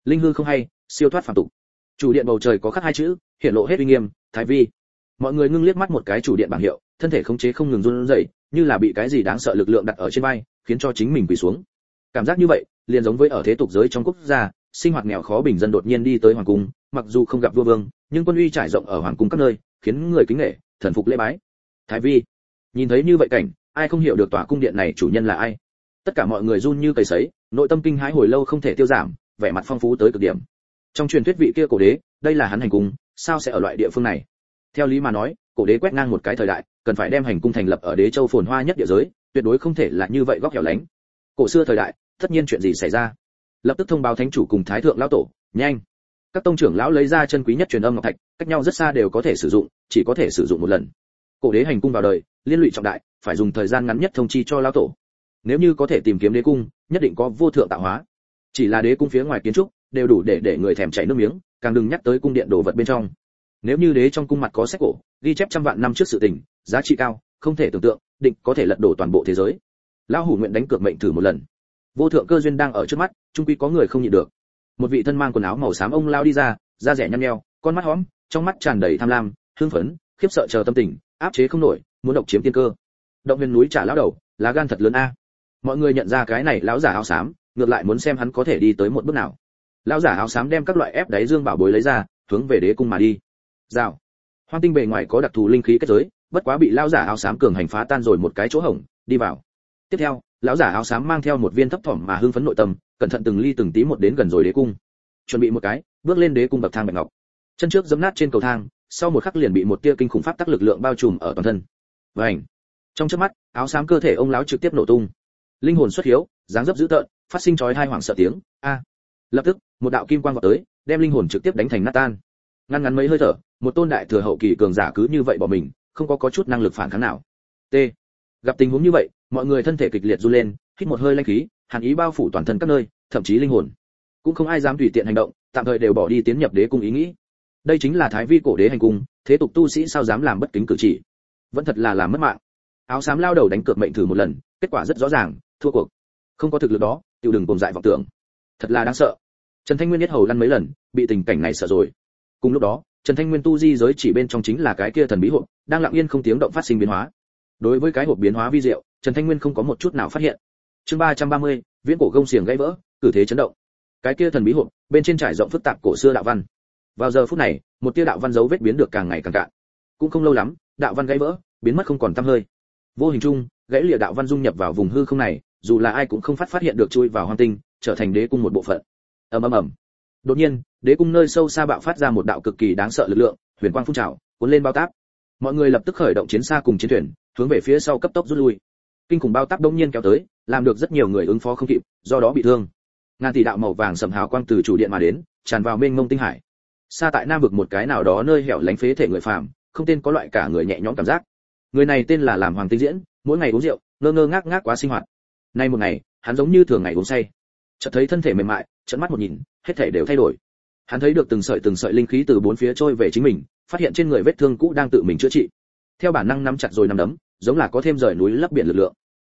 linh hư không hay, siêu thoát phàm tục. Chủ điện bầu trời có khắc hai chữ, hiện lộ hết uy nghiêm, Thái Vi. Mọi người ngưng liếc mắt một cái chủ điện bảng hiệu, thân thể khống chế không ngừng run rẩy, như là bị cái gì đáng sợ lực lượng đặt ở trên vai, khiến cho chính mình quỳ xuống. Cảm giác như vậy, liền giống với ở thế tục giới trong quốc gia, sinh hoạt nghèo khó bình dân đột nhiên đi tới hoàng cung, mặc dù không gặp vua vương, nhưng quân uy trải rộng ở hoàng cung các nơi, khiến người kính nể, thần phục lễ bái. Thái Vi. Nhìn thấy như vậy cảnh, ai không hiểu được tòa cung điện này chủ nhân là ai? Tất cả mọi người run như cầy sấy, nội tâm kinh hãi hồi lâu không thể tiêu giảm, vẻ mặt phong phú tới cực điểm. Trong truyền thuyết vị kia cổ đế, đây là hắn hành cung, sao sẽ ở loại địa phương này? Theo lý mà nói, cổ đế quét ngang một cái thời đại, cần phải đem hành cung thành lập ở đế châu phồn hoa nhất địa giới, tuyệt đối không thể là như vậy góc hẻo lánh. Cổ xưa thời đại, tất nhiên chuyện gì xảy ra? Lập tức thông báo thánh chủ cùng thái thượng lão tổ, nhanh! Các tông trưởng lão lấy ra chân quý nhất truyền âm ngọc thạch, cách nhau rất xa đều có thể sử dụng, chỉ có thể sử dụng một lần. Cổ đế hành cung vào đời, liên lụy trọng đại, phải dùng thời gian ngắn nhất thông chi cho lão tổ. Nếu như có thể tìm kiếm đế cung, nhất định có vô thượng tạo hóa. Chỉ là đế cung phía ngoài kiến trúc, đều đủ để người thèm chảy nước miếng, càng đừng nhắc tới cung điện đồ vật bên trong. Nếu như đế trong cung mặt có sách cổ, ghi chép trăm vạn năm trước sự tình, giá trị cao, không thể tưởng tượng, định có thể lật đổ toàn bộ thế giới. Lão hủ nguyện đánh cược mệnh thử một lần. Vô thượng cơ duyên đang ở trước mắt, chung quy có người không nhịn được. Một vị thân mang quần áo màu xám ông lao đi ra, da rẻ nhăn nheo, con mắt hóm, trong mắt tràn đầy tham lam, hưng phấn, khiếp sợ chờ tâm tình, áp chế không nổi, muốn độc chiếm tiên cơ. Động Huyền núi trả lão đầu, lá gan thật lớn a. Mọi người nhận ra cái này lão giả áo xám, ngược lại muốn xem hắn có thể đi tới một bước nào. Lão giả áo xám đem các loại ép đáy dương bảo bối lấy ra, hướng về đế cung mà đi. Rào. Hoang tinh bề ngoài có đặc thù linh khí kết giới, bất quá bị lão giả áo xám cường hành phá tan rồi một cái chỗ hổng, đi vào. Tiếp theo, lão giả áo xám mang theo một viên thấp thỏm mà hưng phấn nội tâm, cẩn thận từng ly từng tí một đến gần rồi đế cung. Chuẩn bị một cái, bước lên đế cung bậc thang bạch ngọc. Chân trước giẫm nát trên cầu thang, sau một khắc liền bị một tia kinh khủng pháp tắc lực lượng bao trùm ở toàn thân. Vành. Trong chớp mắt, áo xám cơ thể ông lão trực tiếp nổ tung. Linh hồn xuất hiếu, dáng dấp dữ tợn, phát sinh chói tai hoảng sợ tiếng, a. Lập tức, một đạo kim quang vọt tới, đem linh hồn trực tiếp đánh thành nát tan. Ngăn ngắn mấy hơi thở, một tôn đại thừa hậu kỳ cường giả cứ như vậy bỏ mình, không có chút năng lực phản kháng nào. T. Gặp tình huống như vậy, mọi người thân thể kịch liệt run lên, hít một hơi linh khí, hàn ý bao phủ toàn thân các nơi, thậm chí linh hồn. Cũng không ai dám tùy tiện hành động, tạm thời đều bỏ đi tiến nhập đế cung ý nghĩ. Đây chính là Thái Vi cổ đế hành cung, thế tục tu sĩ sao dám làm bất kính cử chỉ? Vẫn thật là làm mất mạng. Áo xám lao đầu đánh cược mệnh thử một lần, kết quả rất rõ ràng, thua cuộc. Không có thực lực đó, tiêu đừng cuồng dại vọng tưởng. Thật là đáng sợ. Trần Thanh Nguyên nhất hầu lăn mấy lần, bị tình cảnh này sợ rồi. Cùng lúc đó, Trần Thanh Nguyên tu di giới chỉ bên trong chính là cái kia thần bí hộp, đang lặng yên không tiếng động phát sinh biến hóa. Đối với cái hộp biến hóa vi diệu, Trần Thanh Nguyên không có một chút nào phát hiện. Chương 330, viễn cổ gông xiềng gãy vỡ, cử thế chấn động. Cái kia thần bí hộp, bên trên trải rộng phức tạp cổ xưa đạo văn. Vào giờ phút này, một tia đạo văn dấu vết biến được càng ngày càng cạn. Cũng không lâu lắm, đạo văn gãy vỡ, biến mất không còn tăm hơi. Vô hình chung, gãy lìa đạo văn dung nhập vào vùng hư không này, dù là ai cũng không phát hiện được chui vào hoang tinh, trở thành đế cung một bộ phận. Ầm ầm ầm. Đột nhiên, đế cung nơi sâu xa bạo phát ra một đạo cực kỳ đáng sợ lực lượng, huyền quang phun trào, cuốn lên bao táp. Mọi người lập tức khởi động chiến xa cùng chiến thuyền, hướng về phía sau cấp tốc rút lui. Kinh khủng bao táp đông nhiên kéo tới, làm được rất nhiều người ứng phó không kịp, do đó bị thương. Ngàn tỷ đạo màu vàng sẫm hào quang từ chủ điện mà đến, tràn vào mênh mông tinh hải. Xa tại nam vực một cái nào đó nơi hẻo lánh phế thể người phàm, không tên có loại cả người nhẹ nhõm cảm giác. Người này tên là làm Hoàng Tinh Diễn, mỗi ngày uống rượu, ngơ ngơ ngác ngác quá sinh hoạt. Nay một ngày, hắn giống như thường ngày uống say. Chợt thấy thân thể mềm mại, trợn mắt một nhìn, hết thảy đều thay đổi. Hắn thấy được từng sợi linh khí từ bốn phía trôi về chính mình, phát hiện trên người vết thương cũ đang tự mình chữa trị. Theo bản năng nắm chặt rồi nắm đấm, giống là có thêm rời núi lấp biển lực lượng.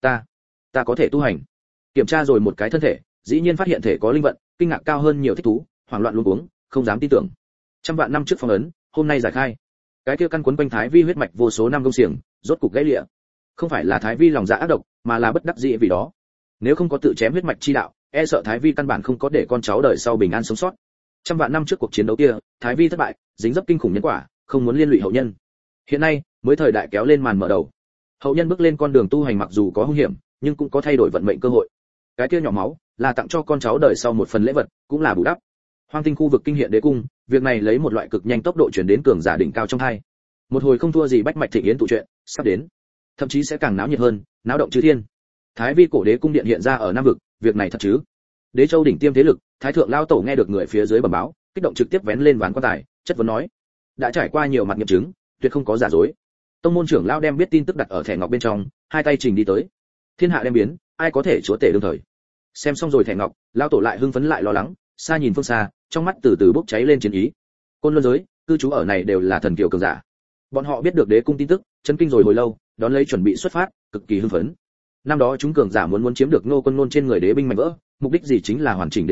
Ta có thể tu hành. Kiểm tra rồi một cái thân thể, dĩ nhiên phát hiện thể có linh vận, kinh ngạc cao hơn nhiều thích thú, hoảng loạn luống cuống, không dám tin tưởng. Trăm vạn năm trước phong ấn, hôm nay giải khai. Cái kia căn cuốn quanh Thái Vi huyết mạch vô số năm gông xiềng, rốt cục gãy lìa. Không phải là Thái Vi lòng dạ ác độc, mà là bất đắc dĩ vì đó. Nếu không có tự chém huyết mạch chi đạo, e sợ Thái Vi căn bản không có để con cháu đời sau bình an sống sót. Trăm vạn năm trước cuộc chiến đấu kia, Thái Vi thất bại, dính dấp kinh khủng nhân quả, không muốn liên lụy hậu nhân. Hiện nay, mới thời đại kéo lên màn mở đầu. Hậu nhân bước lên con đường tu hành mặc dù có hung hiểm, nhưng cũng có thay đổi vận mệnh cơ hội. Cái kia nhỏ máu, là tặng cho con cháu đời sau một phần lễ vật, cũng là bù đắp. Hoang tinh khu vực kinh hiện đế cung, việc này lấy một loại cực nhanh tốc độ chuyển đến cường giả đỉnh cao trong hai. Một hồi không thua gì bách mạch thịnh yến tụ chuyện, sắp đến. Thậm chí sẽ càng náo nhiệt hơn, náo động chư thiên. Thái Vi cổ đế cung điện hiện ra ở nam vực, việc này thật chứ? Đế châu đỉnh tiêm thế lực, Thái thượng lao tổ nghe được người phía dưới bẩm báo, kích động trực tiếp vén lên ván quan tài, chất vấn nói: đã trải qua nhiều mặt nghiệm chứng, tuyệt không có giả dối. Tông môn trưởng lao đem biết tin tức đặt ở thẻ ngọc bên trong, hai tay trình đi tới. Thiên hạ đem biến, ai có thể chúa tể đương thời. Xem xong rồi thẻ ngọc, lao tổ lại hưng phấn lại lo lắng, xa nhìn phương xa, trong mắt từ từ bốc cháy lên chiến ý. Côn Luân giới, cư trú ở này đều là thần kiều cường giả. Bọn họ biết được đế cung tin tức, chấn kinh rồi hồi lâu, đón lấy chuẩn bị xuất phát, cực kỳ hưng phấn. Năm đó chúng cường giả muốn chiếm được Ngô Quân Nôn trên người đế binh mạnh vỡ, mục đích gì chính là hoàn chỉnh đế văn,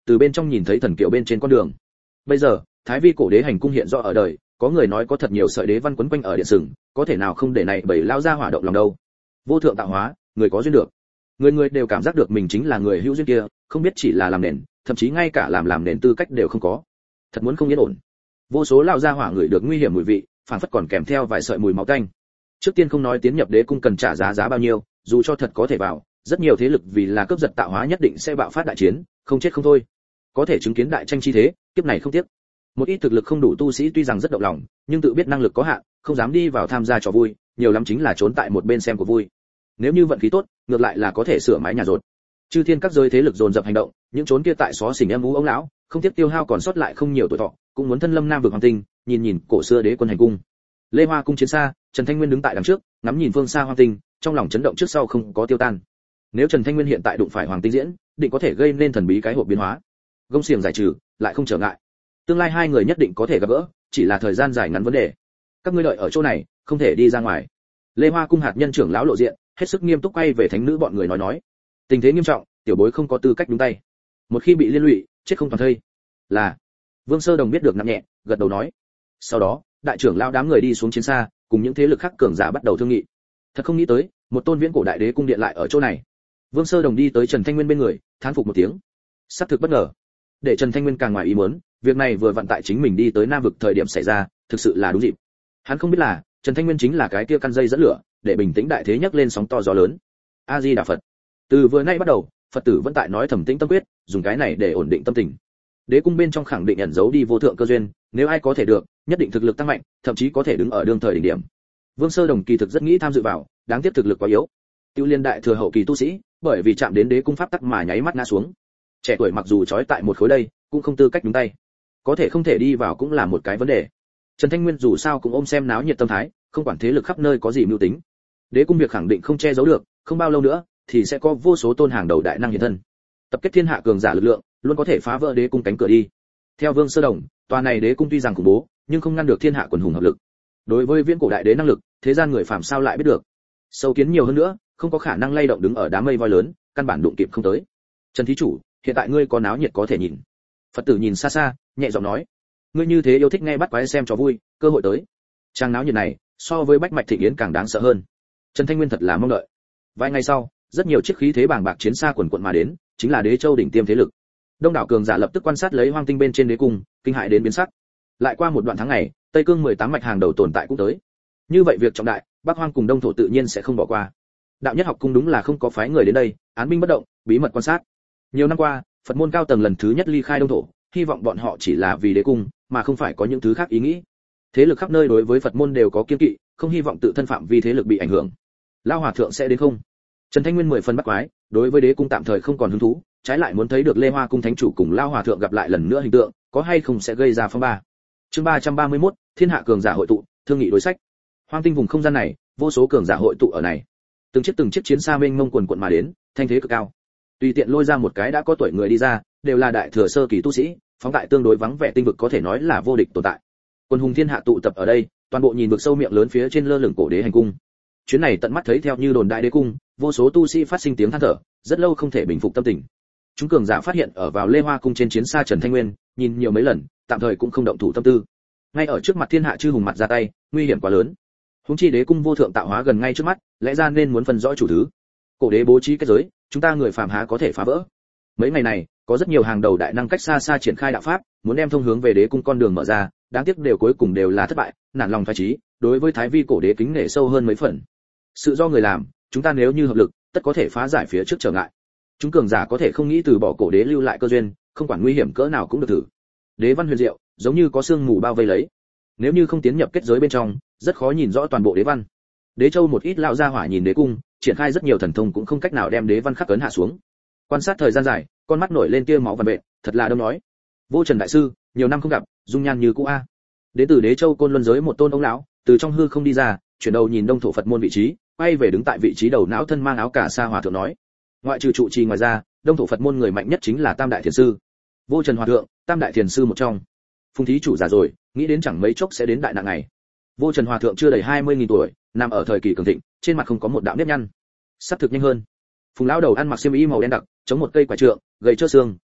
từ bên trong nhìn thấy thần kiệu bên trên con đường. Bây giờ thái vi cổ đế hành cung hiện rõ ở đời, có người nói có thật nhiều sợi đế văn quấn quanh ở điện sừng, có thể nào không để này bảy lao ra hỏa động lòng đâu. Vô thượng tạo hóa, người có duyên được. Người người đều cảm giác được mình chính là người hữu duyên kia, không biết chỉ là làm nền, thậm chí ngay cả làm nền tư cách đều không có. Thật muốn không yên ổn. Vô số lao ra hỏa người được nguy hiểm mùi vị, phản phất còn kèm theo vài sợi mùi máu tanh. Trước tiên không nói tiến nhập đế cung cần trả giá bao nhiêu, dù cho thật có thể vào, rất nhiều thế lực vì là cướp giật tạo hóa nhất định sẽ bạo phát đại chiến, không chết không thôi. Có thể chứng kiến đại tranh chi thế, kiếp này không tiếc. Một ít thực lực không đủ tu sĩ tuy rằng rất động lòng, nhưng tự biết năng lực có hạn, không dám đi vào tham gia trò vui, nhiều lắm chính là trốn tại một bên xem của vui. Nếu như vận khí tốt, ngược lại là có thể sửa mái nhà rột. Chư thiên các giới thế lực dồn dập hành động, những trốn kia tại xó xỉnh em ú ông lão, không tiếc tiêu hao còn sót lại không nhiều tuổi thọ, cũng muốn thân lâm nam vực hoàng tinh, nhìn cổ xưa đế quân hành cung. Lê Hoa cung chiến xa, Trần Thanh Nguyên đứng tại đằng trước, ngắm nhìn phương xa hoàng tinh, trong lòng chấn động trước sau không có tiêu tan. Nếu Trần Thanh Nguyên hiện tại đụng phải hoàng tinh diễn, định có thể gây nên thần bí cái hộp biến hóa. Gông xiềng giải trừ, lại không trở ngại. Tương lai hai người nhất định có thể gặp gỡ, chỉ là thời gian dài ngắn vấn đề. Các ngươi đợi ở chỗ này, không thể đi ra ngoài. Lê Hoa cung hạt nhân trưởng lão lộ diện, hết sức nghiêm túc quay về thánh nữ bọn người nói. Tình thế nghiêm trọng, tiểu bối không có tư cách nhúng tay. Một khi bị liên lụy, chết không toàn thây. Là. Vương Sơ Đồng biết được nặng nhẹ, gật đầu nói. Sau đó, đại trưởng lão đám người đi xuống chiến xa, cùng những thế lực khác cường giả bắt đầu thương nghị. Thật không nghĩ tới, một tôn viễn cổ đại đế cung điện lại ở chỗ này. Vương Sơ Đồng đi tới Trần Thanh Nguyên bên người, thán phục một tiếng. Sắp thực bất ngờ. Để Trần Thanh Nguyên càng ngoài ý muốn, việc này vừa vặn tại chính mình đi tới Nam vực thời điểm xảy ra, thực sự là đúng dịp. Hắn không biết là, Trần Thanh Nguyên chính là cái kia căn dây dẫn lửa, để bình tĩnh đại thế nhấc lên sóng to gió lớn. A Di Đà Phật. Từ vừa nay bắt đầu, Phật tử vẫn tại nói thẩm tĩnh tâm quyết, dùng cái này để ổn định tâm tình. Đế cung bên trong khẳng định ẩn giấu đi vô thượng cơ duyên, nếu ai có thể được, nhất định thực lực tăng mạnh, thậm chí có thể đứng ở đương thời đỉnh điểm. Vương Sơ Đồng kỳ thực rất nghĩ tham dự vào, đáng tiếc thực lực quá yếu. Tiêu Liên đại thừa hậu kỳ tu sĩ, bởi vì chạm đến đế cung pháp tắc mà nháy mắt ngã xuống. Trẻ tuổi mặc dù trói tại một khối đây, cũng không tư cách nhúng tay. Có thể không thể đi vào cũng là một cái vấn đề. Trần Thanh Nguyên dù sao cũng ôm xem náo nhiệt tâm thái, không quản thế lực khắp nơi có gì mưu tính. Đế cung việc khẳng định không che giấu được, không bao lâu nữa thì sẽ có vô số tôn hàng đầu đại năng hiện thân. Tập kết thiên hạ cường giả lực lượng, luôn có thể phá vỡ đế cung cánh cửa đi. Theo Vương Sơ Đồng, tòa này đế cung tuy rằng khủng bố, nhưng không ngăn được thiên hạ quần hùng hợp lực. Đối với viễn cổ đại đế năng lực, thế gian người phàm sao lại biết được? Sâu kiến nhiều hơn nữa, không có khả năng lay động đứng ở đám mây voi lớn, căn bản đụng kịp không tới. Trần thí chủ, hiện tại ngươi có náo nhiệt có thể nhìn. Phật tử nhìn xa xa, nhẹ giọng nói, ngươi như thế yêu thích nghe bắt quái xem cho vui, cơ hội tới. Trang náo nhiệt này, so với bách mạch thịnh yến càng đáng sợ hơn. Trần Thanh Nguyên thật là mong đợi. Vài ngày sau, rất nhiều chiếc khí thế bàng bạc chiến xa quần quận mà đến, chính là Đế Châu đỉnh tiêm thế lực. Đông đảo cường giả lập tức quan sát lấy hoang tinh bên trên đế cung, kinh hại đến biến sắc. Lại qua một đoạn tháng ngày, Tây Cương 18 mạch hàng đầu tồn tại cũng tới. Như vậy việc trọng đại, Bắc Hoang cùng Đông thổ tự nhiên sẽ không bỏ qua. Đạo Nhất học cung đúng là không có phái người đến đây, án binh bất động, bí mật quan sát. Nhiều năm qua, Phật môn cao tầng lần thứ nhất ly khai Đông thổ, hy vọng bọn họ chỉ là vì đế cung, mà không phải có những thứ khác ý nghĩ. Thế lực khắp nơi đối với Phật môn đều có kiêng kỵ, không hy vọng tự thân phạm vi thế lực bị ảnh hưởng. Lao hòa thượng sẽ đến không? Trần Thanh Nguyên 10 phần bắt quái, đối với đế cung tạm thời không còn hứng thú, trái lại muốn thấy được Lê Hoa cung thánh chủ cùng Lao hòa thượng gặp lại lần nữa hình tượng, có hay không sẽ gây ra phong ba. Chương 331, Thiên hạ cường giả hội tụ, thương nghị đối sách. Hoang tinh vùng không gian này, vô số cường giả hội tụ ở này. Từng chiếc chiến xa mênh mông quần quần mà đến, thanh thế cực cao. Tùy tiện lôi ra một cái đã có tuổi người đi ra, đều là đại thừa sơ kỳ tu sĩ, phóng đại tương đối vắng vẻ tinh vực có thể nói là vô địch tồn tại. Quân hùng thiên hạ tụ tập ở đây, toàn bộ nhìn vực sâu miệng lớn phía trên lơ lửng cổ đế hành cung. Chuyến này tận mắt thấy theo như đồn đại đế cung, vô số tu sĩ phát sinh tiếng than thở, rất lâu không thể bình phục tâm tình. Chúng cường giả phát hiện ở vào Lê Hoa cung trên chiến xa Trần Thanh Nguyên, nhìn nhiều mấy lần, tạm thời cũng không động thủ tâm tư. Ngay ở trước mặt thiên hạ chư hùng mặt ra tay, nguy hiểm quá lớn. Huống chi đế cung vô thượng tạo hóa gần ngay trước mắt, lẽ ra nên muốn phân rõ chủ thứ. Cổ đế bố trí kết giới, chúng ta người phàm há có thể phá vỡ. Mấy ngày này, có rất nhiều hàng đầu đại năng cách xa xa triển khai đạo pháp, muốn đem thông hướng về đế cung con đường mở ra, đáng tiếc cuối cùng đều là thất bại, nản lòng phái trí, đối với thái vi cổ đế kính nể sâu hơn mấy phần. Sự do người làm, chúng ta nếu như hợp lực, tất có thể phá giải phía trước trở ngại. Chúng cường giả có thể không nghĩ từ bỏ cổ đế lưu lại cơ duyên, không quản nguy hiểm cỡ nào cũng được thử. Đế văn huyền diệu, giống như có sương mù bao vây lấy. Nếu như không tiến nhập kết giới bên trong, rất khó nhìn rõ toàn bộ đế văn. Đế Châu một ít lão gia hỏa nhìn đế cung, triển khai rất nhiều thần thông cũng không cách nào đem đế văn khắc cấn hạ xuống. Quan sát thời gian dài, con mắt nổi lên tia máu vằn bệnh, thật là đâm nói. Vô Trần đại sư, nhiều năm không gặp, dung nhan như cũ a. Đến từ Đế Châu Côn Luân giới một tôn ông lão, từ trong hư không đi ra, chuyển đầu nhìn Đông thổ Phật môn vị trí, quay về đứng tại vị trí đầu não thân mang áo cà sa hòa thượng nói: ngoại trừ trụ trì ngoài ra, Đông thổ Phật môn người mạnh nhất chính là Tam đại thiền sư. Vô Trần hòa thượng, Tam đại thiền sư một trong. Phùng thí chủ già rồi, nghĩ đến chẳng mấy chốc sẽ đến đại nạn ngày. Vô Trần hòa thượng chưa đầy 20.000 tuổi, nằm ở thời kỳ cường thịnh, trên mặt không có một đạo nếp nhăn. Sắp thực nhanh hơn. Phùng lão đầu ăn mặc xiêm y màu đen đặc, chống một cây quả trượng, gầy trơ xương,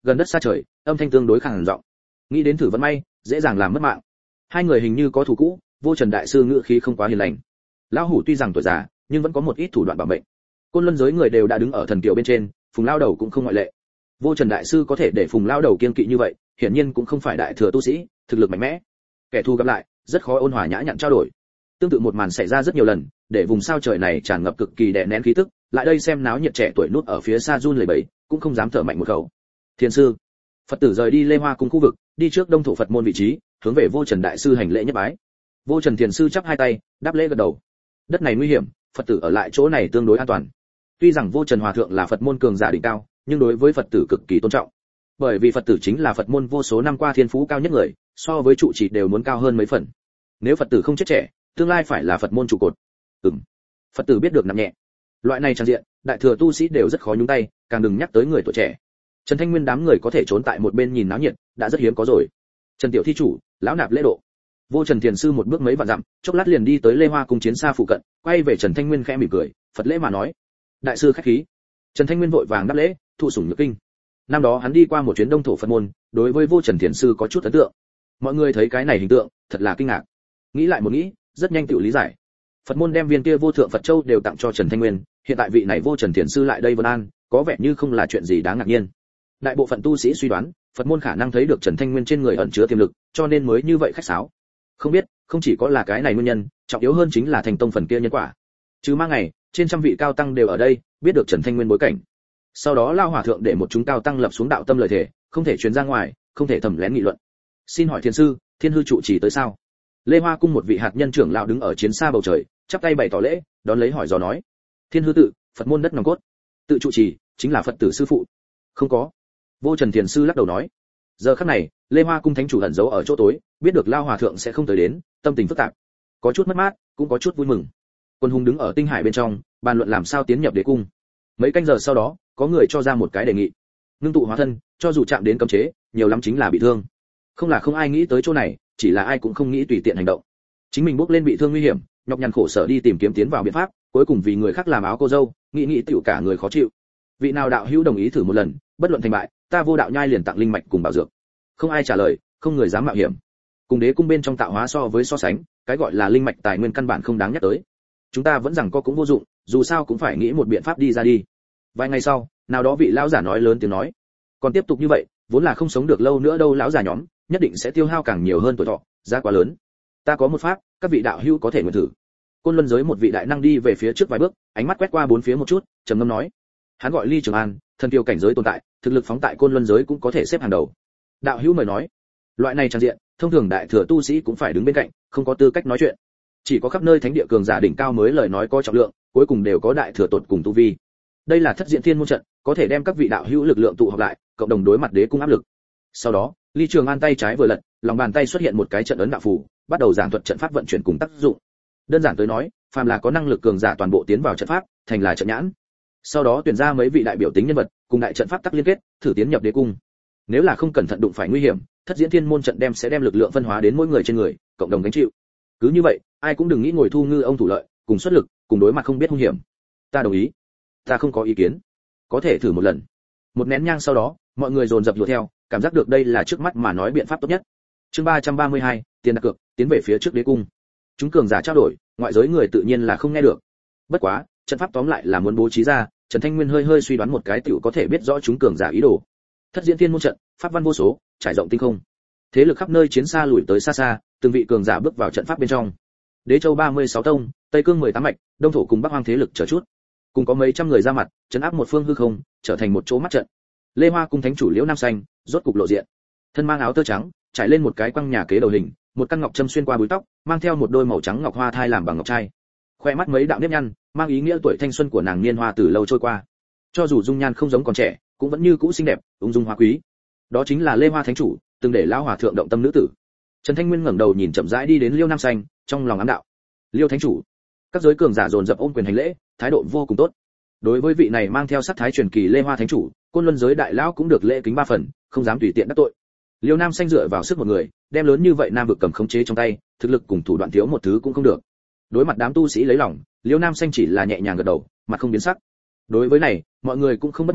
gần đất xa trời, âm thanh tương đối khàn giọng. Nghĩ đến thử vận may, dễ dàng làm mất mạng. Hai người hình như có thù cũ, Vô Trần đại sư ngữ khí không quá hiền lành. Lão hủ tuy rằng tuổi già, nhưng vẫn có một ít thủ đoạn bảo mệnh. Côn Luân giới người đều đã đứng ở thần kiều bên trên, Phùng lao đầu cũng không ngoại lệ. Vô Trần đại sư có thể để Phùng lao đầu kiên kỵ như vậy, hiển nhiên cũng không phải đại thừa tu sĩ, thực lực mạnh mẽ. Kẻ thù gặp lại, rất khó ôn hòa nhã nhặn trao đổi. Tương tự một màn xảy ra rất nhiều lần, để vùng sao trời này tràn ngập cực kỳ đè nén khí tức, lại đây xem náo nhiệt trẻ tuổi nút ở phía xa run lẩy bẩy, cũng không dám thở mạnh một khẩu. Thiền sư, Phật tử rời đi Lê Hoa cung khu vực, đi trước Đông thổ Phật môn vị trí, hướng về Vô Trần đại sư hành lễ nhất bái. Vô Trần thiền sư chắp hai tay, đáp lễ gật đầu. Đất này nguy hiểm, Phật tử ở lại chỗ này tương đối an toàn. Tuy rằng Vô Trần hòa thượng là Phật môn cường giả đỉnh cao, nhưng đối với Phật tử cực kỳ tôn trọng. Bởi vì Phật tử chính là Phật môn vô số năm qua thiên phú cao nhất người, so với trụ trì đều muốn cao hơn mấy phần. Nếu Phật tử không chết trẻ, tương lai phải là Phật môn trụ cột. Phật tử biết được nặng nhẹ. Loại này trang diện, đại thừa tu sĩ đều rất khó nhúng tay, càng đừng nhắc tới người tuổi trẻ. Trần Thanh Nguyên đám người có thể trốn tại một bên nhìn náo nhiệt, đã rất hiếm có rồi. Trần tiểu thi chủ, lão nạp lễ độ. Vô Trần thiền sư một bước mấy vạn dặm, chốc lát liền đi tới Lê Hoa cung chiến xa phụ cận, quay về Trần Thanh Nguyên khẽ mỉm cười, Phật lễ mà nói: "Đại sư khách khí." Trần Thanh Nguyên vội vàng đáp lễ, thụ sủng nhược kinh. Năm đó hắn đi qua một chuyến Đông thổ Phật môn, đối với Vô Trần thiền sư có chút ấn tượng. Mọi người thấy cái này hình tượng, thật là kinh ngạc. Nghĩ lại một nghĩ, rất nhanh tự lý giải. Phật môn đem viên kia vô thượng Phật châu đều tặng cho Trần Thanh Nguyên, hiện tại vị này Vô Trần thiền sư lại đây vân an, có vẻ như không là chuyện gì đáng ngạc nhiên. Đại bộ phận tu sĩ suy đoán, Phật môn khả năng thấy được Trần Thanh Nguyên trên người ẩn chứa tiềm lực, cho nên mới như vậy khách sáo. Không biết, không chỉ có là cái này nguyên nhân, trọng yếu hơn chính là thành tông phần kia nhân quả. Chứ mang ngày, trên trăm vị cao tăng đều ở đây, biết được Trần Thanh Nguyên bối cảnh. Sau đó lao hòa thượng để một chúng cao tăng lập xuống đạo tâm lời thề, không thể truyền ra ngoài, không thể thầm lén nghị luận. Xin hỏi thiền sư, thiên hư trụ trì tới sao? Lê Hoa cung một vị hạt nhân trưởng lão đứng ở chiến xa bầu trời, chắp tay bày tỏ lễ, đón lấy hỏi dò nói: Thiên hư tự, Phật môn đất nòng cốt, tự trụ trì chính là Phật tử sư phụ. Không có. Vô Trần thiền sư lắc đầu nói. Giờ khắc này, Lê Hoa cung thánh chủ ẩn giấu ở chỗ tối, biết được lao hòa thượng sẽ không tới đến, tâm tình phức tạp, có chút mất mát, cũng có chút vui mừng. Quân hùng đứng ở tinh hải bên trong, bàn luận làm sao tiến nhập đế cung. Mấy canh giờ sau đó, có người cho ra một cái đề nghị. Ngưng tụ hóa thân, cho dù chạm đến cấm chế, nhiều lắm chính là bị thương. Không là không ai nghĩ tới chỗ này, chỉ là ai cũng không nghĩ tùy tiện hành động. Chính mình bước lên bị thương nguy hiểm, nhọc nhằn khổ sở đi tìm kiếm tiến vào biện pháp, cuối cùng vì người khác làm áo cô dâu, nghĩ tiểu cả người khó chịu. Vị nào đạo hữu đồng ý thử một lần, bất luận thành bại, ta Vô Đạo nhai liền tặng linh mạch cùng bảo dược. Không ai trả lời, không người dám mạo hiểm. Cùng đế cung bên trong tạo hóa so với so sánh, cái gọi là linh mạch tài nguyên căn bản không đáng nhắc tới. Chúng ta vẫn rằng có cũng vô dụng, dù sao cũng phải nghĩ một biện pháp đi ra đi. Vài ngày sau, nào đó vị lão giả nói lớn tiếng nói, còn tiếp tục như vậy, vốn là không sống được lâu nữa đâu, lão già nhóm nhất định sẽ tiêu hao càng nhiều hơn tuổi thọ, giá quá lớn. Ta có một pháp, các vị đạo hữu có thể nguyện thử. Côn Luân giới một vị đại năng đi về phía trước vài bước, ánh mắt quét qua bốn phía một chút, trầm ngâm nói, hắn gọi Ly Trường An, thần kiều cảnh giới tồn tại, thực lực phóng tại Côn Luân giới cũng có thể xếp hàng đầu. Đạo hữu mời nói. Loại này trang diện, thông thường đại thừa tu sĩ cũng phải đứng bên cạnh, không có tư cách nói chuyện. Chỉ có khắp nơi thánh địa cường giả đỉnh cao mới lời nói có trọng lượng, cuối cùng đều có đại thừa tột cùng tu vi. Đây là thất diện thiên môn trận, có thể đem các vị đạo hữu lực lượng tụ họp lại, cộng đồng đối mặt đế cung áp lực. Sau đó, Ly Trường An tay trái vừa lật, lòng bàn tay xuất hiện một cái trận ấn đạo phù, bắt đầu giảng thuật trận pháp vận chuyển cùng tác dụng. Đơn giản tới nói, phàm là có năng lực cường giả toàn bộ tiến vào trận pháp, thành là trận nhãn. Sau đó tuyển ra mấy vị đại biểu tính nhân vật, cùng đại trận pháp tác liên kết, thử tiến nhập đế cung. Nếu là không cẩn thận đụng phải nguy hiểm, thất diễn thiên môn trận sẽ đem lực lượng phân hóa đến mỗi người trên người, cộng đồng gánh chịu. Cứ như vậy, ai cũng đừng nghĩ ngồi thu ngư ông thủ lợi, cùng xuất lực, cùng đối mặt không biết hung hiểm. Ta đồng ý. Ta không có ý kiến. Có thể thử một lần. Một nén nhang sau đó, mọi người dồn dập đuổi theo, cảm giác được đây là trước mắt mà nói biện pháp tốt nhất. Chương 332, tiền đặt cược, tiến về phía trước đế cung. Chúng cường giả trao đổi, ngoại giới người tự nhiên là không nghe được. Bất quá, trận pháp tóm lại là muốn bố trí ra, Trần Thanh Nguyên hơi suy đoán một cái tiểu có thể biết rõ chúng cường giả ý đồ. Thất diễn thiên môn trận, pháp văn vô số, trải rộng tinh không. Thế lực khắp nơi chiến xa lùi tới xa xa, từng vị cường giả bước vào trận pháp bên trong. Đế châu 36 tông, Tây Cương 18 mạch, Đông thổ cùng Bắc Hoang thế lực chờ chút. Cùng có mấy trăm người ra mặt, trấn áp một phương hư không, trở thành một chỗ mắt trận. Lê Hoa cung thánh chủ Liễu Nam Xanh, rốt cục lộ diện. Thân mang áo tơ trắng, trải lên một cái quăng nhà kế đầu hình, một căn ngọc châm xuyên qua búi tóc, mang theo một đôi màu trắng ngọc hoa thai làm bằng ngọc trai. Khoe mắt mấy đạo nếp nhăn, mang ý nghĩa tuổi thanh xuân của nàng niên hoa từ lâu trôi qua. Cho dù dung nhan không giống còn trẻ, cũng vẫn như cũ xinh đẹp, ung dung hoa quý. Đó chính là Lê Hoa thánh chủ, từng để lão hòa thượng động tâm nữ tử. Trần Thanh Nguyên ngẩng đầu nhìn chậm rãi đi đến Liêu Nam Xanh, trong lòng ám đạo: Liêu thánh chủ. Các giới cường giả dồn dập ôm quyền hành lễ, thái độ vô cùng tốt. Đối với vị này mang theo sắc thái truyền kỳ Lê Hoa thánh chủ, Côn Luân giới đại lão cũng được lễ kính 3 phần, không dám tùy tiện đắc tội. Liêu Nam Xanh dựa vào sức một người, đem lớn như vậy nam vực cầm khống chế trong tay, thực lực cùng thủ đoạn thiếu một thứ cũng không được. Đối mặt đám tu sĩ lấy lòng, Liêu Nam Xanh chỉ là nhẹ nhàng gật đầu, mặt không biến sắc. Đối với này, mọi người cũng không bất mãn,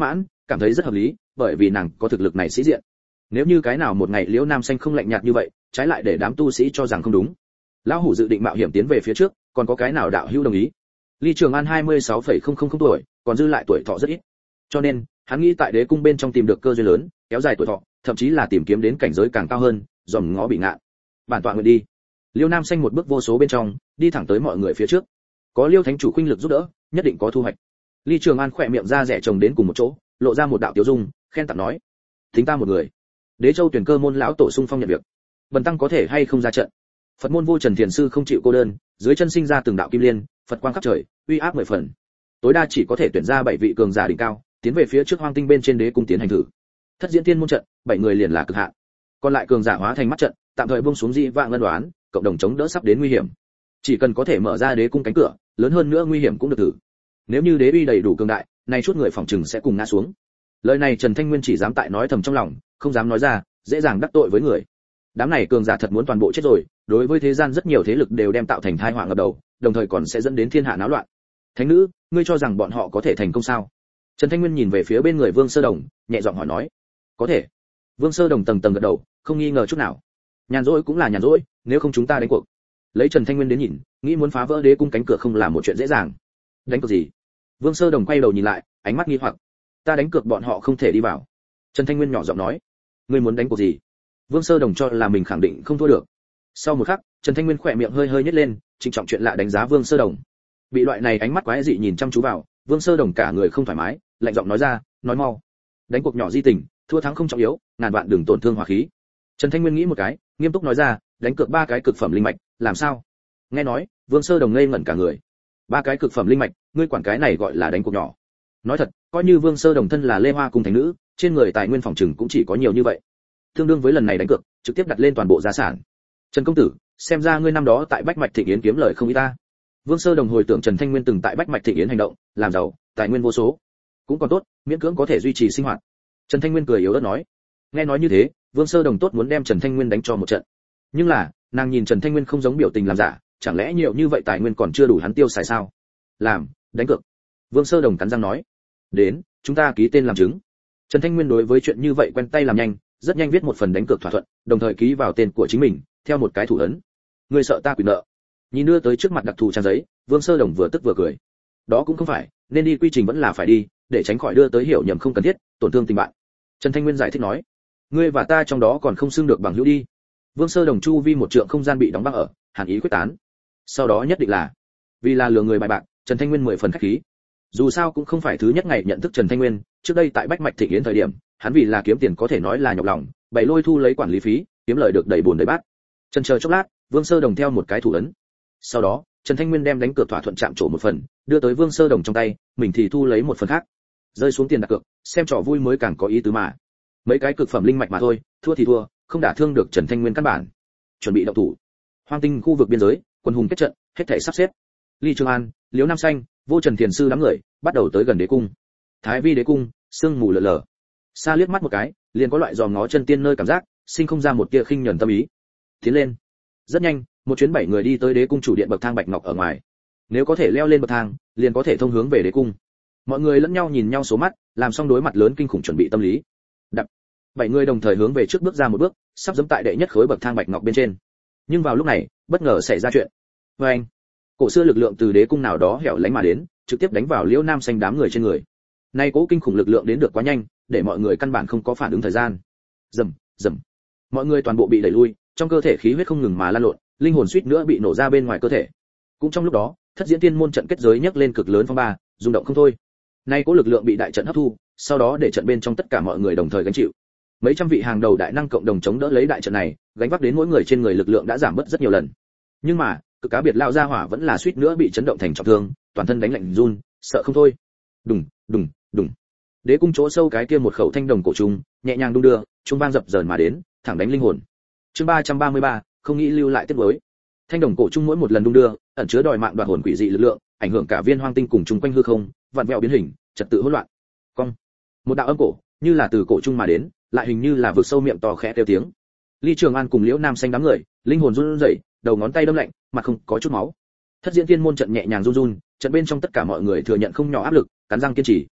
cảm thấy rất hợp lý, bởi vì nàng có thực lực này sĩ diện. Nếu như cái nào một ngày Liễu Nam Xanh không lạnh nhạt như vậy, trái lại để đám tu sĩ cho rằng không đúng. Lão hủ dự định mạo hiểm tiến về phía trước, còn có cái nào đạo hữu đồng ý? Ly Trường An 26,000 tuổi, còn dư lại tuổi thọ rất ít. Cho nên, hắn nghĩ tại đế cung bên trong tìm được cơ duyên lớn, kéo dài tuổi thọ, thậm chí là tìm kiếm đến cảnh giới càng cao hơn, dòm ngó bị ngạn. Bản tọa nguyện đi. Liêu Nam Xanh một bước vô số bên trong, đi thẳng tới mọi người phía trước. Có Liêu Thánh chủ khuynh lực giúp đỡ, nhất định có thu hoạch. Ly Trường An khỏe miệng ra rẻ chồng đến cùng một chỗ, lộ ra một đạo tiêu dung, khen tặng nói: "Thính ta một người." Đế Châu tuyển cơ môn lão tổ sung phong nhận việc. Bần tăng có thể hay không ra trận? Phật môn Vô Trần Thiền sư không chịu cô đơn, dưới chân sinh ra từng đạo kim liên, Phật quang khắp trời, uy áp 10 phần. Tối đa chỉ có thể tuyển ra 7 vị cường giả đỉnh cao, tiến về phía trước Hoang Tinh bên trên đế cung tiến hành thử. Thất diễn tiên môn trận, 7 người liền là cực hạn. Còn lại cường giả hóa thành mắt trận, tạm thời buông xuống dị vạng ngân đoán, cộng đồng chống đỡ sắp đến nguy hiểm. Chỉ cần có thể mở ra đế cung cánh cửa, lớn hơn nữa nguy hiểm cũng được thử. Nếu như đế uy đầy đủ cường đại, nay chút người phòng trừng sẽ cùng ngã xuống. Lời này Trần Thanh Nguyên chỉ dám tại nói thầm trong lòng, không dám nói ra, dễ dàng đắc tội với người. Đám này cường giả thật muốn toàn bộ chết rồi, đối với thế gian rất nhiều thế lực đều đem tạo thành tai họa ngập đầu, đồng thời còn sẽ dẫn đến thiên hạ náo loạn. Thánh nữ, ngươi cho rằng bọn họ có thể thành công sao? Trần Thanh Nguyên nhìn về phía bên người Vương Sơ Đồng, nhẹ giọng hỏi nói. Có thể. Vương Sơ Đồng tầng tầng gật đầu, không nghi ngờ chút nào. Nhàn rỗi cũng là nhàn rỗi, nếu không chúng ta đánh cuộc. Lấy Trần Thanh Nguyên đến nhìn, nghĩ muốn phá vỡ đế cung cánh cửa không là một chuyện dễ dàng. Đánh cược gì? Vương Sơ Đồng quay đầu nhìn lại, ánh mắt nghi hoặc. Ta đánh cược bọn họ không thể đi vào. Trần Thanh Nguyên nhỏ giọng nói. Ngươi muốn đánh cuộc gì? Vương Sơ Đồng cho là mình khẳng định không thua được. Sau một khắc, Trần Thanh Nguyên khỏe miệng hơi hơi nhếch lên, trịnh trọng chuyện lạ đánh giá Vương Sơ Đồng. Bị loại này ánh mắt quái dị nhìn chăm chú vào, Vương Sơ Đồng cả người không thoải mái, lạnh giọng nói ra, nói mau. Đánh cuộc nhỏ di tình, thua thắng không trọng yếu, ngàn vạn đừng tổn thương hòa khí. Trần Thanh Nguyên nghĩ một cái, nghiêm túc nói ra, đánh cược 3 cái cực phẩm linh mạch, làm sao? Nghe nói, Vương Sơ Đồng ngây ngẩn cả người. 3 cái cực phẩm linh mạch, ngươi quản cái này gọi là đánh cuộc nhỏ? Nói thật, coi như Vương Sơ Đồng thân là Lê Hoa cung thánh nữ, trên người tài nguyên phòng trừng cũng chỉ có nhiều như vậy. Tương đương với lần này đánh cược, trực tiếp đặt lên toàn bộ gia sản. Trần công tử, xem ra ngươi năm đó tại Bách Mạch Thịnh Yến kiếm lời không ít ta. Vương Sơ Đồng hồi tưởng Trần Thanh Nguyên từng tại Bách Mạch Thịnh Yến hành động, làm giàu, tài nguyên vô số, cũng còn tốt, miễn cưỡng có thể duy trì sinh hoạt. Trần Thanh Nguyên cười yếu ớt nói. Nghe nói như thế, Vương Sơ Đồng tốt muốn đem Trần Thanh Nguyên đánh cho một trận. Nhưng là, nàng nhìn Trần Thanh Nguyên không giống biểu tình làm giả, chẳng lẽ nhiều như vậy tài nguyên còn chưa đủ hắn tiêu xài sao? Làm, đánh cược. Vương Sơ Đồng cắn răng nói. Đến, chúng ta ký tên làm chứng. Trần Thanh Nguyên đối với chuyện như vậy quen tay làm nhanh, rất nhanh viết một phần đánh cược thỏa thuận, đồng thời ký vào tên của chính mình, theo một cái thủ ấn. Ngươi sợ ta quỵ nợ? Nhìn đưa tới trước mặt đặc thù trang giấy, Vương Sơ Đồng vừa tức vừa cười. Đó cũng không phải, nên đi quy trình vẫn là phải đi, để tránh khỏi đưa tới hiểu nhầm không cần thiết, tổn thương tình bạn. Trần Thanh Nguyên giải thích nói. Ngươi và ta trong đó còn không xưng được bằng hữu đi. Vương Sơ Đồng chu vi một trượng không gian bị đóng băng ở, hàn ý quyết tán. Sau đó nhất định là, vì là lừa người bài bạc, Trần Thanh Nguyên 10 phần khách khí. Dù sao cũng không phải thứ nhất ngày nhận thức Trần Thanh Nguyên, trước đây tại Bách Mạch Thịnh Yến thời điểm, hắn vì là kiếm tiền có thể nói là nhọc lòng, bày lôi thu lấy quản lý phí, kiếm lời được đầy bùn đầy bát. Chần chờ chốc lát, Vương Sơ Đồng theo một cái thủ ấn. Sau đó, Trần Thanh Nguyên đem đánh cược thỏa thuận chạm trổ một phần, đưa tới Vương Sơ Đồng trong tay, mình thì thu lấy một phần khác. Rơi xuống tiền đặt cược, xem trò vui mới càng có ý tứ mà. Mấy cái cực phẩm linh mạch mà thôi, thua thì thua, không đả thương được Trần Thanh Nguyên căn bản. Chuẩn bị động thủ. Hoang Tinh khu vực biên giới, quân hùng kết trận, hết thảy sắp xếp. Ly Trường An, Liễu Nam Xanh, Vô Trần Thiền sư đám người, bắt đầu tới gần đế cung. Thái Vi đế cung, sương mù lờ lờ. Xa liếc mắt một cái, liền có loại dòm ngó chân tiên nơi cảm giác, sinh không ra một tia khinh nhẫn tâm ý. Tiến lên. Rất nhanh, một chuyến 7 người đi tới đế cung chủ điện bậc thang bạch ngọc ở ngoài. Nếu có thể leo lên bậc thang, liền có thể thông hướng về đế cung. Mọi người lẫn nhau nhìn nhau số mắt, làm xong đối mặt lớn kinh khủng chuẩn bị tâm lý. Đập. 7 người đồng thời hướng về trước bước ra một bước, sắp giẫm tại đệ nhất khối bậc thang bạch ngọc bên trên. Nhưng vào lúc này, bất ngờ xảy ra chuyện. Oeng. Cổ xưa lực lượng từ đế cung nào đó hẻo lánh mà đến, trực tiếp đánh vào Liễu Nam Xanh đám người trên người. Nay cố kinh khủng lực lượng đến được quá nhanh, để mọi người căn bản không có phản ứng thời gian. Rầm, rầm. Mọi người toàn bộ bị đẩy lui, trong cơ thể khí huyết không ngừng mà lan lộn, linh hồn suýt nữa bị nổ ra bên ngoài cơ thể. Cũng trong lúc đó, Thất Diễn Tiên môn trận kết giới nhấc lên cực lớn phong ba, rung động không thôi. Nay cố lực lượng bị đại trận hấp thu, sau đó để trận bên trong tất cả mọi người đồng thời gánh chịu. Mấy trăm vị hàng đầu đại năng cộng đồng chống đỡ lấy đại trận này, gánh vác đến mỗi người trên người lực lượng đã giảm bớt rất nhiều lần. Nhưng mà, cực cá biệt lao ra hỏa vẫn là suýt nữa bị chấn động thành trọng thương, toàn thân đánh lạnh run, sợ không thôi. Đùng, đùng, đùng. Đế cung chỗ sâu cái kia một khẩu thanh đồng cổ trùng, nhẹ nhàng đung đưa, trung vang dập dờn mà đến, thẳng đánh linh hồn. Chương 333, không nghĩ lưu lại tiết đối. Thanh đồng cổ trung mỗi một lần đung đưa, ẩn chứa đòi mạng đoạt hồn quỷ dị lực lượng, ảnh hưởng cả viên hoang tinh cùng chung quanh hư không, vặn vẹo biến hình, trật tự hỗn loạn. Cong. Một đạo âm cổ, như là từ cổ trung mà đến, lại hình như là vực sâu miệng to khẽ kêu tiếng. Ly Trường An cùng Liễu Nam Xanh đám người, linh hồn run rẩy, đầu ngón tay đâm lạnh, mặt không có chút máu. Thất Diễn Tiên môn trận nhẹ nhàng run run, trận bên trong tất cả mọi người thừa nhận không nhỏ áp lực, cắn răng kiên trì.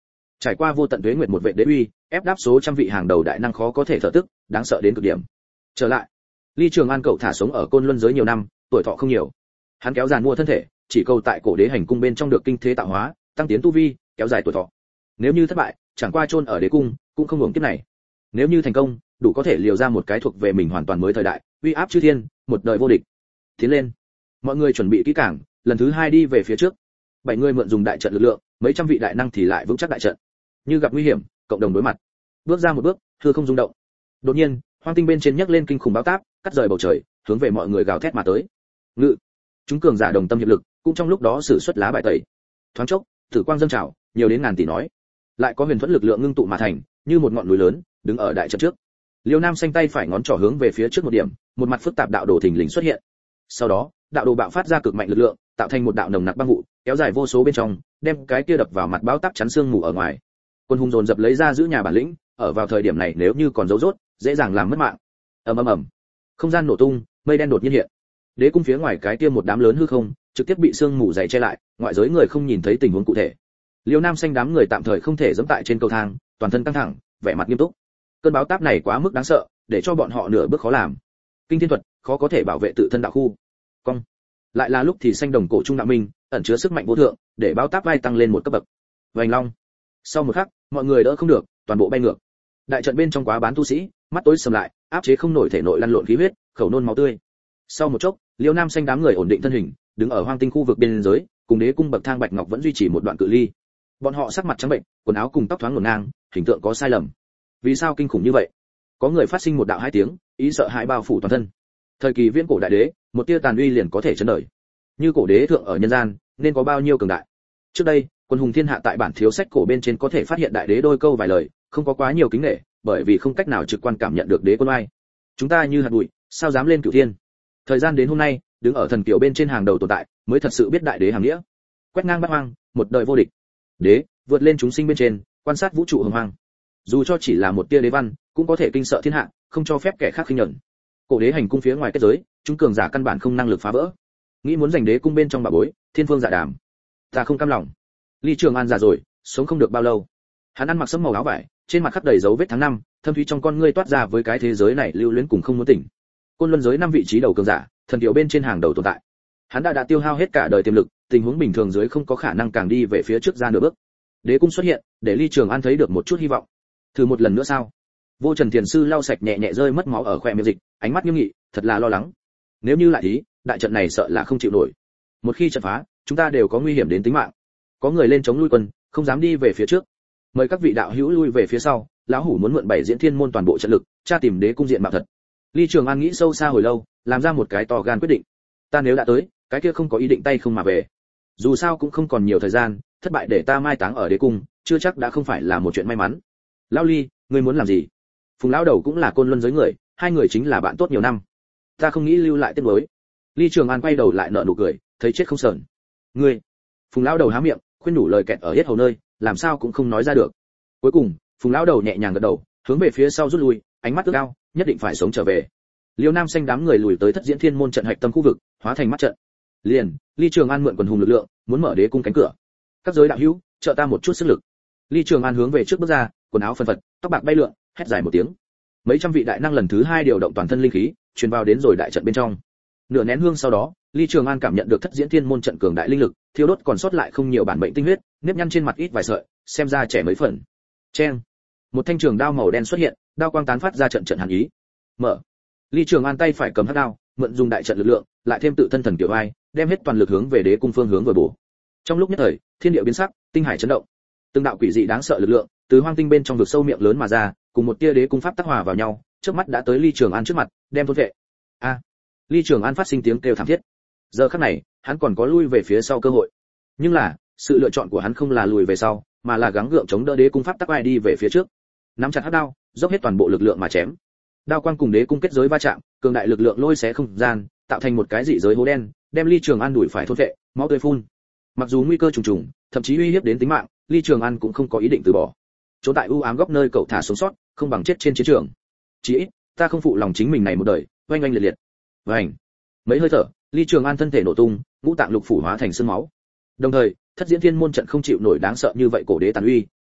Trải qua vô tận tuế nguyệt một vệ đế uy, ép đáp số trăm vị hàng đầu đại năng khó có thể thở tức, đáng sợ đến cực điểm. Trở lại, Ly Trường An cậu thả sống ở Côn Luân giới nhiều năm, tuổi thọ không nhiều. Hắn kéo giàn mua thân thể, chỉ cầu tại cổ đế hành cung bên trong được kinh thế tạo hóa, tăng tiến tu vi, kéo dài tuổi thọ. Nếu như thất bại, chẳng qua chôn ở đế cung, cũng không hưởng kiếp này. Nếu như thành công, đủ có thể liều ra một cái thuộc về mình hoàn toàn mới thời đại, uy áp chư thiên, một đời vô địch. Tiến lên. Mọi người chuẩn bị kỹ càng, lần thứ 2 đi về phía trước. 7 người mượn dùng đại trận lực lượng, mấy trăm vị đại năng thì lại vững chắc đại trận. Như gặp nguy hiểm, cộng đồng đối mặt. Bước ra một bước, hư không rung động. Đột nhiên, hoang tinh bên trên nhấc lên kinh khủng báo táp, cắt rời bầu trời, hướng về mọi người gào thét mà tới. Ngự, chúng cường giả đồng tâm hiệp lực, cũng trong lúc đó sử xuất lá bài tẩy. Thoáng chốc, tử quang dâng trào, nhiều đến ngàn tỷ nói. Lại có huyền thuẫn lực lượng ngưng tụ mà thành, như một ngọn núi lớn, đứng ở đại trận trước. Liêu Nam xanh tay phải ngón trỏ hướng về phía trước một điểm, một mặt phức tạp đạo đồ thình lình xuất hiện. Sau đó, đạo đồ bạo phát ra cực mạnh lực lượng, tạo thành một đạo nồng nặc băng vụ, kéo dài vô số bên trong, đem cái kia đập vào mặt báo táp chắn xương mù ở ngoài. Quân hùng dồn dập lấy ra giữ nhà bản lĩnh, ở vào thời điểm này nếu như còn giấu rốt, dễ dàng làm mất mạng. Ầm ầm ầm. Không gian nổ tung, mây đen đột nhiên hiện. Đế cung phía ngoài cái kia một đám lớn hư không, trực tiếp bị sương mù dày che lại, ngoại giới người không nhìn thấy tình huống cụ thể. Liêu Nam xanh đám người tạm thời không thể dẫm tại trên cầu thang, toàn thân căng thẳng, vẻ mặt nghiêm túc. Cơn báo táp này quá mức đáng sợ, để cho bọn họ nửa bước khó làm. Kinh thiên thuật, khó có thể bảo vệ tự thân đạo khu. Cong. Lại là lúc thì xanh đồng cổ trung đạo minh, ẩn chứa sức mạnh vô thượng, để báo táp vai tăng lên một cấp bậc. Vành long. Sau một khắc, mọi người đỡ không được, toàn bộ bay ngược. Đại trận bên trong quá bán tu sĩ, mắt tối sầm lại, áp chế không nổi thể nội lăn lộn khí huyết, khẩu nôn máu tươi. Sau một chốc, Liêu Nam xanh đám người ổn định thân hình, đứng ở hoang tinh khu vực biên giới, cùng đế cung bậc thang bạch ngọc vẫn duy trì một đoạn cự ly. Bọn họ sắc mặt trắng bệnh, quần áo cùng tóc thoáng ngổn ngang, hình tượng có sai lầm. Vì sao kinh khủng như vậy? Có người phát sinh một đạo hai tiếng, ý sợ hãi bao phủ toàn thân. Thời kỳ viễn cổ đại đế, một tia tàn uy liền có thể chấn đời. Như cổ đế thượng ở nhân gian, nên có bao nhiêu cường đại. Trước đây, quân hùng thiên hạ tại bản thiếu sách cổ bên trên có thể phát hiện đại đế đôi câu vài lời, không có quá nhiều kính nể, bởi vì không cách nào trực quan cảm nhận được đế quân oai. Chúng ta như hạt bụi, sao dám lên cửu thiên? Thời gian đến hôm nay, đứng ở thần kiều bên trên hàng đầu tồn tại, mới thật sự biết đại đế hàm nghĩa. Quét ngang bát hoang, một đời vô địch. Đế, vượt lên chúng sinh bên trên, quan sát vũ trụ hồng hoang. Dù cho chỉ là một tia đế văn, cũng có thể kinh sợ thiên hạ, không cho phép kẻ khác khinh nhẫn. Cổ đế hành cung phía ngoài kết giới, chúng cường giả căn bản không năng lực phá vỡ. Nghĩ muốn giành đế cung bên trong bà bối, thiên phương dạ đàm. Ta không cam lòng. Ly Trường An già rồi, sống không được bao lâu. Hắn ăn mặc sẫm màu áo vải, trên mặt khắc đầy dấu vết tháng năm, thâm thúy trong con ngươi toát ra với cái thế giới này lưu luyến cùng không muốn tỉnh. Côn Luân giới 5 vị trí đầu cường giả, thần kiều bên trên hàng đầu tồn tại. Hắn đã tiêu hao hết cả đời tiềm lực, tình huống bình thường dưới không có khả năng càng đi về phía trước ra nửa bước. Đế cung xuất hiện, để Ly Trường An thấy được một chút hy vọng. Thử một lần nữa sao? Vô Trần Thiền sư lau sạch nhẹ nhẹ rơi mất máu ở khóe miệng dịch, ánh mắt nghiêm nghị, thật là lo lắng. Nếu như lại thí, đại trận này sợ là không chịu nổi. Một khi trận phá, chúng ta đều có nguy hiểm đến tính mạng. Có người lên chống lui quân, không dám đi về phía trước. Mời các vị đạo hữu lui về phía sau, lão hủ muốn mượn bảy diễn thiên môn toàn bộ trận lực, tra tìm đế cung diện mạo thật. Ly Trường An nghĩ sâu xa hồi lâu, làm ra một cái to gan quyết định. Ta nếu đã tới, cái kia không có ý định tay không mà về. Dù sao cũng không còn nhiều thời gian, thất bại để ta mai táng ở đế cung, chưa chắc đã không phải là một chuyện may mắn. Lão Ly, ngươi muốn làm gì? Phùng lão đầu cũng là Côn Luân giới người, hai người chính là bạn tốt nhiều năm. Ta không nghĩ lưu lại tiếc nuối. Ly Trường An quay đầu lại nở nụ cười, thấy chết không sờn. Ngươi? Phùng lão đầu há miệng, khuyên nhủ lời kẹt ở hết hầu nơi, làm sao cũng không nói ra được. Cuối cùng, Phùng lão đầu nhẹ nhàng gật đầu, hướng về phía sau rút lui, ánh mắt ước ao, nhất định phải sống trở về. Liêu Nam xanh đám người lùi tới Thất Diễn Thiên môn trận hạch tâm khu vực, hóa thành mắt trận. Liền, Ly Trường An mượn quần hùng lực lượng, muốn mở đế cung cánh cửa. Các giới đạo hữu, trợ ta một chút sức lực. Ly Trường An hướng về trước bước ra, quần áo phân phật, tóc bạc bay lượn, hét dài một tiếng. Mấy trăm vị đại năng lần thứ 2 điều động toàn thân linh khí, truyền vào đến rồi đại trận bên trong. Nửa nén hương sau đó, Ly Trường An cảm nhận được Thất Diễn Thiên môn trận cường đại linh lực, thiêu đốt còn sót lại không nhiều bản mệnh tinh huyết, nếp nhăn trên mặt ít vài sợi, xem ra trẻ mấy phần. Chen. Một thanh trường đao màu đen xuất hiện, đao quang tán phát ra trận trận hàn ý. Mở. Ly Trường An tay phải cầm hắc đao, mượn dùng đại trận lực lượng, lại thêm tự thân thần kiểu ai, đem hết toàn lực hướng về đế cung phương hướng vừa bổ. Trong lúc nhất thời, thiên địa biến sắc, tinh hải chấn động. Từng đạo quỷ dị đáng sợ lực lượng, từ hoang tinh bên trong vực sâu miệng lớn mà ra, cùng một tia đế cung pháp tác hòa vào nhau, trước mắt đã tới Ly Trường An trước mặt, đem thôn vệ. A! Ly Trường An phát sinh tiếng kêu thảm thiết. Giờ khắc này, hắn còn có lui về phía sau cơ hội. Nhưng là, sự lựa chọn của hắn không là lùi về sau, mà là gắng gượng chống đỡ đế cung pháp tác ai đi về phía trước. Nắm chặt hắc đao, dốc hết toàn bộ lực lượng mà chém. Đao quang cùng đế cung kết giới va chạm, cường đại lực lượng lôi xé không gian, tạo thành một cái dị giới hố đen, đem Ly Trường An đuổi phải thôn vệ, máu tươi phun. Mặc dù nguy cơ trùng trùng, thậm chí uy hiếp đến tính mạng, Ly Trường An cũng không có ý định từ bỏ. Chỗ tại u ám góc nơi cậu thả sống sót, không bằng chết trên chiến trường. Chỉ ít, ta không phụ lòng chính mình này một đời, oanh oanh liệt liệt. Vành. Mấy hơi thở, Ly Trường An thân thể nổ tung, ngũ tạng lục phủ hóa thành xương máu. Đồng thời, Thất Diễn Thiên môn trận không chịu nổi đáng sợ như vậy cổ đế tàn uy,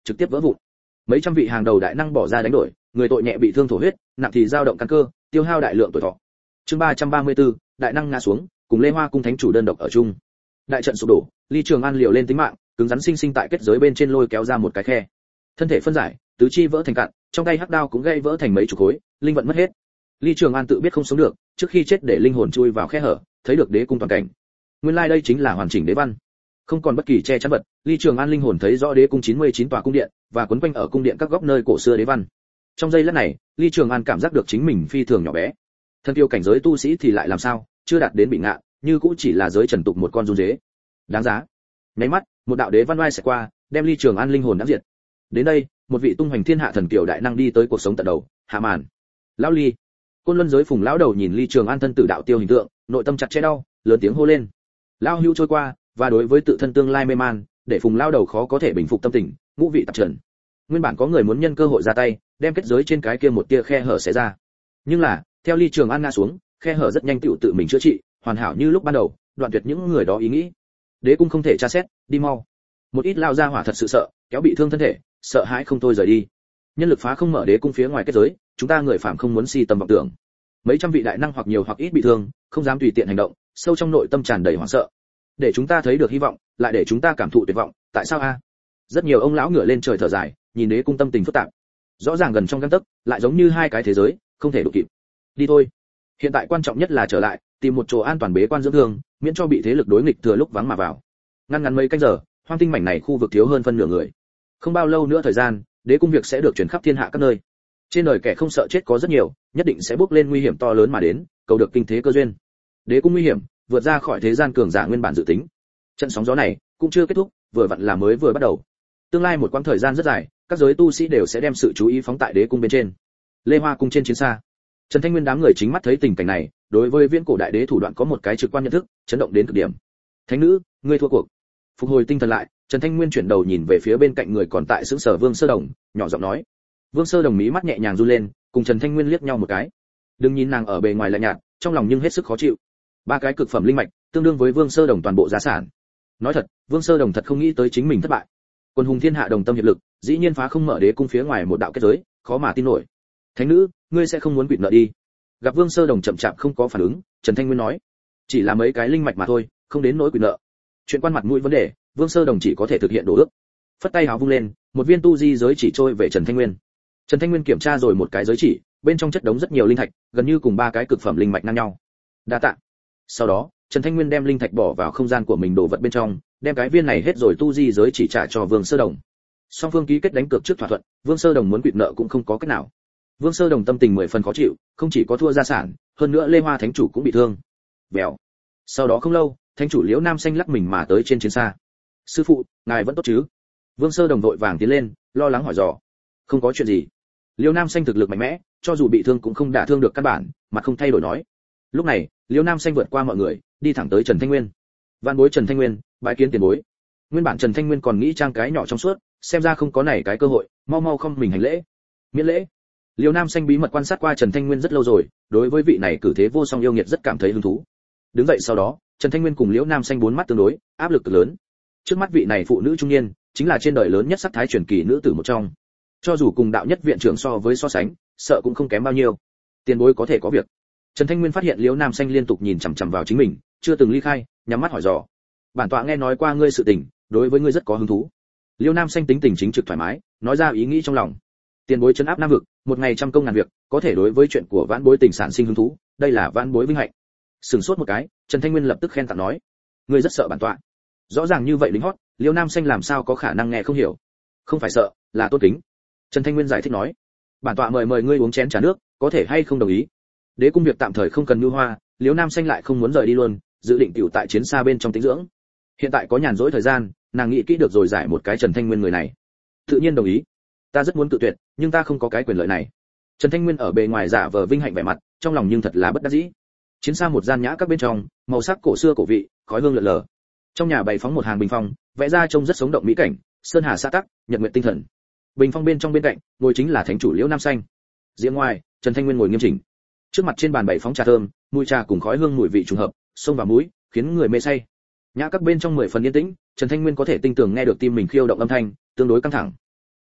trực tiếp vỡ vụn. Mấy trăm vị hàng đầu đại năng bỏ ra đánh đổi, người tội nhẹ bị thương thổ huyết, nặng thì dao động căn cơ, tiêu hao đại lượng tuổi thọ. Chương 334, đại năng ngã xuống, cùng Lê Hoa cung thánh chủ đơn độc ở chung. Đại trận sụp đổ, Ly Trường An liều lên tính mạng, cứng rắn sinh sinh tại kết giới bên trên lôi kéo ra một cái khe. Thân thể phân giải, tứ chi vỡ thành cạn, trong tay hắc đao cũng gãy vỡ thành mấy chục khối, linh vận mất hết. Ly Trường An tự biết không sống được, trước khi chết để linh hồn chui vào khe hở, thấy được đế cung toàn cảnh. Nguyên lai đây chính là hoàn chỉnh đế văn. Không còn bất kỳ che chắn vật, Ly Trường An linh hồn thấy rõ đế cung 99 tòa cung điện và quấn quanh ở cung điện các góc nơi cổ xưa đế văn. Trong giây lát này, Ly Trường An cảm giác được chính mình phi thường nhỏ bé. Thân tiêu cảnh giới tu sĩ thì lại làm sao, chưa đạt đến bị ngạ, như cũng chỉ là giới trần tục một con run dế. Đáng giá. Nháy mắt, một đạo đế văn oai sẽ qua, đem Ly Trường An linh hồn đã diệt. Đến đây, một vị tung hoành thiên hạ thần kiều đại năng đi tới cuộc sống tận đầu, hạ màn. Lão Ly. Côn Luân giới phùng lão đầu nhìn Ly Trường An thân tử đạo tiêu hình tượng, nội tâm chặt chẽ đau, lớn tiếng hô lên. Lão hưu trôi qua, và đối với tự thân tương lai mê man, để phùng lão đầu khó có thể bình phục tâm tình, ngũ vị tạp trần. Nguyên bản có người muốn nhân cơ hội ra tay, đem kết giới trên cái kia một tia khe hở xé ra. Nhưng là, theo Ly Trường An ngã xuống, khe hở rất nhanh tự mình chữa trị, hoàn hảo như lúc ban đầu, đoạn tuyệt những người đó ý nghĩ. Đế cung không thể tra xét, đi mau. Một ít lao ra hỏa thật sự sợ, kéo bị thương thân thể, sợ hãi không thôi rời đi. Nhân lực phá không mở đế cung phía ngoài kết giới, chúng ta người phạm không muốn si tầm vọng tưởng. Mấy trăm vị đại năng hoặc nhiều hoặc ít bị thương, không dám tùy tiện hành động, sâu trong nội tâm tràn đầy hoảng sợ. Để chúng ta thấy được hy vọng, lại để chúng ta cảm thụ tuyệt vọng, tại sao a? Rất nhiều ông lão ngửa lên trời thở dài, nhìn đế cung tâm tình phức tạp. Rõ ràng gần trong gang tấc, lại giống như hai cái thế giới, không thể đụng kịp. Đi thôi. Hiện tại quan trọng nhất là trở lại, tìm một chỗ an toàn bế quan dưỡng thương, miễn cho bị thế lực đối nghịch thừa lúc vắng mà vào. Ngăn ngắn mấy canh giờ, hoang tinh mảnh này khu vực thiếu hơn phân nửa người. Không bao lâu nữa thời gian, đế cung việc sẽ được truyền khắp thiên hạ các nơi. Trên đời kẻ không sợ chết có rất nhiều, nhất định sẽ bước lên nguy hiểm to lớn mà đến, cầu được kinh thế cơ duyên. Đế cung nguy hiểm, vượt ra khỏi thế gian cường giả nguyên bản dự tính. Trận sóng gió này cũng chưa kết thúc, vừa vặn là mới vừa bắt đầu. Tương lai một quãng thời gian rất dài, các giới tu sĩ đều sẽ đem sự chú ý phóng tại đế cung bên trên. Lê Hoa cung trên chiến xa, Trần Thanh Nguyên đám người chính mắt thấy tình cảnh này, đối với viễn cổ đại đế thủ đoạn có một cái trực quan nhận thức, chấn động đến cực điểm. Thánh nữ, ngươi thua cuộc. Phục hồi tinh thần lại, Trần Thanh Nguyên chuyển đầu nhìn về phía bên cạnh người còn tại sững sờ Vương Sơ Đồng, nhỏ giọng nói. Vương Sơ Đồng mí mắt nhẹ nhàng run lên, cùng Trần Thanh Nguyên liếc nhau một cái. Đừng nhìn nàng ở bề ngoài lạnh nhạt, trong lòng nhưng hết sức khó chịu. Ba cái cực phẩm linh mạch, tương đương với Vương Sơ Đồng toàn bộ gia sản. Nói thật, Vương Sơ Đồng thật không nghĩ tới chính mình thất bại. Quân hùng thiên hạ đồng tâm hiệp lực, dĩ nhiên phá không mở đế cung phía ngoài một đạo kết giới, khó mà tin nổi. Thánh nữ, ngươi sẽ không muốn quỵt nợ đi. Gặp Vương Sơ Đồng chậm chạp không có phản ứng, Trần Thanh Nguyên nói, chỉ là mấy cái linh mạch mà thôi, không đến nỗi quỵt nợ. Chuyện quan mặt mũi vấn đề, Vương Sơ Đồng chỉ có thể thực hiện đồ ước. Phất tay háo vung lên, một viên tu di giới chỉ trôi về Trần Thanh Nguyên. Trần Thanh Nguyên kiểm tra rồi một cái giới chỉ, bên trong chất đống rất nhiều linh thạch, gần như cùng ba cái cực phẩm linh mạch ngang nhau. Đa tạ. Sau đó, Trần Thanh Nguyên đem linh thạch bỏ vào không gian của mình đồ vật bên trong, đem cái viên này hết rồi tu di giới chỉ trả cho Vương Sơ Đồng. Song phương ký kết đánh cược trước thỏa thuận, Vương Sơ Đồng muốn quỵt nợ cũng không có cách nào. Vương Sơ Đồng tâm tình 10 phần khó chịu, không chỉ có thua gia sản, hơn nữa Lê Hoa thánh chủ cũng bị thương. Bèo. Sau đó không lâu, thánh chủ Liễu Nam Xanh lắc mình mà tới trên chiến xa. Sư phụ, ngài vẫn tốt chứ? Vương Sơ Đồng vội vàng tiến lên, lo lắng hỏi dò. Không có chuyện gì. Liễu Nam Xanh thực lực mạnh mẽ, cho dù bị thương cũng không đả thương được căn bản, mặt không thay đổi nói. Lúc này, Liễu Nam Xanh vượt qua mọi người, đi thẳng tới Trần Thanh Nguyên. Vạn bối Trần Thanh Nguyên, bái kiến tiền bối. Nguyên bản Trần Thanh Nguyên còn nghĩ trang cái nhỏ trong suốt, xem ra không có này cái cơ hội, mau mau không mình hành lễ. Miễn lễ. Liễu Nam Xanh bí mật quan sát qua Trần Thanh Nguyên rất lâu rồi, đối với vị này cử thế vô song yêu nghiệt rất cảm thấy hứng thú. Đứng dậy sau đó, Trần Thanh Nguyên cùng Liễu Nam Xanh bốn mắt tương đối, áp lực cực lớn. Trước mắt vị này phụ nữ trung niên, chính là trên đời lớn nhất sắc thái truyền kỳ nữ tử một trong. Cho dù cùng đạo nhất viện trưởng so với so sánh, sợ cũng không kém bao nhiêu. Tiền bối có thể có việc. Trần Thanh Nguyên phát hiện Liễu Nam Xanh liên tục nhìn chằm chằm vào chính mình, chưa từng ly khai, nhắm mắt hỏi dò. Bản tọa nghe nói qua ngươi sự tình, đối với ngươi rất có hứng thú. Liễu Nam Xanh tính tình chính trực thoải mái, nói ra ý nghĩ trong lòng. Tiền bối trấn áp Nam vực, một ngày trăm công ngàn việc, có thể đối với chuyện của vãn bối tình sản sinh hứng thú, đây là vãn bối vinh hạnh. Sừng sốt một cái, Trần Thanh Nguyên lập tức khen tặng nói, ngươi rất sợ bản tọa. Rõ ràng như vậy lính hót, Liễu Nam Xanh làm sao có khả năng nghe không hiểu. Không phải sợ, là tôn kính. Trần Thanh Nguyên giải thích nói, bản tọa mời ngươi uống chén trà nước, có thể hay không đồng ý. Đế cung việc tạm thời không cần nhu hoa, Liễu Nam Xanh lại không muốn rời đi luôn, dự định tiểu tại chiến xa bên trong tĩnh dưỡng. Hiện tại có nhàn rỗi thời gian, nàng nghĩ kỹ được rồi giải một cái Trần Thanh Nguyên người này. Tự nhiên đồng ý. Ta rất muốn tự tuyệt, nhưng ta không có cái quyền lợi này. Trần Thanh Nguyên ở bề ngoài giả vờ vinh hạnh vẻ mặt, trong lòng nhưng thật là bất đắc dĩ. Chiến xa một gian nhã các bên trong, màu sắc cổ xưa cổ vị, khói hương lượn lờ. Trong nhà bày phóng một hàng bình phong, vẽ ra trông rất sống động mỹ cảnh, sơn hà xã tắc, nhật nguyệt tinh thần. Bình phong bên trong bên cạnh, ngồi chính là thánh chủ Liễu Nam Xanh. Diện ngoài, Trần Thanh Nguyên ngồi nghiêm chỉnh. Trước mặt trên bàn bày phóng trà thơm, mùi trà cùng khói hương mùi vị trùng hợp, xông vào mũi, khiến người mê say. Nhã các bên trong 10 phần yên tĩnh, Trần Thanh Nguyên có thể tinh tường nghe được tim mình khiêu động âm thanh, tương đối căng thẳng.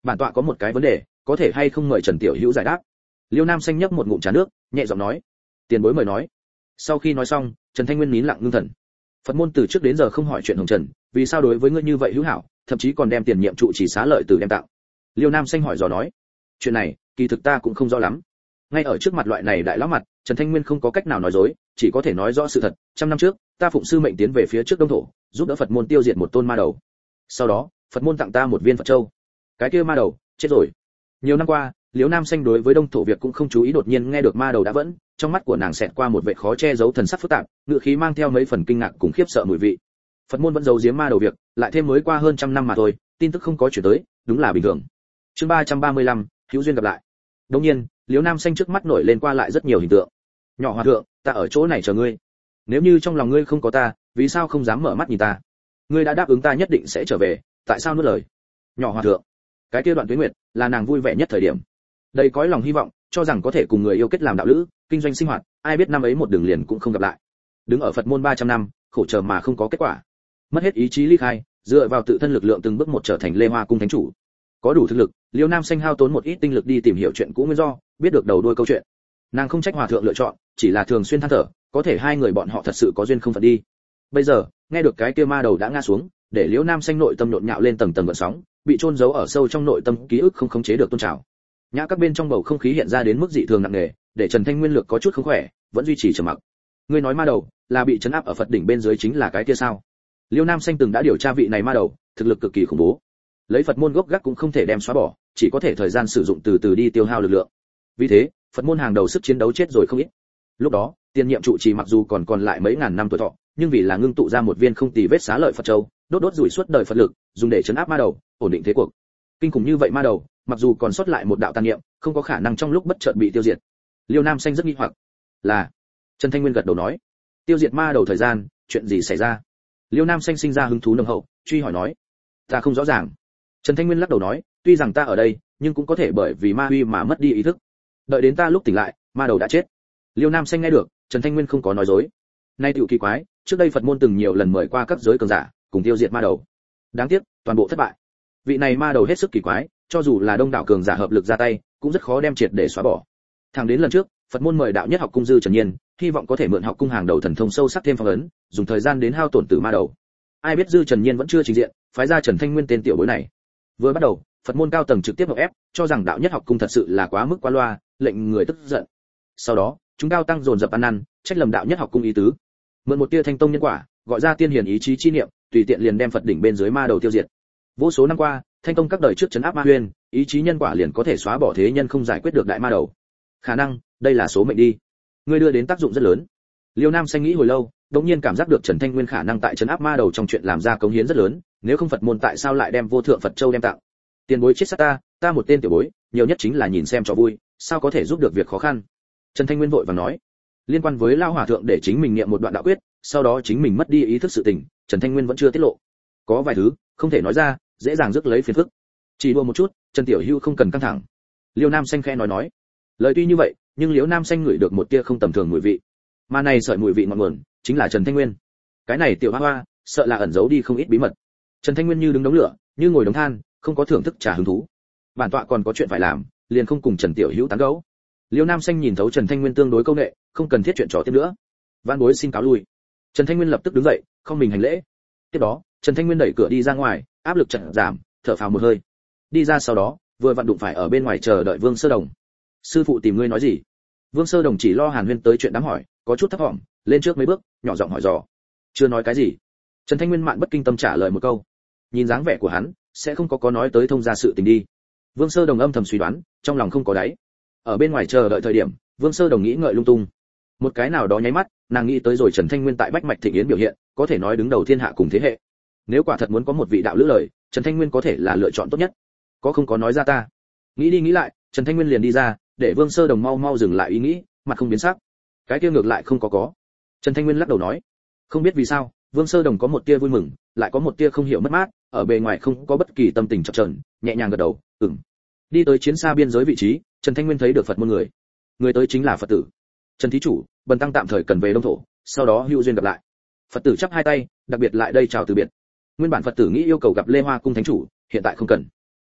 bản tọa có một cái vấn đề, có thể hay không mời Trần tiểu hữu giải đáp? Liêu Nam Xanh nhấp một ngụm trà nước, nhẹ giọng nói. Tiền bối mời nói. Sau khi nói xong, Trần Thanh Nguyên nín lặng ngưng thần. Phật môn từ trước đến giờ không hỏi chuyện hồng trần, vì sao đối với ngươi như vậy hữu hảo, thậm chí còn đem tiền nhiệm trụ chỉ xá lợi từ đem tặng? Liêu Nam Xanh hỏi dò nói. Chuyện này, kỳ thực ta cũng không rõ lắm. Ngay ở trước mặt loại này đại lão mặt, Trần Thanh Nguyên không có cách nào nói dối, chỉ có thể nói rõ sự thật. 100 năm trước, ta phụng sư mệnh tiến về phía trước Đông thổ, giúp đỡ Phật môn tiêu diệt một tôn ma đầu. Sau đó, Phật môn tặng ta một viên Phật châu. Cái kia ma đầu chết rồi. Nhiều năm qua, Liễu Nam Xanh đối với Đông thổ việc cũng không chú ý, đột nhiên nghe được ma đầu đã vẫn, trong mắt của nàng xẹt qua một vẻ khó che giấu thần sắc phức tạp, ngữ khí mang theo mấy phần kinh ngạc cùng khiếp sợ mùi vị. Phật môn vẫn giấu giếm ma đầu việc, lại thêm mới qua hơn 100 năm mà thôi, tin tức không có chuyển tới, đúng là bình thường. Chương 335, hữu duyên gặp lại. Đương nhiên, Liễu Nam Xanh trước mắt nổi lên qua lại rất nhiều hình tượng. Nhỏ hòa thượng, ta ở chỗ này chờ ngươi. Nếu như trong lòng ngươi không có ta, vì sao không dám mở mắt nhìn ta? Ngươi đã đáp ứng ta nhất định sẽ trở về, tại sao nuốt lời? Nhỏ hòa thượng, cái kia đoạn Tuế Nguyệt là nàng vui vẻ nhất thời điểm, đầy cõi lòng hy vọng, cho rằng có thể cùng người yêu kết làm đạo lữ, kinh doanh sinh hoạt, ai biết năm ấy một đường liền cũng không gặp lại. Đứng ở Phật môn 300 năm, khổ chờ mà không có kết quả. Mất hết ý chí ly khai, dựa vào tự thân lực lượng từng bước một trở thành Lê Hoa cung thánh chủ. Có đủ thực lực, Liêu Nam Xanh hao tốn một ít tinh lực đi tìm hiểu chuyện cũ nguyên do, biết được đầu đuôi câu chuyện. Nàng không trách hòa thượng lựa chọn, chỉ là thường xuyên than thở, có thể hai người bọn họ thật sự có duyên không phận đi. Bây giờ, nghe được cái kia ma đầu đã ngã xuống, để Liễu Nam Xanh nội tâm nhộn nhạo lên tầng tầng gợn sóng, bị chôn giấu ở sâu trong nội tâm ký ức không khống chế được tôn trào. Nhã các bên trong bầu không khí hiện ra đến mức dị thường nặng nề, để Trần Thanh Nguyên lực có chút không khỏe, vẫn duy trì trầm mặc. Ngươi nói ma đầu là bị trấn áp ở Phật đỉnh bên dưới chính là cái kia sao? Liêu Nam Xanh từng đã điều tra vị này ma đầu, thực lực cực kỳ khủng bố. Lấy Phật môn gốc gác cũng không thể đem xóa bỏ, chỉ có thể thời gian sử dụng từ từ đi tiêu hao lực lượng. Vì thế, Phật môn hàng đầu sức chiến đấu chết rồi không ít. Lúc đó, tiền nhiệm trụ trì mặc dù còn lại mấy ngàn năm tuổi thọ, nhưng vì là ngưng tụ ra một viên không tì vết xá lợi Phật châu, đốt rủi suốt đời Phật lực, dùng để trấn áp ma đầu, ổn định thế cuộc. Kinh khủng như vậy ma đầu, mặc dù còn sót lại một đạo tàn niệm, không có khả năng trong lúc bất chợt bị tiêu diệt. Liêu Nam Xanh rất nghi hoặc. Là, Trần Thanh Nguyên gật đầu nói. Tiêu diệt ma đầu thời gian, chuyện gì xảy ra? Liêu Nam Xanh sinh ra hứng thú nồng hậu, truy hỏi nói. Ta không rõ ràng. Trần Thanh Nguyên lắc đầu nói, tuy rằng ta ở đây, nhưng cũng có thể bởi vì ma huy mà mất đi ý thức. Đợi đến ta lúc tỉnh lại, ma đầu đã chết. Liêu Nam Xanh nghe được, Trần Thanh Nguyên không có nói dối. Nay tiểu kỳ quái, trước đây Phật môn từng nhiều lần mời qua các giới cường giả, cùng tiêu diệt ma đầu. Đáng tiếc, toàn bộ thất bại. Vị này ma đầu hết sức kỳ quái, cho dù là đông đảo cường giả hợp lực ra tay, cũng rất khó đem triệt để xóa bỏ. Thẳng đến lần trước, Phật môn mời đạo nhất học cung Dư Trần Nhiên, hy vọng có thể mượn học cung hàng đầu thần thông sâu sắc thêm phong ấn, dùng thời gian đến hao tổn tử ma đầu. Ai biết Dư Trần Nhiên vẫn chưa trình diện, phái ra Trần Thanh Nguyên tên tiểu bối này. Vừa bắt đầu, Phật môn cao tầng trực tiếp ép, cho rằng đạo nhất học cung thật sự là quá mức quá loa, lệnh người tức giận. Sau đó, chúng cao tăng dồn dập ăn năn, trách lầm đạo nhất học cung ý tứ. Mượn một tia thanh tông nhân quả, gọi ra tiên hiền ý chí chi niệm, tùy tiện liền đem Phật đỉnh bên dưới ma đầu tiêu diệt. Vô số năm qua, thanh tông các đời trước trấn áp ma huyền, ý chí nhân quả liền có thể xóa bỏ thế nhân không giải quyết được đại ma đầu. Khả năng, đây là số mệnh đi. Ngươi đưa đến tác dụng rất lớn. Liêu Nam Xanh nghĩ hồi lâu, đột nhiên cảm giác được Trần Thanh Nguyên khả năng tại trấn áp ma đầu trong chuyện làm ra cống hiến rất lớn, nếu không Phật môn tại sao lại đem vô thượng Phật châu đem tặng? Tiền bối chết sát ta một tên tiểu bối, nhiều nhất chính là nhìn xem cho vui, sao có thể giúp được việc khó khăn? Trần Thanh Nguyên vội vàng nói. Liên quan với lao hòa thượng để chính mình niệm một đoạn đạo quyết, sau đó chính mình mất đi ý thức sự tình, Trần Thanh Nguyên vẫn chưa tiết lộ. Có vài thứ không thể nói ra, dễ dàng rước lấy phiền phức. Chỉ đùa một chút, Trần Tiểu Hưu không cần căng thẳng. Liêu Nam Xanh khẽ nói. Lời tuy như vậy, nhưng Liễu Nam Xanh ngửi được một tia không tầm thường mùi vị. Mà này sợi mùi vị ngọn nguồn, chính là Trần Thanh Nguyên. Cái này tiểu hoa hoa, sợ là ẩn giấu đi không ít bí mật. Trần Thanh Nguyên như đứng đống lửa, như ngồi đống than, không có thưởng thức trà hứng thú. Bản tọa còn có chuyện phải làm, liền không cùng Trần Tiểu Hữu tán gẫu. Liêu Nam Xanh nhìn thấu Trần Thanh Nguyên tương đối câu nệ, không cần thiết chuyện trò tiếp nữa. Vãn bối xin cáo lui. Trần Thanh Nguyên lập tức đứng dậy, không mình hành lễ. Tiếp đó, Trần Thanh Nguyên đẩy cửa đi ra ngoài, áp lực chợt giảm, thở phào một hơi. Đi ra sau đó, vừa vặn đụng phải ở bên ngoài chờ đợi Vương Sơ Đồng. Sư phụ tìm ngươi nói gì? Vương Sơ Đồng chỉ lo Hàn Huyên tới chuyện đám hỏi, có chút thấp vọng, lên trước mấy bước, nhỏ giọng hỏi dò. Chưa nói cái gì. Trần Thanh Nguyên mạn bất kinh tâm trả lời một câu. Nhìn dáng vẻ của hắn, sẽ không có nói tới thông gia sự tình đi. Vương Sơ Đồng âm thầm suy đoán, trong lòng không có đáy. Ở bên ngoài chờ đợi thời điểm, Vương Sơ Đồng nghĩ ngợi lung tung. Một cái nào đó nháy mắt, nàng nghĩ tới rồi Trần Thanh Nguyên tại Bách Mạch Thịnh Yến biểu hiện, có thể nói đứng đầu thiên hạ cùng thế hệ. Nếu quả thật muốn có một vị đạo lữ lời, Trần Thanh Nguyên có thể là lựa chọn tốt nhất. Có không có nói ra ta. Nghĩ đi nghĩ lại, Trần Thanh Nguyên liền đi ra, để Vương Sơ Đồng mau dừng lại ý nghĩ, mặt không biến sắc. Cái kia ngược lại không có. Trần Thanh Nguyên lắc đầu nói, không biết vì sao, Vương Sơ Đồng có một tia vui mừng, lại có một tia không hiểu mất mát, ở bề ngoài không có bất kỳ tâm tình chập chờn, nhẹ nhàng gật đầu, ừm. Đi tới chiến xa biên giới vị trí, Trần Thanh Nguyên thấy được Phật môn người. Người tới chính là Phật tử. Trần thí chủ, bần tăng tạm thời cần về Đông thổ, sau đó hữu duyên gặp lại. Phật tử chắp hai tay, đặc biệt lại đây chào từ biệt. Nguyên bản Phật tử nghĩ yêu cầu gặp Lê Hoa cung thánh chủ, hiện tại không cần.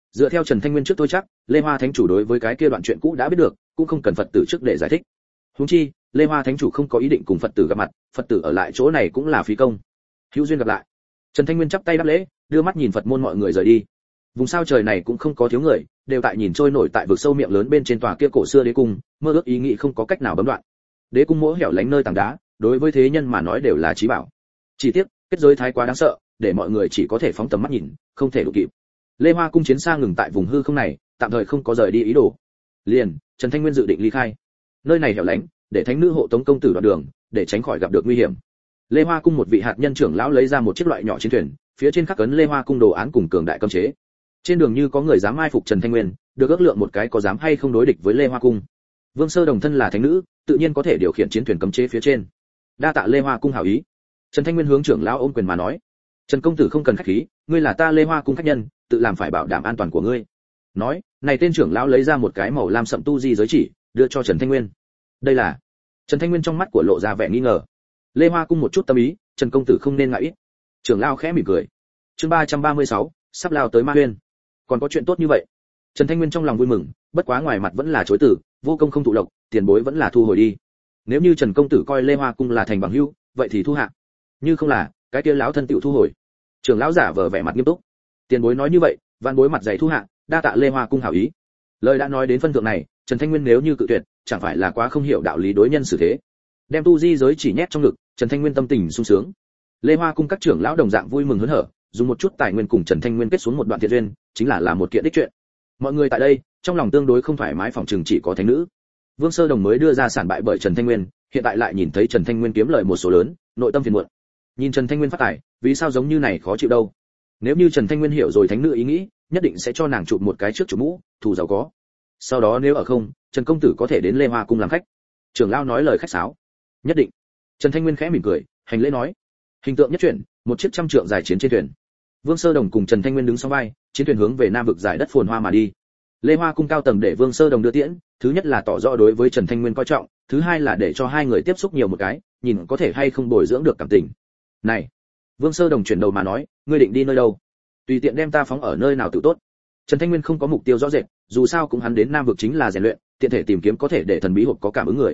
Dựa theo Trần Thanh Nguyên trước tôi chắc, Lê Hoa Thánh chủ đối với cái kia đoạn chuyện cũ đã biết được, cũng không cần Phật tử trước để giải thích. Huống chi, Lê Hoa Thánh chủ không có ý định cùng Phật tử gặp mặt, Phật tử ở lại chỗ này cũng là phí công. Hữu duyên gặp lại. Trần Thanh Nguyên chắp tay đáp lễ, đưa mắt nhìn Phật môn mọi người rời đi. Vùng sao trời này cũng không có thiếu người, đều tại nhìn trôi nổi tại vực sâu miệng lớn bên trên tòa kia cổ xưa đế cung, mơ ước ý nghĩ không có cách nào bấm đoạn. Đế cung mỗi hẻo lánh nơi tảng đá, đối với thế nhân mà nói đều là chí bảo. Chỉ tiếc, kết giới thái quá đáng sợ, để mọi người chỉ có thể phóng tầm mắt nhìn, không thể đụng kịp. Lê Hoa cung chiến xa ngừng tại vùng hư không này, tạm thời không có rời đi ý đồ. Liền, Trần Thanh Nguyên dự định ly khai. Nơi này hẻo lánh, để thánh nữ hộ tống công tử đoạn đường, để tránh khỏi gặp được nguy hiểm. Lê Hoa cung một vị hạt nhân trưởng lão lấy ra một chiếc loại nhỏ chiến thuyền, phía trên khắc ấn Lê Hoa cung đồ án cùng cường đại cấm chế. Trên đường như có người dám mai phục Trần Thanh Nguyên, được ước lượng một cái có dám hay không đối địch với Lê Hoa cung. Vương Sơ Đồng thân là thánh nữ, tự nhiên có thể điều khiển chiến thuyền cấm chế phía trên. Đa tạ Lê Hoa cung hảo ý. Trần Thanh Nguyên hướng trưởng lão ôm quyền mà nói, Trần công tử không cần khách khí, ngươi là ta Lê Hoa cung khách nhân, tự làm phải bảo đảm an toàn của ngươi. Nói, này tên trưởng lão lấy ra một cái màu lam sậm tu di giới chỉ, đưa cho Trần Thanh Nguyên. Đây là. Trần Thanh Nguyên trong mắt của lộ ra vẻ nghi ngờ. Lê Hoa cung một chút tâm ý, Trần công tử không nên ngại ít. Trưởng lão khẽ mỉm cười. Chương 336, sắp lao tới Ma Huyên. Còn có chuyện tốt như vậy. Trần Thanh Nguyên trong lòng vui mừng, bất quá ngoài mặt vẫn là chối từ, vô công không thụ lộc, tiền bối vẫn là thu hồi đi. Nếu như Trần công tử coi Lê Hoa cung là thành bằng hữu, vậy thì thu hạ. Như không là, cái kia lão thân tựu thu hồi. Trưởng lão giả vờ vẻ mặt nghiêm túc. Tiền bối nói như vậy, vạn bối mặt dày thu hạ, đa tạ Lê Hoa cung hảo ý. Lời đã nói đến phân thượng này, Trần Thanh Nguyên nếu như cự tuyệt, chẳng phải là quá không hiểu đạo lý đối nhân xử thế. Đem tu di giới chỉ nhét trong ngực, Trần Thanh Nguyên tâm tình sung sướng. Lê Hoa cung các trưởng lão đồng dạng vui mừng hớn hở, dùng một chút tài nguyên cùng Trần Thanh Nguyên kết xuống một đoạn thiện duyên, chính là một kiện đích chuyện. Mọi người tại đây, trong lòng tương đối không thoải mái, phòng trường chỉ có thánh nữ. Vương Sơ Đồng mới đưa ra sản bại bởi Trần Thanh Nguyên, hiện tại lại nhìn thấy Trần Thanh Nguyên kiếm lời một số lớn, nội tâm phiền muộn. Nhìn Trần Thanh Nguyên phát tài, vì sao giống như này khó chịu đâu? Nếu như Trần Thanh Nguyên hiểu rồi thánh nữ ý nghĩ, nhất định sẽ cho nàng chụp một cái trước chủ mũ, thù giàu có. Sau đó nếu ở không, Trần công tử có thể đến Lê Hoa cung làm khách. Trưởng lão nói lời khách sáo. Nhất định. Trần Thanh Nguyên khẽ mỉm cười, hành lễ nói. Hình tượng nhất chuyển, một chiếc trăm trượng dài chiến trên thuyền. Vương Sơ Đồng cùng Trần Thanh Nguyên đứng song vai, chiến thuyền hướng về nam vực giải đất phồn hoa mà đi. Lê Hoa cung cao tầng để Vương Sơ Đồng đưa tiễn, thứ nhất là tỏ rõ đối với Trần Thanh Nguyên coi trọng, thứ hai là để cho hai người tiếp xúc nhiều một cái, nhìn có thể hay không bồi dưỡng được cảm tình. Này, Vương Sơ Đồng chuyển đầu mà nói, ngươi định đi nơi đâu? Tùy tiện đem ta phóng ở nơi nào tự tốt. Trần Thanh Nguyên không có mục tiêu rõ rệt, dù sao cũng hắn đến nam vực chính là rèn luyện, tiện thể tìm kiếm có thể để thần bí hộp có cảm ứng người.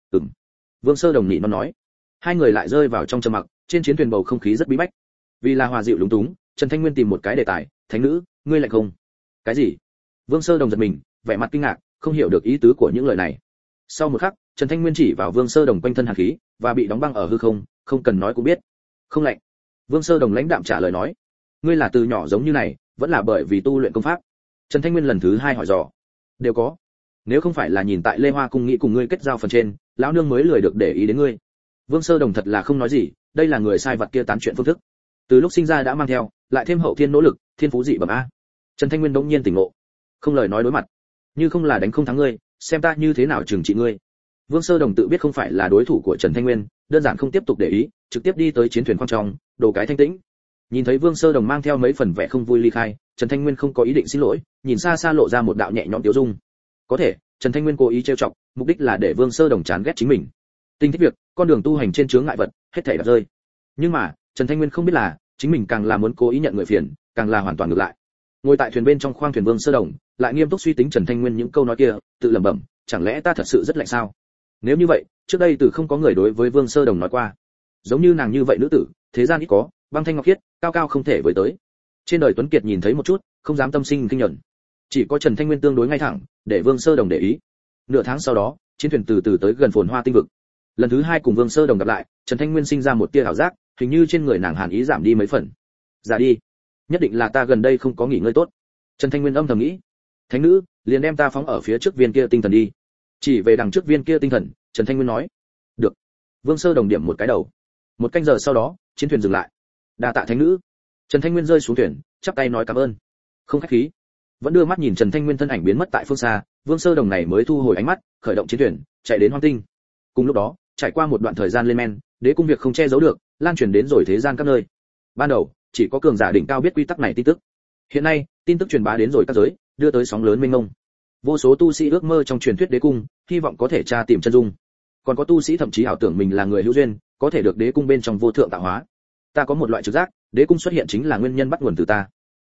Vương Sơ Đồng nhịn nó nói. Hai người lại rơi vào trong trầm mặc, trên chiến thuyền bầu không khí rất bí bách. Vì là hòa dịu lúng túng, Trần Thanh Nguyên tìm một cái đề tài, thánh nữ, ngươi lạnh không? Cái gì? Vương Sơ Đồng giật mình, vẻ mặt kinh ngạc, không hiểu được ý tứ của những lời này. Sau một khắc, Trần Thanh Nguyên chỉ vào Vương Sơ Đồng quanh thân hàn khí, và bị đóng băng ở hư không, không cần nói cũng biết. Không lạnh. Vương Sơ Đồng lãnh đạm trả lời nói, ngươi là từ nhỏ giống như này, vẫn là bởi vì tu luyện công pháp? Trần Thanh Nguyên lần thứ hai hỏi dò. Đều có. Nếu không phải là nhìn tại Lê Hoa cung nghĩ cùng ngươi kết giao phần trên, lão nương mới lười được để ý đến ngươi. Vương Sơ Đồng thật là không nói gì, đây là người sai vật kia tán chuyện phương thức. Từ lúc sinh ra đã mang theo, lại thêm hậu thiên nỗ lực, thiên phú dị bẩm a. Trần Thanh Nguyên đống nhiên tỉnh ngộ, không lời nói đối mặt. Như không là đánh không thắng ngươi, xem ta như thế nào trừng trị ngươi. Vương Sơ Đồng tự biết không phải là đối thủ của Trần Thanh Nguyên, đơn giản không tiếp tục để ý, trực tiếp đi tới chiến thuyền khoang trong, đồ cái thanh tĩnh. Nhìn thấy Vương Sơ Đồng mang theo mấy phần vẻ không vui ly khai, Trần Thanh Nguyên không có ý định xin lỗi, nhìn xa xa lộ ra một đạo nhẹ nhõm tiêu dung. Có thể, Trần Thanh Nguyên cố ý trêu chọc, mục đích là để Vương Sơ Đồng chán ghét chính mình. Tinh thích việc, con đường tu hành trên chướng ngại vật, hết thảy đạp rơi. Nhưng mà, Trần Thanh Nguyên không biết là, chính mình càng là muốn cố ý nhận người phiền, càng là hoàn toàn ngược lại. Ngồi tại thuyền bên trong khoang thuyền Vương Sơ Đồng, lại nghiêm túc suy tính Trần Thanh Nguyên những câu nói kia, tự lẩm bẩm, chẳng lẽ ta thật sự rất lạnh sao? Nếu như vậy, trước đây từ không có người đối với Vương Sơ Đồng nói qua. Giống như nàng như vậy nữ tử, thế gian ít có, băng thanh ngọc khiết, cao cao không thể với tới. Trên đời tuấn kiệt nhìn thấy một chút, không dám tâm sinh kinh nhẫn. Chỉ có Trần Thanh Nguyên tương đối ngay thẳng, để Vương Sơ Đồng để ý. Nửa tháng sau đó, chiến thuyền từ từ tới gần phồn hoa tinh vực. Lần thứ hai cùng Vương Sơ Đồng gặp lại, Trần Thanh Nguyên sinh ra một tia ảo giác, hình như trên người nàng hàn ý giảm đi mấy phần. Giả đi, nhất định là ta gần đây không có nghỉ ngơi tốt. Trần Thanh Nguyên âm thầm nghĩ. Thánh nữ, liền đem ta phóng ở phía trước viên kia tinh thần đi. Chỉ về đằng trước viên kia tinh thần, Trần Thanh Nguyên nói. Được. Vương Sơ Đồng điểm một cái đầu. Một canh giờ sau đó, chiến thuyền dừng lại. Đa tạ thánh nữ. Trần Thanh Nguyên rơi xuống thuyền, chắp tay nói cảm ơn. Không khách khí. Vẫn đưa mắt nhìn Trần Thanh Nguyên thân ảnh biến mất tại phương xa, Vương Sơ Đồng này mới thu hồi ánh mắt, khởi động chiến thuyền, chạy đến Hoang Tinh. Cùng lúc đó, trải qua một đoạn thời gian lên men, đế cung việc không che giấu được, lan truyền đến rồi thế gian các nơi. Ban đầu, chỉ có cường giả đỉnh cao biết quy tắc này tin tức. Hiện nay, tin tức truyền bá đến rồi các giới, đưa tới sóng lớn mênh mông. Vô số tu sĩ ước mơ trong truyền thuyết đế cung, hy vọng có thể tra tìm chân dung. Còn có tu sĩ thậm chí ảo tưởng mình là người hữu duyên, có thể được đế cung bên trong vô thượng tạo hóa. Ta có một loại trực giác, đế cung xuất hiện chính là nguyên nhân bắt nguồn từ ta.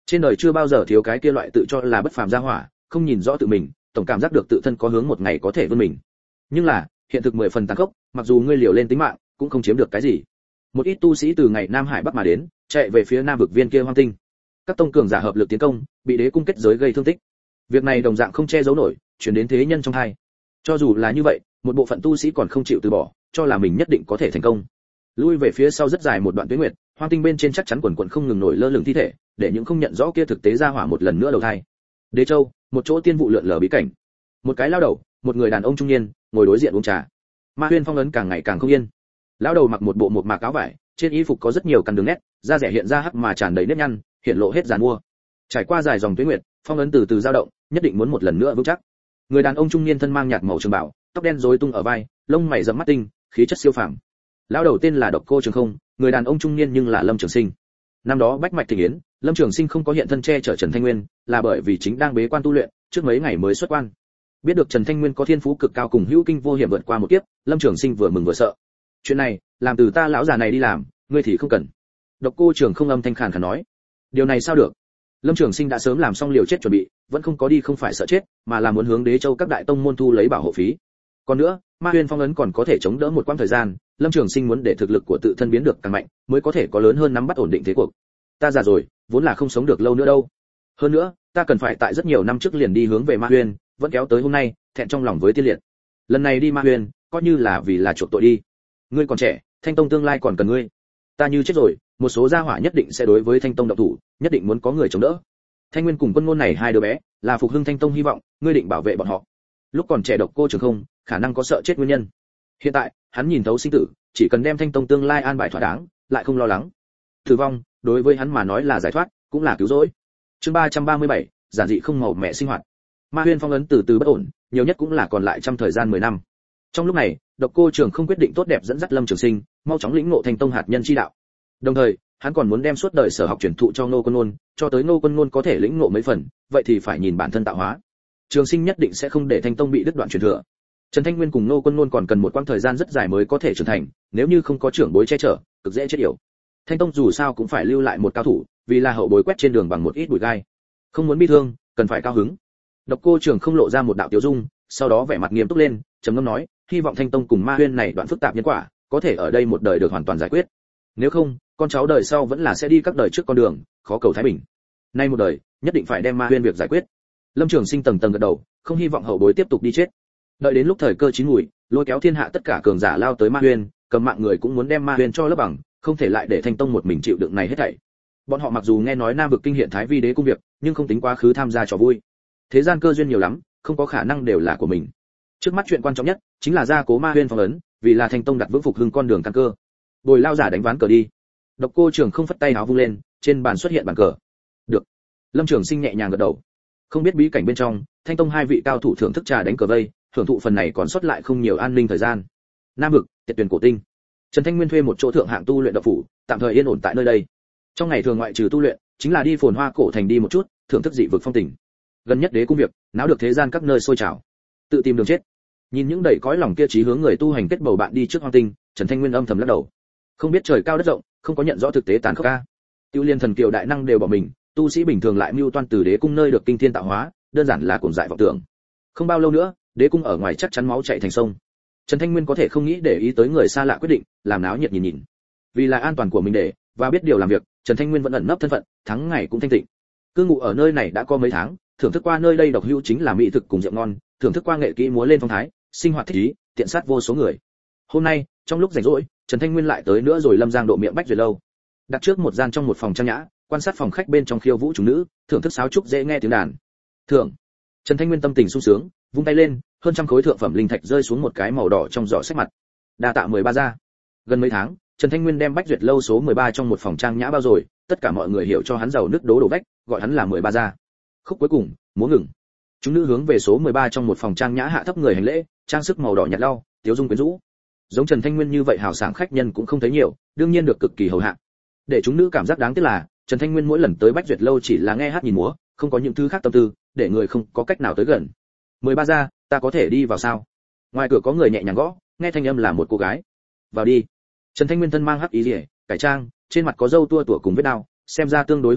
Trên đời chưa bao giờ thiếu cái kia loại tự cho là bất phàm gia hỏa, không nhìn rõ tự mình, tổng cảm giác được tự thân có hướng một ngày có thể vươn mình. Nhưng là, hiện thực 10 phần tàn khốc, mặc dù ngươi liều lên tính mạng, cũng không chiếm được cái gì. Một ít tu sĩ từ ngày Nam Hải Bắc mà đến, chạy về phía Nam vực viên kia hoang tinh. Các tông cường giả hợp lực tiến công, bị đế cung kết giới gây thương tích. Việc này đồng dạng không che giấu nổi, truyền đến thế nhân trong hai. Cho dù là như vậy, một bộ phận tu sĩ còn không chịu từ bỏ, cho là mình nhất định có thể thành công. Lui về phía sau rất dài một đoạn tuyết nguyệt, hoang tinh bên trên chắc chắn quần quần không ngừng nổi lơ lửng thi thể, để những không nhận rõ kia thực tế ra hỏa một lần nữa đầu thai. Đế Châu, một chỗ tiên vụ lượn lờ bí cảnh. Một cái lao đầu, một người đàn ông trung niên, ngồi đối diện uống trà. Ma Huyên phong ấn càng ngày càng không yên. Lão đầu mặc một bộ mạc áo vải, trên y phục có rất nhiều căn đường nét, da rẻ hiện ra hắc mà tràn đầy nếp nhăn, hiện lộ hết giàn mua. Trải qua dài dòng tuyết nguyệt, phong ấn từ từ dao động, nhất định muốn một lần nữa vững chắc. Người đàn ông trung niên thân mang nhạt màu trường bào, tóc đen rối tung ở vai, lông mày rậm mắt tinh, khí chất siêu phàm. Lão đầu tên là Độc Cô Trường Không, người đàn ông trung niên nhưng là Lâm Trường Sinh. Năm đó bách mạch thịnh yến, Lâm Trường Sinh không có hiện thân che chở Trần Thanh Nguyên, là bởi vì chính đang bế quan tu luyện, trước mấy ngày mới xuất quan. Biết được Trần Thanh Nguyên có thiên phú cực cao cùng hữu kinh vô hiểm vượt qua một kiếp, Lâm Trường Sinh vừa mừng vừa sợ. Chuyện này, làm từ ta lão già này đi làm, ngươi thì không cần. Độc Cô Trường Không âm thanh khàn khàn nói. Điều này sao được? Lâm Trường Sinh đã sớm làm xong liều chết chuẩn bị, vẫn không có đi không phải sợ chết, mà là muốn hướng Đế Châu các đại tông môn thu lấy bảo hộ phí. Còn nữa, Ma Huyên phong ấn còn có thể chống đỡ một quãng thời gian, Lâm Trường Sinh muốn để thực lực của tự thân biến được càng mạnh, mới có thể có lớn hơn nắm bắt ổn định thế cuộc. Ta già rồi, vốn là không sống được lâu nữa đâu. Hơn nữa, ta cần phải tại rất nhiều năm trước liền đi hướng về Ma Huyên, vẫn kéo tới hôm nay, thẹn trong lòng với tiên liệt. Lần này đi Ma Huyên, coi như là vì là chuộc tội đi. Ngươi còn trẻ, Thanh Tông tương lai còn cần ngươi. Ta như chết rồi, một số gia hỏa nhất định sẽ đối với Thanh Tông động thủ, nhất định muốn có người chống đỡ. Thanh Nguyên cùng Quân Ngôn này hai đứa bé, là phục hưng Thanh Tông hy vọng, ngươi định bảo vệ bọn họ. Lúc còn trẻ Độc Cô Trường Không, khả năng có sợ chết nguyên nhân. Hiện tại, hắn nhìn thấu sinh tử, chỉ cần đem Thanh Tông tương lai an bài thỏa đáng, lại không lo lắng. Tử vong, đối với hắn mà nói là giải thoát, cũng là cứu rỗi. Chương 337, giản dị không màu mẹ sinh hoạt. Ma Huyên phong ấn từ từ bất ổn, nhiều nhất cũng là còn lại trong thời gian 10 năm. Trong lúc này, Độc Cô Trường Không quyết định tốt đẹp dẫn dắt Lâm Trường Sinh, mau chóng lĩnh ngộ Thanh Tông hạt nhân chi đạo. Đồng thời, hắn còn muốn đem suốt đời sở học truyền thụ cho Ngô Quân Ngôn, cho tới Ngô Quân Ngôn có thể lĩnh ngộ mấy phần, vậy thì phải nhìn bản thân tạo hóa. Trường Sinh nhất định sẽ không để Thanh Tông bị đứt đoạn truyền thừa. Trần Thanh Nguyên cùng Ngô Quân Ngôn còn cần một quãng thời gian rất dài mới có thể trưởng thành, nếu như không có trưởng bối che chở, cực dễ chết yểu. Thanh Tông dù sao cũng phải lưu lại một cao thủ, vì là hậu bối quét trên đường bằng một ít bụi gai. Không muốn bi thương, cần phải cao hứng. Độc Cô Trường Không lộ ra một đạo tiêu dung, sau đó vẻ mặt nghiêm túc lên, trầm ngâm nói, hy vọng Thanh Tông cùng Ma Huyên này đoạn phức tạp nhân quả, có thể ở đây một đời được hoàn toàn giải quyết. Nếu không, con cháu đời sau vẫn là sẽ đi các đời trước con đường, khó cầu thái bình. Nay một đời, nhất định phải đem Ma Huyên việc giải quyết. Lâm Trường Sinh tầng tầng gật đầu, không hy vọng hậu bối tiếp tục đi chết. Đợi đến lúc thời cơ chín muồi, lôi kéo thiên hạ tất cả cường giả lao tới Ma Huyên, cầm mạng người cũng muốn đem Ma Huyên cho lấp bằng, không thể lại để Thanh Tông một mình chịu đựng này hết thảy. Bọn họ mặc dù nghe nói Nam vực kinh hiện Thái Vi đế cung việc, nhưng không tính quá khứ tham gia trò vui. Thế gian cơ duyên nhiều lắm, không có khả năng đều là của mình. Trước mắt chuyện quan trọng nhất chính là gia cố Ma Huyên phong ấn, vì là Thanh Tông đặt vững phục hưng con đường căn cơ. Bồi lao giả đánh ván cờ đi. Độc Cô Trường Không phất tay áo vung lên, trên bàn xuất hiện bàn cờ. Được. Lâm Trường Sinh nhẹ nhàng gật đầu. Không biết bí cảnh bên trong, Thanh Tông hai vị cao thủ thưởng thức trà đánh cờ vây, thưởng thụ phần này còn sót lại không nhiều an ninh thời gian. Nam vực, Tiệt Tuyển cổ tinh. Trần Thanh Nguyên thuê một chỗ thượng hạng tu luyện độc phủ, tạm thời yên ổn tại nơi đây. Trong ngày thường ngoại trừ tu luyện, chính là đi phồn hoa cổ thành đi một chút, thưởng thức dị vực phong tình. Gần nhất đế cung việc, náo được thế gian các nơi sôi trào. Tự tìm đường chết. Nhìn những đầy cõi lòng kia chí hướng người tu hành kết bầu bạn đi trước hoang tinh, Trần Thanh Nguyên âm thầm lắc đầu. Không biết trời cao đất rộng, không có nhận rõ thực tế tàn khốc ca. Tiêu Liên thần kiều đại năng đều bỏ mình, tu sĩ bình thường lại mưu toan từ đế cung nơi được kinh thiên tạo hóa, đơn giản là cuồng dại vọng tưởng. Không bao lâu nữa, đế cung ở ngoài chắc chắn máu chảy thành sông. Trần Thanh Nguyên có thể không nghĩ để ý tới người xa lạ quyết định, làm náo nhiệt nhìn nhìn. Vì là an toàn của mình để và biết điều làm việc, Trần Thanh Nguyên vẫn ẩn nấp thân phận, tháng ngày cũng thanh tịnh. Cư ngụ ở nơi này đã có mấy tháng, thưởng thức qua nơi đây độc hữu chính là mỹ thực cùng rượu ngon, thưởng thức qua nghệ kỹ múa lên phong thái, sinh hoạt thích ý, tiện sát vô số người. Hôm nay, trong lúc rảnh rỗi, Trần Thanh Nguyên lại tới nữa rồi Lâm Giang độ miệng Bách Duyệt lâu. Đặt trước một gian trong một phòng trang nhã, quan sát phòng khách bên trong khiêu vũ chúng nữ, thưởng thức sáo trúc dễ nghe tiếng đàn. Thưởng. Trần Thanh Nguyên tâm tình sung sướng, vung tay lên, hơn trăm khối thượng phẩm linh thạch rơi xuống một cái màu đỏ trong giỏ sách mặt. Đa tạ 13 gia. Gần mấy tháng, Trần Thanh Nguyên đem Bách Duyệt lâu số 13 trong một phòng trang nhã bao rồi, tất cả mọi người hiểu cho hắn giàu nước đố đổ vách, gọi hắn là 13 gia. Khúc cuối cùng, múa ngừng. Chúng nữ hướng về số 13 trong một phòng trang nhã hạ thấp người hành lễ, trang sức màu đỏ nhạt lau, tiếu dung quyến rũ. Giống Trần Thanh Nguyên như vậy hào sảng khách nhân cũng không thấy nhiều, đương nhiên được cực kỳ hầu hạ. Để chúng nữ cảm giác đáng tiếc là, Trần Thanh Nguyên mỗi lần tới Bách Duyệt lâu chỉ là nghe hát nhìn múa, không có những thứ khác tâm tư, để người không có cách nào tới gần. 13 gia, ta có thể đi vào sao? Ngoài cửa có người nhẹ nhàng gõ, nghe thanh âm là một cô gái. Vào đi. Trần Thanh Nguyên thân mang hắc ý liễu, cải trang, trên mặt có râu tua tủa cùng vết đao, xem ra tương đối hung ác,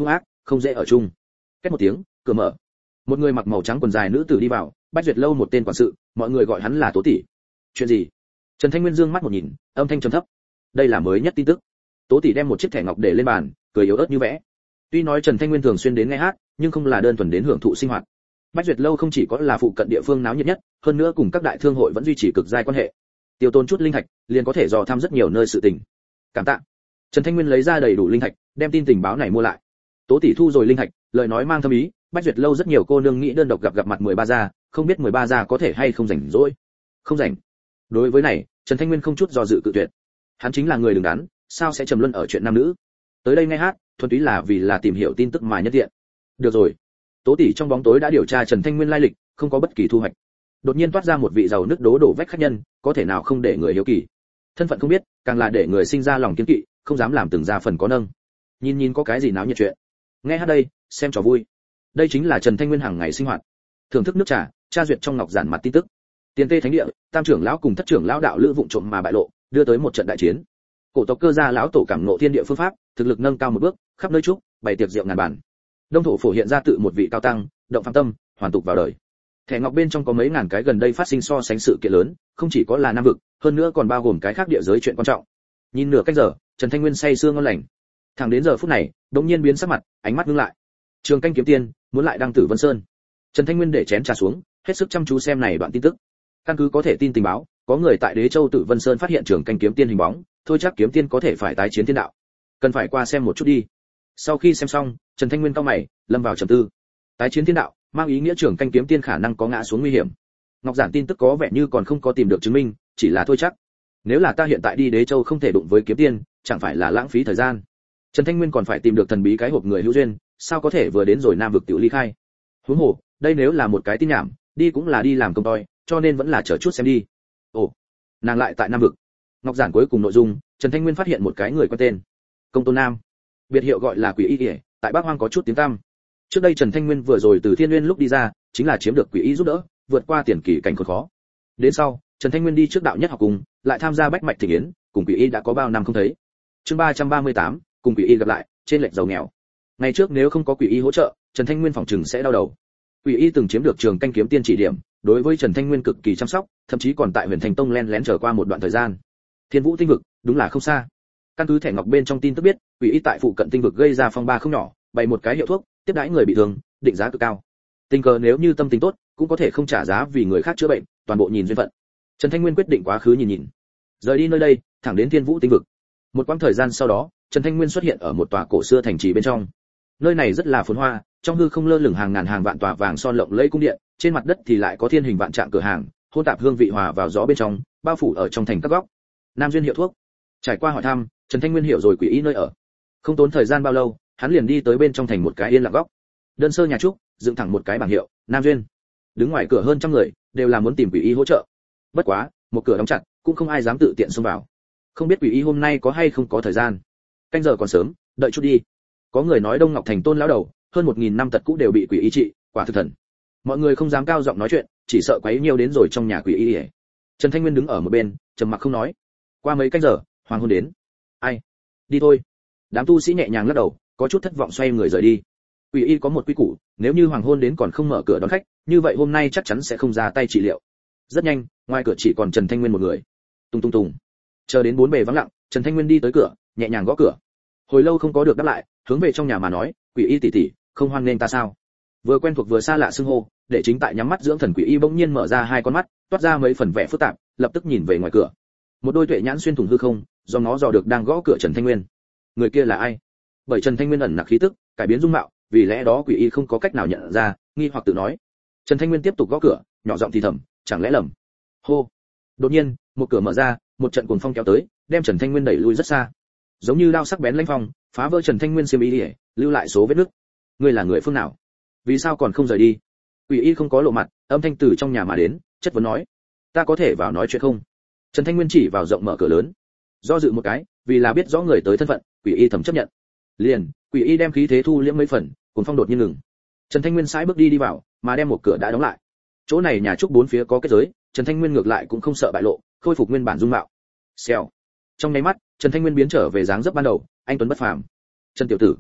không dễ ở chung. Két một tiếng, cửa mở. Một người mặc màu trắng quần dài nữ tử đi vào, Bách Duyệt lâu một tên quản sự, mọi người gọi hắn là Tố tỷ. Chuyện gì? Trần Thanh Nguyên dương mắt một nhìn, âm thanh trầm thấp. Đây là mới nhất tin tức. Tố tỷ đem một chiếc thẻ ngọc để lên bàn, cười yếu ớt như vẽ. Tuy nói Trần Thanh Nguyên thường xuyên đến nghe hát, nhưng không là đơn thuần đến hưởng thụ sinh hoạt. Bách Duyệt lâu không chỉ có là phụ cận địa phương náo nhiệt nhất, hơn nữa cùng các đại thương hội vẫn duy trì cực giai quan hệ. Tiêu tốn chút linh thạch, liền có thể dò thăm rất nhiều nơi sự tình. Cảm tạ. Trần Thanh Nguyên lấy ra đầy đủ linh thạch, đem tin tình báo này mua lại. Tố tỷ thu rồi linh thạch, lời nói mang thâm ý, Bách Duyệt lâu rất nhiều cô nương nghĩ đơn độc gặp mặt 13 gia, không biết 13 gia có thể hay không rảnh rỗi. Không rảnh. Đối với này, Trần Thanh Nguyên không chút do dự cự tuyệt. Hắn chính là người đứng đắn, sao sẽ trầm luân ở chuyện nam nữ? Tới đây nghe hát, thuần túy là vì là tìm hiểu tin tức mà nhất tiện. Được rồi. Tố tỷ trong bóng tối đã điều tra Trần Thanh Nguyên lai lịch, không có bất kỳ thu hoạch. Đột nhiên toát ra một vị giàu nước đổ vách khách nhân, có thể nào không để người hiếu kỳ. Thân phận không biết, càng là để người sinh ra lòng kiêng kỵ, không dám làm từng ra phần có nâng. Nhìn có cái gì náo nhiệt chuyện. Nghe hát đây, xem trò vui. Đây chính là Trần Thanh Nguyên hàng ngày sinh hoạt. Thưởng thức nước trà, tra duyệt trong ngọc giản mặt tin tức. Tiền Tê Thánh địa, Tam trưởng lão cùng Thất trưởng lão đạo lữ vụng trộm mà bại lộ, đưa tới một trận đại chiến. Cổ tộc Cơ gia lão tổ cảm ngộ thiên địa phương pháp, thực lực nâng cao một bước, khắp nơi chúc, bày tiệc rượu ngàn bản. Đông thổ phổ hiện ra tự một vị cao tăng, động phạm tâm, hoàn tục vào đời. Thẻ ngọc bên trong có mấy ngàn cái gần đây phát sinh so sánh sự kiện lớn, không chỉ có là nam vực, hơn nữa còn bao gồm cái khác địa giới chuyện quan trọng. Nhìn nửa canh giờ, Trần Thanh Nguyên say sưa ngon lành. Thẳng đến giờ phút này, đột nhiên biến sắc mặt, ánh mắt ngưng lại. Trường Canh kiếm tiên, muốn lại đăng tử Vân Sơn. Trần Thanh Nguyên để chén trà xuống, hết sức chăm chú xem này đoạn tin tức. Căn cứ có thể tin tình báo, có người tại Đế Châu Tử Vân Sơn phát hiện Trường Canh kiếm tiên hình bóng, thôi chắc kiếm tiên có thể phải tái chiến thiên đạo. Cần phải qua xem một chút đi. Sau khi xem xong, Trần Thanh Nguyên cau mày, lâm vào trầm tư. Tái chiến thiên đạo, mang ý nghĩa Trường Canh kiếm tiên khả năng có ngã xuống nguy hiểm. Ngọc giản tin tức có vẻ như còn không có tìm được chứng minh, chỉ là thôi chắc. Nếu là ta hiện tại đi Đế Châu không thể đụng với kiếm tiên, chẳng phải là lãng phí thời gian. Trần Thanh Nguyên còn phải tìm được thần bí cái hộp người hữu duyên, sao có thể vừa đến rồi Nam vực tiểu ly khai. Huống hồ, đây nếu là một cái tin nhảm, đi cũng là đi làm công toi, cho nên vẫn là chờ chút xem đi. Ồ, nàng lại tại Nam vực. Ngọc giản cuối cùng nội dung, Trần Thanh Nguyên phát hiện một cái người quen tên, Công Tôn Nam, biệt hiệu gọi là Quỷ Y, tại Bắc Hoang có chút tiếng tăm. Trước đây Trần Thanh Nguyên vừa rồi từ Thiên Nguyên lúc đi ra, chính là chiếm được Quỷ Y giúp đỡ, vượt qua tiền kỳ cảnh khốn khó. Đến sau, Trần Thanh Nguyên đi trước đạo nhất học cùng, lại tham gia bách mạch thỉnh yến, cùng Quỷ Y đã có bao năm không thấy. Chương 338, cùng Quỷ Y gặp lại, trên lệch giàu nghèo. Ngày trước nếu không có Quỷ Y hỗ trợ, Trần Thanh Nguyên phòng trừng sẽ đau đầu. Quỷ Y từng chiếm được Trường Canh kiếm tiên chỉ điểm, đối với Trần Thanh Nguyên cực kỳ chăm sóc, thậm chí còn tại Huyền Thành Tông lén lén trở qua một đoạn thời gian. Thiên Vũ tinh vực, đúng là không xa. Căn cứ thẻ ngọc bên trong tin tức biết, Quỷ Y tại phụ cận tinh vực gây ra phong ba không nhỏ, bày một cái hiệu thuốc, tiếp đãi người bị thương, định giá cực cao. Tình cờ nếu như tâm tình tốt, cũng có thể không trả giá vì người khác chữa bệnh, toàn bộ nhìn duyên phận. Trần Thanh Nguyên quyết định quá khứ nhìn. Rời đi nơi đây, thẳng đến Thiên Vũ tinh vực. Một quãng thời gian sau đó, Trần Thanh Nguyên xuất hiện ở một tòa cổ xưa thành trì bên trong. Nơi này rất là phồn hoa, trong hư không lơ lửng hàng ngàn hàng vạn tòa vàng son lộng lẫy cung điện, trên mặt đất thì lại có thiên hình vạn trạng cửa hàng, hỗn tạp hương vị hòa vào gió bên trong, bao phủ ở trong thành các góc. Nam duyên hiệu thuốc. Trải qua hỏi thăm, Trần Thanh Nguyên hiểu rồi Quỷ Y nơi ở. Không tốn thời gian bao lâu, hắn liền đi tới bên trong thành một cái yên lặng góc. Đơn sơ nhà trúc, dựng thẳng một cái bảng hiệu, Nam duyên. Đứng ngoài cửa hơn trăm người, đều là muốn tìm Quỷ Y hỗ trợ. Bất quá, một cửa đóng chặt, cũng không ai dám tự tiện xông vào. Không biết Quỷ Y hôm nay có hay không có thời gian. Canh giờ còn sớm, đợi chút đi. Có người nói Đông Ngọc Thành Tôn lão đầu, hơn 1000 năm tật cũ đều bị Quỷ Y trị, quả thực thần. Mọi người không dám cao giọng nói chuyện, chỉ sợ quấy nhiều đến rồi trong nhà Quỷ Y. Trần Thanh Nguyên đứng ở một bên, trầm mặc không nói. Qua mấy canh giờ, hoàng hôn đến. Ai? Đi thôi. Đám tu sĩ nhẹ nhàng lắc đầu, có chút thất vọng xoay người rời đi. Quỷ Y có một quy củ, nếu như hoàng hôn đến còn không mở cửa đón khách, như vậy hôm nay chắc chắn sẽ không ra tay trị liệu. Rất nhanh, ngoài cửa chỉ còn Trần Thanh Nguyên một người. Tung tung tung. Chờ đến bốn bề vắng lặng, Trần Thanh Nguyên đi tới cửa, nhẹ nhàng gõ cửa. Hồi lâu không có được đáp lại, hướng về trong nhà mà nói, Quỷ Y tỷ tỷ, không hoan nghênh ta sao? Vừa quen thuộc vừa xa lạ xưng hô, để chính tại nhắm mắt dưỡng thần Quỷ Y bỗng nhiên mở ra hai con mắt, toát ra mấy phần vẻ phức tạp, lập tức nhìn về ngoài cửa. Một đôi tuệ nhãn xuyên thủng hư không, do nó dò được đang gõ cửa Trần Thanh Nguyên. Người kia là ai? Bởi Trần Thanh Nguyên ẩn nặc khí tức, cải biến dung mạo, vì lẽ đó Quỷ Y không có cách nào nhận ra, nghi hoặc tự nói. Trần Thanh Nguyên tiếp tục gõ cửa, nhỏ giọng thì thầm, chẳng lẽ lầm? Hô. Đột nhiên, một cửa mở ra, một trận cuồng phong kéo tới, đem Trần Thanh Nguyên đẩy lui rất xa. Giống như dao sắc bén lãnh phong, phá vỡ Trần Thanh Nguyên xiêm y, lưu lại số vết nứt. Ngươi là người phương nào? Vì sao còn không rời đi? Quỷ Y không có lộ mặt, âm thanh từ trong nhà mà đến, chất vấn nói. Ta có thể vào nói chuyện không? Trần Thanh Nguyên chỉ vào rộng mở cửa lớn. Do dự một cái, vì là biết rõ người tới thân phận, Quỷ Y thầm chấp nhận. Liền, Quỷ Y đem khí thế thu liễm mấy phần, cuồng phong đột nhiên ngừng. Trần Thanh Nguyên sải bước đi vào, mà đem một cửa đã đóng lại. Chỗ này nhà trúc bốn phía có kết giới, Trần Thanh Nguyên ngược lại cũng không sợ bại lộ, khôi phục nguyên bản dung mạo. Xèo. Trong nháy mắt, Trần Thanh Nguyên biến trở về dáng dấp ban đầu, anh tuấn bất phàm. Trần tiểu tử,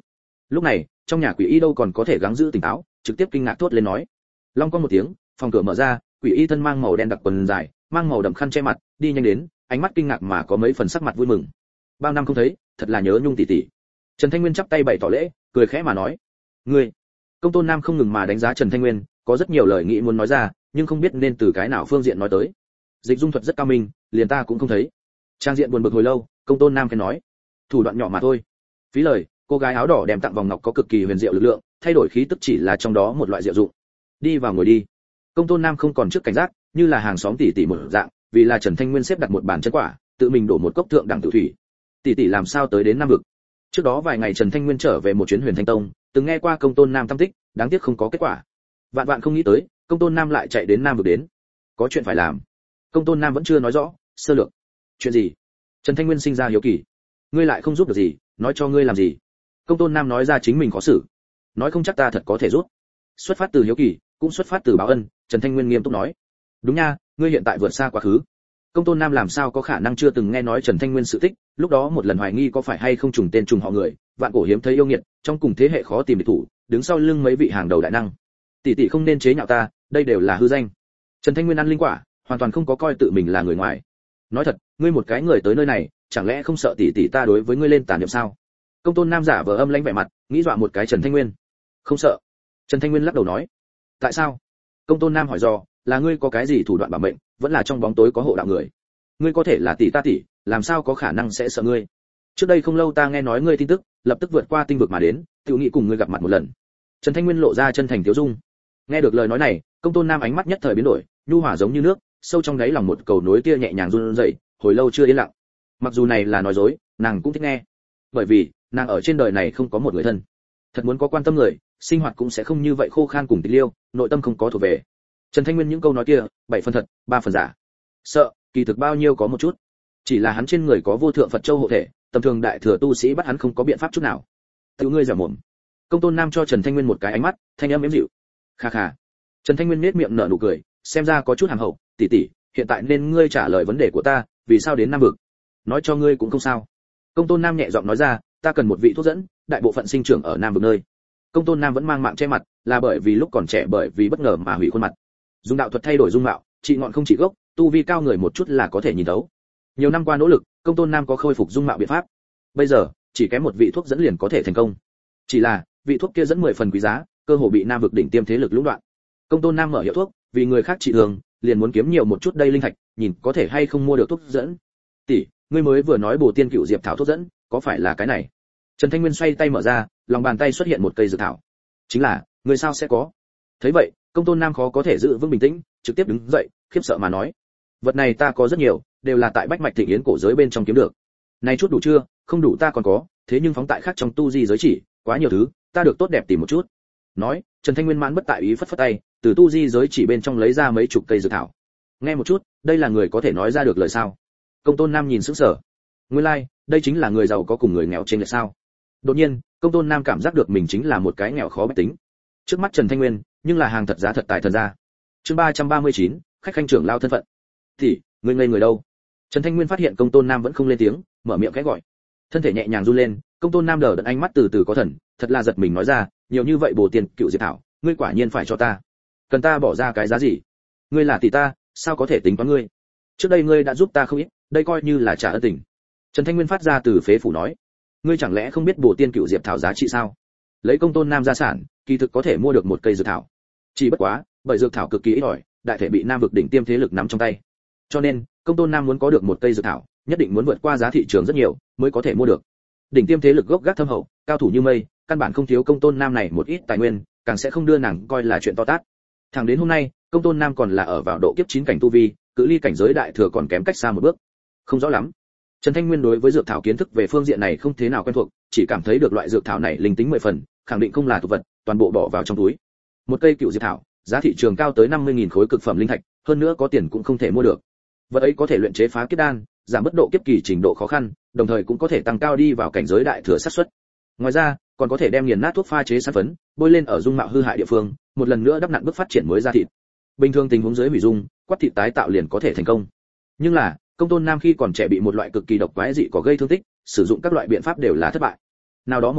Lúc này trong nhà quỷ y đâu còn có thể gắng giữ tỉnh táo, trực tiếp kinh ngạc thốt lên nói. Long có một tiếng, phòng cửa mở ra, quỷ y thân mang màu đen đặc quần dài, mang màu đậm khăn che mặt, đi nhanh đến, ánh mắt kinh ngạc mà có mấy phần sắc mặt vui mừng. Bao năm không thấy, thật là nhớ Nhung tỷ tỷ. Trần Thanh Nguyên chắp tay bày tỏ lễ, cười khẽ mà nói. Ngươi. Công Tôn Nam không ngừng mà đánh giá Trần Thanh Nguyên, có rất nhiều lời nghĩ muốn nói ra, nhưng không biết nên từ cái nào phương diện nói tới. Dịch dung thuật rất cao minh, liền ta cũng không thấy. Trang diện buồn bực hồi lâu, Công Tôn Nam khen nói. Thủ đoạn nhỏ mà thôi. Phí lời, cô gái áo đỏ đem tặng vòng ngọc có cực kỳ huyền diệu lực lượng, thay đổi khí tức chỉ là trong đó một loại diệu dụng. Đi vào ngồi đi. Công Tôn Nam không còn trước cảnh giác, như là hàng xóm tỷ tỷ một dạng, vì là Trần Thanh Nguyên xếp đặt một bàn chân quả, tự mình đổ một cốc thượng đẳng tự thủy. Tỷ tỷ làm sao tới đến Nam vực? Trước đó vài ngày Trần Thanh Nguyên trở về một chuyến Huyền Thanh Tông, từng nghe qua Công Tôn Nam tâm tích, đáng tiếc không có kết quả. Vạn vạn không nghĩ tới, Công Tôn Nam lại chạy đến Nam vực đến. Có chuyện phải làm. Công Tôn Nam vẫn chưa nói rõ, sơ lược. Chuyện gì? Trần Thanh Nguyên sinh ra hiếu kỳ. Ngươi lại không giúp được gì, nói cho ngươi làm gì? Công Tôn Nam nói ra chính mình khó xử. Nói không chắc ta thật có thể giúp. Xuất phát từ hiếu kỳ, cũng xuất phát từ báo ân, Trần Thanh Nguyên nghiêm túc nói. Đúng nha, ngươi hiện tại vượt xa quá khứ. Công Tôn Nam làm sao có khả năng chưa từng nghe nói Trần Thanh Nguyên sự tích, lúc đó một lần hoài nghi có phải hay không trùng tên trùng họ người, vạn cổ hiếm thấy yêu nghiệt, trong cùng thế hệ khó tìm địch thủ, đứng sau lưng mấy vị hàng đầu đại năng. Tỷ tỷ không nên chế nhạo ta, đây đều là hư danh. Trần Thanh Nguyên ăn linh quả, hoàn toàn không có coi tự mình là người ngoài. Nói thật, ngươi một cái người tới nơi này, chẳng lẽ không sợ tỷ tỷ ta đối với ngươi lên tàn niệm sao? Công Tôn Nam giả vờ âm lãnh vẻ mặt, nghĩ dọa một cái Trần Thanh Nguyên. Không sợ. Trần Thanh Nguyên lắc đầu nói. Tại sao? Công Tôn Nam hỏi dò, là ngươi có cái gì thủ đoạn bảo mệnh, vẫn là trong bóng tối có hộ đạo người? Ngươi có thể là tỷ ta tỷ, làm sao có khả năng sẽ sợ ngươi? Trước đây không lâu ta nghe nói ngươi tin tức, lập tức vượt qua tinh vực mà đến, tự nghĩ cùng ngươi gặp mặt một lần. Trần Thanh Nguyên lộ ra chân thành thiếu dung. Nghe được lời nói này, Công Tôn Nam ánh mắt nhất thời biến đổi, nhu hòa giống như nước, sâu trong đáy lòng một cầu nối tia nhẹ nhàng run rẩy, hồi lâu chưa yên lặng. Mặc dù này là nói dối, nàng cũng thích nghe, bởi vì nàng ở trên đời này không có một người thân. Thật muốn có quan tâm người, sinh hoạt cũng sẽ không như vậy khô khan cùng tịch liêu, nội tâm không có thuộc về. Trần Thanh Nguyên những câu nói kia, 7 phần thật, 3 phần giả. Sợ, kỳ thực bao nhiêu có một chút. Chỉ là hắn trên người có vô thượng Phật châu hộ thể, tầm thường đại thừa tu sĩ bắt hắn không có biện pháp chút nào. Tự ngươi giả mồm. Công Tôn Nam cho Trần Thanh Nguyên một cái ánh mắt, thanh âm êm dịu. Kha kha. Trần Thanh Nguyên nhếch miệng nở nụ cười, xem ra có chút hàm hậu, tỷ tỷ, hiện tại nên ngươi trả lời vấn đề của ta, vì sao đến Nam vực? Nói cho ngươi cũng không sao. Công Tôn Nam nhẹ giọng nói ra, ta cần một vị thuốc dẫn, đại bộ phận sinh trưởng ở Nam vực nơi. Công Tôn Nam vẫn mang mạng che mặt, là bởi vì lúc còn trẻ bởi vì bất ngờ mà hủy khuôn mặt. Dùng đạo thuật thay đổi dung mạo, trị ngọn không trị gốc, tu vi cao người một chút là có thể nhìn thấu. Nhiều năm qua nỗ lực, Công Tôn Nam có khôi phục dung mạo biện pháp. Bây giờ, chỉ kém một vị thuốc dẫn liền có thể thành công. Chỉ là, vị thuốc kia dẫn 10 phần quý giá, cơ hồ bị Nam vực đỉnh tiêm thế lực lũng đoạn. Công Tôn Nam mở hiệu thuốc, vì người khác trị thương, liền muốn kiếm nhiều một chút đây linh thạch, nhìn có thể hay không mua được thuốc dẫn. Tỷ, ngươi mới vừa nói Bồ Tiên Cựu Diệp thảo thuốc dẫn, có phải là cái này? Trần Thanh Nguyên xoay tay mở ra, lòng bàn tay xuất hiện một cây dược thảo. Chính là, người sao sẽ có? Thấy vậy, Công Tôn Nam khó có thể giữ vững bình tĩnh, trực tiếp đứng dậy, khiếp sợ mà nói: vật này ta có rất nhiều, đều là tại Bách Mạch Thịnh Yến cổ giới bên trong kiếm được. Này chút đủ chưa? Không đủ ta còn có, thế nhưng phóng tại khác trong tu di giới chỉ, quá nhiều thứ, ta được tốt đẹp tìm một chút. Nói, Trần Thanh Nguyên mãn bất tại ý phất phất tay, từ tu di giới chỉ bên trong lấy ra mấy chục cây dược thảo. Nghe một chút, đây là người có thể nói ra được lời sao? Công Tôn Nam nhìn sững sờ. Nguyên lai, like, đây chính là người giàu có cùng người nghèo trên lệch sao? Đột nhiên, Công Tôn Nam cảm giác được mình chính là một cái nghèo khó bách tính. Trước mắt Trần Thanh Nguyên, nhưng là hàng thật giá thật tài thần gia. Chương 339, khách khanh trưởng lao thân phận. Thì, người ngây người đâu? Trần Thanh Nguyên phát hiện Công Tôn Nam vẫn không lên tiếng, mở miệng khẽ gọi. Thân thể nhẹ nhàng run lên, Công Tôn Nam đờ đẫn ánh mắt từ từ có thần, thật là giật mình nói ra, nhiều như vậy Bồ Tiên Cựu Diệp thảo, ngươi quả nhiên phải cho ta. Cần ta bỏ ra cái giá gì? Ngươi là tỷ ta, sao có thể tính toán ngươi? Trước đây ngươi đã giúp ta không ít, đây coi như là trả ân tình. Trần Thanh Nguyên phát ra từ phế phủ nói, ngươi chẳng lẽ không biết Bồ Tiên Cựu Diệp thảo giá trị sao? Lấy Công Tôn Nam gia sản, kỳ thực có thể mua được một cây dược thảo. Chỉ bất quá, bởi dược thảo cực kỳ ít ỏi, đại thể bị Nam vực đỉnh tiêm thế lực nắm trong tay. Cho nên, Công Tôn Nam muốn có được một cây dược thảo, nhất định muốn vượt qua giá thị trường rất nhiều, mới có thể mua được. Đỉnh tiêm thế lực gốc gác thâm hậu, cao thủ như mây, căn bản không thiếu Công Tôn Nam này một ít tài nguyên, càng sẽ không đưa nàng coi là chuyện to tát. Thẳng đến hôm nay, Công Tôn Nam còn là ở vào độ kiếp 9 cảnh tu vi, cự ly cảnh giới đại thừa còn kém cách xa một bước. Không rõ lắm. Trần Thanh Nguyên đối với dược thảo kiến thức về phương diện này không thế nào quen thuộc, chỉ cảm thấy được loại dược thảo này linh tính 10 phần, khẳng định không là tục vật, toàn bộ bỏ vào trong túi. Một cây Cựu Diệp thảo, giá thị trường cao tới 50.000 khối cực phẩm linh thạch, hơn nữa có tiền cũng không thể mua được. Vật ấy có thể luyện chế phá kiếp đan, giảm bất độ kiếp kỳ trình độ khó khăn, đồng thời cũng có thể tăng cao đi vào cảnh giới đại thừa xác suất. Ngoài ra, còn có thể đem nghiền nát thuốc pha chế sản phấn, bôi lên ở dung mạo hư hại địa phương, một lần nữa đắp nặn bước phát triển mới ra thịt. Bình thường tình huống dưới hủy dung, quát thịt tái tạo liền có thể thành công. Nhưng là, Công Tôn Nam khi còn trẻ bị một loại cực kỳ độc quái dị có gây thương tích, sử dụng các loại biện pháp đều là thất bại. Nào đó một ngày,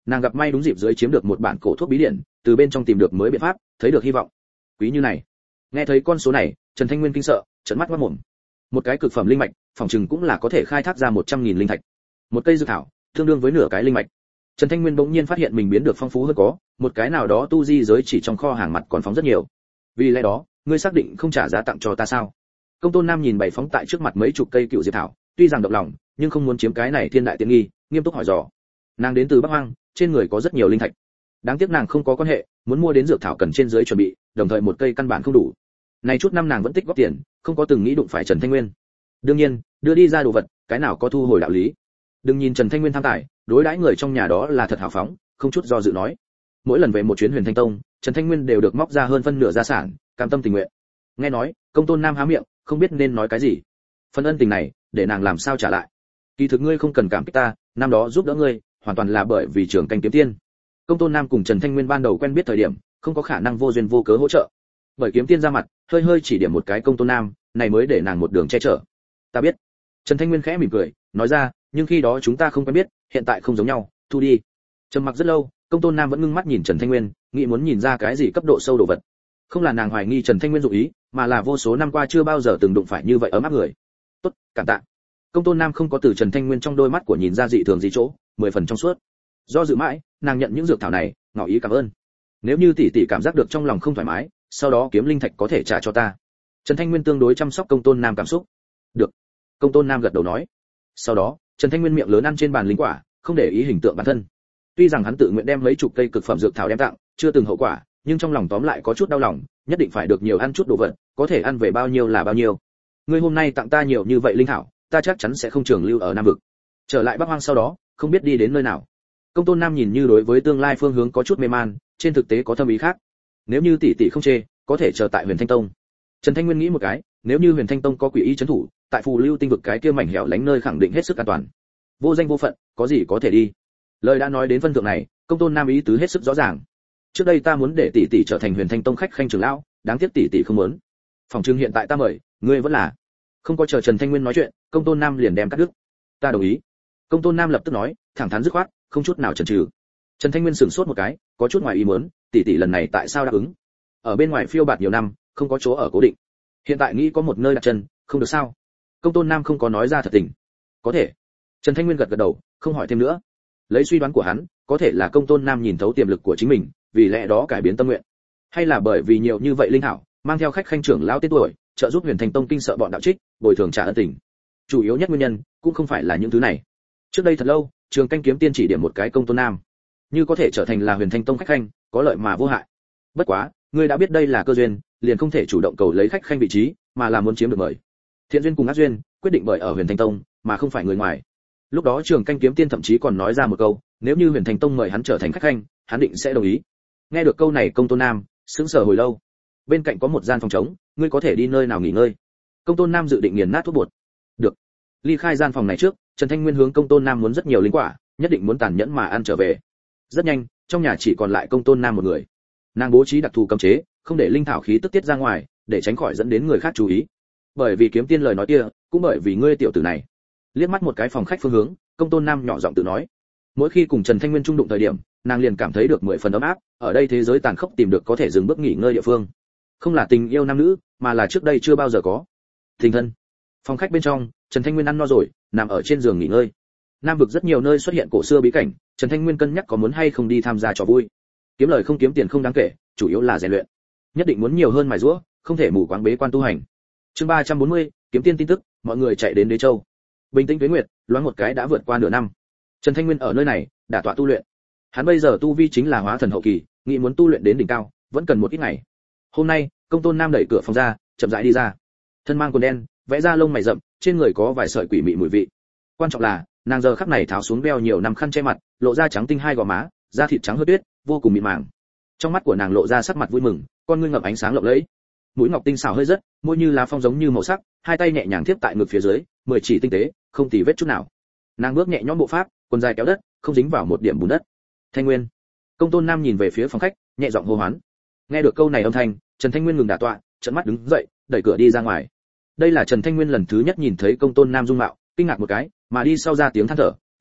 nàng gặp may đúng dịp dưới chiếm được một bản cổ thuốc bí điển, từ bên trong tìm được mới biện pháp, thấy được hy vọng. Quý như này. Nghe thấy con số này, Trần Thanh Nguyên kinh sợ, trợn mắt quát mồm. Một cái cực phẩm linh mạch, phòng trừng cũng là có thể khai thác ra 100.000 linh thạch. Một cây dược thảo, tương đương với nửa cái linh mạch. Trần Thanh Nguyên bỗng nhiên phát hiện mình biến được phong phú hơn có, một cái nào đó tu di giới chỉ trong kho hàng mặt còn phóng rất nhiều. Vì lẽ đó, ngươi xác định không trả giá tặng cho ta sao? Công Tôn Nam nhìn bày phóng tại trước mặt mấy chục cây cựu diệp thảo, tuy rằng động lòng, nhưng không muốn chiếm cái này thiên đại tiện nghi, nghiêm túc hỏi dò. Nàng đến từ Bắc Hoang, trên người có rất nhiều linh thạch. Đáng tiếc nàng không có quan hệ, muốn mua đến dược thảo cần trên dưới chuẩn bị, đồng thời một cây căn bản không đủ. Này chút năm nàng vẫn tích góp tiền, không có từng nghĩ đụng phải Trần Thanh Nguyên. Đương nhiên, đưa đi ra đồ vật, cái nào có thu hồi đạo lý. Đừng nhìn Trần Thanh Nguyên tham tài, đối đãi người trong nhà đó là thật hào phóng, không chút do dự nói. Mỗi lần về một chuyến Huyền Thanh Tông, Trần Thanh Nguyên đều được móc ra hơn phân nửa gia sản, cam tâm tình nguyện. Nghe nói, Công Tôn Nam há miệng, không biết nên nói cái gì. Phần ân tình này, để nàng làm sao trả lại? Kỳ thực ngươi không cần cảm kích ta, năm đó giúp đỡ ngươi, hoàn toàn là bởi vì Trường Canh kiếm tiên. Công Tôn Nam cùng Trần Thanh Nguyên ban đầu quen biết thời điểm, không có khả năng vô duyên vô cớ hỗ trợ. Bởi kiếm tiên ra mặt, hơi hơi chỉ điểm một cái Công Tôn Nam, này mới để nàng một đường che chở. Ta biết. Trần Thanh Nguyên khẽ mỉm cười, nói ra, nhưng khi đó chúng ta không quen biết, hiện tại không giống nhau, thu đi. Trầm mặc rất lâu, Công Tôn Nam vẫn ngưng mắt nhìn Trần Thanh Nguyên, nghĩ muốn nhìn ra cái gì cấp độ sâu đồ vật. Không là nàng hoài nghi Trần Thanh Nguyên dụng ý, mà là vô số năm qua chưa bao giờ từng đụng phải như vậy ấm áp người. Tốt, cảm tạ. Công Tôn Nam không có từ Trần Thanh Nguyên trong đôi mắt của nhìn ra dị thường gì chỗ, 10 phần trong suốt. Do dự mãi, nàng nhận những dược thảo này, ngỏ ý cảm ơn. Nếu như tỷ tỷ cảm giác được trong lòng không thoải mái, sau đó kiếm linh thạch có thể trả cho ta. Trần Thanh Nguyên tương đối chăm sóc Công Tôn Nam cảm xúc. Được. Công Tôn Nam gật đầu nói. Sau đó, Trần Thanh Nguyên miệng lớn ăn trên bàn linh quả, không để ý hình tượng bản thân. Tuy rằng hắn tự nguyện đem mấy chục cây cực phẩm dược thảo đem tặng, chưa từng hậu quả, nhưng trong lòng tóm lại có chút đau lòng, nhất định phải được nhiều ăn chút đồ vật, có thể ăn về bao nhiêu là bao nhiêu. Ngươi hôm nay tặng ta nhiều như vậy linh thảo, ta chắc chắn sẽ không trường lưu ở Nam vực. Trở lại Bắc Hoang sau đó, không biết đi đến nơi nào. Công Tôn Nam nhìn như đối với tương lai phương hướng có chút mê man, trên thực tế có thâm ý khác. Nếu như tỷ tỷ không chê, có thể chờ tại Huyền Thanh Tông. Trần Thanh Nguyên nghĩ một cái, nếu như Huyền Thanh Tông có quỷ y trấn thủ, tại phù lưu tinh vực cái kia mảnh hẻo lánh nơi khẳng định hết sức an toàn. Vô danh vô phận, có gì có thể đi. Lời đã nói đến phân thượng này, Công Tôn Nam ý tứ hết sức rõ ràng. Trước đây ta muốn để tỷ tỷ trở thành Huyền Thanh Tông khách khanh trưởng lão, đáng tiếc tỷ tỷ không muốn. Phòng trưng hiện tại ta mời, ngươi vẫn là. Không có chờ Trần Thanh Nguyên nói chuyện, Công Tôn Nam liền đem cắt đứt. Ta đồng ý. Công Tôn Nam lập tức nói, thẳng thắn dứt khoát, không chút nào chần chừ. Trần Thanh Nguyên sửng sốt một cái, có chút ngoài ý muốn, tỷ tỷ lần này tại sao đáp ứng? Ở bên ngoài phiêu bạt nhiều năm, không có chỗ ở cố định. Hiện tại nghĩ có một nơi đặt chân, không được sao? Công Tôn Nam không có nói ra thật tình. Có thể. Trần Thanh Nguyên gật gật đầu, không hỏi thêm nữa. Lấy suy đoán của hắn, có thể là Công Tôn Nam nhìn thấu tiềm lực của chính mình, vì lẽ đó cải biến tâm nguyện. Hay là bởi vì nhiều như vậy linh hảo, mang theo khách khanh trưởng lão tên tuổi, trợ giúp Huyền Thanh Tông kinh sợ bọn đạo trích, bồi thường trả ân tình. Chủ yếu nhất nguyên nhân cũng không phải là những thứ này. Trước đây thật lâu, Trường Canh kiếm tiên chỉ điểm một cái Công Tôn Nam, như có thể trở thành là Huyền Thanh Tông khách khanh, có lợi mà vô hại. Bất quá, ngươi đã biết đây là cơ duyên, liền không thể chủ động cầu lấy khách khanh vị trí, mà là muốn chiếm được mời. Thiện duyên cùng ác duyên, quyết định bởi ở Huyền Thanh Tông, mà không phải người ngoài. Lúc đó Trường Canh kiếm tiên thậm chí còn nói ra một câu, nếu như Huyền Thanh Tông mời hắn trở thành khách khanh, hắn định sẽ đồng ý. Nghe được câu này, Công Tôn Nam sững sờ hồi lâu. Bên cạnh có một gian phòng trống, ngươi có thể đi nơi nào nghỉ ngơi. Công Tôn Nam dự định nghiền nát thuốc bột. Được. Ly khai gian phòng này trước, Trần Thanh Nguyên hướng Công Tôn Nam muốn rất nhiều linh quả, nhất định muốn tàn nhẫn mà ăn trở về. Rất nhanh, trong nhà chỉ còn lại Công Tôn Nam một người. Nàng bố trí đặc thù cấm chế, không để linh thảo khí tức tiết ra ngoài, để tránh khỏi dẫn đến người khác chú ý. Bởi vì kiếm tiên lời nói kia, cũng bởi vì ngươi tiểu tử này. Liếc mắt một cái phòng khách phương hướng, Công Tôn Nam nhỏ giọng tự nói. Mỗi khi cùng Trần Thanh Nguyên chung đụng thời điểm, nàng liền cảm thấy được 10 phần ấm áp, ở đây thế giới tàn khốc tìm được có thể dừng bước nghỉ ngơi địa phương. Không là tình yêu nam nữ, mà là trước đây chưa bao giờ có tình thân. Phòng khách bên trong, Trần Thanh Nguyên ăn no rồi, nằm ở trên giường nghỉ ngơi. Nam vực rất nhiều nơi xuất hiện cổ xưa bí cảnh, Trần Thanh Nguyên cân nhắc có muốn hay không đi tham gia trò vui. Kiếm lời không kiếm tiền không đáng kể, chủ yếu là rèn luyện. Nhất định muốn nhiều hơn mài giũa, không thể mù quáng bế quan tu hành. Chương 340, kiếm tiên tin tức, mọi người chạy đến Đế Châu. Bình tĩnh tuyết nguyệt, loáng một cái đã vượt qua nửa năm. Trần Thanh Nguyên ở nơi này, đả tọa tu luyện. Hắn bây giờ tu vi chính là hóa thần hậu kỳ, nghĩ muốn tu luyện đến đỉnh cao, vẫn cần một ít ngày. Hôm nay, Công Tôn Nam đẩy cửa phòng ra, chậm rãi đi ra. Thân mang quần đen, vẽ ra lông mày rậm, trên người có vài sợi quỷ mị mùi vị. Quan trọng là, nàng giờ khắc này tháo xuống đeo nhiều năm khăn che mặt, lộ ra trắng tinh hai gò má, da thịt trắng hơn tuyết, vô cùng mịn màng. Trong mắt của nàng lộ ra sắc mặt vui mừng, con ngươi ngập ánh sáng lộng lẫy. Mũi ngọc tinh xảo hơi rất, môi như lá phong giống như màu sắc, hai tay nhẹ nhàng tiếp tại ngực phía dưới, 10 chỉ tinh tế, không tì vết chút nào. Nàng bước nhẹ nhõm bộ pháp, quần dài kéo đất, không dính vào một điểm bùn đất. Thanh Nguyên. Công Tôn Nam nhìn về phía phòng khách, nhẹ giọng hô hoán. Nghe được câu này âm thanh, Trần Thanh Nguyên ngừng đả tọa, trợn mắt đứng dậy, đẩy cửa đi ra ngoài. Đây là Trần Thanh Nguyên lần thứ nhất nhìn thấy Công Tôn Nam dung mạo, kinh ngạc một cái, mà đi sau ra tiếng than thở, "Tỷ,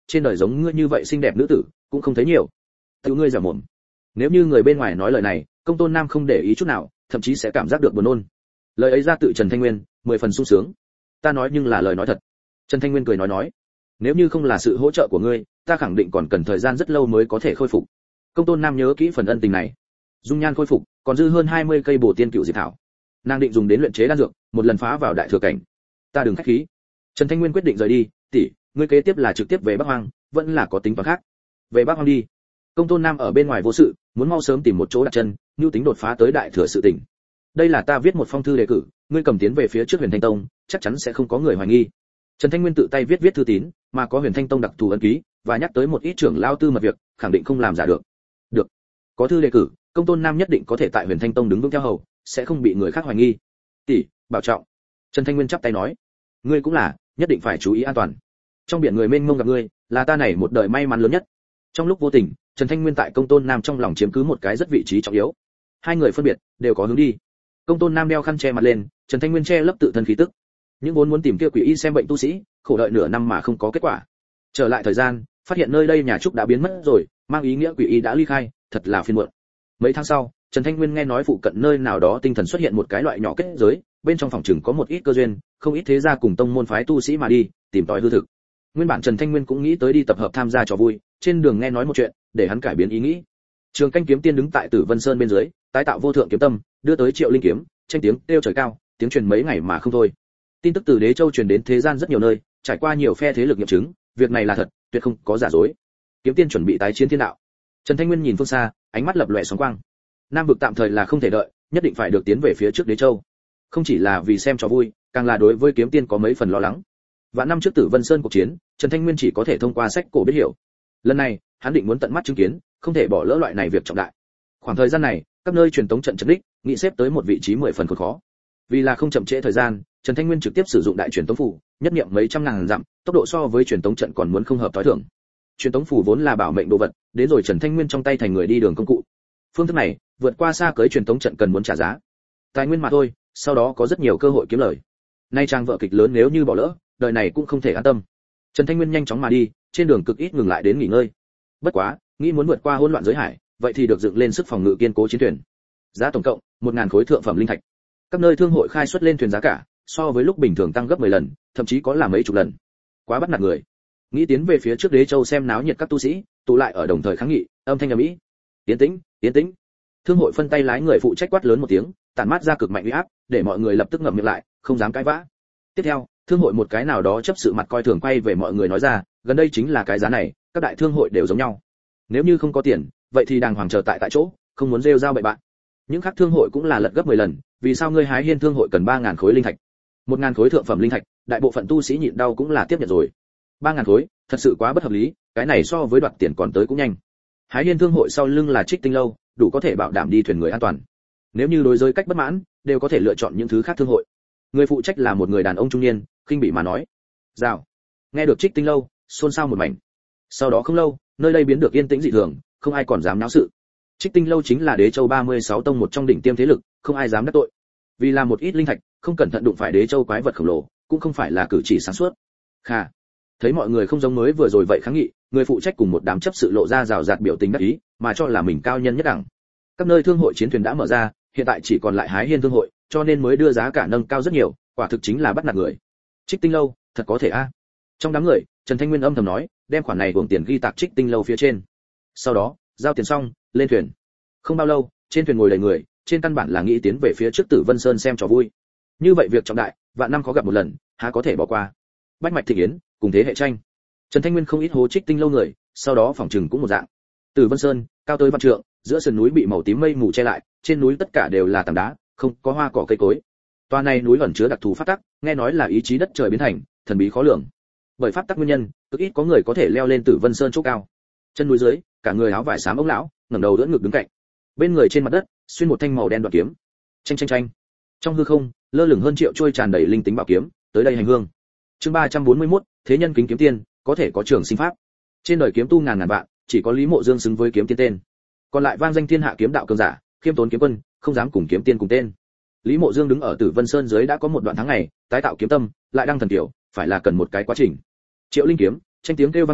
trên đời giống ngươi như vậy xinh đẹp nữ tử cũng không thấy nhiều. Tự ngươi giả mồm. Nếu như người bên ngoài nói lời này, Công Tôn Nam không để ý chút nào, thậm chí sẽ cảm giác được buồn nôn. Lời ấy ra tự Trần Thanh Nguyên, 10 phần sung sướng. Ta nói nhưng là lời nói thật. Trần Thanh Nguyên cười nói, nếu như không là sự hỗ trợ của ngươi, ta khẳng định còn cần thời gian rất lâu mới có thể khôi phục. Công Tôn Nam nhớ kỹ phần ân tình này. Dung nhan khôi phục, còn dư hơn 20 cây bổ tiên cựu diệp thảo. Nàng định dùng đến luyện chế đan dược, một lần phá vào đại thừa cảnh. Ta đừng khách khí. Trần Thanh Nguyên quyết định rời đi, tỷ, ngươi kế tiếp là trực tiếp về Bắc Hoang, vẫn là có tính toán khác. Về Bắc Hoang đi. Công Tôn Nam ở bên ngoài vô sự, muốn mau sớm tìm một chỗ đặt chân, nhu tính đột phá tới đại thừa sự tình. Đây là ta viết một phong thư đề cử, ngươi cầm tiến về phía trước Huyền Thanh Tông, chắc chắn sẽ không có người hoài nghi. Trần Thanh Nguyên tự tay viết thư tín, mà có Huyền Thanh Tông đặc thù ấn ký, và nhắc tới một ít trưởng lao tư mật việc, khẳng định không làm giả được. Được, có thư đề cử, Công Tôn Nam nhất định có thể tại Huyền Thanh Tông đứng vững theo hầu, sẽ không bị người khác hoài nghi. Tỷ, bảo trọng. Trần Thanh Nguyên chắp tay nói, ngươi cũng là, nhất định phải chú ý an toàn. Trong biển người mênh mông gặp ngươi, là ta này một đời may mắn lớn nhất. Trong lúc vô tình, Trần Thanh Nguyên tại Công Tôn Nam trong lòng chiếm cứ một cái rất vị trí trọng yếu. Hai người phân biệt, đều có hướng đi. Công Tôn Nam đeo khăn che mặt lên, Trần Thanh Nguyên che lấp tự thân khí tức. Những vốn muốn tìm kia quỷ y xem bệnh tu sĩ, khổ đợi nửa năm mà không có kết quả. Trở lại thời gian, phát hiện nơi đây nhà trúc đã biến mất rồi, mang ý nghĩa quỷ y đã ly khai, thật là phiền muộn. Mấy tháng sau, Trần Thanh Nguyên nghe nói phụ cận nơi nào đó tinh thần xuất hiện một cái loại nhỏ kết giới, bên trong phòng trừng có một ít cơ duyên, không ít thế gia cùng tông môn phái tu sĩ mà đi, tìm tòi hư thực. Nguyên bản Trần Thanh Nguyên cũng nghĩ tới đi tập hợp tham gia trò vui, trên đường nghe nói một chuyện, để hắn cải biến ý nghĩ. Trường Canh kiếm tiên đứng tại Tử Vân Sơn bên dưới, tái tạo vô thượng kiếm tâm, đưa tới Triệu Linh kiếm, tranh tiếng kêu trời cao, tiếng truyền mấy ngày mà không thôi. Tin tức từ Đế Châu truyền đến thế gian rất nhiều nơi, trải qua nhiều phe thế lực nghiệm chứng, việc này là thật, tuyệt không có giả dối. Kiếm tiên chuẩn bị tái chiến thiên đạo. Trần Thanh Nguyên nhìn phương xa, ánh mắt lập lòe sóng quang. Nam vực tạm thời là không thể đợi, nhất định phải được tiến về phía trước Đế Châu. Không chỉ là vì xem trò vui, càng là đối với kiếm tiên có mấy phần lo lắng. Vạn năm trước Tử Vân Sơn cuộc chiến, Trần Thanh Nguyên chỉ có thể thông qua sách cổ biết hiểu. Lần này, hắn định muốn tận mắt chứng kiến, không thể bỏ lỡ loại này việc trọng đại. Khoảng thời gian này, các nơi truyền tống trận chấn đích, nghĩ xếp tới một vị trí 10 phần khó. Vì là không chậm trễ thời gian, Trần Thanh Nguyên trực tiếp sử dụng đại truyền tống phủ, nhất niệm mấy trăm ngàn dặm, tốc độ so với truyền tống trận còn muốn không hợp tối thường. Truyền tống phủ vốn là bảo mệnh đồ vật, đến rồi Trần Thanh Nguyên trong tay thành người đi đường công cụ. Phương thức này, vượt qua xa cưới truyền tống trận cần muốn trả giá. Tài nguyên mà thôi, sau đó có rất nhiều cơ hội kiếm lời. Nay trang vợ kịch lớn nếu như bỏ lỡ, đời này cũng không thể an tâm. Trần Thanh Nguyên nhanh chóng mà đi, trên đường cực ít ngừng lại đến nghỉ ngơi. Bất quá, nghĩ muốn vượt qua hỗn loạn giới hải, vậy thì được dựng lên sức phòng ngự kiên cố chiến thuyền. Giá tổng cộng 1000 khối thượng phẩm linh thạch. Các nơi thương hội khai xuất lên thuyền giá cả, so với lúc bình thường tăng gấp 10 lần, thậm chí có là mấy chục lần. Quá bắt nạt người. Nghĩ tiến về phía trước Đế Châu xem náo nhiệt các tu sĩ, tụ lại ở đồng thời kháng nghị, âm thanh ầm ĩ. Tiến tĩnh, tiến tĩnh. Thương hội phân tay lái người phụ trách quát lớn một tiếng, tản mát ra cực mạnh uy áp, để mọi người lập tức ngậm miệng lại, không dám cãi vã. Tiếp theo, thương hội một cái nào đó chấp sự mặt coi thường quay về mọi người nói ra, gần đây chính là cái giá này, các đại thương hội đều giống nhau. Nếu như không có tiền, vậy thì đàng hoàng chờ tại chỗ, không muốn rêu rao bậy bạn. Những khác thương hội cũng là lật gấp 10 lần, vì sao ngươi Hái Hiên thương hội cần 3000 khối linh thạch? 1000 khối thượng phẩm linh thạch, đại bộ phận tu sĩ nhịn đau cũng là tiếp nhận rồi. 3000 khối, thật sự quá bất hợp lý, cái này so với đoạt tiền còn tới cũng nhanh. Hái Hiên thương hội sau lưng là Trích Tinh lâu, đủ có thể bảo đảm đi thuyền người an toàn. Nếu như đối với cách bất mãn, đều có thể lựa chọn những thứ khác thương hội. Người phụ trách là một người đàn ông trung niên, khinh bỉ mà nói. Rào. Nghe được Trích Tinh lâu, xôn xao một mảnh. Sau đó không lâu, nơi đây biến được yên tĩnh dị thường, không ai còn dám náo sự. Trích Tinh lâu chính là Đế Châu 36 tông một trong đỉnh tiêm thế lực, không ai dám đắc tội. Vì làm một ít linh thạch, không cẩn thận đụng phải Đế Châu quái vật khổng lồ, cũng không phải là cử chỉ sáng suốt. Khà. Thấy mọi người không giống mới vừa rồi vậy kháng nghị, người phụ trách cùng một đám chấp sự lộ ra rào rạt biểu tình đắc ý, mà cho là mình cao nhân nhất đẳng. Các nơi thương hội chiến thuyền đã mở ra, hiện tại chỉ còn lại Hái Hiên thương hội, cho nên mới đưa giá cả nâng cao rất nhiều, quả thực chính là bắt nạt người. Trích Tinh lâu, thật có thể a. Trong đám người, Trần Thanh Nguyên âm thầm nói, đem khoản này gồm tiền ghi tạc Trích Tinh lâu phía trên. Sau đó, giao tiền xong, lên thuyền. Không bao lâu, trên thuyền ngồi đầy người, trên căn bản là nghĩ tiến về phía trước Tử Vân Sơn xem trò vui. Như vậy việc trọng đại, vạn năm khó gặp một lần, há có thể bỏ qua. Bách mạch thịnh yến, cùng thế hệ tranh. Trần Thanh Nguyên không ít hố Trích Tinh lâu người, sau đó phỏng chừng cũng một dạng. Tử Vân Sơn, cao tới vạn trượng, giữa sườn núi bị màu tím mây mù che lại, trên núi tất cả đều là tảng đá, không có hoa cỏ cây cối. Toa này núi ẩn chứa đặc thù pháp tắc, nghe nói là ý chí đất trời biến thành, thần bí khó lường. Bởi pháp tắc nguyên nhân, cực ít có người có thể leo lên Tử Vân Sơn chỗ cao. Chân núi dưới, cả người áo vải xám ông lão, ngẩng đầu đỡ ngực đứng cạnh. Bên người trên mặt đất, xuyên một thanh màu đen đoạn kiếm. Chanh chanh chanh. Trong hư không, lơ lửng hơn triệu trôi tràn đầy linh tính bảo kiếm, tới đây hành hương. Chương 341, thế nhân kính kiếm tiên, có thể có trường sinh pháp. Trên đời kiếm tu ngàn ngàn vạn, chỉ có Lý Mộ Dương xứng với kiếm tiên tên. Còn lại vang danh thiên hạ kiếm đạo cường giả, khiêm tốn kiếm quân, không dám cùng kiếm tiên cùng tên. Lý Mộ Dương đứng ở Tử Vân Sơn dưới đã có một đoạn tháng ngày, tái tạo kiếm tâm, lại đang thần tiểu, phải là cần một cái quá trình. Triệu Linh kiếm, tranh tiếng kêu vang vọng,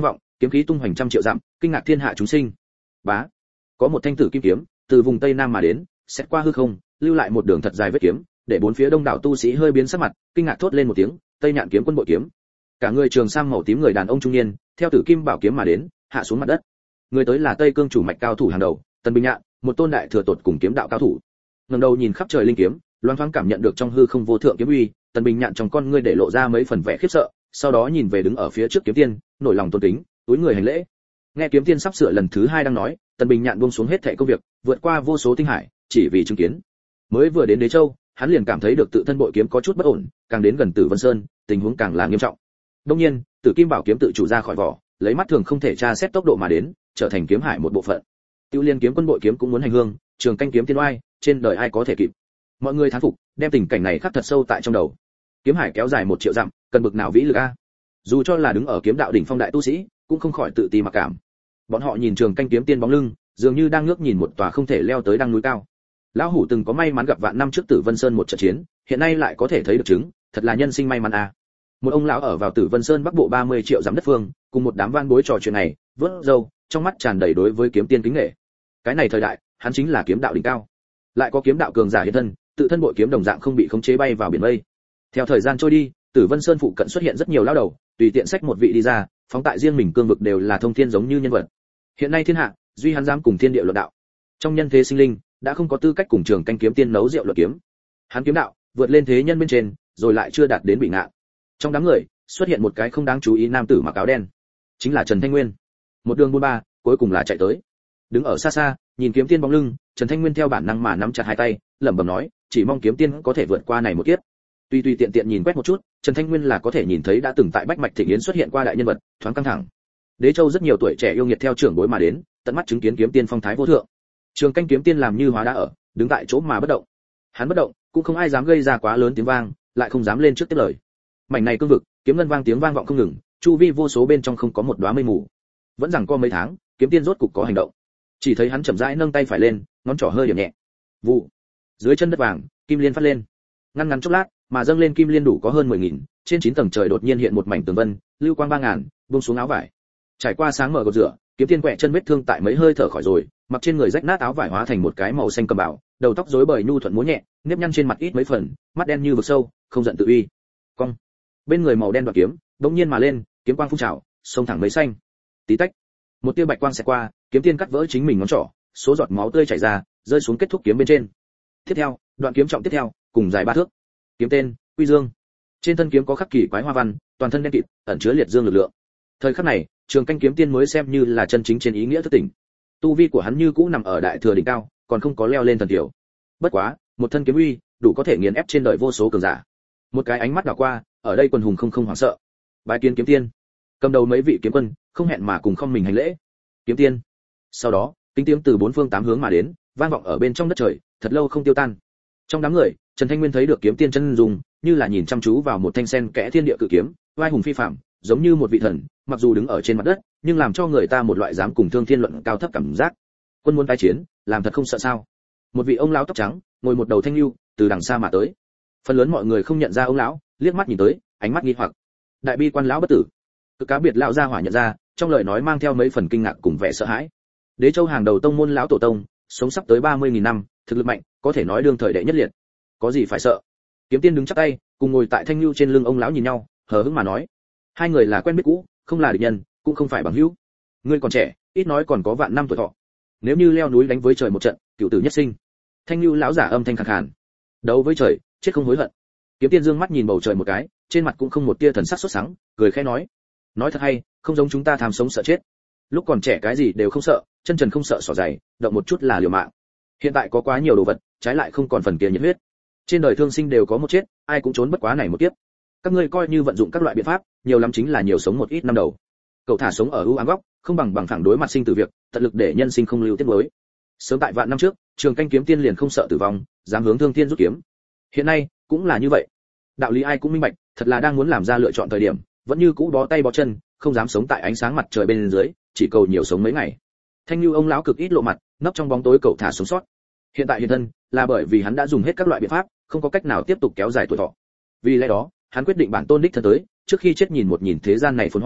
kiếm khí tung hoành trăm triệu dặm, kinh ngạc thiên hạ chúng sinh. Bá, có một thanh tử kim kiếm từ vùng tây nam mà đến, xét qua hư không, lưu lại một đường thật dài vết kiếm, để bốn phía đông đảo tu sĩ hơi biến sắc mặt, kinh ngạc thốt lên một tiếng, Tây Nhạn kiếm quân bội kiếm. Cả người trường sam màu tím người đàn ông trung niên, theo tử kim bảo kiếm mà đến, hạ xuống mặt đất. Người tới là Tây Cương chủ mạch cao thủ hàng đầu, Tần Bình Nhạn, một tôn đại thừa tột cùng kiếm đạo cao thủ. Ngẩng đầu nhìn khắp trời linh kiếm, loáng thoáng cảm nhận được trong hư không vô thượng kiếm uy, Tần Bình Nhạn trong con ngươi để lộ ra mấy phần vẻ khiếp sợ, sau đó nhìn về đứng ở phía trước kiếm tiên, nổi lòng tôn kính, túi người hành lễ. Nghe kiếm tiên sắp sửa lần thứ hai đang nói, Tần Bình Nhạn buông xuống hết thảy công việc, vượt qua vô số tinh hải, chỉ vì chứng kiến. Mới vừa đến Đế Châu, hắn liền cảm thấy được tự thân bội kiếm có chút bất ổn, càng đến gần Tử Vân Sơn, tình huống càng là nghiêm trọng. Đương nhiên, Tử Kim Bảo kiếm tự chủ ra khỏi vỏ, lấy mắt thường không thể tra xét tốc độ mà đến, trở thành kiếm hải một bộ phận. Tiêu Liên kiếm quân bội kiếm cũng muốn hành hương, Trường Canh kiếm tiên oai, trên đời ai có thể kịp. Mọi người thán phục, đem tình cảnh này khắc thật sâu tại trong đầu. Kiếm hải kéo dài 1 triệu dặm, cần bực nào vĩ lực a. Dù cho là đứng ở kiếm đạo đỉnh phong đại tu sĩ, cũng không khỏi tự ti mặc cảm. Bọn họ nhìn Trường Canh kiếm tiên bóng lưng, dường như đang ngước nhìn một tòa không thể leo tới đăng núi cao. Lão hủ từng có may mắn gặp vạn năm trước Tử Vân Sơn một trận chiến, hiện nay lại có thể thấy được chứng, thật là nhân sinh may mắn a. Một ông lão ở vào Tử Vân Sơn bắc bộ 30 triệu dặm đất phương, cùng một đám van bối trò chuyện này, vớt râu, trong mắt tràn đầy đối với kiếm tiên kính nể. Cái này thời đại, hắn chính là kiếm đạo đỉnh cao. Lại có kiếm đạo cường giả hiện thân, tự thân bội kiếm đồng dạng không bị khống chế bay vào biển mây. Theo thời gian trôi đi, Tử Vân Sơn phụ cận xuất hiện rất nhiều lão đầu, tùy tiện xách một vị đi ra, phóng tại riêng mình cương vực đều là thông thiên giống như nhân vật. Hiện nay thiên hạ, duy hắn dám cùng thiên địa luận đạo. Trong nhân thế sinh linh, đã không có tư cách cùng Trường Canh kiếm tiên nấu rượu luận kiếm. Hắn kiếm đạo vượt lên thế nhân bên trên, rồi lại chưa đạt đến bị ngạn. Trong đám người, xuất hiện một cái không đáng chú ý nam tử mặc áo đen, chính là Trần Thanh Nguyên. Một đường buôn ba, cuối cùng là chạy tới. Đứng ở xa xa, nhìn kiếm tiên bóng lưng, Trần Thanh Nguyên theo bản năng mà nắm chặt hai tay, lẩm bẩm nói, chỉ mong kiếm tiên có thể vượt qua này một kiếp. Tuy tiện tiện nhìn quét một chút, Trần Thanh Nguyên là có thể nhìn thấy đã từng tại Bách Mạch Thịnh Yến xuất hiện qua đại nhân vật, thoáng căng thẳng. Đế Châu rất nhiều tuổi trẻ yêu nghiệt theo trưởng bối mà đến, tận mắt chứng kiến kiếm tiên phong thái vô thượng. Trường Canh kiếm tiên làm như hóa đá ở, đứng tại chỗ mà bất động. Hắn bất động, cũng không ai dám gây ra quá lớn tiếng vang, lại không dám lên trước tiếp lời. Mảnh này cương vực, kiếm ngân vang tiếng vang vọng không ngừng, chu vi vô số bên trong không có một đóa mây mù. Vẫn rằng co mấy tháng, kiếm tiên rốt cục có hành động. Chỉ thấy hắn chậm rãi nâng tay phải lên, ngón trỏ hơi điểm nhẹ. Vụ. Dưới chân đất vàng, kim liên phát lên. Ngăn chốc lát, mà dâng lên kim liên đủ có hơn 10.000, trên 9 tầng trời đột nhiên hiện một mảnh tường vân, lưu quang 3.000, buông xuống áo vải. Trải qua sáng mở gột rửa, kiếm tiên quẹ chân vết thương tại mấy hơi thở khỏi rồi, mặc trên người rách nát áo vải hóa thành một cái màu xanh cầm bảo, đầu tóc rối bời nhu thuận múa nhẹ, nếp nhăn trên mặt ít mấy phần, mắt đen như vực sâu, không giận tự uy. Cong. Bên người màu đen đoạt kiếm, bỗng nhiên mà lên, kiếm quang phun trào, xông thẳng mấy xanh. Tí tách. Một tia bạch quang xẹt qua, kiếm tiên cắt vỡ chính mình ngón trỏ, số giọt máu tươi chảy ra, rơi xuống kết thúc kiếm bên trên. Tiếp theo, đoạn kiếm trọng tiếp theo, cùng dài 3 thước. Kiếm tên, Quy Dương. Trên thân kiếm có khắc kỳ quái hoa văn, toàn thân đen kịt, ẩn chứa liệt dương lực lượng. Thời khắc này, Trường Canh kiếm tiên mới xem như là chân chính trên ý nghĩa thức tỉnh. Tu vi của hắn như cũ nằm ở đại thừa đỉnh cao, còn không có leo lên thần tiểu. Bất quá, một thân kiếm uy, đủ có thể nghiền ép trên đời vô số cường giả. Một cái ánh mắt đảo qua, ở đây quần hùng không hoảng sợ. Bái kiến kiếm tiên. Cầm đầu mấy vị kiếm quân, không hẹn mà cùng không mình hành lễ. Kiếm tiên. Sau đó, tiếng tiếng từ 4 phương 8 hướng mà đến, vang vọng ở bên trong đất trời, thật lâu không tiêu tan. Trong đám người, Trần Thanh Nguyên thấy được kiếm tiên chân dung, như là nhìn chăm chú vào một thanh sen kẽ thiên địa cự kiếm, vai hùng phi phàm, giống như một vị thần, mặc dù đứng ở trên mặt đất, nhưng làm cho người ta một loại dám cùng thương thiên luận cao thấp cảm giác. Quân muốn tái chiến, làm thật không sợ sao? Một vị ông lão tóc trắng, ngồi một đầu thanh lưu, từ đằng xa mà tới. Phần lớn mọi người không nhận ra ông lão, liếc mắt nhìn tới, ánh mắt nghi hoặc. Đại bi quan lão bất tử. Cực cá biệt lão gia hỏa nhận ra, trong lời nói mang theo mấy phần kinh ngạc cùng vẻ sợ hãi. Đế Châu hàng đầu tông môn lão tổ tông, sống sắp tới 30.000 năm, thực lực mạnh, có thể nói đương thời đệ nhất liệt. Có gì phải sợ? Kiếm tiên đứng chắp tay, cùng ngồi tại thanh lưu trên lưng ông lão nhìn nhau, hờ hững mà nói. Hai người là quen biết cũ, không là địch nhân, cũng không phải bằng hữu. Ngươi còn trẻ, ít nói còn có vạn năm tuổi thọ. Nếu như leo núi đánh với trời một trận, cửu tử nhất sinh. Thanh lưu lão giả âm thanh khàn khàn. Đấu với trời, chết không hối hận. Kiếm tiên dương mắt nhìn bầu trời một cái, trên mặt cũng không một tia thần sắc sốt sắng, cười khẽ nói thật hay, không giống chúng ta tham sống sợ chết. Lúc còn trẻ cái gì đều không sợ, chân trần không sợ sỏ dày, động một chút là liều mạng. Hiện tại có quá nhiều đồ vật, trái lại không còn phần kia nhiệt huyết. Trên đời thương sinh đều có một chết, ai cũng trốn bất quá này một kiếp. Các ngươi coi như vận dụng các loại biện pháp, nhiều lắm chính là nhiều sống một ít năm đầu. Cậu thả sống ở ưu ám góc, không bằng phẳng đối mặt sinh tử việc, tận lực để nhân sinh không lưu tiếc nuối. Sớm tại vạn năm trước, Trường Canh kiếm tiên liền không sợ tử vong, dám hướng thương thiên rút kiếm. Hiện nay cũng là như vậy. Đạo lý ai cũng minh bạch, thật là đang muốn làm ra lựa chọn thời điểm, vẫn như cũ bó tay bó chân, không dám sống tại ánh sáng mặt trời bên dưới, chỉ cầu nhiều sống mấy ngày. Thanh lưu ông lão cực ít lộ mặt, nấp trong bóng tối cậu thả sống sót. Hiện tại hiện thân, là bởi vì hắn đã dùng hết các loại biện pháp, không có cách nào tiếp tục kéo dài tuổi thọ. Vì lẽ đó, hắn quyết định bản tôn đích thân tới, trước khi chết nhìn một nhìn thế gian này phồn hoa,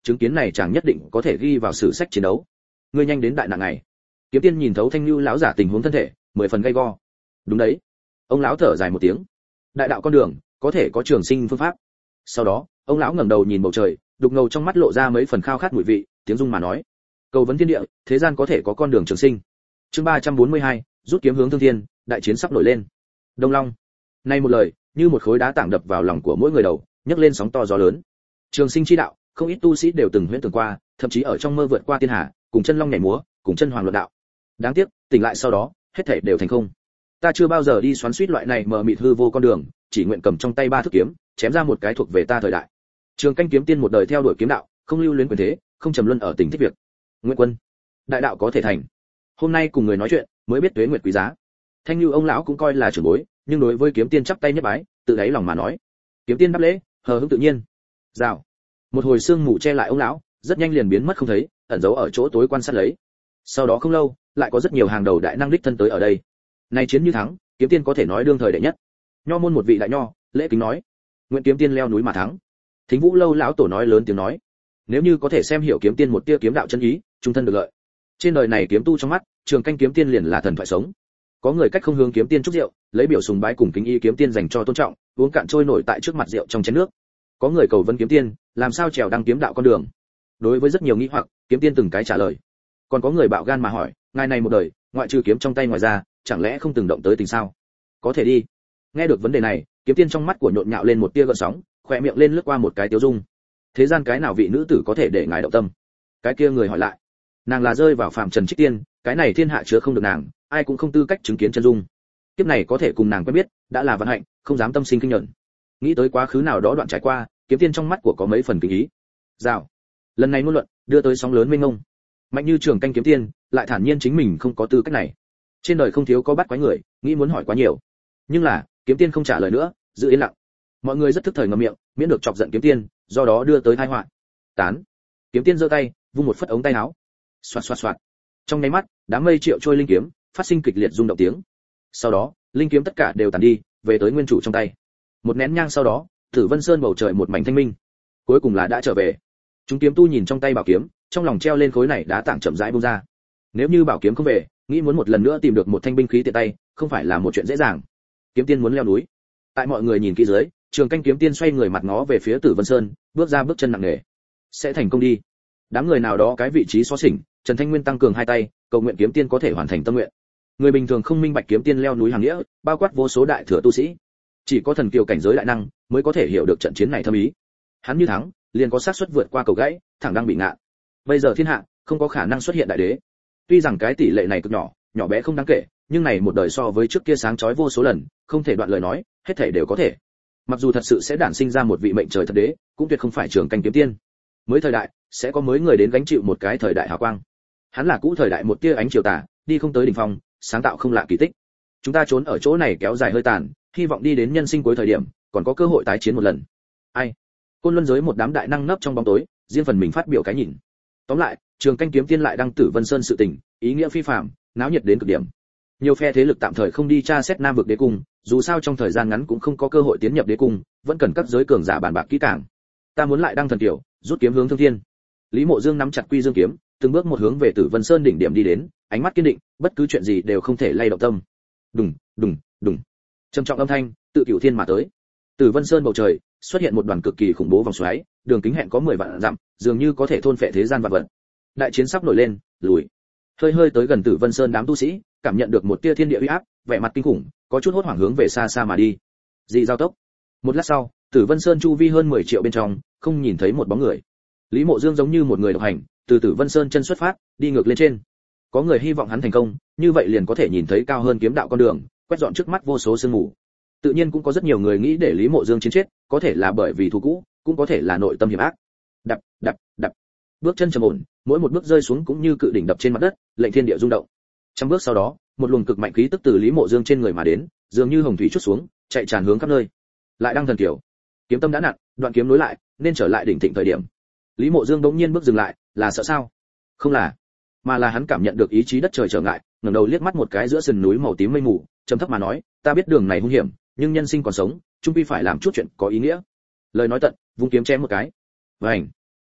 chứng kiến này chàng nhất định có thể ghi vào sử sách chiến đấu. Ngươi nhanh đến đại nạn này. Kiếm tiên nhìn thấu Thanh Nưu lão giả tình huống thân thể, 10 phần gay go. Đúng đấy. Ông lão thở dài một tiếng. Đại đạo con đường, có thể có trường sinh phương pháp. Sau đó, ông lão ngẩng đầu nhìn bầu trời, đục ngầu trong mắt lộ ra mấy phần khao khát mùi vị, tiếng dung mà nói: cầu vấn thiên địa, thế gian có thể có con đường trường sinh. Chương 342, rút kiếm hướng thương thiên, đại chiến sắp nổi lên. Đông Long. Nay một lời, như một khối đá tảng đập vào lòng của mỗi người đầu, nhấc lên sóng to gió lớn. Trường sinh chi đạo, không ít tu sĩ đều từng huyễn tưởng qua, thậm chí ở trong mơ vượt qua thiên hà, cùng chân long nhảy múa, cùng chân hoàng luận đạo. Đáng tiếc, tỉnh lại sau đó, hết thảy đều thành không. Ta chưa bao giờ đi xoắn xuýt loại này mờ mịt hư vô con đường, chỉ nguyện cầm trong tay ba thước kiếm, chém ra một cái thuộc về ta thời đại. Trường Canh kiếm tiên một đời theo đuổi kiếm đạo, không lưu luyến quyền thế, không trầm luân ở tình thích việc. Nguyện quân, đại đạo có thể thành. Hôm nay cùng người nói chuyện, mới biết tuế nguyệt quý giá. Thanh Nưu ông lão cũng coi là trưởng bối, nhưng đối với kiếm tiên chắp tay nhất bái, tự đáy lòng mà nói. Kiếm tiên đáp lễ, hờ hững tự nhiên. Rào. Một hồi sương mù che lại ông lão, rất nhanh liền biến mất không thấy, ẩn giấu ở chỗ tối quan sát lấy. Sau đó không lâu, lại có rất nhiều hàng đầu đại năng đích thân tới ở đây. Nay chiến như thắng, kiếm tiên có thể nói đương thời đệ nhất. Nho môn một vị đại nho, lễ kính nói: nguyện kiếm tiên leo núi mà thắng. Thính Vũ lâu lão tổ nói lớn tiếng nói: nếu như có thể xem hiểu kiếm tiên một tia kiếm đạo chân ý, trung thân được lợi. Trên đời này kiếm tu trong mắt, Trường Canh kiếm tiên liền là thần thoại sống. Có người cách không hướng kiếm tiên chúc rượu, lấy biểu sùng bái cùng kính y kiếm tiên dành cho tôn trọng, uống cạn trôi nổi tại trước mặt rượu trong chén nước. Có người cầu vấn kiếm tiên, làm sao trèo đăng kiếm đạo con đường. Đối với rất nhiều nghi hoặc, kiếm tiên từng cái trả lời. Còn có người bạo gan mà hỏi, ngài này một đời, ngoại trừ kiếm trong tay ngoài ra, chẳng lẽ không từng động tới tình sao? Có thể đi. Nghe được vấn đề này, kiếm tiên trong mắt của nhộn nhạo lên một tia gợn sóng, khóe miệng lên lướt qua một cái tiêu dung. Thế gian cái nào vị nữ tử có thể để ngài động tâm? Cái kia người hỏi lại. Nàng là rơi vào phàm trần trích tiên, cái này thiên hạ chứa không được nàng, ai cũng không tư cách chứng kiến chân dung. Kiếp này có thể cùng nàng quen biết, đã là vận hạnh, không dám tâm sinh kinh nhẫn. Nghĩ tới quá khứ nào đó đoạn trải qua, kiếm tiên trong mắt của có mấy phần kinh ý. Rào. Lần này ngôn luận đưa tới sóng lớn mênh mông. Mạnh như Trường Canh kiếm tiên, lại thản nhiên chính mình không có tư cách này. Trên đời không thiếu có bắt quái người, nghĩ muốn hỏi quá nhiều. Nhưng là, kiếm tiên không trả lời nữa, giữ yên lặng. Mọi người rất thức thời ngậm miệng, miễn được chọc giận kiếm tiên, do đó đưa tới tai họa. Tán. Kiếm tiên giơ tay, vung một phất ống tay áo. Xoạt xoạt xoạt. Trong nháy mắt, đám mây triệu trôi linh kiếm, phát sinh kịch liệt rung động tiếng. Sau đó, linh kiếm tất cả đều tàn đi, về tới nguyên chủ trong tay. Một nén nhang sau đó, Tử Vân Sơn bầu trời một mảnh thanh minh. Cuối cùng là đã trở về. Chúng kiếm tu nhìn trong tay bảo kiếm, trong lòng treo lên khối này đá tảng chậm rãi buông ra. Nếu như bảo kiếm không về, nghĩ muốn một lần nữa tìm được một thanh binh khí tiện tay, không phải là một chuyện dễ dàng. Kiếm tiên muốn leo núi. Tại mọi người nhìn kỹ dưới, Trường Canh kiếm tiên xoay người mặt ngó về phía Tử Vân Sơn, bước ra bước chân nặng nề. Sẽ thành công đi. Đám người nào đó cái vị trí xó xỉnh, Trần Thanh Nguyên tăng cường hai tay, cầu nguyện kiếm tiên có thể hoàn thành tâm nguyện. Người bình thường không minh bạch kiếm tiên leo núi hàng nghĩa, bao quát vô số đại thừa tu sĩ. Chỉ có thần kiều cảnh giới đại năng mới có thể hiểu được trận chiến này thâm ý. Hắn như thắng, liền có xác suất vượt qua cầu gãy, thẳng đang bị ngạ. Bây giờ thiên hạ không có khả năng xuất hiện đại đế. Tuy rằng cái tỷ lệ này cực nhỏ, nhỏ bé không đáng kể, nhưng này một đời so với trước kia sáng chói vô số lần, không thể đoạn lời nói, hết thảy đều có thể. Mặc dù thật sự sẽ đản sinh ra một vị mệnh trời thật đế, cũng tuyệt không phải Trường Canh kiếm tiên. Mới thời đại sẽ có mới người đến gánh chịu một cái thời đại hào quang. Hắn là cũ thời đại một tia ánh chiều tà, đi không tới đỉnh phong, sáng tạo không lạ kỳ tích. Chúng ta trốn ở chỗ này kéo dài hơi tàn, hy vọng đi đến nhân sinh cuối thời điểm, còn có cơ hội tái chiến một lần. Ai? Côn Luân giới một đám đại năng nấp trong bóng tối, riêng phần mình phát biểu cái nhìn. Tóm lại, Trường Canh kiếm tiên lại đăng Tử Vân Sơn sự tình, ý nghĩa phi phàm, náo nhiệt đến cực điểm. Nhiều phe thế lực tạm thời không đi tra xét Nam vực đế cung, dù sao trong thời gian ngắn cũng không có cơ hội tiến nhập đế cung, vẫn cần các giới cường giả bàn bạc kỹ càng. Ta muốn lại đăng thần tiểu, rút kiếm hướng thương thiên. Lý Mộ Dương nắm chặt quy dương kiếm, từng bước một hướng về Tử Vân Sơn đỉnh điểm đi đến, ánh mắt kiên định, bất cứ chuyện gì đều không thể lay động tâm. Đùng, đùng, đùng. Trầm trọng âm thanh tự cửu thiên mà tới. Tử Vân Sơn bầu trời xuất hiện một đoàn cực kỳ khủng bố vòng xoáy, đường kính hẹn có 10 vạn dặm, dường như có thể thôn phệ thế gian vạn vật. Đại chiến sắp nổi lên, lùi. Hơi hơi tới gần Tử Vân Sơn đám tu sĩ, cảm nhận được một tia thiên địa uy áp, vẻ mặt kinh khủng, có chút hốt hoảng hướng về xa xa mà đi. Dị giao tốc. Một lát sau, Tử Vân Sơn chu vi hơn 10 triệu bên trong, không nhìn thấy một bóng người. Lý Mộ Dương giống như một người độc hành, từ Tử Vân Sơn chân xuất phát, đi ngược lên trên. Có người hy vọng hắn thành công, như vậy liền có thể nhìn thấy cao hơn kiếm đạo con đường, quét dọn trước mắt vô số sương mù. Tự nhiên cũng có rất nhiều người nghĩ để Lý Mộ Dương chiến chết, có thể là bởi vì thù cũ, cũng có thể là nội tâm hiểm ác. Đập, đập, đập. Bước chân trầm ổn, mỗi một bước rơi xuống cũng như cự đỉnh đập trên mặt đất, lệnh thiên địa rung động. Trong bước sau đó, một luồng cực mạnh khí tức từ Lý Mộ Dương trên người mà đến, dường như hồng thủy chút xuống, chạy tràn hướng khắp nơi. Lại đang thần kiểu. Kiếm tâm đã nặng, đoạn kiếm nối lại, nên trở lại đỉnh thịnh thời điểm. Lý Mộ Dương bỗng nhiên bước dừng lại, là sợ sao? Không là, mà là hắn cảm nhận được ý chí đất trời trở ngại, ngẩng đầu liếc mắt một cái giữa sườn núi màu tím mây mù, trầm thấp mà nói, ta biết đường này hung hiểm, nhưng nhân sinh còn sống, chung quy phải làm chút chuyện có ý nghĩa. Lời nói tận, vung kiếm chém một cái. Vành.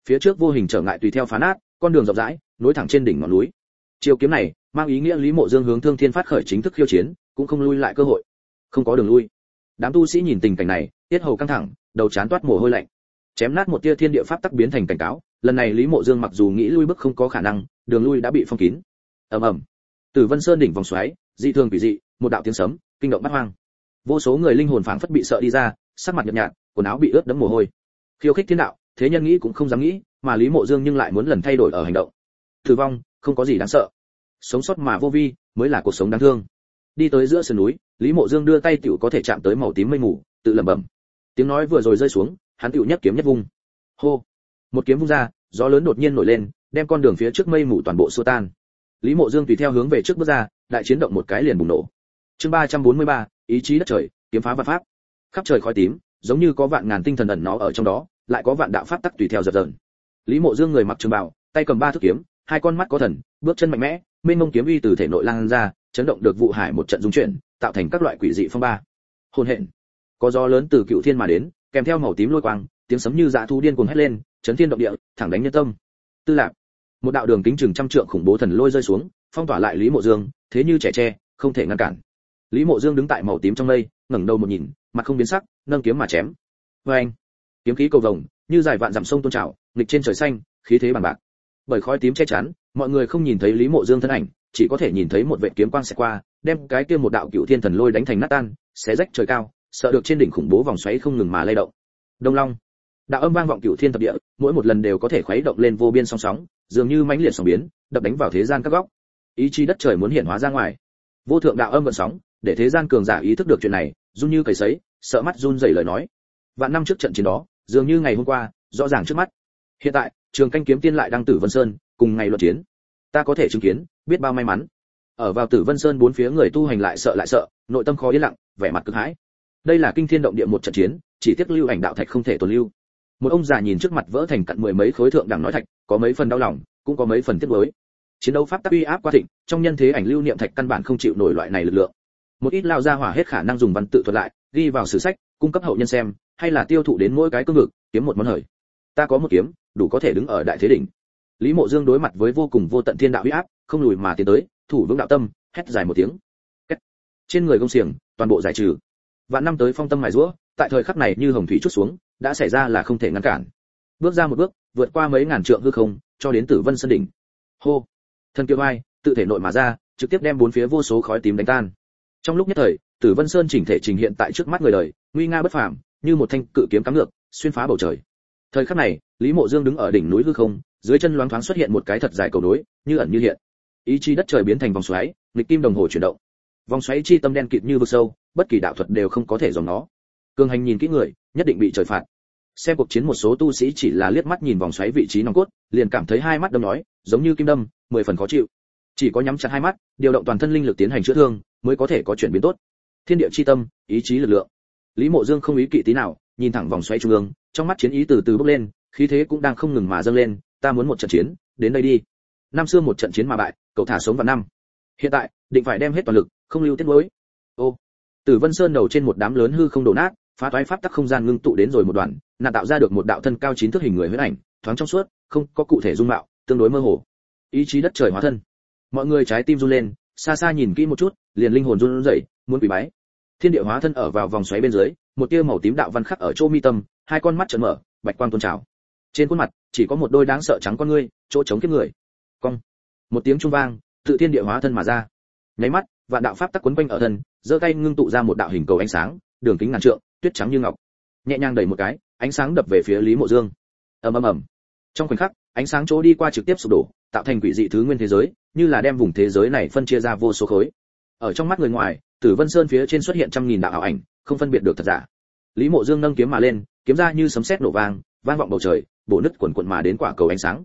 Phía trước vô hình trở ngại tùy theo phá nát, con đường rộng rãi, nối thẳng trên đỉnh ngọn núi. Chiêu kiếm này, mang ý nghĩa Lý Mộ Dương hướng Thương Thiên phát khởi chính thức khiêu chiến, cũng không lui lại cơ hội. Không có đường lui. Đám tu sĩ nhìn tình cảnh này, tiết hầu căng thẳng, đầu chán toát mồ hôi lạnh. Chém nát một tia thiên địa pháp tắc biến thành cảnh cáo, lần này Lý Mộ Dương mặc dù nghĩ lui bước không có khả năng, đường lui đã bị phong kín. Ầm ầm. Tử Vân Sơn đỉnh vòng xoáy, dị thường quỷ dị, một đạo tiếng sấm, kinh động bát hoang. Vô số người linh hồn phảng phất bị sợ đi ra, sắc mặt nhợt nhạt, quần áo bị ướt đẫm mồ hôi. Khiêu khích thiên đạo, thế nhân nghĩ cũng không dám nghĩ, mà Lý Mộ Dương nhưng lại muốn lần thay đổi ở hành động. Tử vong, không có gì đáng sợ. Sống sót mà vô vi, mới là cuộc sống đáng thương. Đi tới giữa sườn núi, Lý Mộ Dương đưa tay tiểu có thể chạm tới màu tím mây mù, tự lẩm bẩm. Tiếng nói vừa rồi rơi xuống, hắn tiểu nhất kiếm nhất vung. Hô! Một kiếm vung ra, gió lớn đột nhiên nổi lên, đem con đường phía trước mây mù toàn bộ xua tan. Lý Mộ Dương tùy theo hướng về trước bước ra, đại chiến động một cái liền bùng nổ. Chương 343, ý chí đất trời, kiếm phá vạn pháp. Khắp trời khói tím, giống như có vạn ngàn tinh thần ẩn nó ở trong đó, lại có vạn đạo pháp tắc tùy theo dập dờn. Lý Mộ Dương người mặc trường bào, tay cầm ba thước kiếm, hai con mắt có thần, bước chân mạnh mẽ, mênh mông kiếm uy từ thể nội lan ra, chấn động được vụ hải một trận rung chuyển, tạo thành các loại quỷ dị phong ba. Hồn hện. Có gió lớn từ cựu thiên mà đến, kèm theo màu tím lôi quang, tiếng sấm như dã thú điên cuồng hét lên, chấn thiên động địa, thẳng đánh nhân tâm. Tư lạc. Một đạo đường kính chừng trăm trượng khủng bố thần lôi rơi xuống, phong tỏa lại Lý Mộ Dương, thế như trẻ tre, không thể ngăn cản. Lý Mộ Dương đứng tại màu tím trong mây, ngẩng đầu một nhìn, mặt không biến sắc, nâng kiếm mà chém. Oeng! Kiếm khí cầu vồng, như dài vạn dặm sông tôn trào, nghịch trên trời xanh, khí thế bằng bạc. Bởi khói tím che chắn, mọi người không nhìn thấy Lý Mộ Dương thân ảnh, chỉ có thể nhìn thấy một vệt kiếm quang xẹt qua, đem cái kia một đạo cựu thiên thần lôi đánh thành nát tan, xé rách trời cao, sợ được trên đỉnh khủng bố vòng xoáy không ngừng mà lay động. Đông Long. Đạo âm vang vọng cựu thiên thập địa, mỗi một lần đều có thể khuấy động lên vô biên sóng sóng, dường như mãnh liệt sóng biến, đập đánh vào thế gian các góc. Ý chí đất trời muốn hiển hóa ra ngoài. Vô thượng đạo âm vận sóng, để thế gian cường giả ý thức được chuyện này, run như cầy sấy, sợ mắt run rẩy lời nói. Vạn năm trước trận chiến đó, dường như ngày hôm qua, rõ ràng trước mắt. Hiện tại, Trường Canh kiếm tiên lại đang Tử Vân Sơn, cùng ngày luận chiến. Ta có thể chứng kiến, biết bao may mắn. Ở vào Tử Vân Sơn bốn phía người tu hành lại sợ, nội tâm khó yên lặng, vẻ mặt cực hãi. Đây là kinh thiên động địa một trận chiến, chỉ tiếc lưu ảnh đạo thạch không thể tồn lưu. Một ông già nhìn trước mặt vỡ thành cặn mười mấy khối thượng đẳng nói thạch, có mấy phần đau lòng, cũng có mấy phần tiếc nuối. Chiến đấu pháp tắc uy áp quá thịnh, trong nhân thế ảnh lưu niệm thạch căn bản không chịu nổi loại này lực lượng. Một ít lao ra hỏa hết khả năng dùng văn tự thuật lại, ghi vào sử sách, cung cấp hậu nhân xem, hay là tiêu thụ đến mỗi cái cương vực, kiếm một món hời. Ta có một kiếm, đủ có thể đứng ở đại thế đỉnh. Lý Mộ Dương đối mặt với vô cùng vô tận thiên đạo uy áp, không lùi mà tiến tới, thủ vững đạo tâm, hét dài một tiếng. Kết. Trên người gông xiềng, toàn bộ giải trừ. Vạn năm tới phong tâm mài giũa, tại thời khắc này như hồng thủy chút xuống, đã xảy ra là không thể ngăn cản. Bước ra một bước, vượt qua mấy ngàn trượng hư không, cho đến Tử Vân Sơn đỉnh. Hô! Thân kiêu vai, tự thể nội mà ra, trực tiếp đem bốn phía vô số khói tím đánh tan. Trong lúc nhất thời, Tử Vân Sơn chỉnh thể trình hiện tại trước mắt người đời, nguy nga bất phàm, như một thanh cự kiếm cắm ngược, xuyên phá bầu trời. Thời khắc này, Lý Mộ Dương đứng ở đỉnh núi hư không, dưới chân loáng thoáng xuất hiện một cái thật dài cầu nối, như ẩn như hiện. Ý chí đất trời biến thành vòng xoáy, nghịch kim đồng hồ chuyển động. Vòng xoáy chi tâm đen kịt như vực sâu, bất kỳ đạo thuật đều không có thể dòng nó. Cường hành nhìn kỹ người, nhất định bị trời phạt. Xem cuộc chiến một số tu sĩ chỉ là liếc mắt nhìn vòng xoáy vị trí nòng cốt, liền cảm thấy hai mắt đâm nhói, giống như kim đâm, 10 phần khó chịu. Chỉ có nhắm chặt hai mắt, điều động toàn thân linh lực tiến hành chữa thương, mới có thể có chuyển biến tốt. Thiên địa chi tâm, ý chí lực lượng. Lý Mộ Dương không ý kỵ tí nào, nhìn thẳng vòng xoáy trung ương, trong mắt chiến ý từ từ bốc lên, khí thế cũng đang không ngừng mà dâng lên, ta muốn một trận chiến, đến đây đi. Năm xưa một trận chiến mà bại, cậu thả sống vào năm. Hiện tại, định phải đem hết toàn lực, không lưu tiết nuối. Ô, Tử Vân Sơn đầu trên một đám lớn hư không đổ nát, phá toái pháp tắc không gian ngưng tụ đến rồi một đoạn, nạn tạo ra được một đạo thân cao 9 thước hình người huyễn ảnh, thoáng trong suốt, không có cụ thể dung mạo, tương đối mơ hồ. Ý chí đất trời hóa thân. Mọi người trái tim run lên, xa xa nhìn kỹ một chút, liền linh hồn run rẩy, muốn quỳ bái. Thiên địa hóa thân ở vào vòng xoáy bên dưới, một tia màu tím đạo văn khắc ở chỗ mi tâm, hai con mắt trợn mở, bạch quang tôn trào. Trên khuôn mặt chỉ có một đôi đáng sợ trắng con ngươi, chỗ trống kiếp người. Cong. Một tiếng trung vang, tự thiên địa hóa thân mà ra. Nháy mắt, vạn đạo pháp tắc quấn quanh ở thân, giơ tay ngưng tụ ra một đạo hình cầu ánh sáng, đường kính ngàn trượng, tuyết trắng như ngọc. Nhẹ nhàng đẩy một cái, ánh sáng đập về phía Lý Mộ Dương. Ầm ầm ầm. Trong khoảnh khắc, ánh sáng chỗ đi qua trực tiếp sụp đổ, tạo thành quỷ dị thứ nguyên thế giới, như là đem vùng thế giới này phân chia ra vô số khối. Ở trong mắt người ngoài, Tử Vân Sơn phía trên xuất hiện trăm nghìn đạo ảo ảnh, không phân biệt được thật giả. Lý Mộ Dương nâng kiếm mà lên, kiếm ra như sấm sét nổ vang, vang vọng bầu trời, bổ nứt quần quần mà đến quả cầu ánh sáng.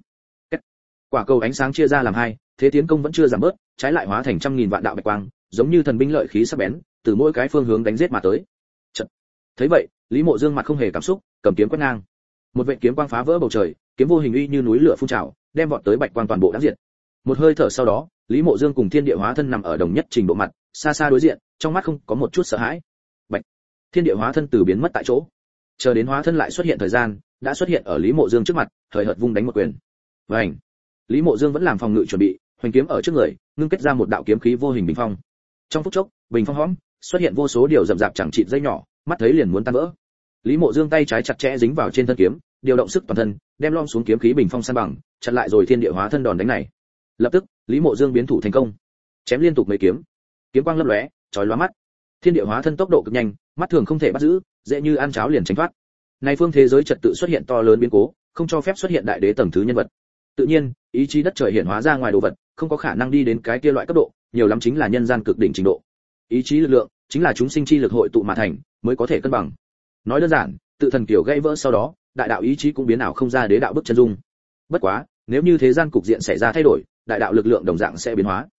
Quả cầu ánh sáng chia ra làm hai, thế tiến công vẫn chưa giảm bớt, trái lại hóa thành trăm nghìn vạn đạo bạch quang, giống như thần binh lợi khí sắc bén, từ mỗi cái phương hướng đánh giết mà tới. Chợt, thấy vậy, Lý Mộ Dương mặt không hề cảm xúc, cầm kiếm quét ngang. Một vệt kiếm quang phá vỡ bầu trời, kiếm vô hình uy như núi lửa phun trào, đem vọt tới bạch quang toàn bộ đã diệt. Một hơi thở sau đó, Lý Mộ Dương cùng thiên địa hóa thân nằm ở đồng nhất trình độ mặt, xa xa đối diện, trong mắt không có một chút sợ hãi. Bạch. Thiên địa hóa thân từ biến mất tại chỗ. Chờ đến hóa thân lại xuất hiện thời gian, đã xuất hiện ở Lý Mộ Dương trước mặt, hời hợt vung đánh một quyền. Vành. Lý Mộ Dương vẫn làm phòng ngự chuẩn bị, hoành kiếm ở trước người, ngưng kết ra một đạo kiếm khí vô hình bình phong. Trong phút chốc, bình phong hõm, xuất hiện vô số điều rậm rạp chẳng chịt dây nhỏ, mắt thấy liền muốn tan vỡ. Lý Mộ Dương tay trái chặt chẽ dính vào trên thân kiếm, điều động sức toàn thân, đem lom xuống kiếm khí bình phong san bằng, chặn lại rồi thiên địa hóa thân đòn đánh này. Lập tức, Lý Mộ Dương biến thủ thành công, chém liên tục mấy kiếm, kiếm quang lấp lóe, chói lóa mắt. Thiên địa hóa thân tốc độ cực nhanh, mắt thường không thể bắt giữ, dễ như ăn cháo liền tránh thoát. Này phương thế giới trật tự xuất hiện to lớn biến cố, không cho phép xuất hiện đại đế tầng thứ nhân vật. Tự nhiên, ý chí đất trời hiện hóa ra ngoài đồ vật, không có khả năng đi đến cái kia loại cấp độ, nhiều lắm chính là nhân gian cực đỉnh trình độ. Ý chí lực lượng chính là chúng sinh chi lực hội tụ mà thành, mới có thể cân bằng. Nói đơn giản, tự thần kiểu gãy vỡ sau đó, đại đạo ý chí cũng biến ảo không ra đế đạo bức chân dung. Bất quá, nếu như thế gian cục diện xảy ra thay đổi, đại đạo lực lượng đồng dạng sẽ biến hóa.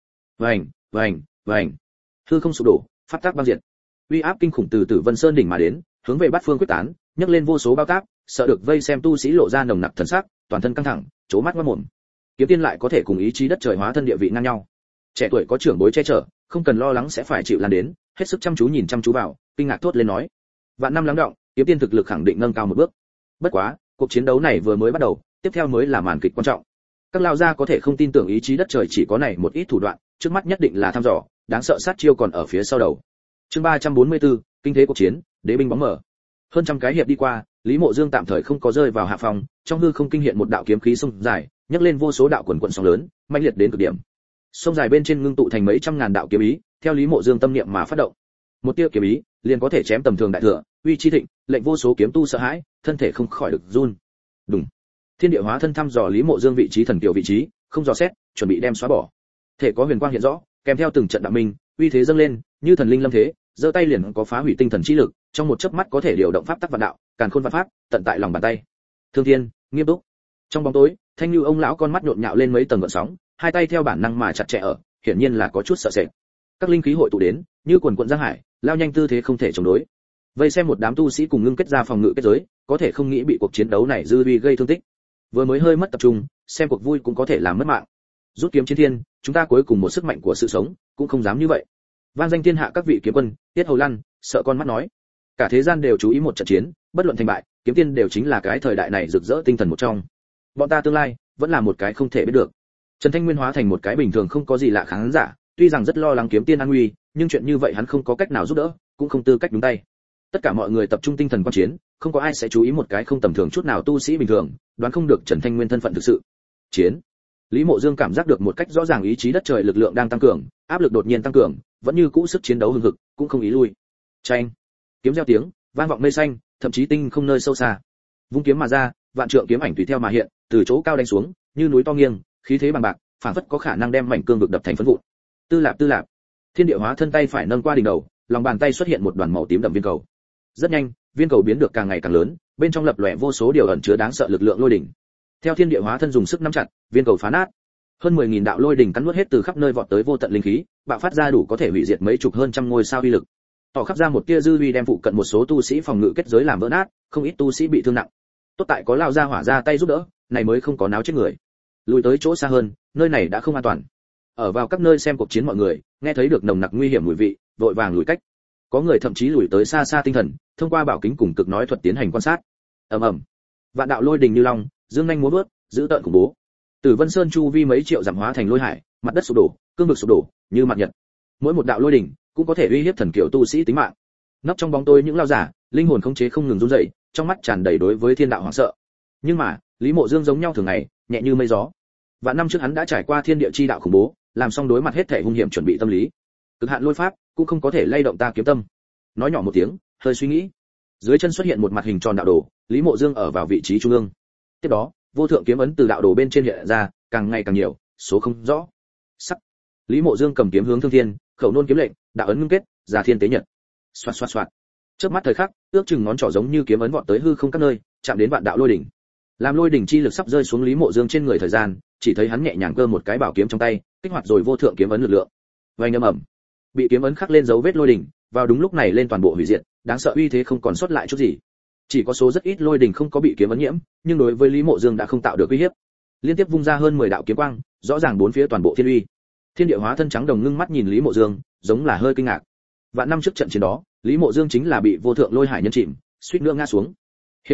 Vành. Hư không sụp đổ, pháp tắc băng diệt. Uy áp kinh khủng từ Tử Vân Sơn đỉnh mà đến, hướng về bát phương quyết tán, nhấc lên vô số bao táp, sợ được vây xem tu sĩ lộ ra nồng nặc thần sắc, toàn thân căng thẳng, chố mắt ngoác mồm. Kiếm tiên lại có thể cùng ý chí đất trời hóa thân địa vị ngang nhau. Trẻ tuổi có trưởng bối che chở, không cần lo lắng sẽ phải chịu lan đến, hết sức chăm chú nhìn chăm chú vào, kinh ngạc thốt lên nói: vạn năm lắng đọng, kiếm tiên thực lực khẳng định nâng cao một bước. Bất quá, cuộc chiến đấu này vừa mới bắt đầu, tiếp theo mới là màn kịch quan trọng. Các lão gia có thể không tin tưởng ý chí đất trời chỉ có này một ít thủ đoạn, trước mắt nhất định là thăm dò, đáng sợ sát chiêu còn ở phía sau đầu. Chương 344, kinh thế cuộc chiến, đế binh bóng mở. Hơn trăm cái hiệp đi qua, Lý Mộ Dương tạm thời không có rơi vào hạ phòng, trong hư không kinh hiện một đạo kiếm khí sông dài, nhấc lên vô số đạo quần quần sóng lớn, mãnh liệt đến cực điểm. Sông dài bên trên ngưng tụ thành mấy trăm ngàn đạo kiếm ý, theo Lý Mộ Dương tâm niệm mà phát động. Một tia kiếm ý, liền có thể chém tầm thường đại thừa, uy chi thịnh, lệnh vô số kiếm tu sợ hãi, thân thể không khỏi được run. Đùng. Thiên địa hóa thân thăm dò Lý Mộ Dương vị trí thần kiều vị trí, không dò xét, chuẩn bị đem xóa bỏ. Thể có huyền quang hiện rõ, kèm theo từng trận đạo minh, uy thế dâng lên, như thần linh lâm thế, giơ tay liền có phá hủy tinh thần chi lực, trong một chớp mắt có thể điều động pháp tắc vạn đạo, càn khôn vạn pháp, tận tại lòng bàn tay. Thương Thiên, nghiêm túc. Trong bóng tối, Thanh Nưu ông lão con mắt nhộn nhạo lên mấy tầng gợn sóng, hai tay theo bản năng mà chặt chẽ ở, hiển nhiên là có chút sợ sệt. Các linh khí hội tụ đến, như quần quần giang hải, lao nhanh tư thế không thể chống đối. Vây xem một đám tu sĩ cùng ngưng kết ra phòng ngự kết giới, có thể không nghĩ bị cuộc chiến đấu này dư uy gây thương tích. Vừa mới hơi mất tập trung, xem cuộc vui cũng có thể làm mất mạng. Rút kiếm chiến thiên, chúng ta cuối cùng một sức mạnh của sự sống, cũng không dám như vậy. Vang danh thiên hạ các vị kiếm quân, Tiết Hầu Lăn, sợ con mắt nói. Cả thế gian đều chú ý một trận chiến, bất luận thành bại, kiếm tiên đều chính là cái thời đại này rực rỡ tinh thần một trong. Bọn ta tương lai vẫn là một cái không thể biết được. Trần Thanh Nguyên hóa thành một cái bình thường không có gì lạ khán giả, tuy rằng rất lo lắng kiếm tiên an nguy, nhưng chuyện như vậy hắn không có cách nào giúp đỡ, cũng không tư cách đúng tay. Tất cả mọi người tập trung tinh thần quan chiến, không có ai sẽ chú ý một cái không tầm thường chút nào tu sĩ bình thường, đoán không được Trần Thanh Nguyên thân phận thực sự. Chiến. Lý Mộ Dương cảm giác được một cách rõ ràng ý chí đất trời lực lượng đang tăng cường, áp lực đột nhiên tăng cường, vẫn như cũ sức chiến đấu hừng hực, cũng không ý lui. Chanh. Kiếm reo tiếng, vang vọng mây xanh, thậm chí tinh không nơi sâu xa. Vung kiếm mà ra, vạn trượng kiếm ảnh tùy theo mà hiện, từ chỗ cao đánh xuống, như núi to nghiêng, khí thế bằng bạc, phản phất có khả năng đem mảnh cương vực đập thành phấn vụn. Tư lạp, thiên địa hóa thân tay phải nâng qua đỉnh đầu, lòng bàn tay xuất hiện một đoàn màu tím đậm viên cầu. Rất nhanh, viên cầu biến được càng ngày càng lớn, bên trong lập lòe vô số điều ẩn chứa đáng sợ lực lượng lôi đỉnh. Theo thiên địa hóa thân dùng sức nắm chặt, viên cầu phá nát. Hơn 10.000 đạo lôi đỉnh cắn nuốt hết từ khắp nơi vọt tới vô tận linh khí, bạo phát ra đủ có thể hủy diệt mấy chục hơn trăm ngôi sao uy lực. Tỏ khắp ra một tia dư uy đem phụ cận một số tu sĩ phòng ngự kết giới làm vỡ nát, không ít tu sĩ bị thương nặng. Tốt tại có lao ra hỏa ra tay giúp đỡ, này mới không có náo chết người. Lùi tới chỗ xa hơn, nơi này đã không an toàn. Ở vào các nơi xem cuộc chiến mọi người, nghe thấy được nồng nặc nguy hiểm mùi vị, vội vàng lùi cách. Có người thậm chí lùi tới xa xa tinh thần, thông qua bảo kính cùng cực nói thuật tiến hành quan sát. Ầm ầm. Vạn đạo lôi đình như long, dương nhanh múa vớt, giữ tợn khủng bố. Tử Vân Sơn chu vi mấy triệu dặm hóa thành lôi hải, mặt đất sụp đổ, cương vực sụp đổ, như mặt nhật. Mỗi một đạo lôi đỉnh cũng có thể uy hiếp thần kiều tu sĩ tính mạng. Nấp trong bóng tối những lao giả, linh hồn khống chế không ngừng run rẩy, trong mắt tràn đầy đối với thiên đạo hoảng sợ. Nhưng mà, Lý Mộ Dương giống nhau thường ngày, nhẹ như mây gió. Vạn năm trước hắn đã trải qua thiên địa chi đạo khủng bố, làm xong đối mặt hết thể hung hiểm chuẩn bị tâm lý. Cực hạn lôi pháp cũng không có thể lay động ta kiếm tâm. Nói nhỏ một tiếng, hơi suy nghĩ. Dưới chân xuất hiện một mặt hình tròn đạo đồ, Lý Mộ Dương ở vào vị trí trung ương. Tiếp đó, vô thượng kiếm ấn từ đạo đồ bên trên hiện ra, càng ngày càng nhiều, số không rõ. Sắc. Lý Mộ Dương cầm kiếm hướng Thương Thiên, khẩu nôn kiếm lệnh, đạo ấn ngưng kết, giả thiên tế nhật. Xoạt xoạt xoạt. Chớp mắt thời khắc, ước chừng ngón trỏ giống như kiếm ấn vọt tới hư không các nơi, chạm đến vạn đạo lôi đỉnh. Làm lôi đỉnh chi lực sắp rơi xuống Lý Mộ Dương trên người thời gian, chỉ thấy hắn nhẹ nhàng cơ một cái bảo kiếm trong tay, kích hoạt rồi vô thượng kiếm ấn lực lượng. Vành âm ầm. Bị kiếm ấn khắc lên dấu vết lôi đỉnh, vào đúng lúc này lên toàn bộ hủy diệt, đáng sợ uy thế không còn sót lại chút gì. Chỉ có số rất ít lôi đỉnh không có bị kiếm ấn nhiễm, nhưng đối với Lý Mộ Dương đã không tạo được uy hiếp. Liên tiếp vung ra hơn 10 đạo kiếm quang, rõ ràng bốn phía toàn bộ thiên uy. Thiên địa hóa thân trắng đồng ngưng mắt nhìn Lý Mộ Dương, giống là hơi kinh ngạc. Vạn năm trước trận chiến đó, Lý Mộ Dương chính là bị vô thượng lôi hải nhân chìm, suýt nữa ngã xuống. Hiện nay,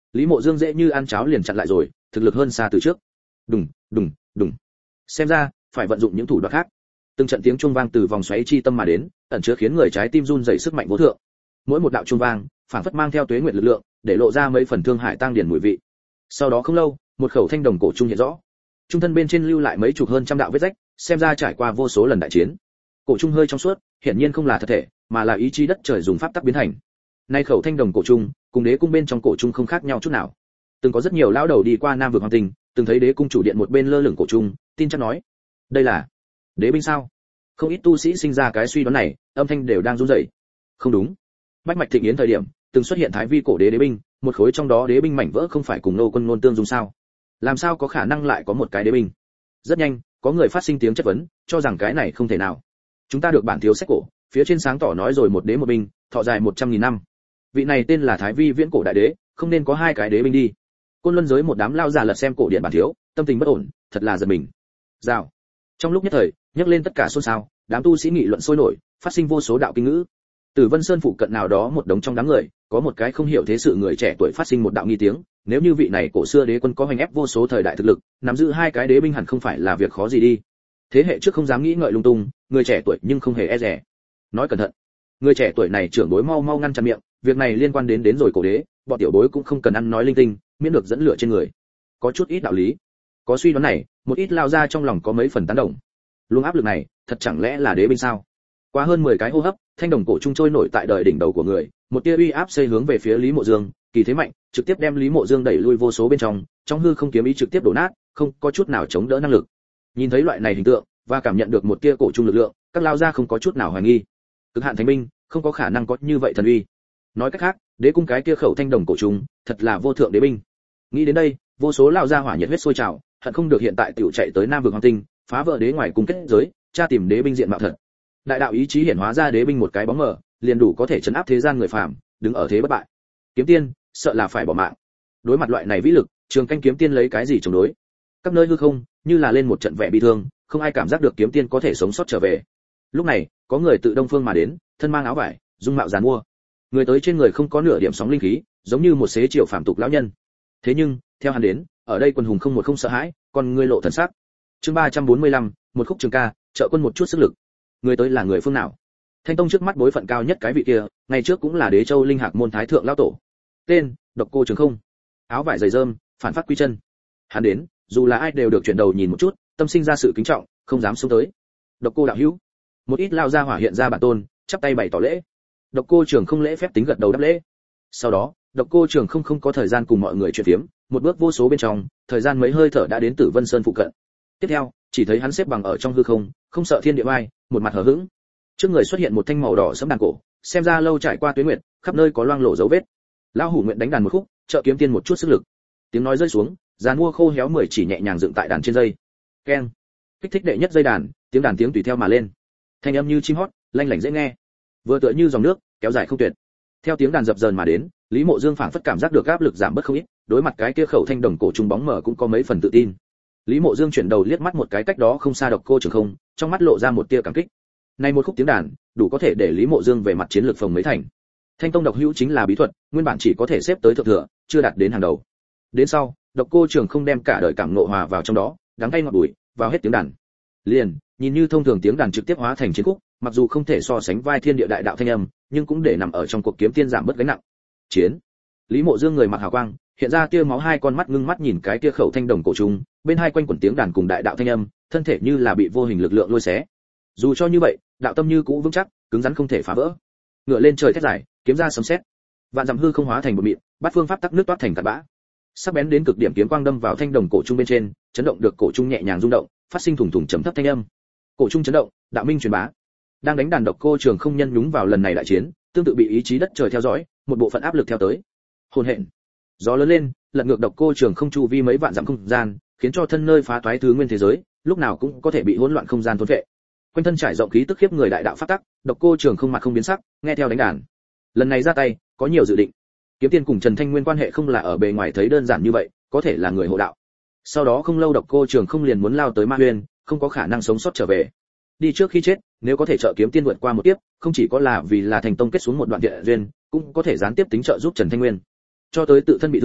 Lý Mộ Dương dễ như ăn cháo liền chặn lại rồi, thực lực hơn xa từ trước. Đùng, đùng, đùng. Xem ra phải vận dụng những thủ đoạn khác. Từng trận tiếng chuông vang từ vòng xoáy chi tâm mà đến, ẩn chứa khiến người trái tim run rẩy sức mạnh vô thượng. Mỗi một đạo chuông vang, phảng phất mang theo tuế nguyệt lực lượng, để lộ ra mấy phần thương hại tăng điển mùi vị. Sau đó không lâu, một khẩu thanh đồng cổ trung hiện rõ. Trung thân bên trên lưu lại mấy chục hơn trăm đạo vết rách, xem ra trải qua vô số lần đại chiến. Cổ trung hơi trong suốt, hiển nhiên không là thật thể, mà là ý chí đất trời dùng pháp tắc biến thành. Nay khẩu thanh đồng cổ trung, cùng đế cung bên trong cổ trung không khác nhau chút nào. Từng có rất nhiều lão đầu đi qua Nam vực Hoàng Tinh, từng thấy đế cung chủ điện một bên lơ lửng cổ trung, tin chắc nói, đây là đế binh sao? Không ít tu sĩ sinh ra cái suy đoán này, âm thanh đều đang run rẩy. Không đúng. Bách mạch thịnh yến thời điểm, từng xuất hiện thái vi cổ đế đế binh, một khối trong đó đế binh mảnh vỡ không phải cùng nô quân nôn tương dùng sao? Làm sao có khả năng lại có một cái đế binh? Rất nhanh, có người phát sinh tiếng chất vấn, cho rằng cái này không thể nào. Chúng ta được bản thiếu sách cổ, phía trên sáng tỏ nói rồi một đế một binh, thọ dài 100.000 năm. Vị này tên là Thái Vi viễn cổ đại đế, không nên có hai cái đế binh đi. Côn Luân giới một đám lao già lật xem cổ điện bản thiếu, tâm tình bất ổn, thật là giật mình. Rào. Trong lúc nhất thời, nhấc lên tất cả xôn xao, đám tu sĩ nghị luận sôi nổi, phát sinh vô số đạo kinh ngữ. Từ Vân Sơn phụ cận nào đó một đống trong đám người, có một cái không hiểu thế sự người trẻ tuổi phát sinh một đạo nghi tiếng, nếu như vị này cổ xưa đế quân có hoành ép vô số thời đại thực lực, nắm giữ hai cái đế binh hẳn không phải là việc khó gì đi. Thế hệ trước không dám nghĩ ngợi lung tung, người trẻ tuổi nhưng không hề e dè. Nói cẩn thận. Người trẻ tuổi này trưởng bối mau mau ngăn chặn miệng, việc này liên quan đến rồi cổ đế, bọn tiểu bối cũng không cần ăn nói linh tinh, miễn được dẫn lửa trên người. Có chút ít đạo lý. Có suy đoán này, một ít lao ra trong lòng có mấy phần tán đồng. Luồng áp lực này, thật chẳng lẽ là đế binh sao? Qua hơn 10 cái hô hấp, thanh đồng cổ trung trôi nổi tại đời đỉnh đầu của người, một tia uy áp xây hướng về phía Lý Mộ Dương, kỳ thế mạnh, trực tiếp đem Lý Mộ Dương đẩy lui vô số bên trong hư không kiếm ý trực tiếp đổ nát, không có chút nào chống đỡ năng lực. Nhìn thấy loại này hình tượng và cảm nhận được một tia cổ trung lực lượng, các lao ra không có chút nào hoài nghi. Cực hạn thánh binh, không có khả năng có như vậy thần uy. Nói cách khác, đế cung cái kia khẩu thanh đồng cổ trung, thật là vô thượng đế binh. Nghĩ đến đây, vô số lao ra hỏa nhiệt huyết sôi trào, hận không được hiện tại tiểu chạy tới Nam vực Hoàng Tinh, phá vỡ đế ngoài cung kết giới, tra tìm đế binh diện mạo thật. Đại đạo ý chí hiển hóa ra đế binh một cái bóng mờ, liền đủ có thể chấn áp thế gian người phàm, đứng ở thế bất bại. Kiếm tiên, sợ là phải bỏ mạng. Đối mặt loại này vĩ lực, Trường Canh kiếm tiên lấy cái gì chống đối? Các nơi hư không, như là lên một trận vẻ bi thương, không ai cảm giác được kiếm tiên có thể sống sót trở về. Lúc này, có người tự đông phương mà đến, thân mang áo vải, dung mạo giàn mua. Người tới trên người không có nửa điểm sóng linh khí, giống như một xế chiều phàm tục lão nhân. Thế nhưng, theo hắn đến, ở đây quần hùng không một không sợ hãi, còn người lộ thần sắc. Chương 345, một khúc trường ca, trợ quân một chút sức lực. Người tới là người phương nào? Thanh Tông trước mắt bối phận cao nhất cái vị kia, ngày trước cũng là Đế Châu Linh Hạc môn thái thượng lão tổ. Tên: Độc Cô Trường Không. Áo vải dày rơm, phản phát quy chân. Hắn đến, dù là ai đều được chuyển đầu nhìn một chút, tâm sinh ra sự kính trọng, không dám xuống tới. Độc Cô đạo hữu. Một ít lao ra hỏa hiện ra bản tôn, chắp tay bày tỏ lễ. Độc Cô Trường Không lễ phép tính gật đầu đáp lễ. Sau đó, Độc Cô Trường không có thời gian cùng mọi người chuyện phiếm, một bước vô số bên trong, thời gian mấy hơi thở đã đến Tử Vân Sơn phụ cận. Tiếp theo, chỉ thấy hắn xếp bằng ở trong hư không, không sợ thiên địa oai, một mặt hờ hững. Trước người xuất hiện một thanh màu đỏ sẫm đàn cổ, xem ra lâu trải qua tuyết nguyệt, khắp nơi có loang lổ dấu vết. Lão hủ nguyện đánh đàn một khúc, trợ kiếm tiên một chút sức lực. Tiếng nói rơi xuống, giàn mua khô héo 10 chỉ nhẹ nhàng dựng tại đàn trên dây. Keng. Kích thích đệ nhất dây đàn, tiếng tùy theo mà lên. Thanh âm như chim hót, lanh lảnh dễ nghe. Vừa tựa như dòng nước, kéo dài không tuyệt. Theo tiếng đàn dập dờn mà đến, Lý Mộ Dương phảng phất cảm giác được áp lực giảm bớt không ít, đối mặt cái kia khẩu thanh đồng cổ trung bóng mờ cũng có mấy phần tự tin. Lý Mộ Dương chuyển đầu liếc mắt một cái cách đó không xa Độc Cô Trường Không, trong mắt lộ ra một tia cảm kích. Này một khúc tiếng đàn, đủ có thể để Lý Mộ Dương về mặt chiến lược phòng mấy thành. Thanh Tông độc hữu chính là bí thuật, nguyên bản chỉ có thể xếp tới thượng thừa, chưa đạt đến hàng đầu. Đến sau, Độc Cô Trường Không đem cả đời cảm ngộ hòa vào trong đó, đắng cay ngọt bùi, vào hết tiếng đàn. Liền, nhìn như thông thường tiếng đàn trực tiếp hóa thành chiến khúc, mặc dù không thể so sánh vai thiên địa đại đạo thanh âm, nhưng cũng để nằm ở trong cuộc kiếm tiên giảm bớt gánh nặng. Chiến. Lý Mộ Dương người mặc hào quang, hiện ra tia máu, hai con mắt ngưng mắt nhìn cái tia khẩu thanh đồng cổ trùng, bên hai quanh quẩn tiếng đàn cùng đại đạo thanh âm, thân thể như là bị vô hình lực lượng lôi xé. Dù cho như vậy, đạo tâm như cũ vững chắc, cứng rắn không thể phá vỡ. Ngựa lên trời thét dài, kiếm ra sấm sét. Vạn dặm hư không hóa thành bột mịn, bát phương pháp tắc nước toát thành cát bã. Sắc bén đến cực điểm kiếm quang đâm vào thanh đồng cổ trung bên trên, chấn động được cổ trung nhẹ nhàng rung động, phát sinh thủng thủng trầm thấp thanh âm. Cổ trung chấn động, đạo minh truyền bá. Đang đánh đàn Độc Cô Trường Không nhân nhúng vào lần này đại chiến, tương tự bị ý chí đất trời theo dõi, một bộ phận áp lực theo tới. Hồn hện. Gió lớn lên, lật ngược Độc Cô Trường Không chu vi mấy vạn dặm không gian, khiến cho thân nơi phá toái thứ nguyên thế giới, lúc nào cũng có thể bị hỗn loạn không gian thôn phệ. Quanh thân trải rộng khí tức khiếp người đại đạo pháp tắc, Độc Cô Trường Không mặt không biến sắc, nghe theo đánh đàn. Lần này ra tay, có nhiều dự định. Kiếm Tiên cùng Trần Thanh Nguyên quan hệ không là ở bề ngoài thấy đơn giản như vậy, có thể là người hộ đạo. Sau đó không lâu Độc Cô Trường Không liền muốn lao tới Ma Huyên, không có khả năng sống sót trở về. Đi trước khi chết, nếu có thể trợ Kiếm Tiên vượt qua một kiếp, không chỉ có là vì là thành tông kết xuống một đoạn địa duyên, cũng có thể gián tiếp tính trợ giúp Trần Thanh Nguyên. Cho tới tự thân bị thương,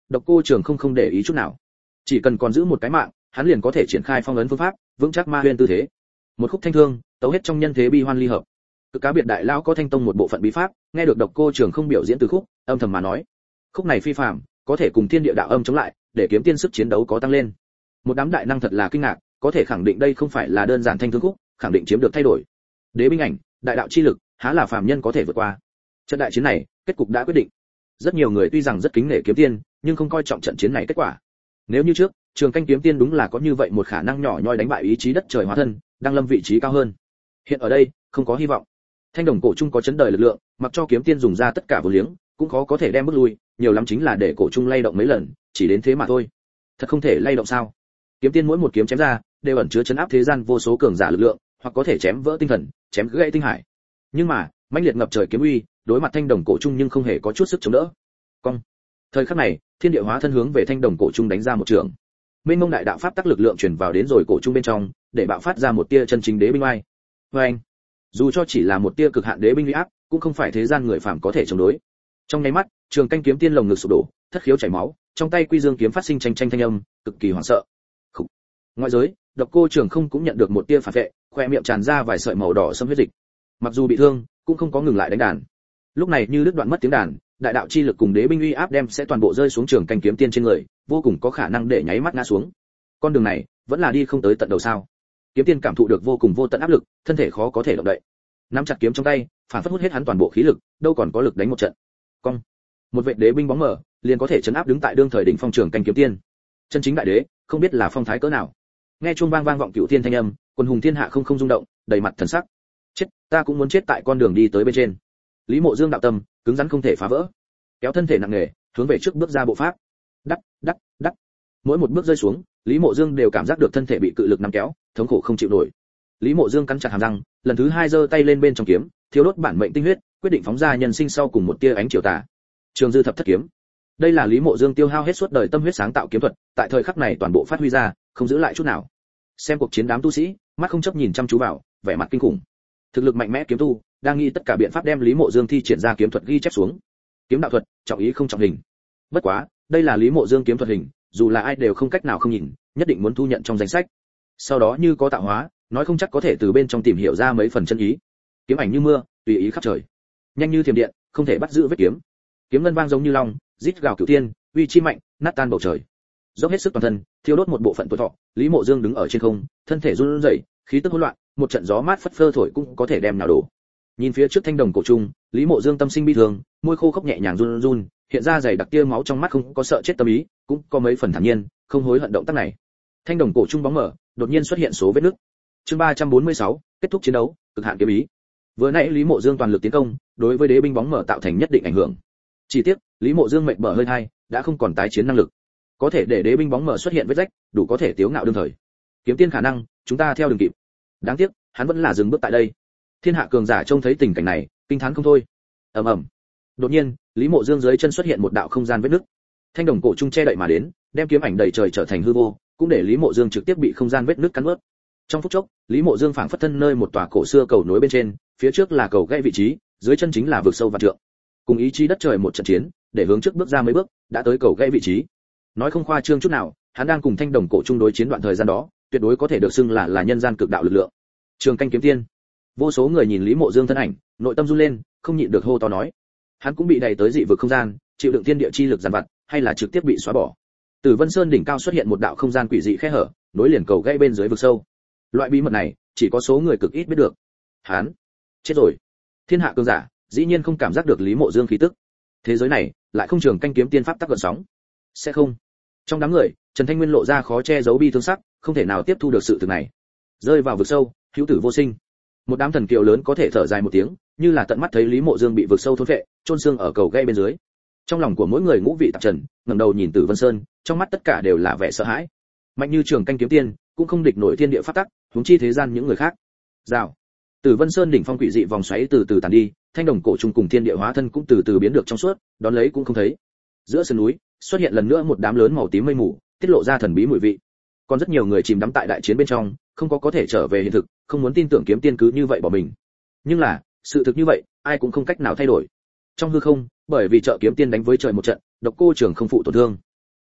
Độc Cô Trường không để ý chút nào. Chỉ cần còn giữ một cái mạng, hắn liền có thể triển khai phong ấn phương pháp, vững chắc ma huyên tư thế. Một khúc thanh thương, tấu hết trong nhân thế bi hoan ly hợp. Cực cá biệt đại lão có thanh tông một bộ phận bí pháp, nghe được Độc Cô Trường không biểu diễn từ khúc, âm thầm mà nói, khúc này phi phàm, có thể cùng thiên địa đạo âm chống lại, để kiếm tiên sức chiến đấu có tăng lên. Một đám đại năng thật là kinh ngạc, có thể khẳng định đây không phải là đơn giản thanh thương khúc, khẳng định chiếm được thay đổi. Đế binh ảnh, đại đạo chi lực, há là phàm nhân có thể vượt qua. Trận đại chiến này, kết cục đã quyết định. Rất nhiều người tuy rằng rất kính nể kiếm tiên, nhưng không coi trọng trận chiến này kết quả. Nếu như trước, Trường Canh kiếm tiên đúng là có như vậy một khả năng nhỏ nhoi đánh bại ý chí đất trời hóa thân, đang lâm vị trí cao hơn. Hiện ở đây, không có hy vọng. Thanh đồng cổ trung có chấn đời lực lượng, mặc cho kiếm tiên dùng ra tất cả vô liếng, cũng khó có thể đem bước lui, nhiều lắm chính là để cổ trung lay động mấy lần, chỉ đến thế mà thôi. Thật không thể lay động sao? Kiếm tiên mỗi một kiếm chém ra, đều ẩn chứa chấn áp thế gian vô số cường giả lực lượng, hoặc có thể chém vỡ tinh thần, chém gãy tinh hải. Nhưng mà, mãnh liệt ngập trời kiếm uy, đối mặt thanh đồng cổ trung nhưng không hề có chút sức chống đỡ. Cong. Thời khắc này, thiên địa hóa thân hướng về thanh đồng cổ trung đánh ra một trường. Mênh mông đại đạo pháp tắc lực lượng truyền vào đến rồi cổ trung bên trong, để bạo phát ra một tia chân chính đế binh oai. Oanh. Dù cho chỉ là một tia cực hạn đế binh uy áp, cũng không phải thế gian người phàm có thể chống đối. Trong nháy mắt, Trường Canh kiếm tiên lồng ngực sụp đổ, thất khiếu chảy máu, trong tay quy dương kiếm phát sinh tranh tranh thanh âm, cực kỳ hoảng sợ. Khủ. Ngoại giới, Độc Cô Trường không cũng nhận được một tia phản vệ, khoe miệng tràn ra vài sợi màu đỏ sẫm huyết dịch. Mặc dù bị thương, cũng không có ngừng lại đánh đàn. Lúc này như đứt đoạn mất tiếng đàn, đại đạo chi lực cùng đế binh uy áp đem sẽ toàn bộ rơi xuống Trường Canh kiếm tiên trên người, vô cùng có khả năng để nháy mắt ngã xuống. Con đường này, vẫn là đi không tới tận đầu sao? Kiếm tiên cảm thụ được vô cùng vô tận áp lực, thân thể khó có thể động đậy. Nắm chặt kiếm trong tay, phản phất hút hết hắn toàn bộ khí lực, đâu còn có lực đánh một trận. Cong. Một vệ đế binh bóng mờ, liền có thể chấn áp đứng tại đương thời đỉnh phong Trường Canh kiếm tiên. Chân chính đại đế, không biết là phong thái cỡ nào. Nghe chuông vang vang vọng cửu thiên thanh âm, quân hùng thiên hạ không rung động, đầy mặt thần sắc. Chết, ta cũng muốn chết tại con đường đi tới bên trên. Lý Mộ Dương đạo tâm, cứng rắn không thể phá vỡ. Kéo thân thể nặng nề, hướng về trước bước ra bộ pháp. Đắc, đắc, đắc. Mỗi một bước rơi xuống, Lý Mộ Dương đều cảm giác được thân thể bị cự lực nắm kéo, thống khổ không chịu nổi. Lý Mộ Dương cắn chặt hàm răng, lần thứ hai giơ tay lên bên trong kiếm, thiếu đốt bản mệnh tinh huyết, quyết định phóng ra nhân sinh sau cùng một tia ánh chiều tà. Trường Dư thập thất kiếm. Đây là Lý Mộ Dương tiêu hao hết suốt đời tâm huyết sáng tạo kiếm thuật, tại thời khắc này toàn bộ phát huy ra, không giữ lại chút nào. Xem cuộc chiến đám tu sĩ, mắt không chấp nhìn chăm chú vào, vẻ mặt kinh khủng. Thực lực mạnh mẽ kiếm tu, đang nghĩ tất cả biện pháp đem Lý Mộ Dương thi triển ra kiếm thuật ghi chép xuống. Kiếm đạo thuật, trọng ý không trọng hình. Bất quá, đây là Lý Mộ Dương kiếm thuật hình, dù là ai đều không cách nào không nhìn, nhất định muốn thu nhận trong danh sách. Sau đó như có tạo hóa, nói không chắc có thể từ bên trong tìm hiểu ra mấy phần chân ý. Kiếm ảnh như mưa, tùy ý khắp trời. Nhanh như thiểm điện, không thể bắt giữ vết kiếm. Kiếm ngân vang giống như long, rít gào cửu tiên, uy chi mạnh, nát tan bầu trời. Dốc hết sức toàn thân, thiêu đốt một bộ phận tuổi thọ, Lý Mộ Dương đứng ở trên không, thân thể run rẩy, khí tức hỗn loạn, một trận gió mát phất phơ thổi cũng có thể đem nào đổ. Nhìn phía trước thanh đồng cổ trung, Lý Mộ Dương tâm sinh bi thương, môi khô khốc nhẹ nhàng run run, hiện ra dày đặc tia máu trong mắt không có sợ chết tâm ý, cũng có mấy phần thản nhiên, không hối hận động tác này. Thanh đồng cổ trung bóng mở, đột nhiên xuất hiện số vết nứt. Chương 346, kết thúc chiến đấu, cực hạn kiếm ý. Vừa nãy Lý Mộ Dương toàn lực tiến công, đối với đế binh bóng mở tạo thành nhất định ảnh hưởng. Chỉ tiếc, Lý Mộ Dương mệt bở hơi hai, đã không còn tái chiến năng lực. Có thể để đế binh bóng mở xuất hiện vết rách, đủ có thể tiếu ngạo đương thời. Kiếm tiên khả năng, chúng ta theo đường kịp. Đáng tiếc, hắn vẫn là dừng bước tại đây. Thiên hạ cường giả trông thấy tình cảnh này, kinh thán không thôi. Ầm ầm. Đột nhiên, Lý Mộ Dương dưới chân xuất hiện một đạo không gian vết nứt. Thanh đồng cổ trung che đậy mà đến, đem kiếm ảnh đầy trời trở thành hư vô, cũng để Lý Mộ Dương trực tiếp bị không gian vết nứt cắn nuốt. Trong phút chốc, Lý Mộ Dương phảng phất thân nơi một tòa cổ xưa cầu nối bên trên, phía trước là cầu gãy vị trí, dưới chân chính là vực sâu vạn trượng. Cùng ý chí đất trời một trận chiến, để hướng trước bước ra mấy bước, đã tới cầu gãy vị trí. Nói không khoa trương chút nào, hắn đang cùng thanh đồng cổ trung đối chiến đoạn thời gian đó, tuyệt đối có thể được xưng là nhân gian cực đạo lực lượng. Trường Canh kiếm tiên. Vô số người nhìn Lý Mộ Dương thân ảnh, nội tâm run lên, không nhịn được hô to nói: hắn cũng bị đẩy tới dị vực không gian, chịu đựng thiên địa chi lực giàn vặt, hay là trực tiếp bị xóa bỏ. Từ Vân Sơn đỉnh cao xuất hiện một đạo không gian quỷ dị khe hở, nối liền cầu gãy bên dưới vực sâu. Loại bí mật này, chỉ có số người cực ít biết được. Hắn chết rồi. Thiên hạ cường giả, dĩ nhiên không cảm giác được Lý Mộ Dương khí tức. Thế giới này, lại không Trường Canh kiếm tiên pháp tắc gợn sóng. Sẽ không. Trong đám người, Trần Thanh Nguyên lộ ra khó che giấu bi thương sắc, không thể nào tiếp thu được sự thực này. Rơi vào vực sâu, hữu tử vô sinh. Một đám thần kiều lớn có thể thở dài một tiếng, như là tận mắt thấy Lý Mộ Dương bị vực sâu thôn phệ, chôn xương ở cầu gãy bên dưới. Trong lòng của mỗi người ngũ vị tạp trần, ngẩng đầu nhìn Tử Vân Sơn, trong mắt tất cả đều là vẻ sợ hãi. Mạnh như Trường Canh kiếm tiên, cũng không địch nổi thiên địa pháp tắc, huống chi thế gian những người khác. Rào. Tử Vân Sơn đỉnh phong quỷ dị vòng xoáy từ từ tàn đi, thanh đồng cổ trùng cùng thiên địa hóa thân cũng từ từ biến được trong suốt, đón lấy cũng không thấy. Giữa sườn núi, xuất hiện lần nữa một đám lớn màu tím mây mù, tiết lộ ra thần bí mùi vị. Còn rất nhiều người chìm đắm tại đại chiến bên trong, không có thể trở về hiện thực, không muốn tin tưởng kiếm tiên cứ như vậy bỏ mình. Nhưng là, sự thực như vậy, ai cũng không cách nào thay đổi. Trong hư không, bởi vì trợ kiếm tiên đánh với trời một trận, Độc Cô Trường không phụ tổn thương.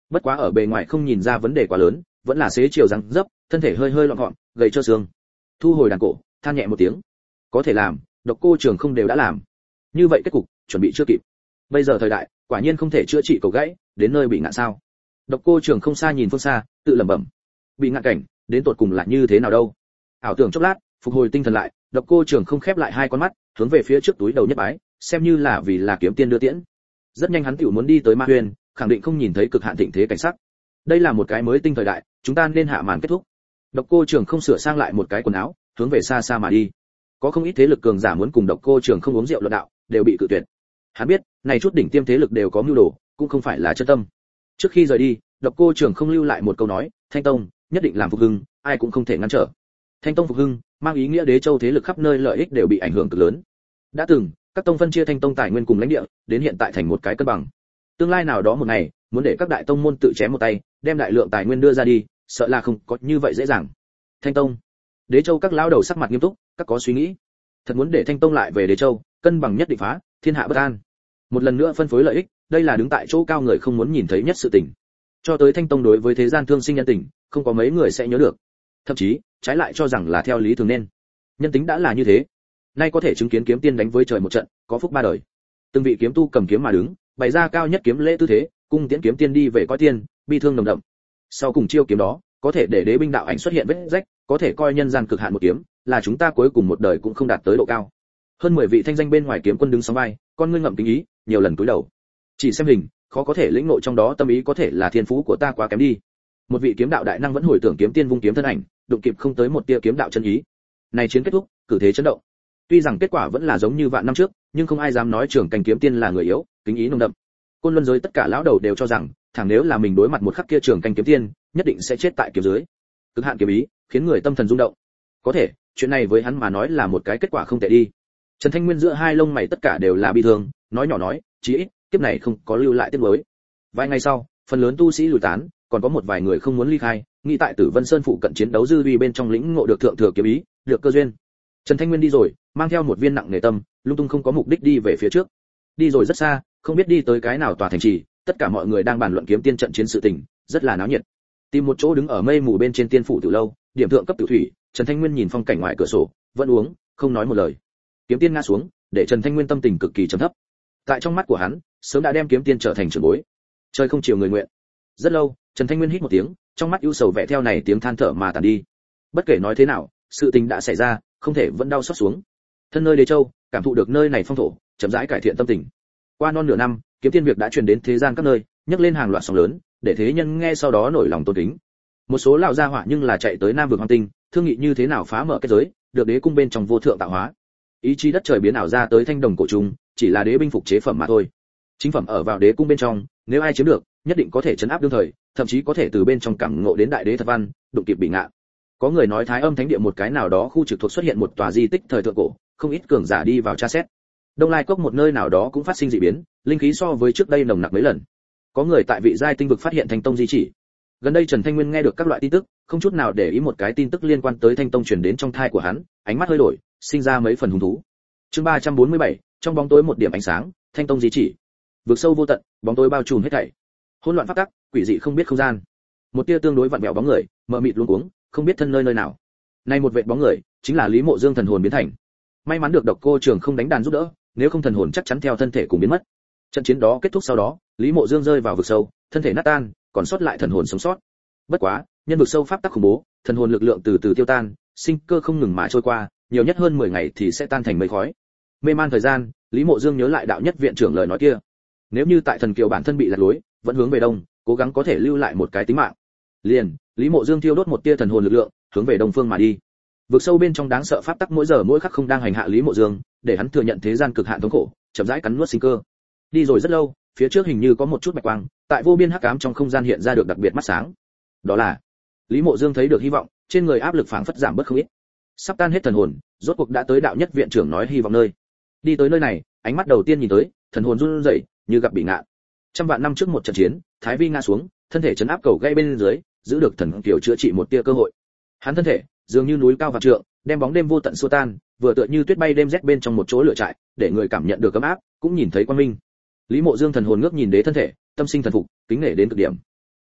Bất quá ở bề ngoài không nhìn ra vấn đề quá lớn, vẫn là xế chiều răng dấp, thân thể hơi hơi lọn gọn, gầy trơ xương. Thu hồi đàn cổ, than nhẹ một tiếng. Có thể làm, Độc Cô Trường không đều đã làm. Như vậy kết cục, chuẩn bị chưa kịp. Bây giờ thời đại, quả nhiên không thể chữa trị cầu gãy, đến nơi bị ngạn sao? Độc Cô Trường không xa nhìn phương xa, tự lẩm bẩm. Bị ngạn cảnh, đến tột cùng là như thế nào đâu? Ảo tưởng chốc lát, phục hồi tinh thần lại, Độc Cô Trường không khép lại hai con mắt, hướng về phía trước túi đầu nhất bái, xem như là vì là kiếm tiên đưa tiễn. Rất nhanh hắn tiểu muốn đi tới Ma Huyền, khẳng định không nhìn thấy cực hạn thịnh thế cảnh sắc. Đây là một cái mới tinh thời đại, chúng ta nên hạ màn kết thúc. Độc Cô Trường không sửa sang lại một cái quần áo, hướng về xa xa mà đi. Có không ít thế lực cường giả muốn cùng Độc Cô Trường không uống rượu luận đạo, đều bị cự tuyệt. Hắn biết, này chút đỉnh tiêm thế lực đều có mưu đồ, cũng không phải là chân tâm. Trước khi rời đi, Độc Cô Trường không lưu lại một câu nói, Thanh Tông nhất định làm phục hưng, ai cũng không thể ngăn trở. Thanh Tông phục hưng, mang ý nghĩa Đế Châu thế lực khắp nơi lợi ích đều bị ảnh hưởng cực lớn. Đã từng, các tông phân chia Thanh Tông tài nguyên cùng lãnh địa, đến hiện tại thành một cái cân bằng. Tương lai nào đó một ngày, muốn để các đại tông môn tự chém một tay, đem đại lượng tài nguyên đưa ra đi, sợ là không có như vậy dễ dàng. Thanh Tông, Đế Châu các lão đầu sắc mặt nghiêm túc, các có suy nghĩ. Thật muốn để Thanh Tông lại về Đế Châu, cân bằng nhất định phá, thiên hạ bất an. Một lần nữa phân phối lợi ích, đây là đứng tại chỗ cao người không muốn nhìn thấy nhất sự tình. Cho tới Thanh Tông đối với thế gian thương sinh nhân tình, không có mấy người sẽ nhớ được. Thậm chí, trái lại cho rằng là theo lý thường nên. Nhân tính đã là như thế. Nay có thể chứng kiến kiếm tiên đánh với trời một trận, có phúc ba đời. Từng vị kiếm tu cầm kiếm mà đứng, bày ra cao nhất kiếm lễ tư thế, cung tiễn kiếm tiên đi về coi tiên, bi thương nồng đậm. Sau cùng chiêu kiếm đó, có thể để đế binh đạo ảnh xuất hiện vết rách, có thể coi nhân gian cực hạn một kiếm, là chúng ta cuối cùng một đời cũng không đạt tới độ cao. Hơn 10 vị thanh danh bên ngoài kiếm quân đứng sóng vai, con ngươi ngậm kính ý, nhiều lần cúi đầu. Chỉ xem hình, khó có thể lĩnh ngộ trong đó tâm ý, có thể là thiên phú của ta quá kém đi. Một vị kiếm đạo đại năng vẫn hồi tưởng kiếm tiên vung kiếm thân ảnh, đụng kịp không tới một tia kiếm đạo chân ý. Này chiến kết thúc, cử thế chấn động. Tuy rằng kết quả vẫn là giống như vạn năm trước, nhưng không ai dám nói Trường Canh kiếm tiên là người yếu, kính ý nồng đậm. Côn Luân giới tất cả lão đầu đều cho rằng, thẳng nếu là mình đối mặt một khắc kia Trường Canh kiếm tiên, nhất định sẽ chết tại kiếm dưới. Cực hạn kiếm ý, khiến người tâm thần rung động. Có thể, chuyện này với hắn mà nói là một cái kết quả không tệ đi. Trần Thanh Nguyên giữa hai lông mày tất cả đều là bi thương, nói nhỏ nói, chí ít, kiếp này không có lưu lại tiếc nuối. Vài ngày sau, phần lớn tu sĩ lùi tán, còn có một vài người không muốn ly khai, nghĩ tại Tử Vân Sơn phụ cận chiến đấu dư uy bên trong lĩnh ngộ được thượng thừa kiếm ý, được cơ duyên. Trần Thanh Nguyên đi rồi, mang theo một viên nặng nề tâm, lung tung không có mục đích đi về phía trước. Đi rồi rất xa, không biết đi tới cái nào tòa thành trì, tất cả mọi người đang bàn luận kiếm tiên trận chiến sự tình, rất là náo nhiệt. Tìm một chỗ đứng ở mây mù bên trên tiên phủ tiểu lâu, điểm thượng cấp tiểu thủy, Trần Thanh Nguyên nhìn phong cảnh ngoài cửa sổ, vẫn uống, không nói một lời. Kiếm tiên ngã xuống, để Trần Thanh Nguyên tâm tình cực kỳ trầm thấp. Tại trong mắt của hắn, sớm đã đem kiếm tiên trở thành trưởng bối. Trời không chiều người nguyện. Rất lâu, Trần Thanh Nguyên hít một tiếng, trong mắt ưu sầu vẽ theo này tiếng than thở mà tàn đi. Bất kể nói thế nào, sự tình đã xảy ra, không thể vẫn đau xót xuống. Thân nơi Đế Châu, cảm thụ được nơi này phong thổ, chậm rãi cải thiện tâm tình. Qua non nửa năm, kiếm tiên việc đã truyền đến thế gian các nơi, nhấc lên hàng loạt sóng lớn, để thế nhân nghe sau đó nổi lòng tôn kính. Một số lão gia hỏa nhưng là chạy tới Nam vực Hoàng Tinh, thương nghị như thế nào phá mở kết giới, được đế cung bên trong vô thượng tạo hóa. Ý chí đất trời biến ảo ra tới thanh đồng cổ trùng, chỉ là đế binh phục chế phẩm mà thôi. Chính phẩm ở vào đế cung bên trong, nếu ai chiếm được, nhất định có thể chấn áp đương thời, thậm chí có thể từ bên trong cảm ngộ đến đại đế thật văn, đụng kịp bị ngạ. Có người nói Thái Âm Thánh Địa một cái nào đó khu trực thuộc xuất hiện một tòa di tích thời thượng cổ, không ít cường giả đi vào tra xét. Đông Lai Cốc một nơi nào đó cũng phát sinh dị biến, linh khí so với trước đây nồng nặc mấy lần. Có người tại vị giai tinh vực phát hiện Thanh Tông di chỉ. Gần đây Trần Thanh Nguyên nghe được các loại tin tức, không chút nào để ý một cái tin tức liên quan tới Thanh Tông truyền đến trong thai của hắn, ánh mắt hơi đổi, sinh ra mấy phần hứng thú. Chương 347, trong bóng tối một điểm ánh sáng, Thanh Tông di chỉ. Vực sâu vô tận, bóng tối bao trùm hết thảy. Hỗn loạn pháp tắc, quỷ dị không biết không gian. Một tia tương đối vặn vẹo bóng người, mờ mịt luống cuống, không biết thân nơi nào. Nay một vệt bóng người, chính là Lý Mộ Dương thần hồn biến thành. May mắn được Độc Cô Trường không đánh đàn giúp đỡ, nếu không thần hồn chắc chắn theo thân thể cùng biến mất. Trận chiến đó kết thúc sau đó, Lý Mộ Dương rơi vào vực sâu, thân thể nát tan, còn sót lại thần hồn sống sót. Bất quá, nhân vực sâu pháp tắc khủng bố, thần hồn lực lượng từ từ tiêu tan, sinh cơ không ngừng mà trôi qua, nhiều nhất hơn 10 ngày thì sẽ tan thành mây khói. Mê man thời gian, Lý Mộ Dương nhớ lại đạo nhất viện trưởng lời nói kia. Nếu như tại thần kiều bản thân bị lạc lối, vẫn hướng về đông, cố gắng có thể lưu lại một cái tính mạng. Liền, Lý Mộ Dương thiêu đốt một tia thần hồn lực lượng, hướng về đông phương mà đi. Vực sâu bên trong đáng sợ pháp tắc mỗi giờ mỗi khắc không đang hành hạ Lý Mộ Dương, để hắn thừa nhận thế gian cực hạn thống khổ, chậm rãi cắn nuốt sinh cơ. Đi rồi rất lâu, phía trước hình như có một chút bạch quang, tại vô biên hắc ám trong không gian hiện ra được đặc biệt mắt sáng. Đó là Lý Mộ Dương thấy được hy vọng, trên người áp lực phảng phất giảm bớt không ít. Sắp tan hết thần hồn, rốt cuộc đã tới đạo nhất viện trưởng nói hy vọng nơi. Đi tới nơi này, ánh mắt đầu tiên nhìn tới, thần hồn run rẩy, như gặp bị ngạ. Trăm vạn năm trước một trận chiến, Thái Vi ngã xuống, thân thể chấn áp cầu gây bên dưới, giữ được thần kiều chữa trị một tia cơ hội. Hắn thân thể dường như núi cao vạn trượng, đem bóng đêm vô tận xua tan, vừa tựa như tuyết bay đêm rét bên trong một chỗ lửa trại, để người cảm nhận được ấm áp, cũng nhìn thấy quang minh. Lý Mộ Dương thần hồn ngước nhìn đế thân thể, tâm sinh thần phục, kính nể đến cực điểm.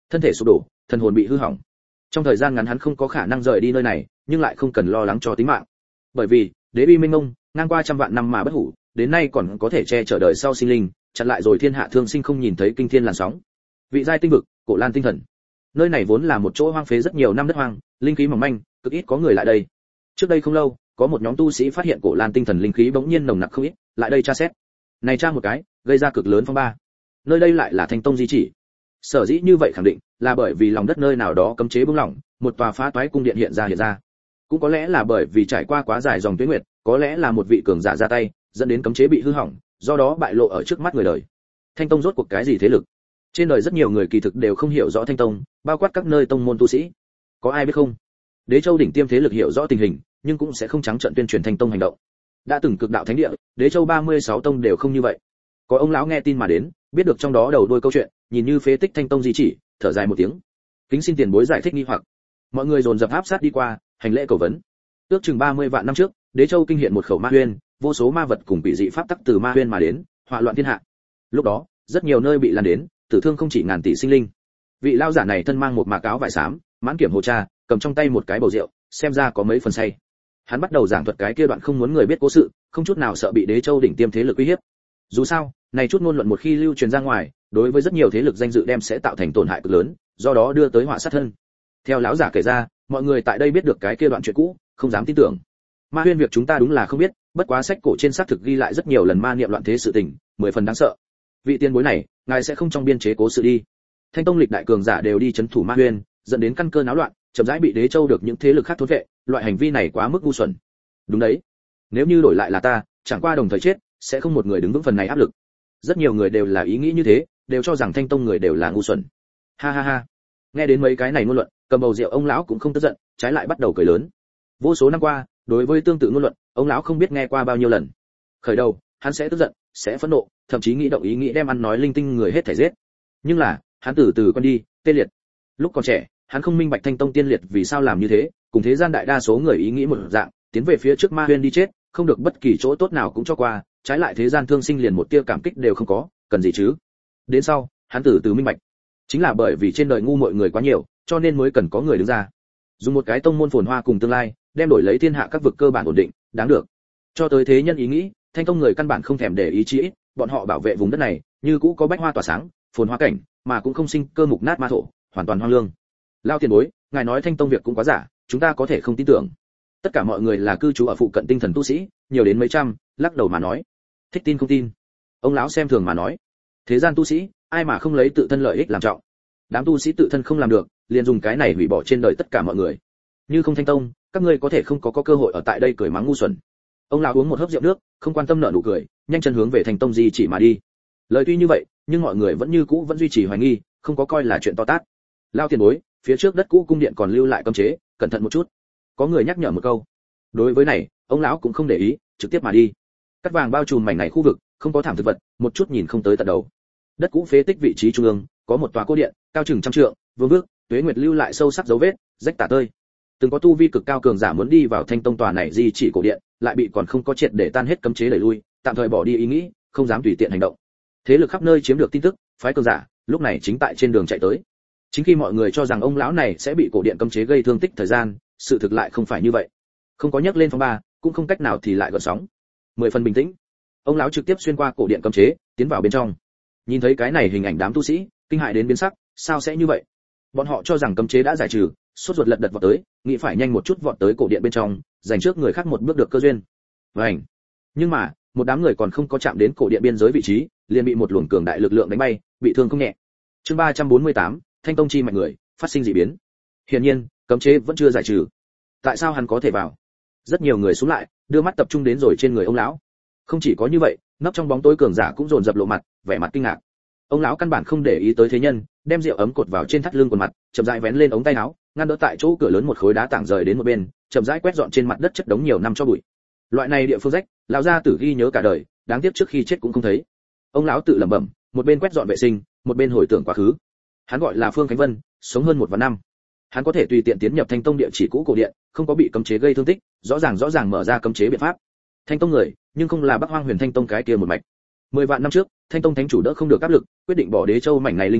thân thể sụp đổ, thần hồn bị hư hỏng. Trong thời gian ngắn hắn không có khả năng rời đi nơi này, nhưng lại không cần lo lắng cho tính mạng. Bởi vì, đế uy minh mông, ngang qua trăm vạn năm mà bất hủ, đến nay còn có thể che chở đời sau sinh linh, chặn lại rồi thiên hạ thương sinh không nhìn thấy kinh thiên làn sóng. Vị giai tinh vực, Cổ Lan tinh thần. Nơi này vốn là một chỗ hoang phế rất nhiều năm đất hoang, linh khí mỏng manh, cực ít có người lại đây. Trước đây không lâu, có một nhóm tu sĩ phát hiện Cổ Lan tinh thần linh khí bỗng nhiên nồng nặc không ít, lại đây tra xét. Này tra một cái, gây ra cực lớn phong ba. Nơi đây lại là Thanh Tông di chỉ. Sở dĩ như vậy khẳng định, là bởi vì lòng đất nơi nào đó cấm chế bung lỏng, một tòa phá toái cung điện hiện ra. Cũng có lẽ là bởi vì trải qua quá dài dòng tuế nguyệt, có lẽ là một vị cường giả ra tay, dẫn đến cấm chế bị hư hỏng, do đó bại lộ ở trước mắt người đời. Thanh Tông rốt cuộc cái gì thế lực? Trên đời rất nhiều người kỳ thực đều không hiểu rõ Thanh Tông, bao quát các nơi tông môn tu sĩ. Có ai biết không? Đế Châu đỉnh tiêm thế lực hiểu rõ tình hình, nhưng cũng sẽ không trắng trợn tuyên truyền Thanh Tông hành động. Đã từng cực đạo thánh địa, Đế Châu 36 tông đều không như vậy. Có ông lão nghe tin mà đến, biết được trong đó đầu đuôi câu chuyện, nhìn như phế tích Thanh Tông di chỉ, thở dài một tiếng. Kính xin tiền bối giải thích nghi hoặc. Mọi người dồn dập áp sát đi qua, hành lễ cầu vấn. Ước chừng 30 vạn năm trước, Đế Châu kinh hiện một khẩu ma huyên, vô số ma vật cùng quỷ dị pháp tắc từ ma huyên mà đến, họa loạn thiên hạ. Lúc đó, rất nhiều nơi bị lan đến, tử thương không chỉ ngàn tỷ sinh linh. Vị lao giả này thân mang một mạc áo vải xám, mãn kiểm hồ cha, cầm trong tay một cái bầu rượu, xem ra có mấy phần say. Hắn bắt đầu giảng thuật cái kia đoạn không muốn người biết cố sự, không chút nào sợ bị Đế Châu đỉnh tiêm thế lực uy hiếp. Dù sao, này chút ngôn luận một khi lưu truyền ra ngoài, đối với rất nhiều thế lực danh dự đem sẽ tạo thành tổn hại cực lớn, do đó đưa tới họa sát thân. Theo lão giả kể ra, mọi người tại đây biết được cái kia đoạn chuyện cũ, không dám tin tưởng. Ma huyên việc chúng ta đúng là không biết, bất quá sách cổ trên xác thực ghi lại rất nhiều lần ma niệm loạn thế sự tình, 10 phần đáng sợ. Vị tiên bối này, ngài sẽ không trong biên chế cố sự đi. Thanh Tông lịch đại cường giả đều đi chấn thủ ma huyên, dẫn đến căn cơ náo loạn, chậm rãi bị Đế Châu được những thế lực khác thôn vệ, loại hành vi này quá mức ngu xuẩn. Đúng đấy, nếu như đổi lại là ta, chẳng qua đồng thời chết, sẽ không một người đứng vững phần này áp lực. Rất nhiều người đều là ý nghĩ như thế, đều cho rằng Thanh Tông người đều là ngu xuẩn. Ha ha ha. Nghe đến mấy cái này ngôn luận, cầm bầu rượu ông lão cũng không tức giận, trái lại bắt đầu cười lớn. Vô số năm qua, đối với tương tự ngôn luận, ông lão không biết nghe qua bao nhiêu lần. Khởi đầu, hắn sẽ tức giận, sẽ phẫn nộ, thậm chí nghĩ động ý nghĩ đem ăn nói linh tinh người hết thảy giết. Nhưng là, hắn từ từ quen đi, tê liệt. Lúc còn trẻ, hắn không minh bạch Thanh Tông tiên liệt vì sao làm như thế, cùng thế gian đại đa số người ý nghĩ một dạng, tiến về phía trước ma huyên đi chết, không được bất kỳ chỗ tốt nào cũng cho qua, trái lại thế gian thương sinh liền một tia cảm kích đều không có, cần gì chứ? Đến sau, hắn từ từ minh bạch, chính là bởi vì trên đời ngu muội người quá nhiều, cho nên mới cần có người đứng ra. Dùng một cái tông môn phồn hoa cùng tương lai, đem đổi lấy thiên hạ các vực cơ bản ổn định, đáng được. Cho tới thế nhân ý nghĩ, Thanh Tông người căn bản không thèm để ý chí ít, bọn họ bảo vệ vùng đất này, như cũ có bách hoa tỏa sáng, phồn hoa cảnh, mà cũng không sinh cơ mục nát ma thổ, hoàn toàn hoang lương. Lao tiền bối, ngài nói Thanh Tông việc cũng quá giả, chúng ta có thể không tin tưởng. Tất cả mọi người là cư trú ở phụ cận tinh thần tu sĩ, nhiều đến mấy trăm, lắc đầu mà nói, thích tin không tin. Ông lão xem thường mà nói, thế gian tu sĩ, ai mà không lấy tự thân lợi ích làm trọng. Đám tu sĩ tự thân không làm được, liền dùng cái này hủy bỏ trên đời tất cả mọi người. Như không Thanh Tông, các ngươi có thể không có cơ hội ở tại đây cười mắng ngu xuẩn. Ông lão uống một hớp rượu nước, không quan tâm nở nụ cười, nhanh chân hướng về Thanh Tông di chỉ mà đi. Lời tuy như vậy, nhưng mọi người vẫn như cũ vẫn duy trì hoài nghi, không có coi là chuyện to tát. Lao tiền bối, phía trước đất cũ cung điện còn lưu lại cấm chế, cẩn thận một chút. Có người nhắc nhở một câu. Đối với này, ông lão cũng không để ý, trực tiếp mà đi. Cát vàng bao trùm mảnh này khu vực, không có thảm thực vật, một chút nhìn không tới tận đầu. Đất cũ phế tích vị trí trung ương, có một tòa cô điện, cao chừng trăm trượng, vương vước, tuế nguyệt lưu lại sâu sắc dấu vết, rách tả tơi. Từng có tu vi cực cao cường giả muốn đi vào Thanh Tông tòa này di chỉ cổ điện, lại bị còn không có triệt để tan hết cấm chế đẩy lui, tạm thời bỏ đi ý nghĩ, không dám tùy tiện hành động. Thế lực khắp nơi chiếm được tin tức, phái cường giả, lúc này chính tại trên đường chạy tới. Chính khi mọi người cho rằng ông lão này sẽ bị cổ điện cấm chế gây thương tích thời gian, sự thực lại không phải như vậy. Không có nhấc lên phong ba, cũng không cách nào thì lại gợn sóng. 10 phần bình tĩnh. Ông lão trực tiếp xuyên qua cổ điện cấm chế, tiến vào bên trong. Nhìn thấy cái này hình ảnh đám tu sĩ, kinh hại đến biến sắc, sao sẽ như vậy? Bọn họ cho rằng cấm chế đã giải trừ, sốt ruột lật đật vọt tới, nghĩ phải nhanh một chút vọt tới cổ điện bên trong, giành trước người khác một bước được cơ duyên. Vành. Nhưng mà, một đám người còn không có chạm đến cổ điện biên giới vị trí, liền bị một luồng cường đại lực lượng đánh bay, bị thương không nhẹ. Chương 348, Thanh Tông chi mạnh người, phát sinh dị biến. Hiển nhiên, cấm chế vẫn chưa giải trừ. Tại sao hắn có thể vào? Rất nhiều người xuống lại, đưa mắt tập trung đến rồi trên người ông lão. Không chỉ có như vậy, nấp trong bóng tối cường giả cũng dồn dập lộ mặt, vẻ mặt kinh ngạc. Ông lão căn bản không để ý tới thế nhân, đem rượu ấm cột vào trên thắt lưng quần mặt, chậm rãi vén lên ống tay áo, ngăn đỡ tại chỗ cửa lớn một khối đá tảng rời đến một bên, chậm rãi quét dọn trên mặt đất chất đống nhiều năm cho bụi. Loại này địa phương rách, lão gia tử ghi nhớ cả đời, đáng tiếc trước khi chết cũng không thấy. Ông lão tự lẩm bẩm, một bên quét dọn vệ sinh, một bên hồi tưởng quá khứ. Hắn gọi là Phương Khánh Vân, sống hơn 1 vạn năm. Hắn có thể tùy tiện tiến nhập Thanh Tông địa chỉ cũ cổ điện, không có bị cấm chế gây thương tích, rõ ràng mở ra cấm chế biện pháp. Thanh Tông người, nhưng không là Bắc Hoang Huyền Thanh Tông cái kia một mạch. 10 vạn năm trước, Thanh Tông thánh chủ đỡ không được áp lực, quyết định bỏ Đế Châu mảnh này linh thổ,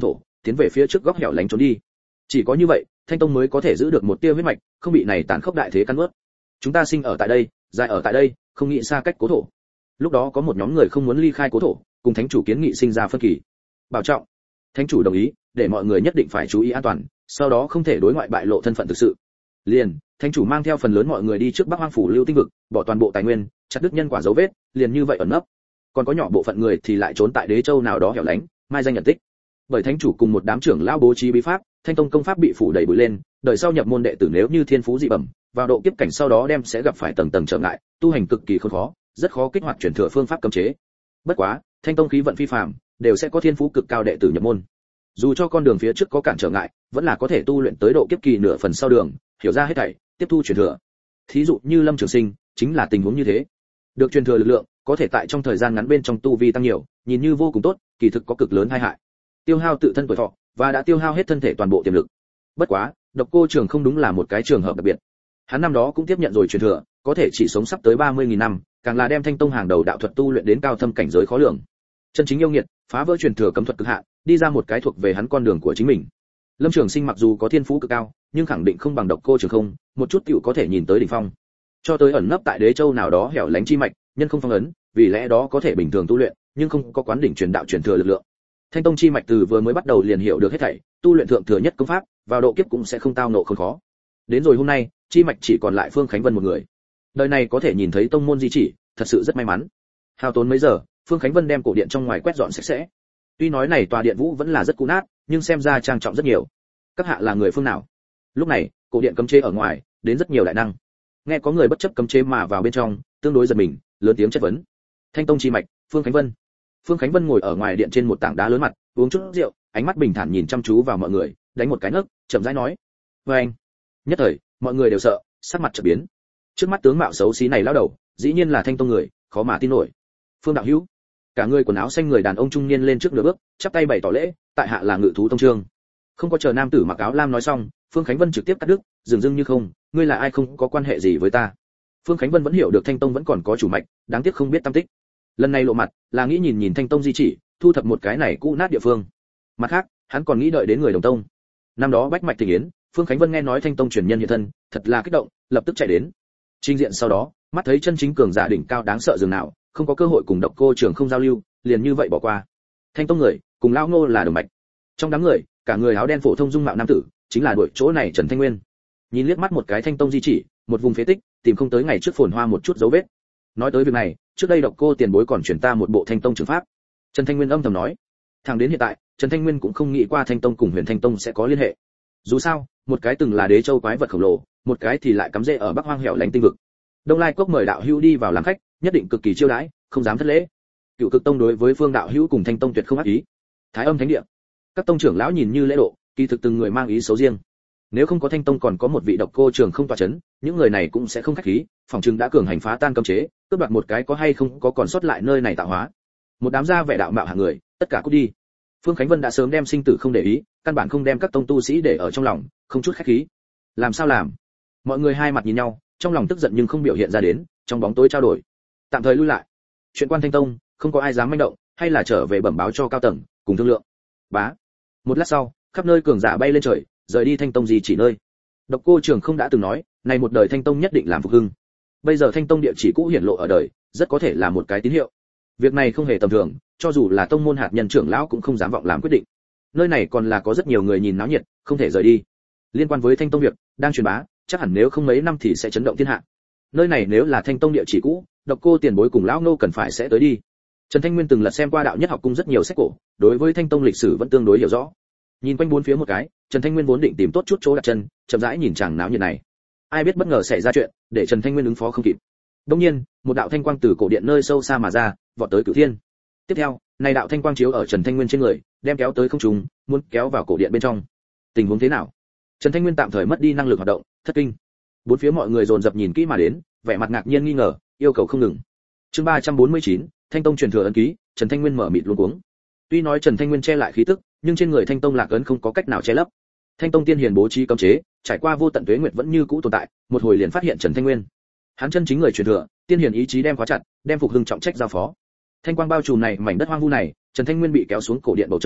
tiến về phía trước góc hẻo lánh trốn đi. Chỉ có như vậy, Thanh Tông mới có thể giữ được một tia huyết mạch, không bị này tàn khốc đại thế cắn nuốt. Chúng ta sinh ở tại đây, dài ở tại đây, không nghĩ xa cách cố thổ. Lúc đó có một nhóm người không muốn ly khai cố thổ, cùng thánh chủ kiến nghị sinh ra phân kỳ. Bảo trọng. Thánh chủ đồng ý, để mọi người nhất định phải chú ý an toàn, sau đó không thể đối ngoại bại lộ thân phận thực sự. Liền, thánh chủ mang theo phần lớn mọi người đi trước Bắc Hoang phủ Lưu Tinh vực, bỏ toàn bộ tài nguyên, chặt đứt nhân quả dấu vết, liền như vậy ẩn nấp. Còn có nhỏ bộ phận người thì lại trốn tại Đế Châu nào đó hẻo lánh, mai danh nhận tích. Bởi thánh chủ cùng một đám trưởng lão bố trí bí pháp, Thanh Tông công pháp bị phủ đầy bụi lên, đời sau nhập môn đệ tử nếu như thiên phú dị bẩm, vào độ kiếp cảnh sau đó đem sẽ gặp phải tầng tầng trở ngại, tu hành cực kỳ khốn khó, rất khó kích hoạt chuyển thừa phương pháp cấm chế. Bất quá, Thanh Tông khí vận phi phàm, đều sẽ có thiên phú cực cao đệ tử nhập môn. Dù cho con đường phía trước có cản trở ngại, vẫn là có thể tu luyện tới độ kiếp kỳ nửa phần sau đường, hiểu ra hết thảy, tiếp thu chuyển thừa. Thí dụ như Lâm Trường Sinh, chính là tình huống như thế. Được truyền thừa lực lượng, có thể tại trong thời gian ngắn bên trong tu vi tăng nhiều, nhìn như vô cùng tốt, kỳ thực có cực lớn tai hại. Tiêu hao tự thân tuổi thọ, và đã tiêu hao hết thân thể toàn bộ tiềm lực. Bất quá, Độc Cô Trường không đúng là một cái trường hợp đặc biệt. Hắn năm đó cũng tiếp nhận rồi truyền thừa, có thể chỉ sống sắp tới 30.000 năm, càng là đem Thanh Tông hàng đầu đạo thuật tu luyện đến cao thâm cảnh giới khó lường. Chân chính yêu nghiệt, phá vỡ truyền thừa cấm thuật cực hạn, đi ra một cái thuộc về hắn con đường của chính mình. Lâm Trường Sinh mặc dù có thiên phú cực cao, nhưng khẳng định không bằng Độc Cô Trường không, một chút tiểu có thể nhìn tới đỉnh phong. Cho tới ẩn nấp tại Đế Châu nào đó hẻo lánh chi mạch, nhân không phong ấn, vì lẽ đó có thể bình thường tu luyện, nhưng không có quán đỉnh truyền đạo truyền thừa lực lượng. Thanh Tông chi mạch từ vừa mới bắt đầu liền hiểu được hết thảy, tu luyện thượng thừa nhất công pháp, vào độ kiếp cũng sẽ không tao ngộ khốn khó. Đến rồi hôm nay, chi mạch chỉ còn lại Phương Khánh Vân một người. Đời này có thể nhìn thấy tông môn di chỉ, thật sự rất may mắn. Hao tốn mấy giờ, Phương Khánh Vân đem cổ điện trong ngoài quét dọn sạch sẽ. Tuy nói này tòa điện vũ vẫn là rất cũ nát, nhưng xem ra trang trọng rất nhiều. Các hạ là người phương nào? Lúc này, cổ điện cấm chế ở ngoài, đến rất nhiều đại năng. Nghe có người bất chấp cấm chế mà vào bên trong, tương đối giật mình, lớn tiếng chất vấn. Thanh Tông chi mạch, Phương Khánh Vân. Phương Khánh Vân ngồi ở ngoài điện trên một tảng đá lớn mặt, uống chút rượu, ánh mắt bình thản nhìn chăm chú vào mọi người, đánh một cái nấc, chậm rãi nói: "Với anh." Nhất thời, mọi người đều sợ, sắc mặt chợt biến. Trước mắt tướng mạo xấu xí này lão đầu, dĩ nhiên là Thanh Tông người, khó mà tin nổi. Phương đạo hữu. Cả người quần áo xanh người đàn ông trung niên lên trước nửa bước, chắp tay bày tỏ lễ, tại hạ là Ngự thú tông trương. Không có chờ nam tử mặc áo lam nói xong, Phương Khánh Vân trực tiếp cắt đứt, dường dưng như không, ngươi là ai không có quan hệ gì với ta. Phương Khánh Vân vẫn hiểu được Thanh Tông vẫn còn có chủ mạch, đáng tiếc không biết tâm tích. Lần này lộ mặt, là nghĩ nhìn Thanh Tông di chỉ, thu thập một cái này cũ nát địa phương. Mặt khác, hắn còn nghĩ đợi đến người đồng tông. Năm đó bách mạch tình yến, Phương Khánh Vân nghe nói Thanh Tông truyền nhân hiện thân, thật là kích động, lập tức chạy đến. Trình diện sau đó, mắt thấy chân chính cường giả đỉnh cao đáng sợ dường nào, không có cơ hội cùng Độc Cô Trường không giao lưu, liền như vậy bỏ qua. Thanh Tông người, cùng lão Ngô là đồng mạch. Trong đám người, cả người áo đen phổ thông dung mạo nam tử, chính là đội chỗ này Trần Thanh Nguyên. Nhìn liếc mắt một cái Thanh Tông di chỉ, một vùng phế tích, tìm không tới ngày trước phồn hoa một chút dấu vết. Nói tới việc này, trước đây Độc Cô tiền bối còn chuyển ta một bộ Thanh Tông trường pháp. Trần Thanh Nguyên âm thầm nói. Thẳng đến hiện tại, Trần Thanh Nguyên cũng không nghĩ qua Thanh Tông cùng Huyền Thanh Tông sẽ có liên hệ. Dù sao, một cái từng là Đế Châu quái vật khổng lồ, một cái thì lại cắm rễ ở Bắc Hoang hẻo lánh tinh vực. Đông Lai Cốc mời đạo hữu đi vào làm khách, nhất định cực kỳ chiêu đãi, không dám thất lễ. Cựu Cực Tông đối với Phương đạo hữu cùng Thanh Tông tuyệt không ác ý. Thái Âm Thánh Địa, các tông trưởng lão nhìn như lễ độ, kỳ thực từng người mang ý xấu riêng. Nếu không có Thanh Tông còn có một vị Độc Cô Trường không tọa chấn, những người này cũng sẽ không khách khí, phòng trừng đã cường hành phá tan cấm chế, cướp đoạt một cái có hay không có còn sót lại nơi này tạo hóa. Một đám gia vẻ đạo mạo hạng người, tất cả cút đi. Phương Khánh Vân đã sớm đem sinh tử không để ý, căn bản không đem các tông tu sĩ để ở trong lòng, không chút khách khí. Làm sao làm? Mọi người hai mặt nhìn nhau, trong lòng tức giận nhưng không biểu hiện ra đến, trong bóng tối trao đổi. Tạm thời lui lại. Chuyện Quan Thanh Tông, không có ai dám manh động, hay là trở về bẩm báo cho cao tầng, cùng thương lượng. Bá. Một lát sau, khắp nơi cường giả bay lên trời, rời đi Thanh Tông gì chỉ nơi. Độc Cô Trường không đã từng nói, này một đời Thanh Tông nhất định làm phục hưng. Bây giờ Thanh Tông địa chỉ cũ hiển lộ ở đời, rất có thể là một cái tín hiệu. Việc này không hề tầm thường, cho dù là tông môn hạt nhân trưởng lão cũng không dám vọng làm quyết định. Nơi này còn là có rất nhiều người nhìn náo nhiệt, không thể rời đi. Liên quan với Thanh Tông việc, đang truyền bá, chắc hẳn nếu không mấy năm thì sẽ chấn động thiên hạ. Nơi này nếu là Thanh Tông địa chỉ cũ, Độc Cô tiền bối cùng lão Ngô cần phải sẽ tới đi. Trần Thanh Nguyên từng lật xem qua đạo nhất học cung rất nhiều sách cổ, đối với Thanh Tông lịch sử vẫn tương đối hiểu rõ. Nhìn quanh bốn phía một cái, Trần Thanh Nguyên vốn định tìm tốt chút chỗ đặt chân, chậm rãi nhìn chàng náo nhiệt này. Ai biết bất ngờ xảy ra chuyện, để Trần Thanh Nguyên ứng phó không kịp. Đương nhiên, một đạo thanh quang từ cổ điện nơi sâu xa mà ra, vọt tới Cửu Thiên. Tiếp theo, này đạo thanh quang chiếu ở Trần Thanh Nguyên trên người, đem kéo tới không trung, muốn kéo vào cổ điện bên trong. Tình huống thế nào? Trần Thanh Nguyên tạm thời mất đi năng lực hoạt động, thất kinh. Bốn phía mọi người dồn dập nhìn kỹ mà đến, vẻ mặt ngạc nhiên nghi ngờ, yêu cầu không ngừng. Chương 349, Thanh Tông truyền thừa ấn ký, Trần Thanh Nguyên mở mịt luống cuống. Tuy nói Trần Thanh Nguyên che lại khí tức, nhưng trên người Thanh Tông lạc ấn không có cách nào che lấp. Thanh Tông tiên hiền bố trí cấm chế, trải qua vô tận tuế nguyệt vẫn như cũ tồn tại, một hồi liền phát hiện Trần Thanh Nguyên. Hắn chân chính người truyền thừa, tiên hiền ý chí đem khóa chặt, đem phục hưng trọng trách giao phó. Thanh quang bao trùm này, mảnh đất hoang vu này, Trần Thanh Nguyên bị kéo xuống cổ điện bầu trời,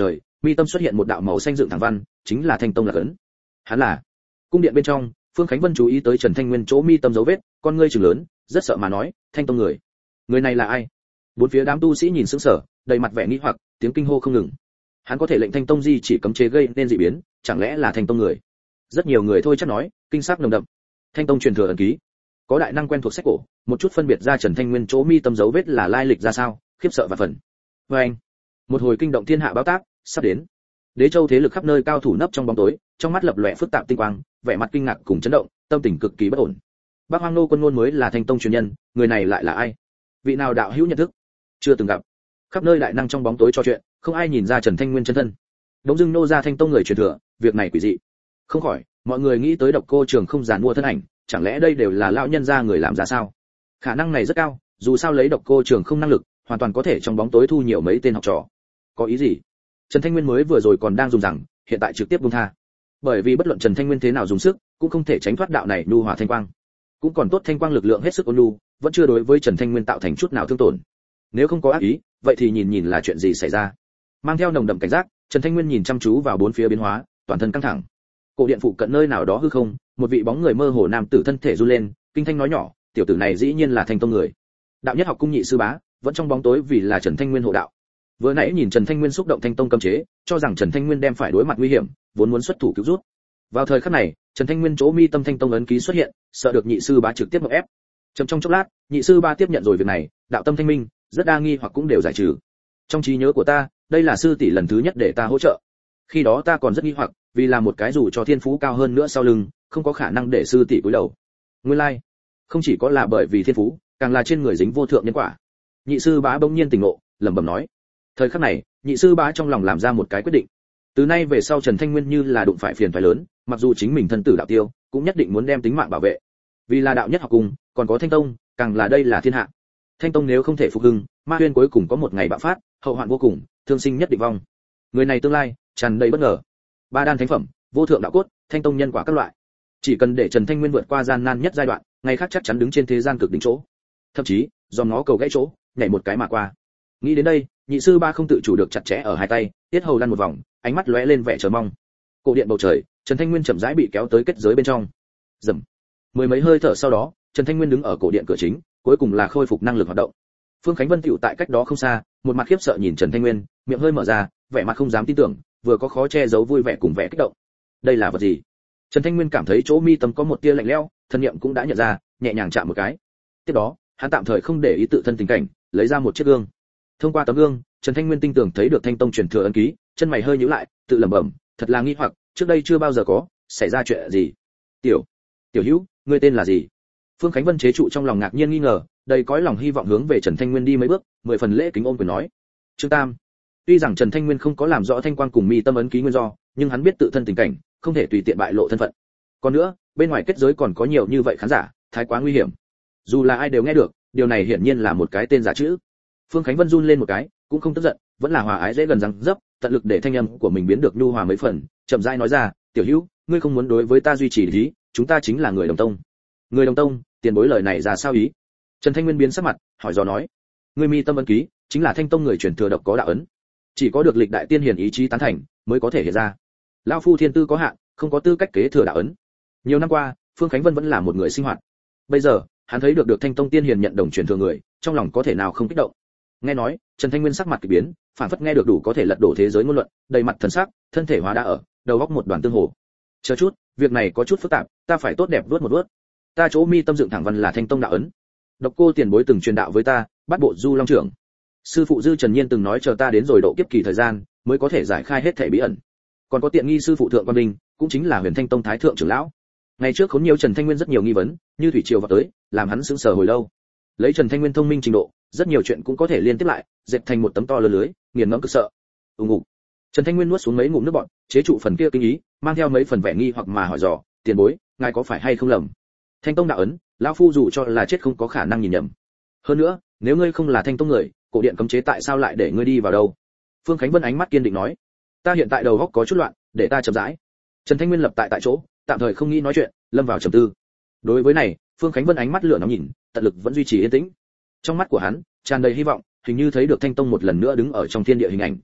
mi tâm xuất hiện một đạo màu xanh dựng thẳng văn, chính là thanh tông lạc ấn. Hắn là. Cung điện bên trong, Phương Khánh Vân chú ý tới Trần Thanh Nguyên chỗ mi tâm dấu vết, con ngươi trừng lớn, rất sợ mà nói, thanh tông người. Người này là ai? Bốn phía đám tu sĩ nhìn sững sờ, đầy mặt vẻ nghi hoặc, tiếng kinh hô không ngừng. Hắn có thể lệnh thanh tông di chỉ cấm chế gây nên dị biến, chẳng lẽ là thanh tông người? Rất nhiều người thôi chắc nói, kinh sắc nồng đậm. Thanh tông truyền thừa ấn ký. Có đại năng quen thuộc sách cổ, một chút phân biệt ra Trần Thanh Nguyên chỗ mi tâm dấu vết là lai lịch ra sao, khiếp sợ và phần. Và anh, một hồi kinh động thiên hạ báo tác sắp đến. Đế châu thế lực khắp nơi cao thủ nấp trong bóng tối, trong mắt lập lòe phức tạp tinh quang, vẻ mặt kinh ngạc cùng chấn động, tâm tình cực kỳ bất ổn. Bắc Hoang Nô Quân Ngôn mới là thanh tông truyền nhân, người này lại là ai? Vị nào đạo hữu nhận thức? Chưa từng gặp. Khắp nơi đại năng trong bóng tối trò chuyện, không ai nhìn ra Trần Thanh Nguyên chân thân. Đống dưng nô ra thanh tông người truyền thừa, việc này quỷ dị. Không khỏi, mọi người nghĩ tới Độc Cô Trường không giàn mua thân ảnh, chẳng lẽ đây đều là lão nhân gia người làm ra sao? Khả năng này rất cao, dù sao lấy Độc Cô Trường không năng lực, hoàn toàn có thể trong bóng tối thu nhiều mấy tên học trò. Có ý gì? Trần Thanh Nguyên mới vừa rồi còn đang dùng rằng, hiện tại trực tiếp buông tha. Bởi vì bất luận Trần Thanh Nguyên thế nào dùng sức, cũng không thể tránh thoát đạo này nhu hòa thanh quang. Cũng còn tốt thanh quang lực lượng hết sức ôn nhu, vẫn chưa đối với Trần Thanh Nguyên tạo thành chút nào thương tổn. Nếu không có ác ý, vậy thì nhìn nhìn là chuyện gì xảy ra. Mang theo nồng đậm cảnh giác, Trần Thanh Nguyên nhìn chăm chú vào bốn phía biến hóa, toàn thân căng thẳng. Cổ điện phụ cận nơi nào đó hư không, một vị bóng người mơ hồ nam tử thân thể run lên, kinh thanh nói nhỏ, tiểu tử này dĩ nhiên là thanh tông người. Đạo nhất học cung nhị sư bá, vẫn trong bóng tối vì là Trần Thanh Nguyên hộ đạo. Vừa nãy nhìn Trần Thanh Nguyên xúc động thanh tông cấm chế, cho rằng Trần Thanh Nguyên đem phải đối mặt nguy hiểm, vốn muốn xuất thủ cứu rút. Vào thời khắc này, Trần Thanh Nguyên chỗ mi tâm thanh tông ấn ký xuất hiện, sợ được nhị sư bá trực tiếp ngọc ép. Chậm trong chốc lát, nhị sư bá tiếp nhận rồi việc này, đạo tâm thanh minh, rất đa nghi hoặc cũng đều giải trừ. Trong trí nhớ của ta, đây là sư tỷ lần thứ nhất để ta hỗ trợ. Khi đó ta còn rất nghi hoặc, vì là một cái dù cho thiên phú cao hơn nữa sau lưng, không có khả năng để sư tỷ cúi đầu. Nguyên lai, không chỉ có là bởi vì thiên phú, càng là trên người dính vô thượng nhân quả. Nhị sư bá bỗng nhiên tỉnh ngộ, lẩm bẩm nói. Thời khắc này, nhị sư bá trong lòng làm ra một cái quyết định. Từ nay về sau Trần Thanh Nguyên như là đụng phải phiền phải lớn, mặc dù chính mình thân tử đạo tiêu, cũng nhất định muốn đem tính mạng bảo vệ. Vì là đạo nhất học cùng, còn có Thanh Tông, càng là đây là thiên hạ. Thanh Tông nếu không thể phục hưng, Ma Huyên cuối cùng có một ngày bạo phát, hậu hoạn vô cùng, thương sinh nhất định vong. Người này tương lai tràn đầy bất ngờ. Ba đan thánh phẩm, vô thượng đạo cốt, Thanh Tông nhân quả các loại. Chỉ cần để Trần Thanh Nguyên vượt qua gian nan nhất giai đoạn, ngày khác chắc chắn đứng trên thế gian cực đỉnh chỗ. Thậm chí, dòm ngó cầu gãy chỗ, nhảy một cái mà qua. Nghĩ đến đây, nhị sư ba không tự chủ được chặt chẽ ở hai tay, tiết hầu lăn một vòng, ánh mắt lóe lên vẻ chờ mong. Cổ điện bầu trời, Trần Thanh Nguyên chậm rãi bị kéo tới kết giới bên trong. Rầm. Mười mấy hơi thở sau đó, Trần Thanh Nguyên đứng ở cổ điện cửa chính, cuối cùng là khôi phục năng lực hoạt động. Phương Khánh Vân tựu tại cách đó không xa, một mặt khiếp sợ nhìn Trần Thanh Nguyên, miệng hơi mở ra, vẻ mặt không dám tin tưởng, vừa có khó che giấu vui vẻ cùng vẻ kích động. Đây là vật gì? Trần Thanh Nguyên cảm thấy chỗ mi tâm có một tia lạnh lẽo, thân niệm cũng đã nhận ra, nhẹ nhàng chạm một cái. Tiếp đó, hắn tạm thời không để ý tự thân tình cảnh, lấy ra một chiếc gương. Thông qua tấm gương, Trần Thanh Nguyên tinh tường thấy được Thanh Tông truyền thừa ấn ký, chân mày hơi nhíu lại, tự lẩm bẩm, thật là nghi hoặc, trước đây chưa bao giờ có xảy ra chuyện gì. Tiểu Hữu, ngươi tên là gì? Phương Khánh Vân chế trụ trong lòng ngạc nhiên nghi ngờ, đầy cõi lòng hy vọng hướng về Trần Thanh Nguyên đi mấy bước, mười phần lễ kính ôm quyền nói. Trương Tam. Tuy rằng Trần Thanh Nguyên không có làm rõ thanh quang cùng mi tâm ấn ký nguyên do, nhưng hắn biết tự thân tình cảnh, không thể tùy tiện bại lộ thân phận. Còn nữa, bên ngoài kết giới còn có nhiều như vậy khán giả, thái quá nguy hiểm. Dù là ai đều nghe được, điều này hiển nhiên là một cái tên giả chữ. Phương Khánh Vân run lên một cái, cũng không tức giận, vẫn là hòa ái dễ gần răng dấp, tận lực để thanh âm của mình biến được nhu hòa mấy phần, chậm rãi nói ra, "Tiểu Hữu, ngươi không muốn đối với ta duy trì lý, chúng ta chính là người đồng tông." Người đồng tông, tiền bối lời này ra sao ý? Trần Thanh Nguyên biến sắc mặt, hỏi dò nói, "Ngươi mi tâm ấn ký, chính là Thanh Tông người truyền thừa độc có đạo ấn, chỉ có được lịch đại tiên hiền ý chí tán thành, mới có thể hiện ra. Lão phu thiên tư có hạn, không có tư cách kế thừa đạo ấn." Nhiều năm qua, Phương Khánh Vân vẫn là một người sinh hoạt. Bây giờ, hắn thấy được Thanh Tông tiên hiền nhận đồng truyền thừa người, trong lòng có thể nào không kích động. Nghe nói, Trần Thanh Nguyên sắc mặt kỳ biến, phản phất nghe được đủ có thể lật đổ thế giới ngôn luận, đầy mặt thần sắc, thân thể hóa đã ở, đầu óc một đoàn tương hồ. Chờ chút, việc này có chút phức tạp, ta phải tốt đẹp vuốt một vuốt. Ta chỗ mi tâm dựng thẳng văn là Thanh Tông đạo ấn. Độc Cô tiền bối từng truyền đạo với ta, bắt bộ Du Long trưởng. Sư phụ Dư Trần Nhiên từng nói chờ ta đến rồi độ kiếp kỳ thời gian, mới có thể giải khai hết thảy bí ẩn. Còn có tiện nghi sư phụ Thượng Quan Đình, cũng chính là Huyền Thanh Tông thái thượng trưởng lão. Ngày trước khốn nhiều Trần Thanh Nguyên rất nhiều nghi vấn, như thủy triều vào tới, làm hắn sững sờ hồi lâu. Lấy Trần Thanh Nguyên thông minh trình độ, rất nhiều chuyện cũng có thể liên tiếp lại, dệt thành một tấm to lớn lưới, nghiền ngẫm cực sợ. Ngủ. Trần Thanh Nguyên nuốt xuống mấy ngụm nước bọt, chế trụ phần kia kinh ý, mang theo mấy phần vẻ nghi hoặc mà hỏi dò, "Tiền bối, ngài có phải hay không lầm? Thanh Tông đạo ấn, lão phu dù cho là chết không có khả năng nhìn nhầm. Hơn nữa, nếu ngươi không là Thanh Tông người, cổ điện cấm chế tại sao lại để ngươi đi vào đâu?" Phương Khánh Vân ánh mắt kiên định nói, "Ta hiện tại đầu óc có chút loạn, để ta chậm rãi." Trần Thanh Nguyên lập tại chỗ, tạm thời không nghĩ nói chuyện, lâm vào trầm tư. Đối với này, Phương Khánh Vân ánh mắt lửa nóng nhìn, tận lực vẫn duy trì yên tĩnh. Trong mắt của hắn tràn đầy hy vọng, hình như thấy được Thanh Tông một lần nữa đứng ở trong thiên địa hình ảnh.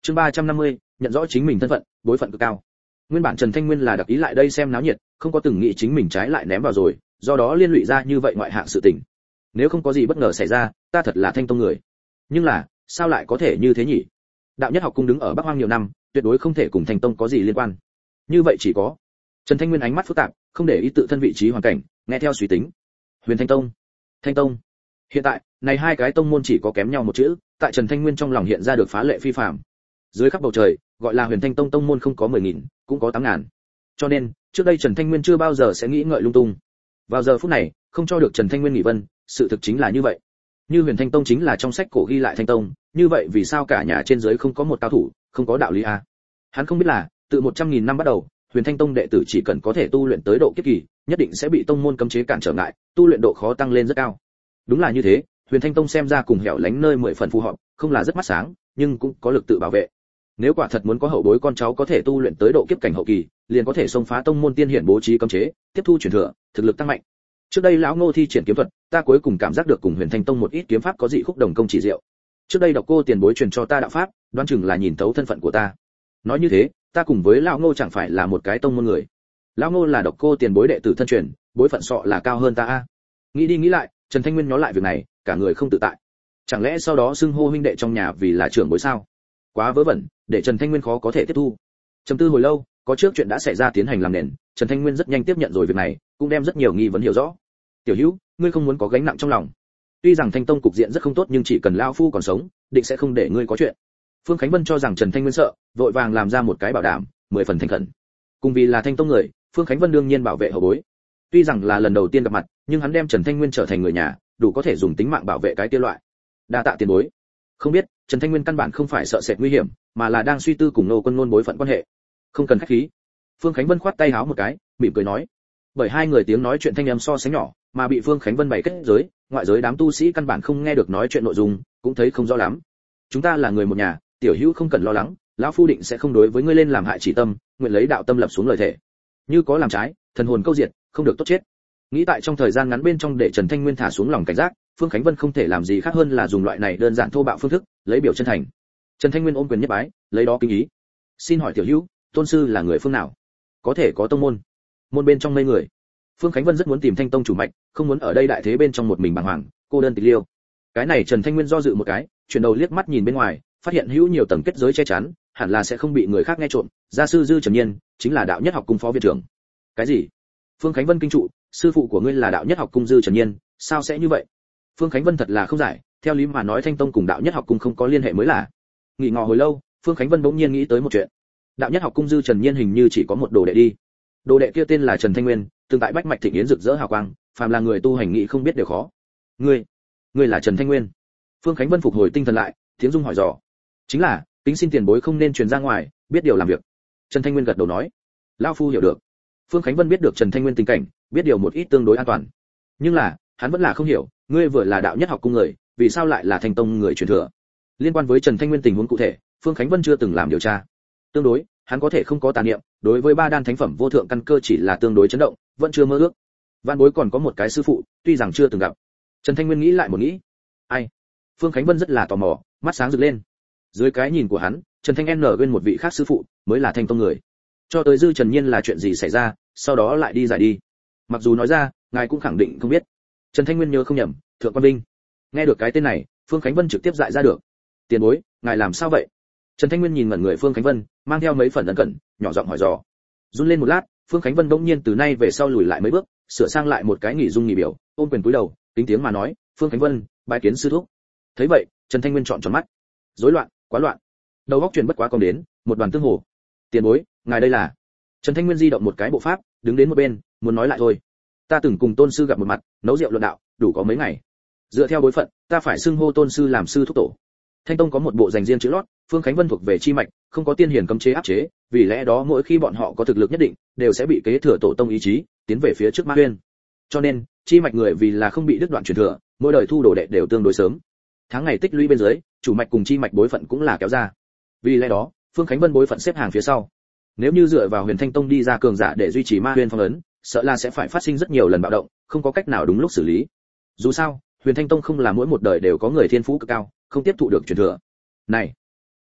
Chương 350, nhận rõ chính mình thân phận, bối phận cực cao. Nguyên bản Trần Thanh Nguyên là đặc ý lại đây xem náo nhiệt, không có từng nghĩ chính mình trái lại ném vào rồi, do đó liên lụy ra như vậy ngoại hạng sự tình. Nếu không có gì bất ngờ xảy ra, ta thật là Thanh Tông người. Nhưng là, sao lại có thể như thế nhỉ? Đạo Nhất Học Cung đứng ở Bắc Hoang nhiều năm, tuyệt đối không thể cùng Thanh Tông có gì liên quan. Như vậy chỉ có. Trần Thanh Nguyên ánh mắt phức tạp, không để ý tự thân vị trí hoàn cảnh, nghe theo suy tính. Huyền Thanh Tông. Thanh Tông. Hiện tại, này hai cái tông môn chỉ có kém nhau một chữ, tại Trần Thanh Nguyên trong lòng hiện ra được phá lệ phi phàm. Dưới khắp bầu trời, gọi là Huyền Thanh Tông tông môn không có 10.000, cũng có 8.000. Cho nên, trước đây Trần Thanh Nguyên chưa bao giờ sẽ nghĩ ngợi lung tung. Vào giờ phút này, không cho được Trần Thanh Nguyên nghỉ vân, sự thực chính là như vậy. Như Huyền Thanh Tông chính là trong sách cổ ghi lại Thanh Tông, như vậy vì sao cả nhà trên dưới không có một cao thủ, không có đạo lý a? Hắn không biết là, từ 100.000 năm bắt đầu, Huyền Thanh Tông đệ tử chỉ cần có thể tu luyện tới độ kiếp kỳ, nhất định sẽ bị tông môn cấm chế cản trở ngại, tu luyện độ khó tăng lên rất cao. Đúng là như thế, Huyền Thanh Tông xem ra cùng hẻo lánh nơi 10 phần phù hợp, không là rất mắt sáng, nhưng cũng có lực tự bảo vệ. Nếu quả thật muốn có hậu bối con cháu có thể tu luyện tới độ kiếp cảnh hậu kỳ, liền có thể xông phá tông môn tiên hiển bố trí cấm chế, tiếp thu truyền thừa, thực lực tăng mạnh. Trước đây lão Ngô thi triển kiếm thuật, ta cuối cùng cảm giác được cùng Huyền Thanh Tông một ít kiếm pháp có dị khúc đồng công chỉ diệu. Trước đây Độc Cô tiền bối truyền cho ta đạo pháp, đoán chừng là nhìn thấu thân phận của ta. Nói như thế, ta cùng với lão Ngô chẳng phải là một cái tông môn người. Lão Ngô là Độc Cô tiền bối đệ tử thân truyền, bối phận sọ là cao hơn ta a. Nghĩ đi nghĩ lại, Trần Thanh Nguyên nhớ lại việc này, cả người không tự tại. Chẳng lẽ sau đó xưng hô huynh đệ trong nhà vì là trưởng bối sao? Quá vớ vẩn, để Trần Thanh Nguyên khó có thể tiếp thu. Trầm tư hồi lâu, có trước chuyện đã xảy ra tiến hành làm nền, Trần Thanh Nguyên rất nhanh tiếp nhận rồi việc này, cũng đem rất nhiều nghi vấn hiểu rõ. Tiểu Hữu, ngươi không muốn có gánh nặng trong lòng. Tuy rằng Thanh Tông cục diện rất không tốt nhưng chỉ cần lão phu còn sống, định sẽ không để ngươi có chuyện. Phương Khánh Vân cho rằng Trần Thanh Nguyên sợ, vội vàng làm ra một cái bảo đảm, 10 phần thành khẩn. Cùng vì là Thanh Tông người, Phương Khánh Vân đương nhiên bảo vệ hậu bối. Tuy rằng là lần đầu tiên gặp mặt, nhưng hắn đem Trần Thanh Nguyên trở thành người nhà, đủ có thể dùng tính mạng bảo vệ cái kia loại. Đa tạ tiền bối. Không biết, Trần Thanh Nguyên căn bản không phải sợ sệt nguy hiểm, mà là đang suy tư cùng Nô Quân Nôn bối phận quan hệ. Không cần khách khí. Phương Khánh Vân khoát tay háo một cái, mỉm cười nói. Bởi hai người tiếng nói chuyện thanh âm so sánh nhỏ, mà bị Phương Khánh Vân bày kết giới, ngoại giới đám tu sĩ căn bản không nghe được nói chuyện nội dung, cũng thấy không rõ lắm. Chúng ta là người một nhà, tiểu hữu không cần lo lắng, lão phu định sẽ không đối với ngươi lên làm hại chỉ tâm, nguyện lấy đạo tâm lập xuống lời thể. Như có làm trái, thần hồn câu diệt, không được tốt chết. Nghĩ tại trong thời gian ngắn bên trong để Trần Thanh Nguyên thả xuống lòng cảnh giác, Phương Khánh Vân không thể làm gì khác hơn là dùng loại này đơn giản thô bạo phương thức, lấy biểu chân thành. Trần Thanh Nguyên ôm quyền nhất bái, lấy đó kính ý. Xin hỏi tiểu hữu, tôn sư là người phương nào? Có thể có tông môn. Môn bên trong mấy người. Phương Khánh Vân rất muốn tìm Thanh Tông chủ mạch, không muốn ở đây đại thế bên trong một mình bàng hoàng, cô đơn tịch liêu. Cái này Trần Thanh Nguyên do dự một cái, chuyển đầu liếc mắt nhìn bên ngoài, phát hiện hữu nhiều tầng kết giới che chắn, hẳn là sẽ không bị người khác nghe trộm. Gia sư Dư Trần Nhiên, chính là Đạo Nhất Học Cung phó viện trưởng. Cái gì? Phương Khánh Vân kinh trụ, sư phụ của ngươi là Đạo Nhất Học Cung Dư Trần Nhiên, sao sẽ như vậy? Phương Khánh Vân thật là không giải, theo lý mà nói Thanh Tông cùng Đạo Nhất Học Cung không có liên hệ mới là. Nghỉ ngò hồi lâu, Phương Khánh Vân bỗng nhiên nghĩ tới một chuyện. Đạo Nhất Học Cung Dư Trần Nhiên hình như chỉ có một đồ đệ đi. Đồ đệ kia tên là Trần Thanh Nguyên, từng tại Bách Mạch Thịnh Yến rực rỡ hào quang, phàm là người tu hành nghị không biết điều khó. Ngươi là Trần Thanh Nguyên? Phương Khánh Vân phục hồi tinh thần lại, tiếng dung hỏi dò. Chính là, kính xin tiền bối không nên truyền ra ngoài, biết điều làm việc. Trần Thanh Nguyên gật đầu nói. Lão phu hiểu được. Phương Khánh Vân biết được Trần Thanh Nguyên tình cảnh, biết điều một ít tương đối an toàn. Nhưng là, hắn vẫn là không hiểu, ngươi vừa là Đạo Nhất Học Cung người, vì sao lại là Thanh Tông người truyền thừa? Liên quan với Trần Thanh Nguyên tình huống cụ thể, Phương Khánh Vân chưa từng làm điều tra. Tương đối, hắn có thể không có tà niệm, đối với ba đan thánh phẩm vô thượng căn cơ chỉ là tương đối chấn động, vẫn chưa mơ ước. Vạn bối còn có một cái sư phụ, tuy rằng chưa từng gặp. Trần Thanh Nguyên nghĩ lại một nghĩ. Ai? Phương Khánh Vân rất là tò mò, mắt sáng rực lên. Dưới cái nhìn của hắn, Trần Thanh N quên một vị khác sư phụ, mới là Thanh Tông người. Cho tới Dư Trần Nhiên là chuyện gì xảy ra, sau đó lại đi giải đi. Mặc dù nói ra, ngài cũng khẳng định không biết. Trần Thanh Nguyên nhớ không nhầm, Thượng Quan Vinh. Nghe được cái tên này, Phương Khánh Vân trực tiếp dại ra được. Tiền bối, ngài làm sao vậy? Trần Thanh Nguyên nhìn ngẩn người Phương Khánh Vân, mang theo mấy phần ẩn cẩn, nhỏ giọng hỏi dò. Run lên một lát, Phương Khánh Vân bỗng nhiên từ nay về sau lùi lại mấy bước, sửa sang lại một cái nghỉ dung nghỉ biểu, ôm quyền cúi đầu, kính tiếng mà nói, "Phương Khánh Vân, bái kiến sư thúc." Thấy vậy, Trần Thanh Nguyên trọn tròn mắt. Rối loạn, quá loạn. Đầu óc truyền bất quá công đến, một đoàn tương hồ. "Tiền bối, ngài đây là?" Trần Thanh Nguyên di động một cái bộ pháp, đứng đến một bên, muốn nói lại thôi. "Ta từng cùng tôn sư gặp một mặt, nấu rượu luận đạo, đủ có mấy ngày. Dựa theo bối phận, ta phải xưng hô tôn sư làm sư thúc tổ." Thanh Tông có một bộ dành riêng chữ lót, Phương Khánh Vân thuộc về chi mạch, không có tiên hiền cấm chế áp chế, vì lẽ đó mỗi khi bọn họ có thực lực nhất định, đều sẽ bị kế thừa tổ tông ý chí, tiến về phía trước Ma Huyên. Cho nên, chi mạch người vì là không bị đứt đoạn truyền thừa, mỗi đời thu đồ đệ đều tương đối sớm. Tháng ngày tích lũy bên dưới, chủ mạch cùng chi mạch bối phận cũng là kéo ra. Vì lẽ đó, Phương Khánh Vân bối phận xếp hàng phía sau. Nếu như dựa vào Huyền Thanh Tông đi ra cường giả để duy trì Ma Huyên phong ấn, sợ là sẽ phải phát sinh rất nhiều lần bạo động, không có cách nào đúng lúc xử lý. Dù sao, Huyền Thanh Tông không là mỗi một đời đều có người thiên phú cực cao, không tiếp thụ được truyền thừa. Này,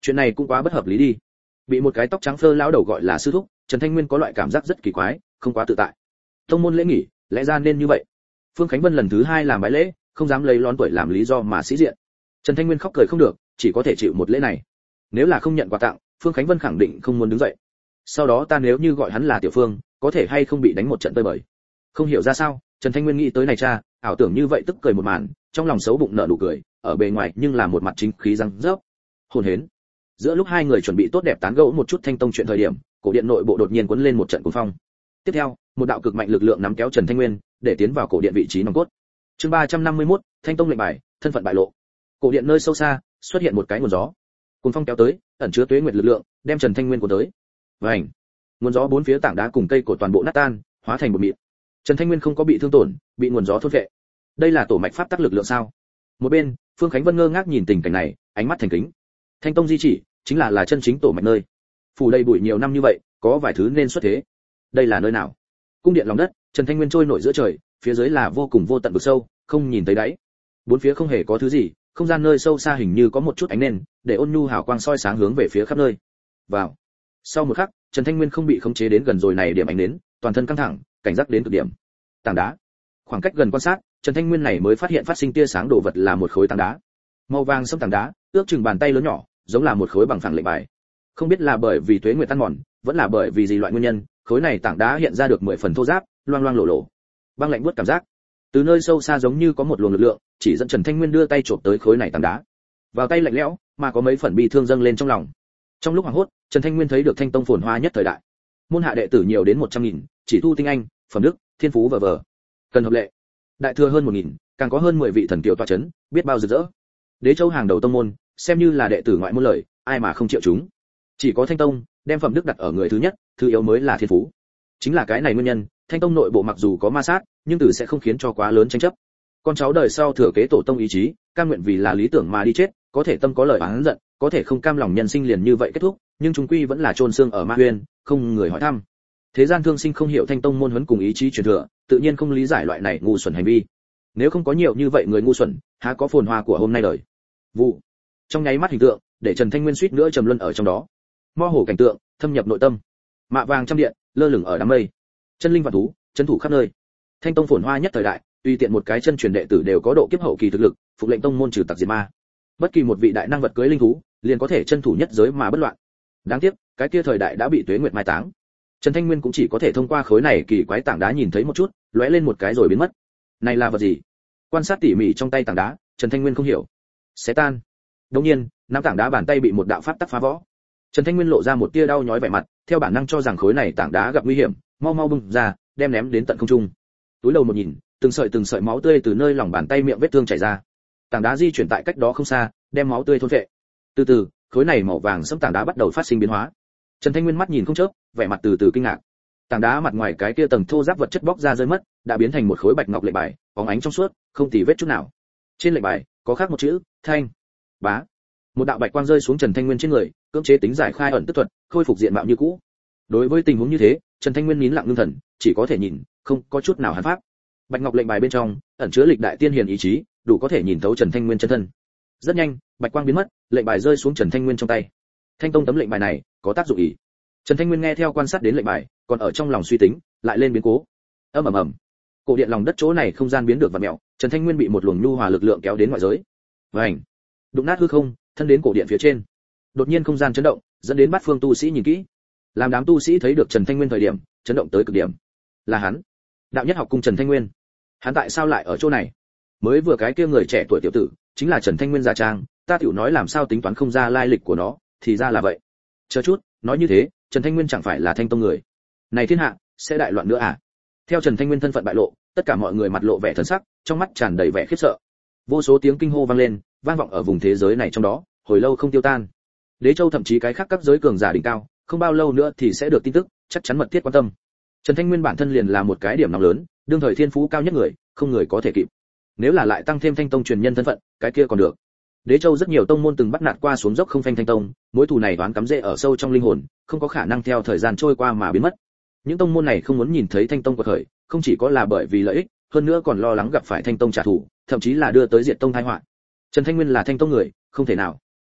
Chuyện này cũng quá bất hợp lý đi. Bị một cái tóc trắng phơ lão đầu gọi là sư thúc, Trần Thanh Nguyên có loại cảm giác rất kỳ quái, không quá tự tại. Tông môn lễ nghỉ, lẽ ra nên như vậy. Phương Khánh Vân lần thứ 2 làm bái lễ, không dám lấy lón tuổi làm lý do mà sĩ diện. Trần Thanh Nguyên khóc cười không được, chỉ có thể chịu một lễ này. Nếu là không nhận quà tặng, Phương Khánh Vân khẳng định không muốn đứng dậy. Sau đó ta nếu như gọi hắn là Tiểu Phương, có thể hay không bị đánh một trận tơi bời. Không hiểu ra sao, Trần Thanh Nguyên nghĩ tới này cha, ảo tưởng như vậy tức cười một màn, trong lòng xấu bụng nở nụ cười, ở bề ngoài nhưng là một mặt chính khí răng rớp. Hồn hến. Giữa lúc hai người chuẩn bị tốt đẹp tán gẫu một chút Thanh Tông chuyện thời điểm, cổ điện nội bộ đột nhiên cuốn lên một trận cuồng phong. Tiếp theo, một đạo cực mạnh lực lượng nắm kéo Trần Thanh Nguyên, để tiến vào cổ điện vị trí nòng cốt. Chương 351, Thanh Tông lệnh bài, thân phận bại lộ. Cổ điện nơi sâu xa, xuất hiện một cái nguồn gió. Cuồng phong kéo tới, ẩn chứa tuế nguyệt lực lượng, đem Trần Thanh Nguyên cuốn tới. Vành. Nguồn gió bốn phía tảng đá cùng cây cột toàn bộ nát tan, hóa thành một mịn. Trần Thanh Nguyên không có bị thương tổn, bị nguồn gió thôn phệ. Đây là tổ mạch pháp tắc lực lượng sao? Một bên, Phương Khánh Vân ngơ ngác nhìn tình cảnh này, ánh mắt thành kính. Thanh Tông di chỉ, chính là chân chính tổ mạch nơi. Phủ đầy bụi nhiều năm như vậy, có vài thứ nên xuất thế. Đây là nơi nào? Cung điện lòng đất, Trần Thanh Nguyên trôi nổi giữa trời, phía dưới là vô cùng vô tận vực sâu, không nhìn thấy đáy. Bốn phía không hề có thứ gì, không gian nơi sâu xa hình như có một chút ánh nền, để ôn nhu hào quang soi sáng hướng về phía khắp nơi. Vào. Sau một khắc, Trần Thanh Nguyên không bị khống chế đến gần rồi này điểm ánh nến, toàn thân căng thẳng, cảnh giác đến cực điểm. Tảng đá. Khoảng cách gần quan sát, Trần Thanh Nguyên này mới phát hiện phát sinh tia sáng đồ vật là một khối tảng đá. Màu vàng sẫm tảng đá, ước chừng bàn tay lớn nhỏ, giống là một khối bằng phẳng lệnh bài. Không biết là bởi vì tuế nguyệt tan mòn, vẫn là bởi vì gì loại nguyên nhân, khối này tảng đá hiện ra được 10 phần thô ráp, loang loang lổ lổ. Băng lạnh buốt cảm giác. Từ nơi sâu xa giống như có một luồng lực lượng, chỉ dẫn Trần Thanh Nguyên đưa tay chộp tới khối này tảng đá. Vào tay lạnh lẽo, mà có mấy phần bi thương dâng lên trong lòng. Trong lúc hoảng hốt, Trần Thanh Nguyên thấy được Thanh Tông phồn hoa nhất thời đại. Môn hạ đệ tử nhiều đến 100.000, chỉ thu tinh anh, phẩm đức, thiên phú vờ vờ. Cần hợp lệ. Đại thừa hơn 1.000, càng có hơn 10 vị thần kiều tọa chấn, biết bao rực rỡ. Đế Châu hàng đầu tông môn, xem như là đệ tử ngoại môn lời, ai mà không chịu chúng. Chỉ có Thanh Tông đem phẩm đức đặt ở người thứ nhất, thứ yếu mới là thiên phú. Chính là cái này nguyên nhân, Thanh Tông nội bộ mặc dù có ma sát, nhưng tử sẽ không khiến cho quá lớn tranh chấp. Con cháu đời sau thừa kế tổ tông ý chí, cam nguyện vì là lý tưởng mà đi chết, có thể tâm có lời oán giận, có thể không cam lòng nhân sinh liền như vậy kết thúc, nhưng chúng quy vẫn là chôn xương ở ma huyên, không người hỏi thăm. Thế gian thương sinh không hiểu Thanh Tông môn huấn cùng ý chí truyền thừa, tự nhiên không lý giải loại này ngu xuẩn hành vi. Nếu không có nhiều như vậy người ngu xuẩn, há có phồn hoa của hôm nay đời. Vụ. Trong nháy mắt hình tượng, để Trần Thanh Nguyên suýt nữa trầm luân ở trong đó. Mo hồ cảnh tượng, thâm nhập nội tâm. Mạ vàng trăm điện, lơ lửng ở đám mây. Chân linh và thú, chân thủ khắp nơi. Thanh Tông phồn hoa nhất thời đại, tùy tiện một cái chân truyền đệ tử đều có độ kiếp hậu kỳ thực lực, phục lệnh tông môn trừ tặc diệt ma. Bất kỳ một vị đại năng vật cưới linh thú, liền có thể chân thủ nhất giới mà bất loạn. Đáng tiếc, cái kia thời đại đã bị tuế nguyệt mai táng. Trần Thanh Nguyên cũng chỉ có thể thông qua khối này kỳ quái tảng đá nhìn thấy một chút, lóe lên một cái rồi biến mất. Này là vật gì? Quan sát tỉ mỉ trong tay tảng đá, Trần Thanh Nguyên không hiểu. Xé tan. Đương nhiên, nắm tảng đá bàn tay bị một đạo pháp tắc phá vỡ. Trần Thanh Nguyên lộ ra một tia đau nhói vẻ mặt, theo bản năng cho rằng khối này tảng đá gặp nguy hiểm, mau mau bung ra, đem ném đến tận không trung. Túi đầu một nhìn, từng sợi máu tươi từ nơi lòng bàn tay miệng vết thương chảy ra. Tảng đá di chuyển tại cách đó không xa, đem máu tươi thôn phệ. Từ từ, khối này màu vàng sẫm tảng đá bắt đầu phát sinh biến hóa. Trần Thanh Nguyên mắt nhìn không chớp, vẻ mặt từ từ kinh ngạc. Tảng đá mặt ngoài cái kia tầng thô ráp vật chất bóc ra rơi mất, đã biến thành một khối bạch ngọc lệnh bài, bóng ánh trong suốt, không tì vết chút nào. Trên lệnh bài có khắc một chữ, Thanh. Bá. Một đạo bạch quang rơi xuống Trần Thanh Nguyên trên người, cưỡng chế tính giải khai ẩn tức thuật, khôi phục diện mạo như cũ. Đối với tình huống như thế, Trần Thanh Nguyên nín lặng ngưng thần, chỉ có thể nhìn, không có chút nào hàn pháp. Bạch ngọc lệnh bài bên trong ẩn chứa lịch đại tiên hiền ý chí, đủ có thể nhìn thấu Trần Thanh Nguyên chân thân. Rất nhanh, bạch quang biến mất, lệnh bài rơi xuống Trần Thanh Nguyên trong tay. Thanh Tông tấm lệnh bài này có tác dụng gì? Trần Thanh Nguyên nghe theo quan sát đến lệnh bài, còn ở trong lòng suy tính, lại lên biến cố. Ầm ầm ầm. Cổ điện lòng đất chỗ này không gian biến được vặn mèo, Trần Thanh Nguyên bị một luồng nhu hòa lực lượng kéo đến ngoại giới. Vành. Đụng nát hư không, thân đến cổ điện phía trên. Đột nhiên không gian chấn động, dẫn đến bát phương tu sĩ nhìn kỹ. Làm đám tu sĩ thấy được Trần Thanh Nguyên thời điểm, chấn động tới cực điểm. Là hắn. Đạo nhất học cung Trần Thanh Nguyên. Hắn tại sao lại ở chỗ này? Mới vừa cái kia người trẻ tuổi tiểu tử, chính là Trần Thanh Nguyên giả trang, ta tiểu nói làm sao tính toán không ra lai lịch của nó, thì ra là vậy. Chờ chút, nói như thế, Trần Thanh Nguyên chẳng phải là Thanh Tông người. Này thiên hạ, sẽ đại loạn nữa à? Theo Trần Thanh Nguyên thân phận bại lộ, tất cả mọi người mặt lộ vẻ thần sắc, trong mắt tràn đầy vẻ khiếp sợ. Vô số tiếng kinh hô vang lên, vang vọng ở vùng thế giới này trong đó, hồi lâu không tiêu tan. Đế Châu thậm chí cái khác các giới cường giả đỉnh cao, không bao lâu nữa thì sẽ được tin tức, chắc chắn mật thiết quan tâm. Trần Thanh Nguyên bản thân liền là một cái điểm nóng lớn, đương thời thiên phú cao nhất người, không người có thể kịp. Nếu là lại tăng thêm Thanh Tông truyền nhân thân phận, cái kia còn được. Đế Châu rất nhiều tông môn từng bắt nạt qua xuống dốc không phanh Thanh Tông, mối thù này đoán cắm rễ ở sâu trong linh hồn, không có khả năng theo thời gian trôi qua mà biến mất. Những tông môn này không muốn nhìn thấy Thanh Tông quật khởi, không chỉ có là bởi vì lợi ích, hơn nữa còn lo lắng gặp phải Thanh Tông trả thù, thậm chí là đưa tới diệt tông tai họa. Trần Thanh Nguyên là Thanh Tông người, không thể nào.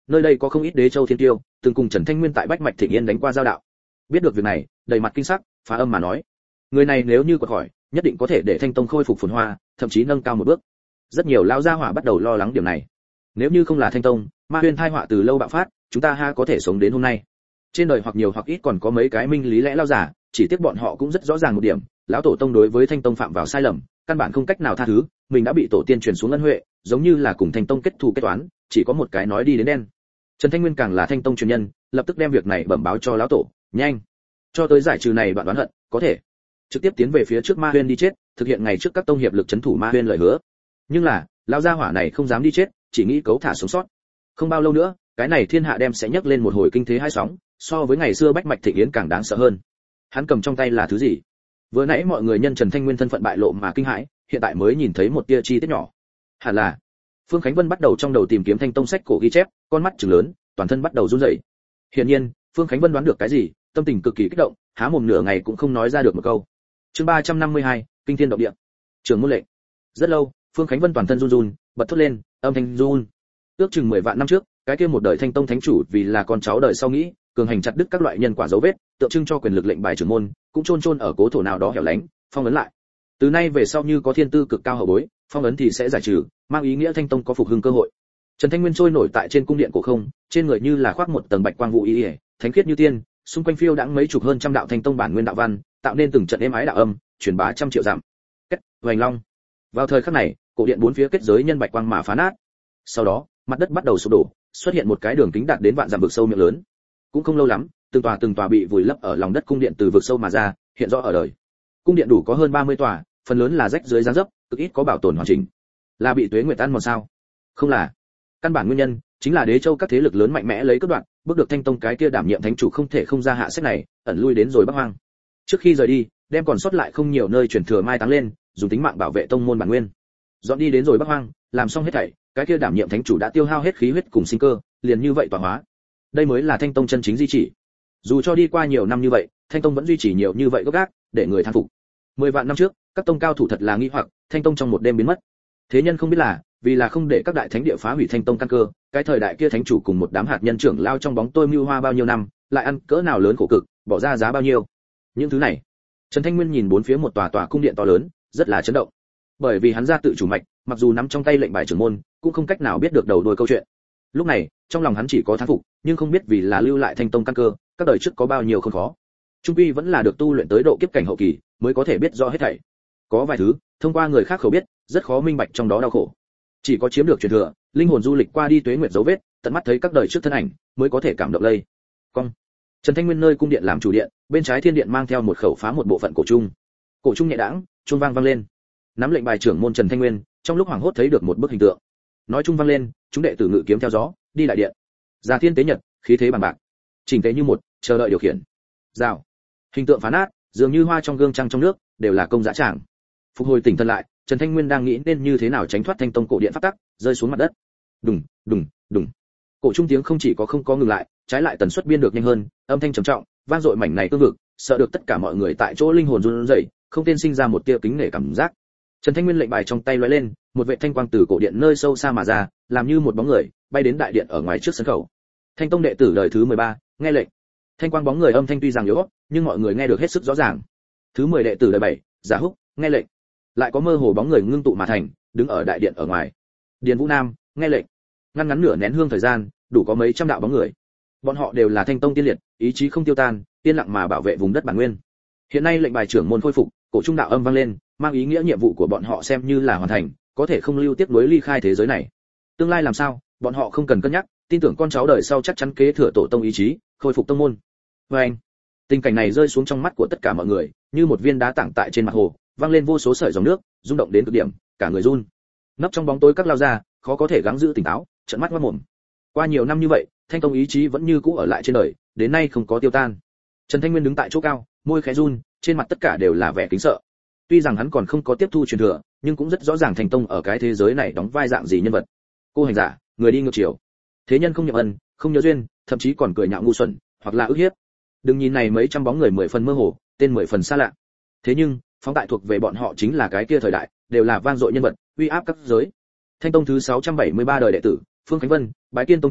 nơi đây có không ít đế châu thiên tiêu, từng cùng Trần Thanh Nguyên tại Bách Mạch Thịnh Yên đánh qua giao đạo. Biết được việc này, đầy mặt kinh sắc, phá âm mà nói: người này nếu như quật khỏi, nhất định có thể để Thanh Tông khôi phục phồn hoa, thậm chí nâng cao một bước. Rất nhiều lão gia hỏa bắt đầu lo lắng điểm này. Nếu như không là Thanh Tông, Ma Huyên tai họa từ lâu bạo phát, chúng ta ha có thể sống đến hôm nay. Trên đời hoặc nhiều hoặc ít còn có mấy cái minh lý lẽ lao giả, chỉ tiếc bọn họ cũng rất rõ ràng một điểm, lão tổ tông đối với Thanh Tông phạm vào sai lầm, căn bản không cách nào tha thứ, mình đã bị tổ tiên truyền xuống ân huệ, giống như là cùng Thanh Tông kết thù kết toán, chỉ có một cái nói đi đến đen. Trần Thanh Nguyên càng là Thanh Tông truyền nhân, lập tức đem việc này bẩm báo cho lão tổ, nhanh, cho tới giải trừ này đoạn đoán hận, có thể trực tiếp tiến về phía trước Ma Huyên đi chết, thực hiện ngày trước các tông hiệp lực trấn thủ Ma Huyên lời hứa. Nhưng là, lão gia hỏa này không dám đi chết, chỉ nghĩ cấu thả sống sót. Không bao lâu nữa, cái này thiên hạ đem sẽ nhấc lên một hồi kinh thế hai sóng, so với ngày xưa Bách Mạch Thịnh Yến càng đáng sợ hơn. Hắn cầm trong tay là thứ gì? Vừa nãy mọi người nhân Trần Thanh Nguyên thân phận bại lộ mà kinh hãi, hiện tại mới nhìn thấy một tia chi tiết nhỏ. Hẳn là Phương Khánh Vân bắt đầu trong đầu tìm kiếm Thanh Tông sách cổ ghi chép, con mắt trừng lớn, toàn thân bắt đầu run rẩy. Hiển nhiên, Phương Khánh Vân đoán được cái gì, tâm tình cực kỳ kích động, há mồm nửa ngày cũng không nói ra được một câu. Chương 352, kinh thiên động địa. Trường môn lệnh. Rất lâu, Phương Khánh Vân toàn thân run run, bật thốt lên, âm thanh run. Ước chừng 10 vạn năm trước, cái kia một đời Thanh Tông thánh chủ vì là con cháu đời sau nghĩ, cường hành chặt đứt các loại nhân quả dấu vết, tượng trưng cho quyền lực lệnh bài trưởng môn, cũng chôn ở cố thổ nào đó hẻo lánh, phong ấn lại. Từ nay về sau như có thiên tư cực cao hậu bối, phong ấn thì sẽ giải trừ, mang ý nghĩa Thanh Tông có phục hưng cơ hội. Trần Thanh Nguyên trôi nổi tại trên cung điện cổ không, trên người như là khoác một tầng bạch quang vũ y, thánh khiết như tiên, xung quanh phiêu đãng mấy chục hơn trăm đạo Thanh Tông bản nguyên đạo văn, tạo nên từng trận êm ái đạo âm, truyền bá trăm triệu dặm. Kết, hoành long. Vào thời khắc này, cổ điện bốn phía kết giới nhân bạch quang mà phá nát. Sau đó, mặt đất bắt đầu sụp đổ, xuất hiện một cái đường kính đạt đến vạn dặm vực sâu miệng lớn. Cũng không lâu lắm, từng tòa bị vùi lấp ở lòng đất cung điện từ vực sâu mà ra, hiện rõ ở đời. Cung điện đủ có hơn 30 tòa, phần lớn là rách dưới dáng dấp, cực ít có bảo tồn hoàn chỉnh. Là bị tuế nguyệt tan mòn sao? Không là. Căn bản nguyên nhân chính là Đế Châu các thế lực lớn mạnh mẽ lấy cướp đoạn, bước được Thanh Tông cái kia đảm nhiệm thánh chủ không thể không ra hạ sách này, ẩn lui đến rồi Bắc Hoang. Trước khi rời đi, đem còn sót lại không nhiều nơi truyền thừa mai táng lên, dùng tính mạng bảo vệ tông môn bản nguyên. Dọn đi đến rồi Bắc Hoang, làm xong hết thảy, cái kia đảm nhiệm thánh chủ đã tiêu hao hết khí huyết cùng sinh cơ, liền như vậy tọa hóa. Đây mới là Thanh Tông chân chính di chỉ. Dù cho đi qua nhiều năm như vậy, Thanh Tông vẫn duy trì nhiều như vậy gốc gác, để người thán phục. 10 vạn năm trước, các tông cao thủ thật là nghi hoặc, Thanh Tông trong một đêm biến mất. Thế nhân không biết là, vì là không để các đại thánh địa phá hủy Thanh Tông căn cơ, cái thời đại kia thánh chủ cùng một đám hạt nhân trưởng lao trong bóng tôi mưu hoa bao nhiêu năm, lại ăn cỡ nào lớn khổ cực, bỏ ra giá bao nhiêu. Những thứ này, Trần Thanh Nguyên nhìn bốn phía một tòa tòa cung điện to lớn, rất là chấn động. Bởi vì hắn ra tự chủ mạch, mặc dù nắm trong tay lệnh bài trưởng môn, cũng không cách nào biết được đầu đuôi câu chuyện. Lúc này, trong lòng hắn chỉ có thán phục, nhưng không biết vì là lưu lại Thanh Tông căn cơ, các đời trước có bao nhiêu không khó. Trung quy vẫn là được tu luyện tới độ kiếp cảnh hậu kỳ, mới có thể biết rõ hết thảy. Có vài thứ, thông qua người khác khẩu biết, rất khó minh bạch trong đó đau khổ. Chỉ có chiếm được truyền thừa, linh hồn du lịch qua đi tuế nguyệt dấu vết, tận mắt thấy các đời trước thân ảnh, mới có thể cảm động lây. Cong. Trần Thanh Nguyên nơi cung điện làm chủ điện, bên trái thiên điện mang theo một khẩu phá một bộ phận cổ trung. Cổ trung nhẹ đãng, chuông vang vang lên. Nắm lệnh bài trưởng môn Trần Thanh Nguyên, trong lúc hoảng hốt thấy được một bức hình tượng. Nói trung vang lên, chúng đệ tử ngự kiếm theo gió, đi đại điện. Già thiên tế nhật, khí thế bằng bạc, chỉnh tế như một, chờ đợi điều khiển. Rào. Hình tượng phá nát, dường như hoa trong gương trăng trong nước, đều là công dã tràng. Phục hồi tỉnh thần lại, Trần Thanh Nguyên đang nghĩ nên như thế nào tránh thoát Thanh Tông cổ điện pháp tắc, rơi xuống mặt đất. Đùng, đùng, đùng. Cổ trung tiếng không chỉ có không có ngừng lại, trái lại tần suất biên được nhanh hơn, âm thanh trầm trọng, vang dội mảnh này cương vực, sợ được tất cả mọi người tại chỗ linh hồn run rẩy, không tên sinh ra một tia kính nể cảm giác. Trần Thanh Nguyên lệnh bài trong tay lóe lên, một vệ thanh quang từ cổ điện nơi sâu xa mà ra, làm như một bóng người bay đến đại điện ở ngoài trước sân khấu. Thanh Tông đệ tử đời thứ 13, nghe lệnh. Thanh quang bóng người âm thanh tuy rằng yếu, nhưng mọi người nghe được hết sức rõ ràng. Thứ 10 đệ tử đời 7, Giả Húc, nghe lệnh. Lại có mơ hồ bóng người ngưng tụ mà thành, đứng ở đại điện ở ngoài. Điền Vũ Nam, nghe lệnh. Ngăn ngắn nửa nén hương thời gian, đủ có mấy trăm đạo bóng người. Bọn họ đều là Thanh Tông tiên liệt, ý chí không tiêu tan, yên lặng mà bảo vệ vùng đất bản nguyên. Hiện nay lệnh bài trưởng môn khôi phục, cổ trung đạo âm vang lên, mang ý nghĩa nhiệm vụ của bọn họ xem như là hoàn thành, có thể không lưu tiếc nuối ly khai thế giới này. Tương lai làm sao, bọn họ không cần cân nhắc, tin tưởng con cháu đời sau chắc chắn kế thừa tổ tông ý chí, khôi phục tông môn. Và anh, tình cảnh này rơi xuống trong mắt của tất cả mọi người, như một viên đá tảng tại trên mặt hồ, vang lên vô số sợi dòng nước, rung động đến cực điểm, cả người run. Nấp trong bóng tối các lao ra, khó có thể gắng giữ tỉnh táo, trợn mắt ngoác mồm. Qua nhiều năm như vậy, Thanh Tông ý chí vẫn như cũ ở lại trên đời, đến nay không có tiêu tan. Trần Thanh Nguyên đứng tại chỗ cao, môi khẽ run, trên mặt tất cả đều là vẻ kính sợ. Tuy rằng hắn còn không có tiếp thu truyền thừa, nhưng cũng rất rõ ràng Thanh Tông ở cái thế giới này đóng vai dạng gì nhân vật. Cô hành giả, người đi ngược chiều. Thế nhân không nhận ân, không nhớ duyên, thậm chí còn cười nhạo ngu xuẩn, hoặc là ức hiếp. Đừng nhìn này mấy trăm bóng người 10 phần mơ hồ, tên 10 phần xa lạ. Thế nhưng, phóng đại thuộc về bọn họ chính là cái kia thời đại, đều là vang dội nhân vật, uy áp các giới. Thanh Tông thứ 673 đời đệ tử, Phương Khánh Vân, bái kiến tông chủ,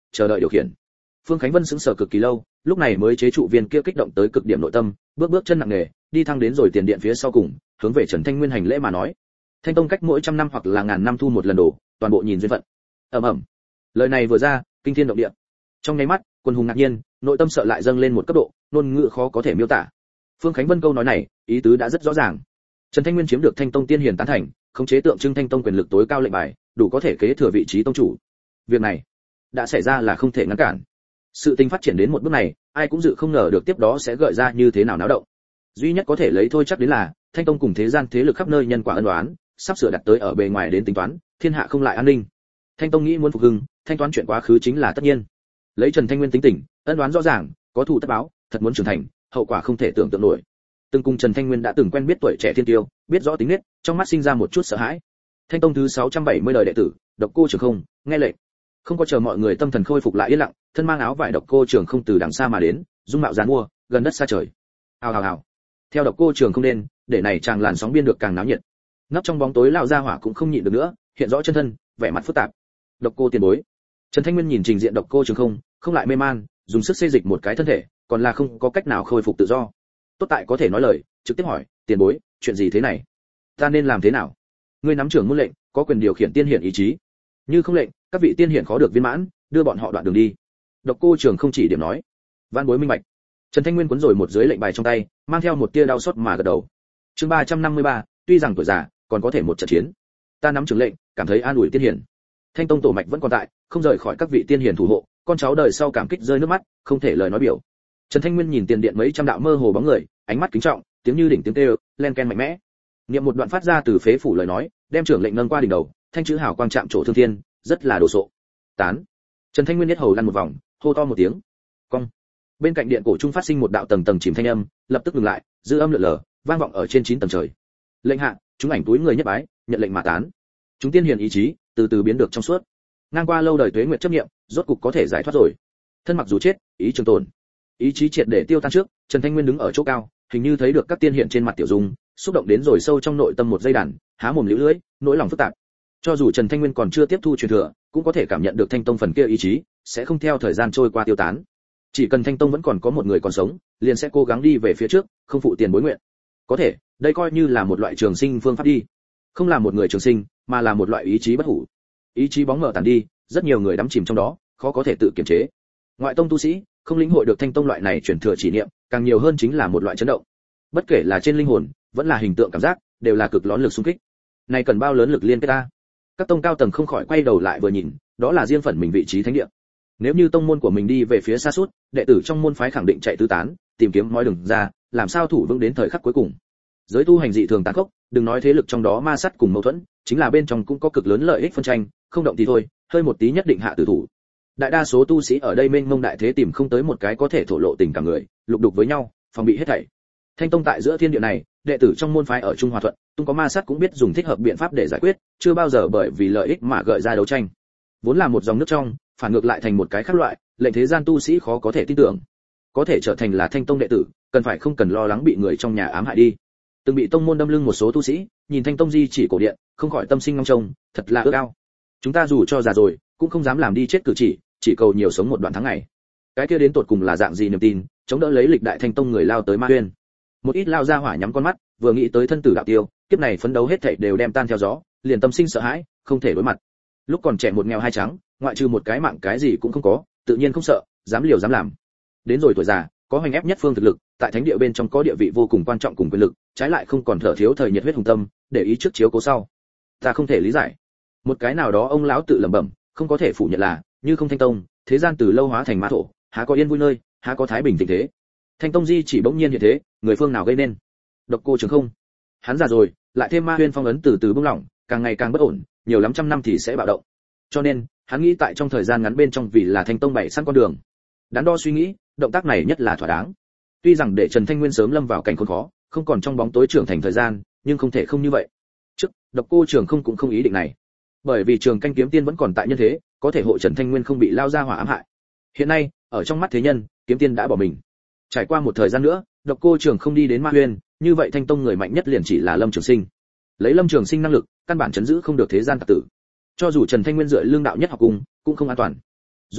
chờ đợi điều khiển. Phương Khánh Vân sững sờ cực kỳ lâu, lúc này mới chế trụ viên kia kích động tới cực điểm nội tâm, bước bước chân nặng nề, đi thăng đến rồi tiền điện phía sau cùng, hướng về Trần Thanh Nguyên hành lễ mà nói: "Thanh Tông cách mỗi trăm năm hoặc là ngàn năm thu một lần đồ, toàn bộ nhìn duyên phận." Ầm ầm. Lời này vừa ra, kinh thiên động địa. Trong nháy mắt, quân hùng ngạc nhiên, nội tâm sợ lại dâng lên một cấp độ, ngôn ngữ khó có thể miêu tả. Phương Khánh Vân câu nói này, ý tứ đã rất rõ ràng. Trần Thanh Nguyên chiếm được Thanh Tông tiên hiền tán thành, khống chế tượng trưng Thanh Tông quyền lực tối cao lệnh bài, đủ có thể kế thừa vị trí tông chủ. Việc này đã xảy ra là không thể ngăn cản. Sự tình phát triển đến một bước này, ai cũng dự không ngờ được tiếp đó sẽ gợi ra như thế nào náo động. Duy nhất có thể lấy thôi chắc đến là, Thanh Tông cùng thế gian thế lực khắp nơi nhân quả ân oán, sắp sửa đặt tới ở bề ngoài đến tính toán, thiên hạ không lại an ninh. Thanh Tông nghĩ muốn phục hưng, thanh toán chuyện quá khứ chính là tất nhiên. Lấy Trần Thanh Nguyên tính tình, ân oán rõ ràng, có thù tất báo, thật muốn trưởng thành, hậu quả không thể tưởng tượng nổi. Từng cùng Trần Thanh Nguyên đã từng quen biết tuổi trẻ thiên tiêu, biết rõ tính nết, trong mắt sinh ra một chút sợ hãi. Thanh Tông thứ 670 đời đệ tử, Độc Cô Trường Không, nghe lệnh. Không có chờ mọi người tâm thần khôi phục lại yên lặng, thân mang áo vải Độc Cô Trường Không từ đằng xa mà đến, dung mạo giàn mua, gần đất xa trời. Hào hào hào. Theo Độc Cô Trường Không đến, để này chàng làn sóng biên được càng náo nhiệt. Nấp trong bóng tối lão gia hỏa cũng không nhịn được nữa, hiện rõ chân thân, vẻ mặt phức tạp. Độc Cô tiền bối. Trần Thanh Nguyên nhìn trình diện Độc Cô Trường Không, không lại mê man, dùng sức xê dịch một cái thân thể, còn là không có cách nào khôi phục tự do. Tốt tại có thể nói lời, trực tiếp hỏi: "Tiền bối, chuyện gì thế này? Ta nên làm thế nào?" Ngươi nắm trưởng môn lệnh, có quyền điều khiển tiên hiển ý chí. Như không lệnh, các vị tiên hiển khó được viên mãn, đưa bọn họ đoạn đường đi. Độc Cô Trường Không chỉ điểm nói. Vạn bối minh bạch. Trần Thanh Nguyên cuốn rồi một dưới lệnh bài trong tay, mang theo một tia đau xót mà gật đầu. Chương 353, tuy rằng tuổi già, còn có thể một trận chiến. Ta nắm trưởng lệnh, cảm thấy an ủi tiên hiển. Thanh Tông tổ mạch vẫn còn tại, không rời khỏi các vị tiên hiển thủ hộ, con cháu đời sau cảm kích rơi nước mắt, không thể lời nói biểu. Trần Thanh Nguyên nhìn tiền điện mấy trăm đạo mơ hồ bóng người, ánh mắt kính trọng, tiếng như đỉnh tiếng kêu, len ken mạnh mẽ. Niệm một đoạn phát ra từ phế phủ lời nói, đem trưởng lệnh nâng qua đỉnh đầu, thanh chữ hào quang chạm trổ thương thiên, rất là đồ sộ. Tán. Trần Thanh Nguyên nhất hầu lăn một vòng, hô to một tiếng. Cong. Bên cạnh điện cổ trung phát sinh một đạo tầng tầng chìm thanh âm, lập tức ngừng lại, dư âm lượn lờ, vang vọng ở trên 9 tầng trời. Lệnh hạ, chúng ảnh túi người nhất bái, nhận lệnh mà tán. Chúng tiên hiền ý chí, từ từ biến được trong suốt. Ngang qua lâu đời tuế nguyệt chấp niệm, rốt cục có thể giải thoát rồi. Thân mặc dù chết, ý trường tồn. Ý chí triệt để tiêu tan trước, Trần Thanh Nguyên đứng ở chỗ cao, hình như thấy được các tiên hiện trên mặt tiểu dung, xúc động đến rồi sâu trong nội tâm một giây đàn, há mồm liễu lưỡi, nỗi lòng phức tạp. Cho dù Trần Thanh Nguyên còn chưa tiếp thu truyền thừa, cũng có thể cảm nhận được Thanh Tông phần kia ý chí sẽ không theo thời gian trôi qua tiêu tán. Chỉ cần Thanh Tông vẫn còn có một người còn sống, liền sẽ cố gắng đi về phía trước, không phụ tiền bối nguyện. Có thể, đây coi như là một loại trường sinh phương pháp đi. Không là một người trường sinh, mà là một loại ý chí bất hủ. Ý chí bóng mờ tàn đi, rất nhiều người đắm chìm trong đó, khó có thể tự kiềm chế. Ngoại tông tu sĩ, không lĩnh hội được Thanh Tông loại này truyền thừa chỉ niệm, càng nhiều hơn chính là một loại chấn động. Bất kể là trên linh hồn, vẫn là hình tượng cảm giác, đều là cực lớn lực xung kích. Này cần bao lớn lực liên kết ta? Các tông cao tầng không khỏi quay đầu lại vừa nhìn, đó là riêng phần mình vị trí thánh địa. Nếu như tông môn của mình đi về phía xa suốt, đệ tử trong môn phái khẳng định chạy tứ tán, tìm kiếm mọi đường ra, làm sao thủ vững đến thời khắc cuối cùng. Giới tu hành dị thường tàn khốc, đừng nói thế lực trong đó ma sát cùng mâu thuẫn, chính là bên trong cũng có cực lớn lợi ích phân tranh, không động thì thôi, hơi một tí nhất định hạ tử thủ. Đại đa số tu sĩ ở đây mênh mông đại thế tìm không tới một cái có thể thổ lộ tình cảm người, lục đục với nhau, phòng bị hết thảy. Thanh Tông tại giữa thiên địa này, đệ tử trong môn phái ở Trung Hòa Thuận, tung có ma sát cũng biết dùng thích hợp biện pháp để giải quyết, chưa bao giờ bởi vì lợi ích mà gợi ra đấu tranh. Vốn là một dòng nước trong, phản ngược lại thành một cái khác loại, lệnh thế gian tu sĩ khó có thể tin tưởng. Có thể trở thành là Thanh Tông đệ tử, cần phải không cần lo lắng bị người trong nhà ám hại đi. Từng bị tông môn đâm lưng một số tu sĩ, nhìn Thanh Tông di chỉ cổ điện, không khỏi tâm sinh ngóng trông, thật là ước ao. Chúng ta dù cho già rồi, cũng không dám làm đi chết cử chỉ cầu nhiều sống một đoạn tháng ngày. Cái kia đến tột cùng là dạng gì niềm tin, chống đỡ lấy lịch đại Thanh Tông người lao tới Ma Huyên. Một ít lao ra hỏa nhắm con mắt, vừa nghĩ tới thân tử đạo tiêu, kiếp này phấn đấu hết thảy đều đem tan theo gió, liền tâm sinh sợ hãi, không thể đối mặt. Lúc còn trẻ một nghèo hai trắng, ngoại trừ một cái mạng cái gì cũng không có, tự nhiên không sợ, dám liều dám làm. Đến rồi tuổi già, có hoành ép nhất phương thực lực, tại thánh địa bên trong có địa vị vô cùng quan trọng cùng quyền lực, trái lại không còn thở thiếu thời nhiệt huyết hùng tâm, để ý trước chiếu cố sau. Ta không thể lý giải. Một cái nào đó ông lão tự lẩm bẩm, không có thể phủ nhận là, như không Thanh Tông, thế gian từ lâu hóa thành ma thổ, há có yên vui nơi, há có thái bình tình thế. Thanh Tông di chỉ bỗng nhiên hiện thế, người phương nào gây nên? Độc Cô Trường Không. Hắn già rồi, lại thêm Ma Huyên phong ấn từ từ buông lỏng, càng ngày càng bất ổn, nhiều lắm trăm năm thì sẽ bạo động. Cho nên, hắn nghĩ tại trong thời gian ngắn bên trong vì là Thanh Tông bày sẵn con đường. Đắn đo suy nghĩ, động tác này nhất là thỏa đáng. Tuy rằng để Trần Thanh Nguyên sớm lâm vào cảnh khốn khó, không còn trong bóng tối trưởng thành thời gian, nhưng không thể không như vậy. Trước, Độc Cô Trường Không cũng không ý định này. Bởi vì Trường Canh Kiếm Tiên vẫn còn tại nhân thế, có thể hộ Trần Thanh Nguyên không bị lao ra hỏa ám hại. Hiện nay, ở trong mắt thế nhân, Kiếm Tiên đã bỏ mình. Trải qua một thời gian nữa, Độc Cô Trường Không đi đến Ma Huyên, như vậy Thanh Tông người mạnh nhất liền chỉ là Lâm Trường Sinh. Lấy Lâm Trường Sinh năng lực, căn bản chấn giữ không được thế gian tặc tử. Cho dù Trần Thanh Nguyên dựa lương đạo nhất học cung, cũng không an toàn. Dù sao,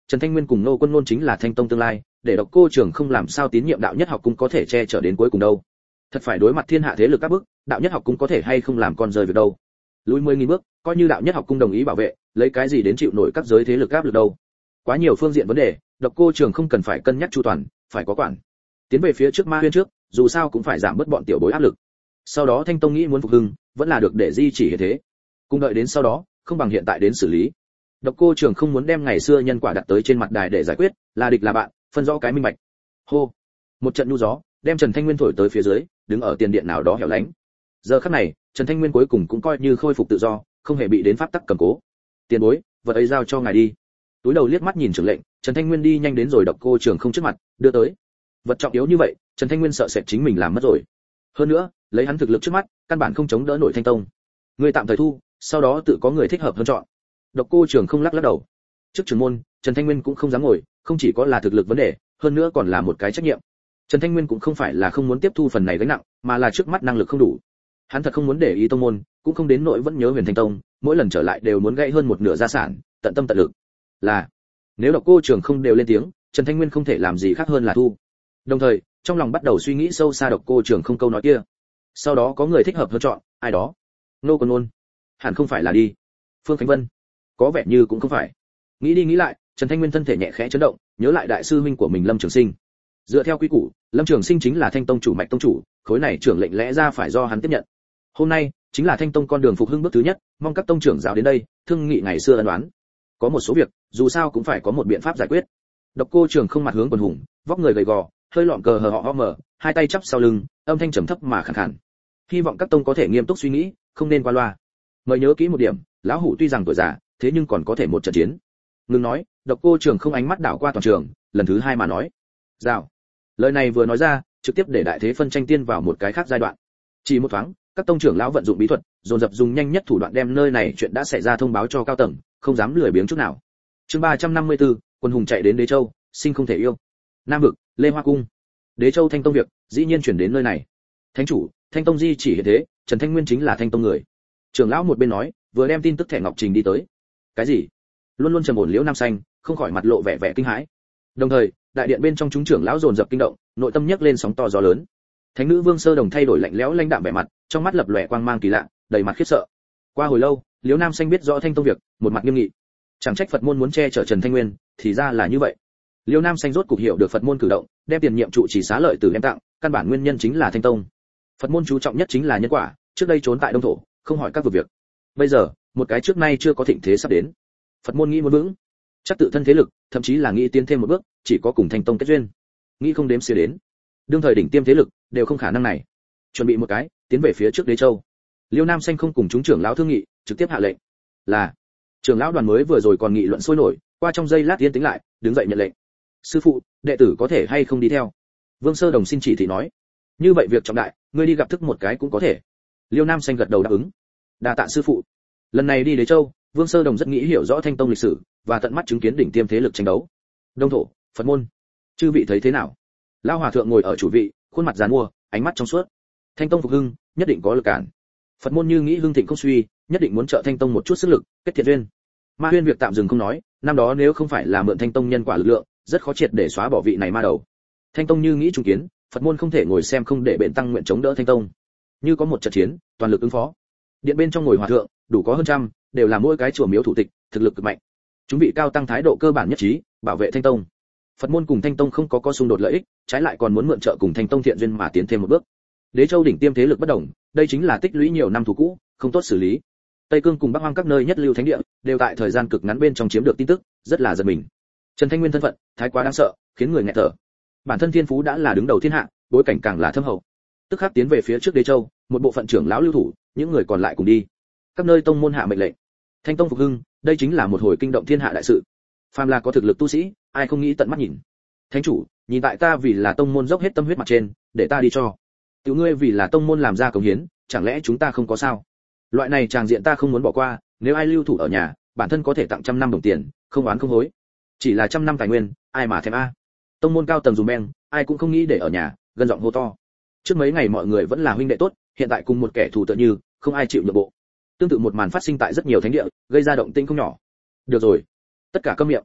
Trần Thanh Nguyên cùng Nô Quân Nôn chính là Thanh Tông tương lai, để Độc Cô Trường không làm sao tín nhiệm đạo nhất học cung có thể che chở đến cuối cùng đâu. Thật phải đối mặt thiên hạ thế lực các bước, đạo nhất học cung có thể hay không làm con rơi việc đâu. Lùi 10.000 bước, coi như đạo nhất học cung đồng ý bảo vệ, lấy cái gì đến chịu nổi các giới thế lực áp lực đâu. Quá nhiều phương diện vấn đề, Độc Cô Trường không cần phải cân nhắc chu toàn, phải có quản. Tiến về phía trước Ma Huyên trước, dù sao cũng phải giảm bớt bọn tiểu bối áp lực. Sau đó Thanh Tông nghĩ muốn phục hưng, vẫn là được để duy trì hiện thế. Cùng đợi đến sau đó, không bằng hiện tại đến xử lý. Độc Cô Trường không muốn đem ngày xưa nhân quả đặt tới trên mặt đài để giải quyết, là địch là bạn, phân rõ cái minh bạch. Hô, một trận nhu gió, đem Trần Thanh Nguyên thổi tới phía dưới, đứng ở tiền điện nào đó hẻo lánh. Giờ khắc này, Trần Thanh Nguyên cuối cùng cũng coi như khôi phục tự do, không hề bị đến pháp tắc cầm cố. Tiền bối, vật ấy giao cho ngài đi. Túi đầu liếc mắt nhìn trưởng lệnh, Trần Thanh Nguyên đi nhanh đến rồi Độc Cô Trường không trước mặt, đưa tới. Vật trọng yếu như vậy, Trần Thanh Nguyên sợ sệt chính mình làm mất rồi. Hơn nữa, lấy hắn thực lực trước mắt, căn bản không chống đỡ nổi Thanh Tông. Người tạm thời thu, sau đó tự có người thích hợp hơn chọn. Độc Cô Trường không lắc đầu. Trước trưởng môn, Trần Thanh Nguyên cũng không dám ngồi, không chỉ có là thực lực vấn đề, hơn nữa còn là một cái trách nhiệm. Trần Thanh Nguyên cũng không phải là không muốn tiếp thu phần này gánh nặng, mà là trước mắt năng lực không đủ. Hắn thật không muốn để ý tông môn, cũng không đến nỗi vẫn nhớ Huyền Thanh Tông, mỗi lần trở lại đều muốn gãy hơn một nửa gia sản, tận tâm tận lực. Là, nếu Độc Cô Trường không đều lên tiếng, Trần Thanh Nguyên không thể làm gì khác hơn là thu. Đồng thời, trong lòng bắt đầu suy nghĩ sâu xa Độc Cô Trường không câu nói kia. Sau đó có người thích hợp hơn chọn, ai đó? Nô Quân Nôn, hẳn không phải là đi. Phương Khánh Vân, có vẻ như cũng không phải. Nghĩ đi nghĩ lại, Trần Thanh Nguyên thân thể nhẹ khẽ chấn động, nhớ lại đại sư huynh của mình Lâm Trường Sinh. Dựa theo quy củ, Lâm Trường Sinh chính là Thanh Tông chủ mạch tông chủ, khối này trưởng lệnh lẽ ra phải do hắn tiếp nhận. Hôm nay chính là Thanh Tông con đường phục hưng bước thứ nhất, mong các tông trưởng giáo đến đây, thương nghị ngày xưa ân oán. Có một số việc, dù sao cũng phải có một biện pháp giải quyết. Độc Cô Trường không mặt hướng quần hùng, vóc người gầy gò, hơi lọn cờ hờ họ mở, hai tay chắp sau lưng, âm thanh trầm thấp mà khàn khàn. Hy vọng các tông có thể nghiêm túc suy nghĩ, không nên qua loa. Mời nhớ kỹ một điểm, lão hủ tuy rằng tuổi già, thế nhưng còn có thể một trận chiến. Ngừng nói, Độc Cô Trường không ánh mắt đảo qua toàn trường, lần thứ hai mà nói. Rào. Lời này vừa nói ra, trực tiếp để đại thế phân tranh tiên vào một cái khác giai đoạn. Chỉ một thoáng, các tông trưởng lão vận dụng bí thuật, dồn dập dùng nhanh nhất thủ đoạn đem nơi này chuyện đã xảy ra thông báo cho cao tầng, không dám lười biếng chút nào. Chương 354, quân hùng chạy đến Đế Châu, sinh không thể yêu. Nam vực, Lê Hoa cung. Đế Châu Thanh Tông việc, dĩ nhiên chuyển đến nơi này. Thánh chủ, Thanh Tông di chỉ hiện thế, Trần Thanh Nguyên chính là Thanh Tông người. Trưởng lão một bên nói, vừa đem tin tức thẻ ngọc trình đi tới. Cái gì? Luôn luôn trầm ổn Liễu Nam Xanh, không khỏi mặt lộ vẻ vẻ kinh hãi. Đồng thời, đại điện bên trong chúng trưởng lão dồn dập kinh động, nội tâm nhấc lên sóng to gió lớn. Thánh nữ Vương Sơ Đồng thay đổi lạnh lẽo lãnh đạm vẻ mặt, trong mắt lập lòe quang mang kỳ lạ, đầy mặt khiếp sợ. Qua hồi lâu, Liễu Nam Xanh biết rõ Thanh Tông việc, một mặt nghiêm nghị. Chẳng trách Phật môn muốn che chở Trần Thanh Nguyên, thì ra là như vậy. Liễu Nam Xanh rốt cục hiểu được Phật môn cử động, đem tiền nhiệm trụ trì xá lợi từ đem tặng, căn bản nguyên nhân chính là Thanh Tông. Phật môn chú trọng nhất chính là nhân quả, trước đây trốn tại Đông thổ, không hỏi các việc. Bây giờ, một cái trước nay chưa có thịnh thế sắp đến. Phật môn nghĩ muốn vững, chắc tự thân thế lực, thậm chí là nghĩ tiến thêm một bước, chỉ có cùng Thanh Tông kết duyên. Nghĩ không đếm xỉa đến. Đương thời đỉnh tiêm thế lực đều không khả năng này. Chuẩn bị một cái, tiến về phía trước Đế Châu. Liêu Nam Xanh không cùng chúng trưởng lão thương nghị, trực tiếp hạ lệnh. Là, trưởng lão đoàn mới vừa rồi còn nghị luận sôi nổi, qua trong giây lát yên tĩnh lại, đứng dậy nhận lệnh. Sư phụ, đệ tử có thể hay không đi theo? Vương Sơ Đồng xin chỉ thị nói. Như vậy việc trọng đại, ngươi đi gặp thức một cái cũng có thể. Liêu Nam Xanh gật đầu đáp ứng. Đa tạ sư phụ. Lần này đi Đế Châu, Vương Sơ Đồng rất nghĩ hiểu rõ Thanh Tông lịch sử và tận mắt chứng kiến đỉnh tiêm thế lực tranh đấu. Đông thổ, Phật môn, chư vị thấy thế nào? Lão hòa thượng ngồi ở chủ vị, khuôn mặt giàn mua, ánh mắt trong suốt. Thanh Tông phục hưng, nhất định có lực cản. Phật môn như nghĩ hưng thịnh không suy, nhất định muốn trợ Thanh Tông một chút sức lực, kết thiện duyên. Ma Huyên việc tạm dừng không nói, năm đó nếu không phải là mượn Thanh Tông nhân quả lực lượng, rất khó triệt để xóa bỏ vị này ma đầu. Thanh Tông như nghĩ trùng kiến, Phật môn không thể ngồi xem không để bện tăng nguyện chống đỡ Thanh Tông. Như có một trận chiến, toàn lực ứng phó. Điện bên trong ngồi hòa thượng, đủ có hơn trăm, đều là mỗi cái chùa miếu thủ tịch, thực lực cực mạnh. Chúng vị cao tăng thái độ cơ bản nhất trí, bảo vệ Thanh Tông. Phật môn cùng Thanh Tông không có xung đột lợi ích, trái lại còn muốn mượn trợ cùng Thanh Tông thiện duyên mà tiến thêm một bước. Đế Châu đỉnh tiêm thế lực bất đồng, đây chính là tích lũy nhiều năm thù cũ, không tốt xử lý. Tây Cương cùng Bắc Hoang các nơi nhất lưu thánh địa, đều tại thời gian cực ngắn bên trong chiếm được tin tức, rất là giật mình. Trần Thanh Nguyên thân phận, thái quá đáng sợ, khiến người nghẹt thở. Bản thân thiên phú đã là đứng đầu thiên hạ, bối cảnh càng là thâm hậu. Tức khắc tiến về phía trước Đế Châu, một bộ phận trưởng lão lưu thủ, những người còn lại cùng đi. Các nơi tông môn hạ mệnh lệnh. Thanh Tông phục hưng, đây chính là một hồi kinh động thiên hạ đại sự. Phàm là có thực lực tu sĩ, ai không nghĩ tận mắt nhìn. Thánh chủ, nhìn tại ta vì là tông môn dốc hết tâm huyết mặt trên, để ta đi cho. Tiểu ngươi vì là tông môn làm ra cống hiến, chẳng lẽ chúng ta không có sao? Loại này tràng diện ta không muốn bỏ qua, nếu ai lưu thủ ở nhà, bản thân có thể tặng 100 năm đồng tiền, không oán không hối. Chỉ là 100 năm tài nguyên, ai mà thèm a. Tông môn cao tầng dùm beng, ai cũng không nghĩ để ở nhà, gần giọng hô to. Trước mấy ngày mọi người vẫn là huynh đệ tốt, hiện tại cùng một kẻ thù tựa như, không ai chịu nhượng bộ. Tương tự một màn phát sinh tại rất nhiều thánh địa, gây ra động tĩnh không nhỏ. Được rồi, tất cả câm miệng.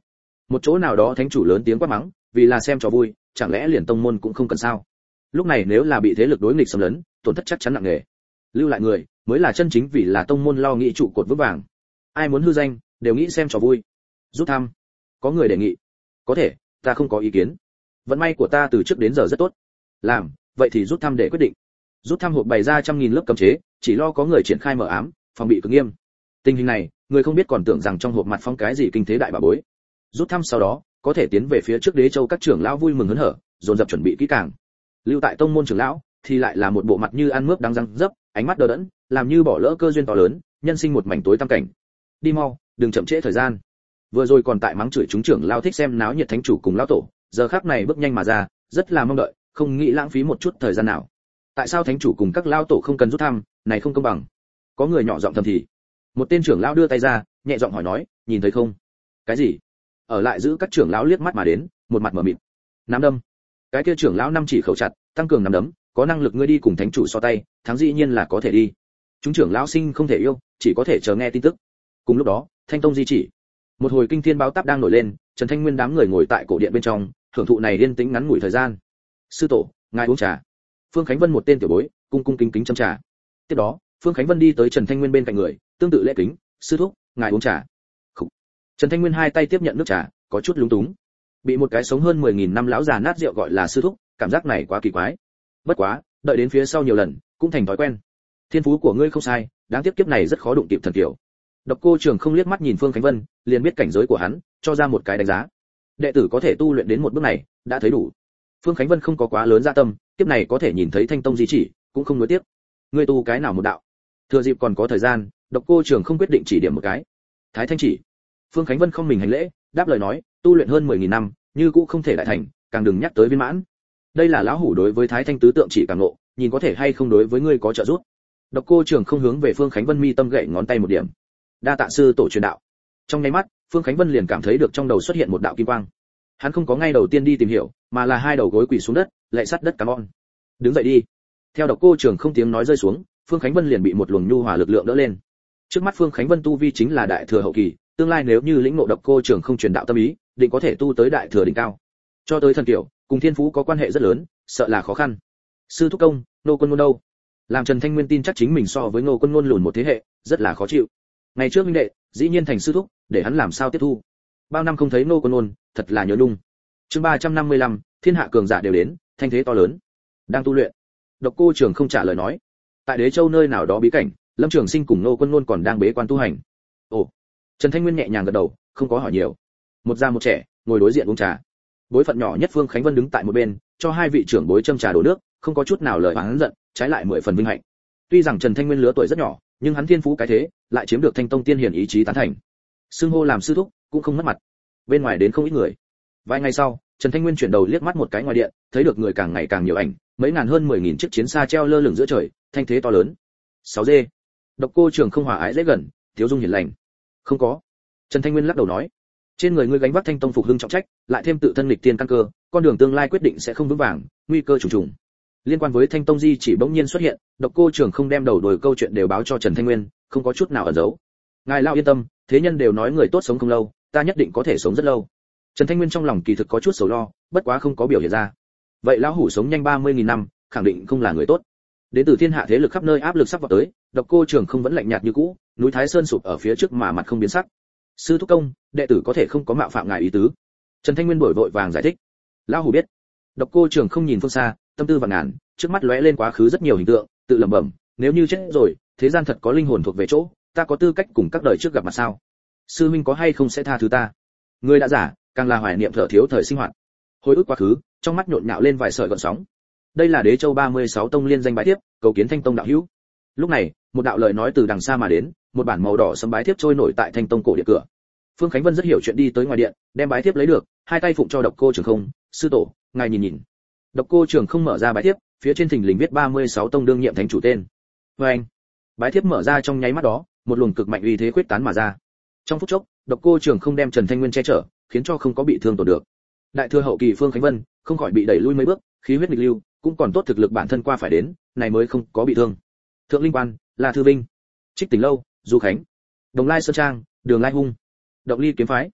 Một chỗ nào đó thánh chủ lớn tiếng quát mắng, vì là xem trò vui, chẳng lẽ liền tông môn cũng không cần sao? Lúc này nếu là bị thế lực đối nghịch xâm lấn, tổn thất chắc chắn nặng nề. Lưu lại người mới là chân chính vì là tông môn lo nghĩ trụ cột vững vàng. Ai muốn hư danh, đều nghĩ xem trò vui. Rút thăm. Có người đề nghị. Có thể, ta không có ý kiến. Vận may của ta từ trước đến giờ rất tốt. Làm, vậy thì rút thăm để quyết định. Rút thăm hộp bày ra 100.000 lớp cấm chế, chỉ lo có người triển khai mở ám, phòng bị cực nghiêm. Tình hình này, người không biết còn tưởng rằng trong hộp mặt phong cái gì kinh thế đại bảo bối. Rút thăm sau đó, có thể tiến về phía trước Đế Châu các trưởng lão vui mừng hớn hở, dồn dập chuẩn bị kỹ càng. Lưu tại tông môn trưởng lão thì lại là một bộ mặt như ăn mướp đang răng dấp, ánh mắt đờ đẫn, làm như bỏ lỡ cơ duyên to lớn, nhân sinh một mảnh tối tăm cảnh. Đi mau, đừng chậm trễ thời gian. Vừa rồi còn tại mắng chửi chúng trưởng lão thích xem náo nhiệt thánh chủ cùng lão tổ, giờ khắc này bước nhanh mà ra, rất là mong đợi, không nghĩ lãng phí một chút thời gian nào. Tại sao thánh chủ cùng các lão tổ không cần rút thăm, này không công bằng? Có người nhỏ giọng thầm thì. Một tên trưởng lão đưa tay ra, nhẹ giọng hỏi nói, nhìn thấy không? Cái gì? Ở lại giữ các trưởng lão liếc mắt mà đến, một mặt mở mịt. Nắm đâm. Cái kia trưởng lão năm chỉ khẩu chặt, tăng cường nắm đấm, có năng lực ngươi đi cùng thánh chủ so tay, thắng dĩ nhiên là có thể đi. Chúng trưởng lão sinh không thể yêu, chỉ có thể chờ nghe tin tức. Cùng lúc đó, Thanh Tông di chỉ. Một hồi kinh thiên báo táp đang nổi lên, Trần Thanh Nguyên đám người ngồi tại cổ điện bên trong, hưởng thụ này yên tĩnh ngắn ngủi thời gian. Sư tổ, ngài uống trà. Phương Khánh Vân một tên tiểu bối, cung cung kính kính châm trà. Tiếp đó, Phương Khánh Vân đi tới Trần Thanh Nguyên bên cạnh người, tương tự lễ kính, sư thúc, ngài uống trà. Khủ. Trần Thanh Nguyên hai tay tiếp nhận nước trà, có chút lúng túng. Bị một cái sống hơn 10.000 năm lão già nát rượu gọi là sư thúc, cảm giác này quá kỳ quái. Bất quá, đợi đến phía sau nhiều lần, cũng thành thói quen. Thiên phú của ngươi không sai, đáng tiếc kiếp này rất khó đụng kịp thần kiều. Độc Cô Trường không liếc mắt nhìn Phương Khánh Vân, liền biết cảnh giới của hắn, cho ra một cái đánh giá. Đệ tử có thể tu luyện đến một bước này, đã thấy đủ. Phương Khánh Vân không có quá lớn dạ tâm, kiếp này có thể nhìn thấy Thanh Tông di chỉ, cũng không nuối tiếc. Ngươi tu cái nào một đạo? Thừa dịp còn có thời gian, Độc Cô Trường không quyết định chỉ điểm một cái. Thái Thanh chỉ. Phương Khánh Vân không mình hành lễ, đáp lời nói, tu luyện hơn 10.000 năm, như cũng không thể đại thành, càng đừng nhắc tới viên mãn. Đây là lão hủ đối với Thái Thanh tứ tượng chỉ cảm ngộ, nhìn có thể hay không đối với ngươi có trợ giúp. Độc Cô Trường không hướng về Phương Khánh Vân mi tâm gậy ngón tay một điểm. Đa tạ sư tổ truyền đạo. Trong nháy mắt, Phương Khánh Vân liền cảm thấy được trong đầu xuất hiện một đạo kim quang. Hắn không có ngay đầu tiên đi tìm hiểu, mà là hai đầu gối quỳ xuống đất, lạy sát đất cảm ơn. Đứng dậy đi. Theo Độc Cô Trường không tiếng nói rơi xuống, Phương Khánh Vân liền bị một luồng nhu hòa lực lượng đỡ lên. Trước mắt Phương Khánh Vân tu vi chính là đại thừa hậu kỳ, tương lai nếu như lĩnh ngộ Độc Cô Trường không truyền đạo tâm ý, định có thể tu tới đại thừa đỉnh cao. Cho tới thần kiểu, cùng thiên phú có quan hệ rất lớn, sợ là khó khăn. Sư thúc công, nô quân ngôn đâu? Làm Trần Thanh Nguyên tin chắc chính mình so với Ngô Quân Ngôn lùn một thế hệ, rất là khó chịu. Ngày trước huynh đệ, dĩ nhiên thành sư thúc, để hắn làm sao tiếp thu? Bao năm không thấy Ngô Quân Ngôn, thật là nhớ nhung. Chương 355, thiên hạ cường giả đều đến, thanh thế to lớn. Đang tu luyện. Độc Cô Trường không trả lời nói. Tại Đế Châu nơi nào đó bí cảnh, Lâm Trường Sinh cùng Ngô Quân Ngôn còn đang bế quan tu hành. Ồ. Trần Thanh Nguyên nhẹ nhàng gật đầu, không có hỏi nhiều. Một già một trẻ, ngồi đối diện uống trà. Bối phận nhỏ nhất Phương Khánh Vân đứng tại một bên, cho hai vị trưởng bối châm trà đổ nước, không có chút nào lời oán giận, trái lại 10 phần vinh hạnh. Tuy rằng Trần Thanh Nguyên lứa tuổi rất nhỏ, nhưng hắn thiên phú cái thế, lại chiếm được Thanh Tông tiên hiển ý chí tán thành. Xưng hô làm sư thúc, cũng không mất mặt. Bên ngoài đến không ít người. Vài ngày sau, Trần Thanh Nguyên chuyển đầu liếc mắt một cái ngoài điện, thấy được người càng ngày càng nhiều ảnh, mấy ngàn hơn 10.000 chiếc chiến xa treo lơ lửng giữa trời, thanh thế to lớn. 6D. Độc Cô Trường không hòa ái dễ gần, thiếu dung hiền lành. Không có. Trần Thanh Nguyên lắc đầu nói, trên người ngươi gánh vác Thanh Tông phục hưng trọng trách, lại thêm tự thân nghịch tiên căn cơ, con đường tương lai quyết định sẽ không vững vàng, nguy cơ trùng trùng. Liên quan với Thanh Tông di chỉ bỗng nhiên xuất hiện, Độc Cô Trường không đem đầu đuôi câu chuyện đều báo cho Trần Thanh Nguyên, không có chút nào ẩn giấu. Ngài lão yên tâm, thế nhân đều nói người tốt sống không lâu, ta nhất định có thể sống rất lâu. Trần Thanh Nguyên trong lòng kỳ thực có chút sầu lo, bất quá không có biểu hiện ra. Vậy lão hủ sống nhanh 30.000 năm, khẳng định không là người tốt. Đến từ thiên hạ thế lực khắp nơi áp lực sắp vào tới, Độc Cô Trường không vẫn lạnh nhạt như cũ, núi Thái Sơn sụp ở phía trước mà mặt không biến sắc. Sư thúc công, đệ tử có thể không có mạo phạm ngài ý tứ. Trần Thanh Nguyên vội vàng giải thích. Lão hủ biết. Độc Cô Trường không nhìn phương xa, tâm tư vạn ngàn, trước mắt lóe lên quá khứ rất nhiều hình tượng, tự lẩm bẩm, nếu như chết rồi, thế gian thật có linh hồn thuộc về chỗ, ta có tư cách cùng các đời trước gặp mặt sao? Sư huynh có hay không sẽ tha thứ ta? Người đã giả, càng là hoài niệm thở thiếu thời sinh hoạt. Hồi ức quá khứ, trong mắt nhộn nhạo lên vài sợi gợn sóng. Đây là Đế Châu 36 tông liên danh bái thiếp, cầu kiến Thanh Tông đạo hữu. Lúc này, một đạo lời nói từ đằng xa mà đến, một bản màu đỏ sẫm bái thiếp trôi nổi tại Thanh Tông cổ điện cửa. Phương Khánh Vân rất hiểu chuyện đi tới ngoài điện, đem bái thiếp lấy được, hai tay phụng cho Độc Cô Trường không, sư tổ, ngài nhìn nhìn. Độc Cô Trường không mở ra bái thiếp, phía trên thình lình viết 36 tông đương nhiệm thánh chủ tên. Oeng. Bái thiếp mở ra trong nháy mắt đó, một luồng cực mạnh uy thế quyết tán mà ra. Trong phút chốc, Độc Cô Trường không đem Trần Thanh Nguyên che chở, khiến cho không có bị thương tổn được. Đại thừa hậu kỳ Phương Khánh Vân không khỏi bị đẩy lui mấy bước, khí huyết nghịch lưu, cũng còn tốt thực lực bản thân qua phải đến, này mới không có bị thương. Thượng Linh Quan, là Thư Vinh, Trích Tỉnh lâu, Du Khánh, Đồng Lai Sơn Trang, Đường Lai Hung, Động Ly kiếm phái.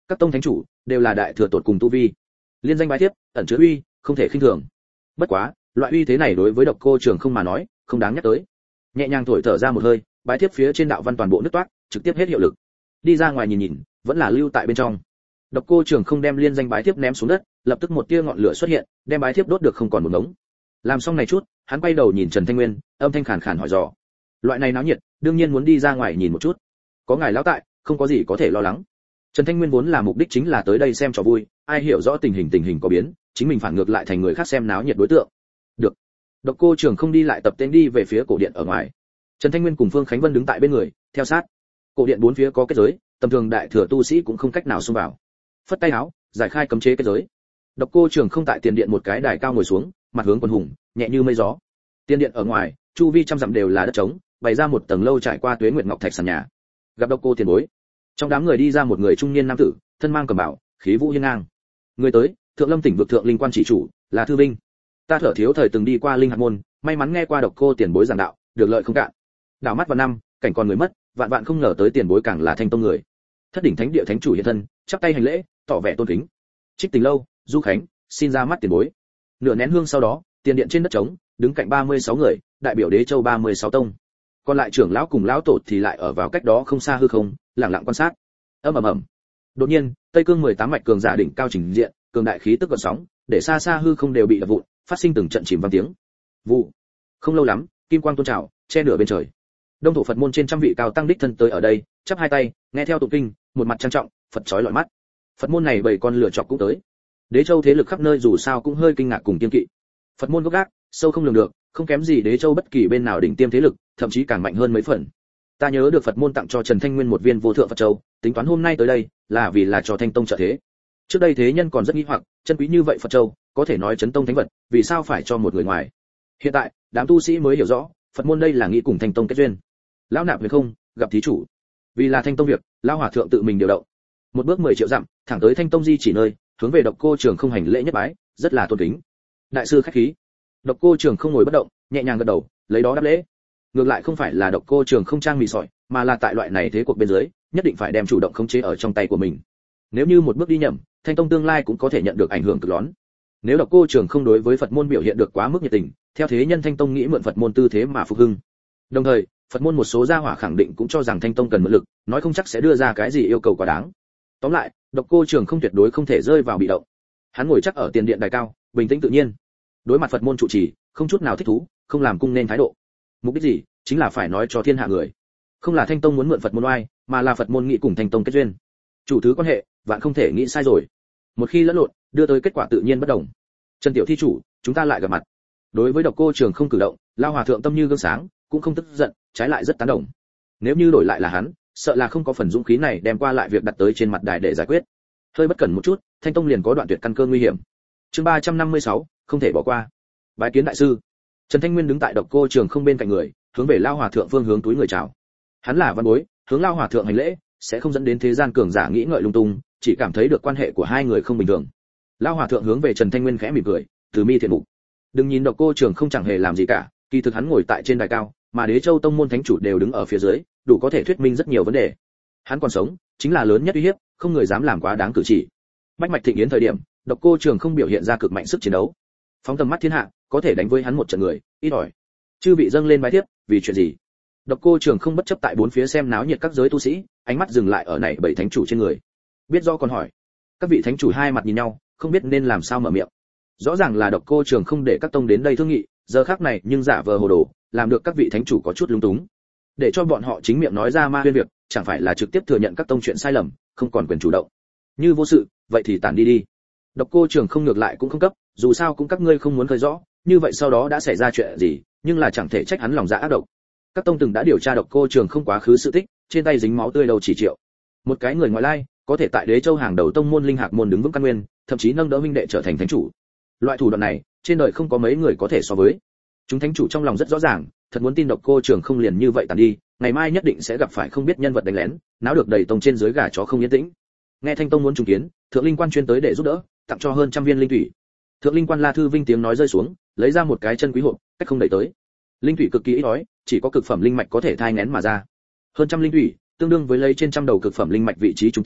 Các tông thánh chủ đều là đại thừa tột cùng tu vi, liên danh bái thiếp ẩn chứa uy, không thể khinh thường. Bất quá, loại uy thế này đối với Độc Cô Trường không mà nói, không đáng nhắc tới. Nhẹ nhàng thổi thở ra một hơi, bái thiếp phía trên đạo văn toàn bộ nứt toát, trực tiếp hết hiệu lực. Đi ra ngoài nhìn nhìn, vẫn là lưu tại bên trong. Độc Cô Trường không đem liên danh bái thiếp ném xuống đất, lập tức một tia ngọn lửa xuất hiện, đem bái thiếp đốt được không còn một ngống. Làm xong này chút, hắn quay đầu nhìn Trần Thanh Nguyên, âm thanh khàn khàn hỏi dò. Loại này náo nhiệt, đương nhiên muốn đi ra ngoài nhìn một chút. Có ngài lão tại, không có gì có thể lo lắng. Trần Thanh Nguyên vốn là mục đích chính là tới đây xem trò vui, ai hiểu rõ tình hình có biến, chính mình phản ngược lại thành người khác xem náo nhiệt đối tượng. Được. Độc Cô Trường không đi lại tập tên đi về phía cổ điện ở ngoài. Trần Thanh Nguyên cùng Phương Khánh Vân đứng tại bên người, theo sát. Cổ điện bốn phía có kết giới, tầm thường đại thừa tu sĩ cũng không cách nào xông vào. Phất tay áo, giải khai cấm chế kết giới. Độc Cô Trường không tại tiền điện một cái đài cao ngồi xuống, mặt hướng quân hùng, nhẹ như mây gió. Tiền điện ở ngoài, chu vi trăm dặm đều là đất trống, bày ra một tầng lâu trải qua tuế nguyệt ngọc thạch sàn nhà. Gặp Độc Cô tiền bối, trong đám người đi ra một người trung niên nam tử, thân mang cẩm bào, khí vũ hiên ngang. Người tới, Thượng Lâm tỉnh vực thượng linh quan chỉ chủ, là Thư Vinh. Ta Thở Thiếu thời từng đi qua linh hạt môn, may mắn nghe qua Độc Cô tiền bối giảng đạo, được lợi không cạn. Đảo mắt vào năm, cảnh còn người mất, vạn vạn không ngờ tới tiền bối càng là Thanh Tông người. Thất đỉnh thánh địa thánh chủ hiện thân, chắp tay hành lễ, tỏ vẻ tôn kính. Trích Tình lâu, Du Khánh, xin ra mắt tiền bối. Nửa nén hương sau đó, tiền điện trên đất trống, đứng cạnh 36 người, đại biểu Đế Châu 36 tông. Còn lại trưởng lão cùng lão tổ thì lại ở vào cách đó không xa hư không, lặng lặng quan sát. Ầm ầm ầm. Đột nhiên, Tây Cương 18 mạch cường giả đỉnh cao trình diện, cường đại khí tức gợn sóng, để xa xa hư không đều bị đập vụn, phát sinh từng trận chìm vang tiếng. Vụ. Không lâu lắm, kim quang tôn trào, che nửa bên trời. Đông thổ Phật môn trên trăm vị cao tăng đích thân tới ở đây, chắp hai tay, nghe theo tụng kinh, một mặt trang trọng, Phật chói lọi mắt. Phật môn này bảy con lửa chọc cũng tới. Đế Châu thế lực khắp nơi dù sao cũng hơi kinh ngạc cùng kiên kỵ. Phật môn gốc gác, sâu không lường được, không kém gì Đế Châu bất kỳ bên nào đỉnh tiêm thế lực, thậm chí càng mạnh hơn mấy phần. Ta nhớ được Phật môn tặng cho Trần Thanh Nguyên một viên vô thượng Phật châu, tính toán hôm nay tới đây là vì là cho Thanh Tông trợ thế. Trước đây thế nhân còn rất nghi hoặc, chân quý như vậy Phật châu, có thể nói chấn tông thánh vật, vì sao phải cho một người ngoài? Hiện tại, đám tu sĩ mới hiểu rõ, Phật môn đây là nghĩ cùng Thanh Tông kết duyên. Lão nạp về không, gặp thí chủ. Vì là Thanh Tông việc, lão hòa thượng tự mình điều động. Một bước 10 triệu dặm, thẳng tới Thanh Tông di chỉ nơi, hướng về Độc Cô Trường không hành lễ nhất bái, rất là tôn kính. Đại sư khách khí. Độc Cô Trường không ngồi bất động, nhẹ nhàng gật đầu, lấy đó đáp lễ. Ngược lại không phải là Độc Cô Trường không trang mì sỏi, mà là tại loại này thế cuộc bên dưới, nhất định phải đem chủ động khống chế ở trong tay của mình. Nếu như một bước đi nhầm, Thanh Tông tương lai cũng có thể nhận được ảnh hưởng cực lớn. Nếu Độc Cô Trường không đối với Phật môn biểu hiện được quá mức nhiệt tình, theo thế nhân Thanh Tông nghĩ mượn Phật môn tư thế mà phục hưng. Đồng thời, Phật môn một số gia hỏa khẳng định cũng cho rằng Thanh Tông cần mượn lực, nói không chắc sẽ đưa ra cái gì yêu cầu quá đáng. Tóm lại, Độc Cô Trường không tuyệt đối không thể rơi vào bị động. Hắn ngồi chắc ở tiền điện đài cao, bình tĩnh tự nhiên. Đối mặt Phật môn trụ trì, không chút nào thích thú, không làm cung nên thái độ. Mục đích gì? Chính là phải nói cho thiên hạ người. Không là Thanh Tông muốn mượn Phật môn oai, mà là Phật môn nghĩ cùng Thanh Tông kết duyên. Chủ thứ quan hệ, vạn không thể nghĩ sai rồi. Một khi lẫn lộn, đưa tới kết quả tự nhiên bất đồng. Trần tiểu thi chủ, chúng ta lại gặp mặt. Đối với Độc Cô Trường không cử động, Lao hòa thượng tâm như gương sáng, cũng không tức giận, trái lại rất tán đồng. Nếu như đổi lại là hắn, sợ là không có phần dũng khí này đem qua lại việc đặt tới trên mặt đài để giải quyết. Hơi bất cẩn một chút, Thanh Tông liền có đoạn tuyệt căn cơ nguy hiểm. Chương 356, không thể bỏ qua. Bái kiến đại sư. Trần Thanh Nguyên đứng tại Độc Cô Trường không bên cạnh người, hướng về Lao hòa thượng phương hướng túi người chào. Hắn là văn bối, hướng Lao hòa thượng hành lễ, sẽ không dẫn đến thế gian cường giả nghĩ ngợi lung tung, chỉ cảm thấy được quan hệ của hai người không bình thường. Lao hòa thượng hướng về Trần Thanh Nguyên khẽ mỉm cười, từ mi thiện mục. Đừng nhìn Độc Cô Trường không chẳng hề làm gì cả, kỳ thực hắn ngồi tại trên đài cao, mà Đế Châu tông môn thánh chủ đều đứng ở phía dưới, đủ có thể thuyết minh rất nhiều vấn đề. Hắn còn sống, chính là lớn nhất uy hiếp, không người dám làm quá đáng cử chỉ. Bách mạch thịnh yến thời điểm, Độc Cô Trường không biểu hiện ra cực mạnh sức chiến đấu. Phóng tầm mắt thiên hạ, có thể đánh với hắn một trận người, ít ỏi. Chư vị dâng lên bái tiếp, vì chuyện gì? Độc Cô Trường không bất chấp tại bốn phía xem náo nhiệt các giới tu sĩ, ánh mắt dừng lại ở này bảy thánh chủ trên người. Biết rõ còn hỏi. Các vị thánh chủ hai mặt nhìn nhau, không biết nên làm sao mở miệng. Rõ ràng là Độc Cô Trường không để các tông đến đây thương nghị, giờ khắc này nhưng giả vờ hồ đồ, làm được các vị thánh chủ có chút lung túng. Để cho bọn họ chính miệng nói ra ma huyên việc, chẳng phải là trực tiếp thừa nhận các tông chuyện sai lầm, không còn quyền chủ động. Như vô sự, vậy thì tản đi đi. Độc Cô Trường không ngược lại cũng không cấp, dù sao cũng các ngươi không muốn khơi rõ, như vậy sau đó đã xảy ra chuyện gì, nhưng là chẳng thể trách hắn lòng dạ ác độc. Các tông từng đã điều tra Độc Cô Trường không quá khứ sự tích, trên tay dính máu tươi đầu chỉ triệu. Một cái người ngoại lai, có thể tại Đế Châu hàng đầu tông môn linh hạc môn đứng vững căn nguyên, thậm chí nâng đỡ huynh đệ trở thành thánh chủ. Loại thủ đoạn này, trên đời không có mấy người có thể so với. Chúng thánh chủ trong lòng rất rõ ràng, thật muốn tin Độc Cô Trường không liền như vậy tàn đi, ngày mai nhất định sẽ gặp phải không biết nhân vật đánh lén, náo được đầy tông trên dưới gà chó không yên tĩnh. Nghe Thanh Tông muốn trùng kiến, Thượng Linh Quan chuyên tới để giúp đỡ, tặng cho hơn trăm viên linh thủy. Thượng Linh Quan La Thư Vinh tiếng nói rơi xuống, lấy ra một cái chân quý hộp, cách không đẩy tới. Linh thủy cực kỳ ít ỏi, chỉ có cực phẩm linh mạch có thể thai nghén mà ra. Hơn trăm linh thủy, tương đương với lấy trên trăm đầu cực phẩm linh mạch vị trí trung tâm,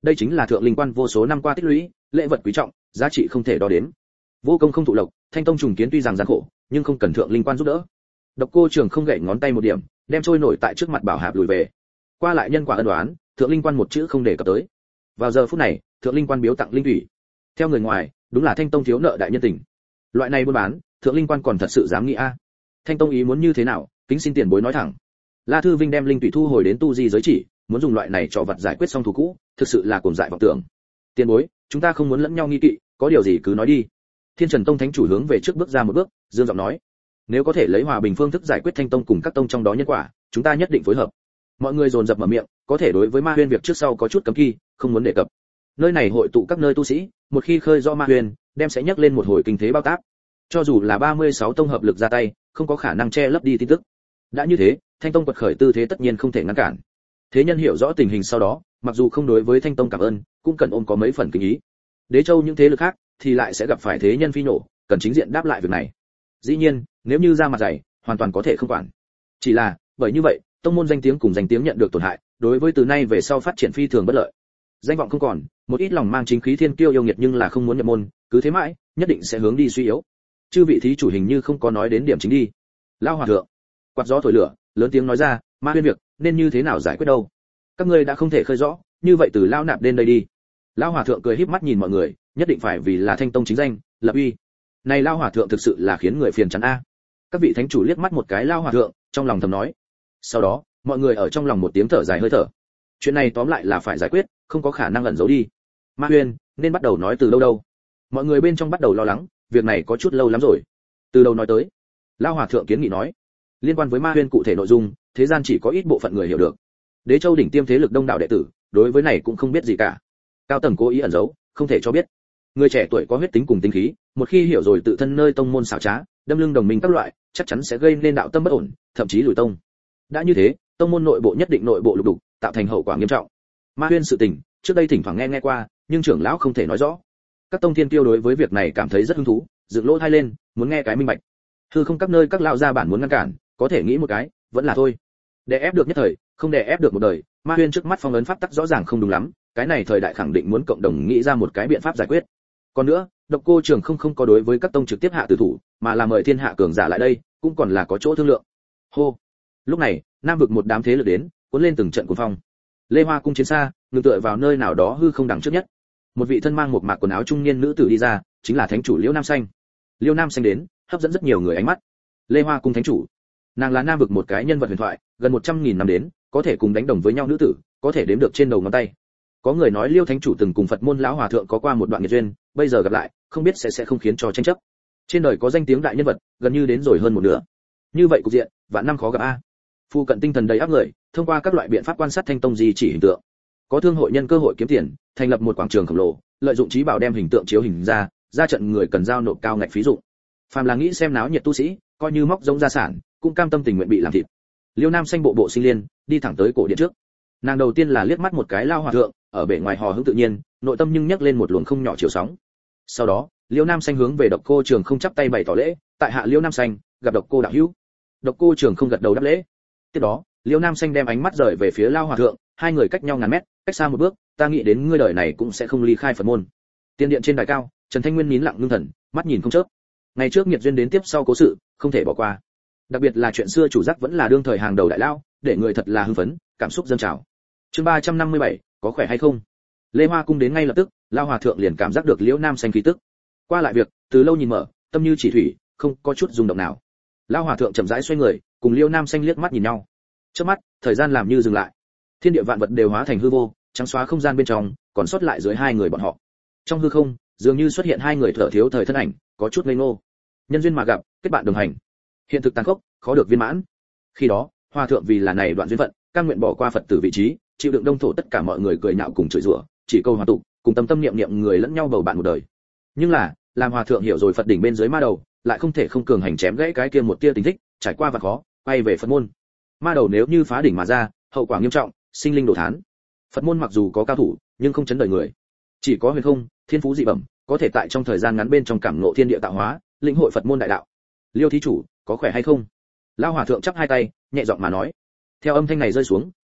đây chính là thượng linh quan vô số năm qua tích lũy, lễ vật quý trọng, giá trị không thể đo đếm. Vô công không thụ lộc, Thanh Tông trùng kiến tuy rằng gian khổ, nhưng không cần thượng linh quan giúp đỡ. Độc Cô Trường không gậy ngón tay một điểm, đem trôi nổi tại trước mặt bảo hạp lùi về. Qua lại nhân quả ân đoán, thượng linh quan một chữ không để cập tới. Vào giờ phút này, thượng linh quan biếu tặng linh thủy. Theo người ngoài, đúng là Thanh Tông thiếu nợ đại nhân tình. Loại này buôn bán, thượng linh quan còn thật sự dám nghĩ a? Thanh Tông ý muốn như thế nào, kính xin tiền bối nói thẳng. La Thư Vinh đem linh thủy thu hồi đến tu di giới chỉ, muốn dùng loại này trò vật giải quyết xong thù cũ, thực sự là cuồng dại vọng tưởng. Tiền bối, chúng ta không muốn lẫn nhau nghi kỵ, có điều gì cứ nói đi. Thiên Trần Tông thánh chủ hướng về trước bước ra một bước, dương giọng nói: nếu có thể lấy hòa bình phương thức giải quyết Thanh Tông cùng các tông trong đó nhân quả, chúng ta nhất định phối hợp. Mọi người dồn dập mở miệng, có thể đối với Ma Huyên việc trước sau có chút cấm kỵ, không muốn đề cập. Nơi này hội tụ các nơi tu sĩ, một khi khơi do Ma Huyên, đem sẽ nhắc lên một hồi kinh thế bao tác. Cho dù là 36 tông hợp lực ra tay, không có khả năng che lấp đi tin tức. Đã như thế, Thanh Tông quật khởi tư thế tất nhiên không thể ngăn cản. Thế nhân hiểu rõ tình hình sau đó, mặc dù không đối với Thanh Tông cảm ơn, cũng cần ôm có mấy phần kính ý. Đế Châu những thế lực khác thì lại sẽ gặp phải thế nhân phi nổ, cần chính diện đáp lại việc này. Dĩ nhiên, nếu như ra mặt dày, hoàn toàn có thể không quản. Chỉ là, bởi như vậy, tông môn danh tiếng cùng danh tiếng nhận được tổn hại, đối với từ nay về sau phát triển phi thường bất lợi. Danh vọng không còn, một ít lòng mang chính khí thiên kiêu yêu nghiệt nhưng là không muốn nhập môn, cứ thế mãi, nhất định sẽ hướng đi suy yếu. Chư vị thí chủ hình như không có nói đến điểm chính đi. Lao hòa thượng, quạt gió thổi lửa, lớn tiếng nói ra, Ma Huyên việc nên như thế nào giải quyết đâu? Các ngươi đã không thể khơi rõ, như vậy từ lao nạp đến đây đi. Lao hòa thượng cười híp mắt nhìn mọi người, nhất định phải vì là Thanh Tông chính danh, lập uy. Này lao hòa thượng thực sự là khiến người phiền chán a. Các vị thánh chủ liếc mắt một cái lao hòa thượng, trong lòng thầm nói. Sau đó, mọi người ở trong lòng một tiếng thở dài hơi thở. Chuyện này tóm lại là phải giải quyết, không có khả năng ẩn giấu đi. Ma Huyên, nên bắt đầu nói từ đâu đâu? Mọi người bên trong bắt đầu lo lắng, việc này có chút lâu lắm rồi. Từ đâu nói tới? Lao hòa thượng kiến nghị nói. Liên quan với Ma Huyên cụ thể nội dung, thế gian chỉ có ít bộ phận người hiểu được. Đế Châu đỉnh tiêm thế lực đông đảo đệ tử, đối với này cũng không biết gì cả. Cao tầng cố ý ẩn giấu, không thể cho biết. Người trẻ tuổi có huyết tính cùng tinh khí, một khi hiểu rồi tự thân nơi tông môn xảo trá, đâm lưng đồng minh các loại, chắc chắn sẽ gây nên đạo tâm bất ổn, thậm chí lùi tông. Đã như thế, tông môn nội bộ nhất định nội bộ lục đục, tạo thành hậu quả nghiêm trọng. Ma Huyên sự tình, trước đây thỉnh thoảng nghe qua, nhưng trưởng lão không thể nói rõ. Các tông thiên kiêu đối với việc này cảm thấy rất hứng thú, dựng lỗ tai lên, muốn nghe cái minh bạch. Hư không các nơi các lão gia bản muốn ngăn cản, có thể nghĩ một cái, vẫn là thôi. Đè ép được nhất thời, không đè ép được một đời, Ma Huyên trước mắt phong ấn pháp tắc rõ ràng không đúng lắm, cái này thời đại khẳng định muốn cộng đồng nghĩ ra một cái biện pháp giải quyết. Còn nữa, Độc Cô Trường không có đối với các tông trực tiếp hạ tử thủ, mà là mời thiên hạ cường giả lại đây, cũng còn là có chỗ thương lượng. Hô. Lúc này, Nam vực một đám thế lực đến, cuốn lên từng trận cuồng phong. Lê Hoa cung chiến xa, ngừng tựa vào nơi nào đó hư không đằng trước nhất. Một vị thân mang một mạc quần áo trung niên nữ tử đi ra, chính là thánh chủ Liễu Nam Xanh. Liễu Nam Xanh đến, hấp dẫn rất nhiều người ánh mắt. Lê Hoa cung thánh chủ, nàng là Nam vực một cái nhân vật huyền thoại, gần 100.000 năm đến, có thể cùng đánh đồng với nhau nữ tử, có thể đếm được trên đầu ngón tay. Có người nói Liêu thánh chủ từng cùng Phật môn lão hòa thượng có qua một đoạn nghiệt duyên, bây giờ gặp lại, không biết sẽ không khiến cho tranh chấp. Trên đời có danh tiếng đại nhân vật, gần như đến rồi hơn một nửa. Như vậy cục diện, vạn năm khó gặp a. Phu cận tinh thần đầy áp người, thông qua các loại biện pháp quan sát Thanh Tông di chỉ hình tượng. Có thương hội nhân cơ hội kiếm tiền, thành lập một quảng trường khổng lồ, lợi dụng trí bảo đem hình tượng chiếu hình ra trận người cần giao nộp cao ngạch phí dụng. Phàm là nghĩ xem náo nhiệt tu sĩ, coi như móc giống gia sản, cũng cam tâm tình nguyện bị làm thịt. Liêu Nam Xanh bộ bộ sinh liên, đi thẳng tới cổ điện trước. Nàng đầu tiên là liếc mắt một cái lao hòa thượng, ở bề ngoài hò hứng tự nhiên, nội tâm nhưng nhấc lên một luồng không nhỏ chiều sóng. Sau đó, Liêu Nam Xanh hướng về Độc Cô Trường không chắp tay bày tỏ lễ, tại hạ Liêu Nam Xanh, gặp Độc Cô đạo hữu. Độc Cô Trường không gật đầu đáp lễ. Tiếp đó, Liêu Nam Xanh đem ánh mắt rời về phía lao hòa thượng, hai người cách nhau ngàn mét, cách xa một bước, ta nghĩ đến ngươi đời này cũng sẽ không ly khai Phật môn. Tiên điện trên đài cao, Trần Thanh Nguyên nín lặng ngưng thần, mắt nhìn không chớp. Ngày trước nghiệt duyên đến tiếp sau cố sự, không thể bỏ qua. Đặc biệt là chuyện xưa chủ giác vẫn là đương thời hàng đầu đại lao, để người thật là hưng phấn, cảm xúc dâng trào. Chương 357, có khỏe hay không? Lê Hoa cung đến ngay lập tức, lao hòa thượng liền cảm giác được Liễu Nam Xanh khí tức. Qua lại việc, từ lâu nhìn mở, tâm như chỉ thủy, không có chút rung động nào. Lao hòa thượng chậm rãi xoay người, cùng Liễu Nam Xanh liếc mắt nhìn nhau. Trước mắt, thời gian làm như dừng lại. Thiên địa vạn vật đều hóa thành hư vô, trắng xóa không gian bên trong, còn sót lại dưới hai người bọn họ. Trong hư không, dường như xuất hiện hai người thở thiếu thời thân ảnh, có chút ngây ngô. Nhân duyên mà gặp, kết bạn đồng hành. Hiện thực tàn khốc, khó được viên mãn. Khi đó, hòa thượng vì là này đoạn duyên phận, cam nguyện bỏ qua Phật tử vị trí, chịu đựng đông thổ tất cả mọi người cười nhạo cùng chửi rủa, chỉ câu hòa tụ, cùng tâm tâm niệm niệm người lẫn nhau bầu bạn một đời. Nhưng là, làm hòa thượng hiểu rồi Phật đỉnh bên dưới ma đầu, lại không thể không cường hành chém gãy cái kia một tia tình thích, trải qua và khó, quay về Phật môn. Ma đầu nếu như phá đỉnh mà ra, hậu quả nghiêm trọng, sinh linh đổ thán. Phật môn mặc dù có cao thủ, nhưng không chấn đời người. Chỉ có huyền không, thiên phú dị bẩm, có thể tại trong thời gian ngắn bên trong cảm ngộ thiên địa tạo hóa, lĩnh hội Phật môn đại đạo. Liêu thí chủ, có khỏe hay không? Lão hòa thượng chắp hai tay, nhẹ giọng mà nói. Theo âm thanh này rơi xuống,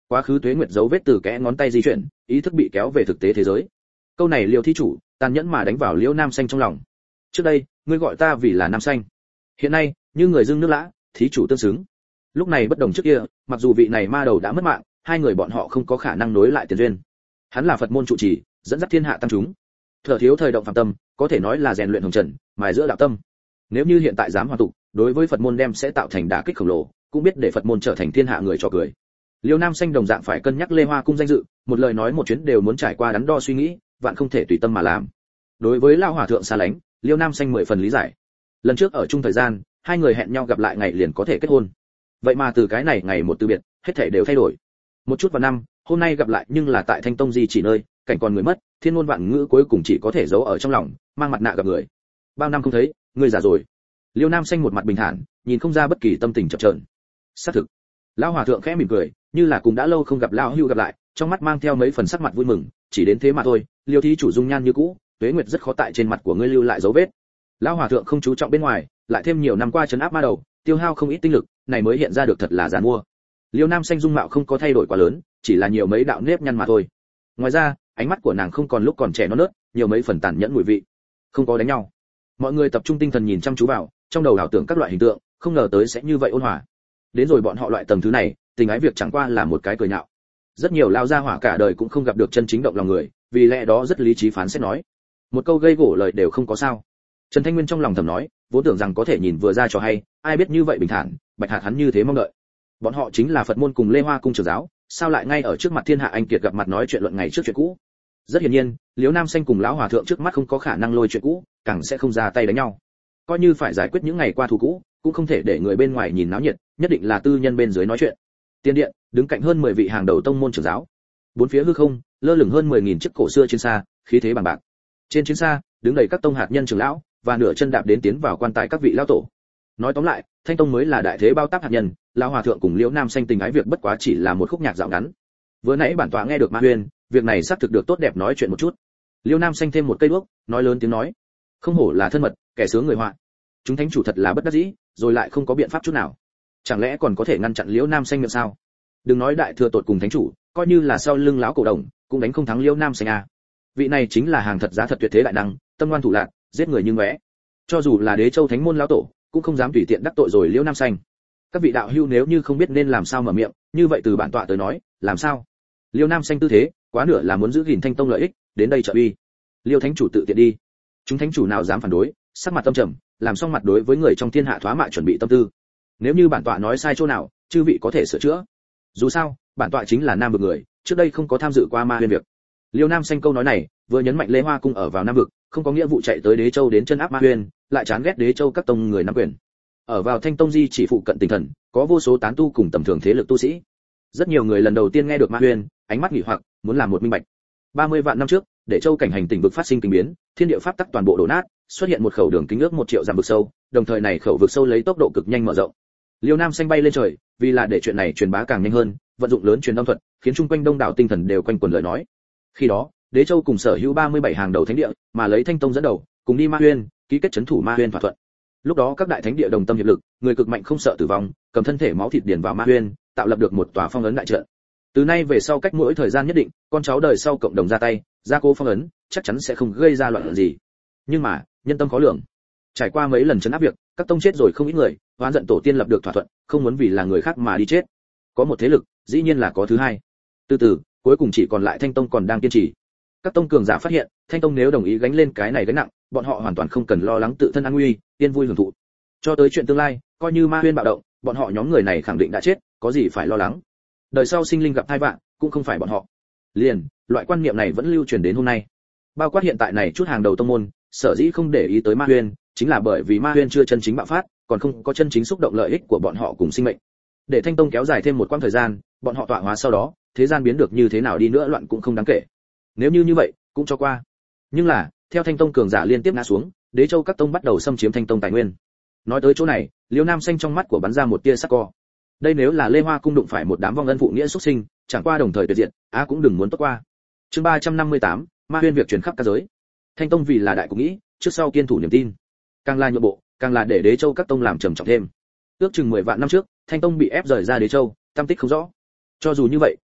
quá khứ tuế nguyệt dấu vết từ kẽ ngón tay di chuyển, ý thức bị kéo về thực tế thế giới. Câu này Liêu thí chủ tàn nhẫn mà đánh vào Liễu Nam Xanh trong lòng. Trước đây ngươi gọi ta vì là Nam Xanh, hiện nay như người dưng nước lã, thí chủ tương xứng. Lúc này bất đồng trước kia, mặc dù vị này ma đầu đã mất mạng, hai người bọn họ không có khả năng nối lại tiền duyên. Hắn là Phật môn trụ trì, dẫn dắt thiên hạ tăng chúng. Thở thiếu thời động phàm tâm, có thể nói là rèn luyện hồng trần, mài giữa đạo tâm. Nếu như hiện tại dám hoàn tụ, đối với Phật môn đem sẽ tạo thành đả kích khổng lồ, cũng biết để Phật môn trở thành thiên hạ người trò cười. Liêu Nam Xanh đồng dạng phải cân nhắc Lê Hoa cung danh dự, một lời nói một chuyến đều muốn trải qua đắn đo suy nghĩ, vạn không thể tùy tâm mà làm. Đối với lão hòa thượng xa lánh, Liêu Nam Xanh 10 phần lý giải. Lần trước ở chung thời gian, hai người hẹn nhau gặp lại ngày liền có thể kết hôn. Vậy mà từ cái này ngày một từ biệt, hết thảy đều thay đổi. Một chút vào năm, hôm nay gặp lại nhưng là tại Thanh Tông Di chỉ nơi, cảnh còn người mất, thiên ngôn vạn ngữ cuối cùng chỉ có thể giấu ở trong lòng, mang mặt nạ gặp người. Bao năm không thấy, ngươi già rồi. Liêu Nam Xanh một mặt bình thản, nhìn không ra bất kỳ tâm tình chập chờn. Xác thực. Lão hòa thượng khẽ mỉm cười, như là cũng đã lâu không gặp lão hưu gặp lại, trong mắt mang theo mấy phần sắc mặt vui mừng, chỉ đến thế mà thôi. Liêu thí chủ dung nhan như cũ, tuế nguyệt rất khó tại trên mặt của ngươi lưu lại dấu vết. Lão hòa thượng không chú trọng bên ngoài, lại thêm nhiều năm qua trấn áp ma đầu, tiêu hao không ít tinh lực, này mới hiện ra được thật là giàn mua. Liêu Nam Xanh dung mạo không có thay đổi quá lớn, chỉ là nhiều mấy đạo nếp nhăn mà thôi. Ngoài ra, ánh mắt của nàng không còn lúc còn trẻ non nớt, nhiều mấy phần tàn nhẫn mùi vị. Không có đánh nhau. Mọi người tập trung tinh thần nhìn chăm chú vào, trong đầu ảo tưởng các loại hình tượng, không ngờ tới sẽ như vậy ôn hòa. Đến rồi bọn họ loại tầng thứ này, tình ái việc chẳng qua là một cái cười nhạo. Rất nhiều lao gia hỏa cả đời cũng không gặp được chân chính động lòng người, vì lẽ đó rất lý trí phán xét nói. Một câu gây gổ lời đều không có sao. Trần Thanh Nguyên trong lòng thầm nói, vốn tưởng rằng có thể nhìn vừa ra cho hay, ai biết như vậy bình thản, Bạch Hạt hắn như thế mong đợi. Bọn họ chính là Phật môn cùng Lê Hoa cung trưởng giáo, sao lại ngay ở trước mặt thiên hạ anh kiệt gặp mặt nói chuyện luận ngày trước chuyện cũ. Rất hiển nhiên, Liễu Nam Xanh cùng lão hòa thượng trước mắt không có khả năng lôi chuyện cũ, càng sẽ không ra tay đánh nhau. Coi như phải giải quyết những ngày qua thù cũ, cũng không thể để người bên ngoài nhìn náo nhiệt, nhất định là tư nhân bên dưới nói chuyện. Tiên điện, đứng cạnh hơn 10 vị hàng đầu tông môn trưởng giáo. Bốn phía hư không, lơ lửng hơn 10.000 chiếc cổ xưa chiến xa, khí thế bằng bạc. Trên chiến xa, đứng đầy các tông hạt nhân trưởng lão, và nửa chân đạp đến tiến vào quan tài các vị lão tổ. Nói tóm lại, Thanh Tông mới là đại thế bao tác hạt nhân, lão hòa thượng cùng Liễu Nam Xanh tình ái việc bất quá chỉ là một khúc nhạc dạo ngắn. Vừa nãy bản tọa nghe được Ma Huyên, việc này xác thực được tốt đẹp nói chuyện một chút. Liễu Nam Xanh thêm một cây đuốc, nói lớn tiếng nói, không hổ là thân mật, kẻ sướng người họa. Chúng thánh chủ thật là bất đắc dĩ, rồi lại không có biện pháp chút nào. Chẳng lẽ còn có thể ngăn chặn Liễu Nam Xanh miệng sao? Đừng nói đại thừa tột cùng thánh chủ, coi như là sau lưng lão cổ đồng, cũng đánh không thắng Liễu Nam Xanh à. Vị này chính là hàng thật giá thật tuyệt thế đại năng, tâm ngoan thủ lạn, giết người như ngóe. Cho dù là Đế Châu Thánh môn lão tổ, cũng không dám tùy tiện đắc tội rồi Liễu Nam Xanh. Các vị đạo hữu nếu như không biết nên làm sao mở miệng, như vậy từ bản tọa tới nói, làm sao? Liễu Nam Xanh tư thế, quá nửa là muốn giữ gìn Thanh Tông lợi ích, đến đây trợ uy. Liêu thánh chủ tự tiện đi. Chúng thánh chủ nào dám phản đối, sắc mặt tâm trầm, làm xong mặt đối với người trong thiên hạ thoá mạ chuẩn bị tâm tư. Nếu như bản tọa nói sai chỗ nào, chư vị có thể sửa chữa. Dù sao, bản tọa chính là Nam vực người, trước đây không có tham dự qua Ma Huyên việc. Liêu Nam Xanh câu nói này, vừa nhấn mạnh Lê Hoa cung ở vào Nam vực, không có nghĩa vụ chạy tới Đế Châu đến chân áp Ma Huyên, lại chán ghét Đế Châu các tông người nắm quyền. Ở vào Thanh Tông Di chỉ phụ cận tinh thần, có vô số tán tu cùng tầm thường thế lực tu sĩ. Rất nhiều người lần đầu tiên nghe được Ma Huyên, ánh mắt nghỉ hoặc, muốn làm một minh bạch. 30 vạn năm trước, Đế Châu cảnh hành tỉnh vực phát sinh kinh biến, thiên địa pháp tắc toàn bộ đổ nát, xuất hiện một khẩu đường kính ước 1 triệu dặm vực sâu, đồng thời này khẩu vực sâu lấy tốc độ cực nhanh mở rộng. Liêu Nam Xanh bay lên trời, vì là để chuyện này truyền bá càng nhanh hơn, vận dụng lớn truyền âm thuật, khiến chung quanh đông đảo tinh thần đều quanh quẩn lời nói. Khi đó, Đế Châu cùng sở hữu 37 hàng đầu thánh địa, mà lấy Thanh Tông dẫn đầu, cùng đi Ma Huyên, ký kết trấn thủ Ma Huyên thỏa thuận. Lúc đó các đại thánh địa đồng tâm hiệp lực, người cực mạnh không sợ tử vong, cầm thân thể máu thịt điền vào Ma Huyên, tạo lập được một tòa phong ấn đại trận. Từ nay về sau cách mỗi thời gian nhất định, con cháu đời sau cộng đồng ra tay, gia cố phong ấn, chắc chắn sẽ không gây ra loạn gì. Nhưng mà, nhân tâm khó lường. Trải qua mấy lần trấn áp việc, các tông chết rồi không ít người, oán giận tổ tiên lập được thỏa thuận, không muốn vì là người khác mà đi chết. Có một thế lực, dĩ nhiên là có thứ hai. Từ từ, cuối cùng chỉ còn lại Thanh Tông còn đang kiên trì. Các tông cường giả phát hiện, Thanh Tông nếu đồng ý gánh lên cái này gánh nặng, bọn họ hoàn toàn không cần lo lắng tự thân an nguy, yên vui hưởng thụ. Cho tới chuyện tương lai, coi như Ma Huyên bạo động, bọn họ nhóm người này khẳng định đã chết, có gì phải lo lắng. Đời sau sinh linh gặp tai vạn, cũng không phải bọn họ. Liền, loại quan niệm này vẫn lưu truyền đến hôm nay. Bao quát hiện tại này chút hàng đầu tông môn, sở dĩ không để ý tới Ma Huyên, chính là bởi vì Ma Huyên chưa chân chính bạo phát, còn không có chân chính xúc động lợi ích của bọn họ cùng sinh mệnh. Để Thanh Tông kéo dài thêm một quãng thời gian, bọn họ tọa hóa sau đó, thế gian biến được như thế nào đi nữa loạn cũng không đáng kể. Nếu như vậy, cũng cho qua. Nhưng là, theo Thanh Tông cường giả liên tiếp ngã xuống, Đế Châu các tông bắt đầu xâm chiếm Thanh Tông tài nguyên. Nói tới chỗ này, Liêu Nam Xanh trong mắt của bắn ra một tia sắc co. Đây nếu là Lê Hoa cung đụng phải một đám vong ân phụ nghĩa xuất sinh, chẳng qua đồng thời tuyệt diệt, cũng đừng muốn tốt qua. Chương 358, Ma Huyên việc truyền khắp các giới. Thanh Tông vì là đại cục nghĩ, trước sau kiên thủ niềm tin. Càng là nhượng bộ, càng là để Đế Châu các tông làm trầm trọng thêm. Ước chừng 10 vạn năm trước, Thanh Tông bị ép rời ra Đế Châu, tâm tích không rõ. Cho dù như vậy,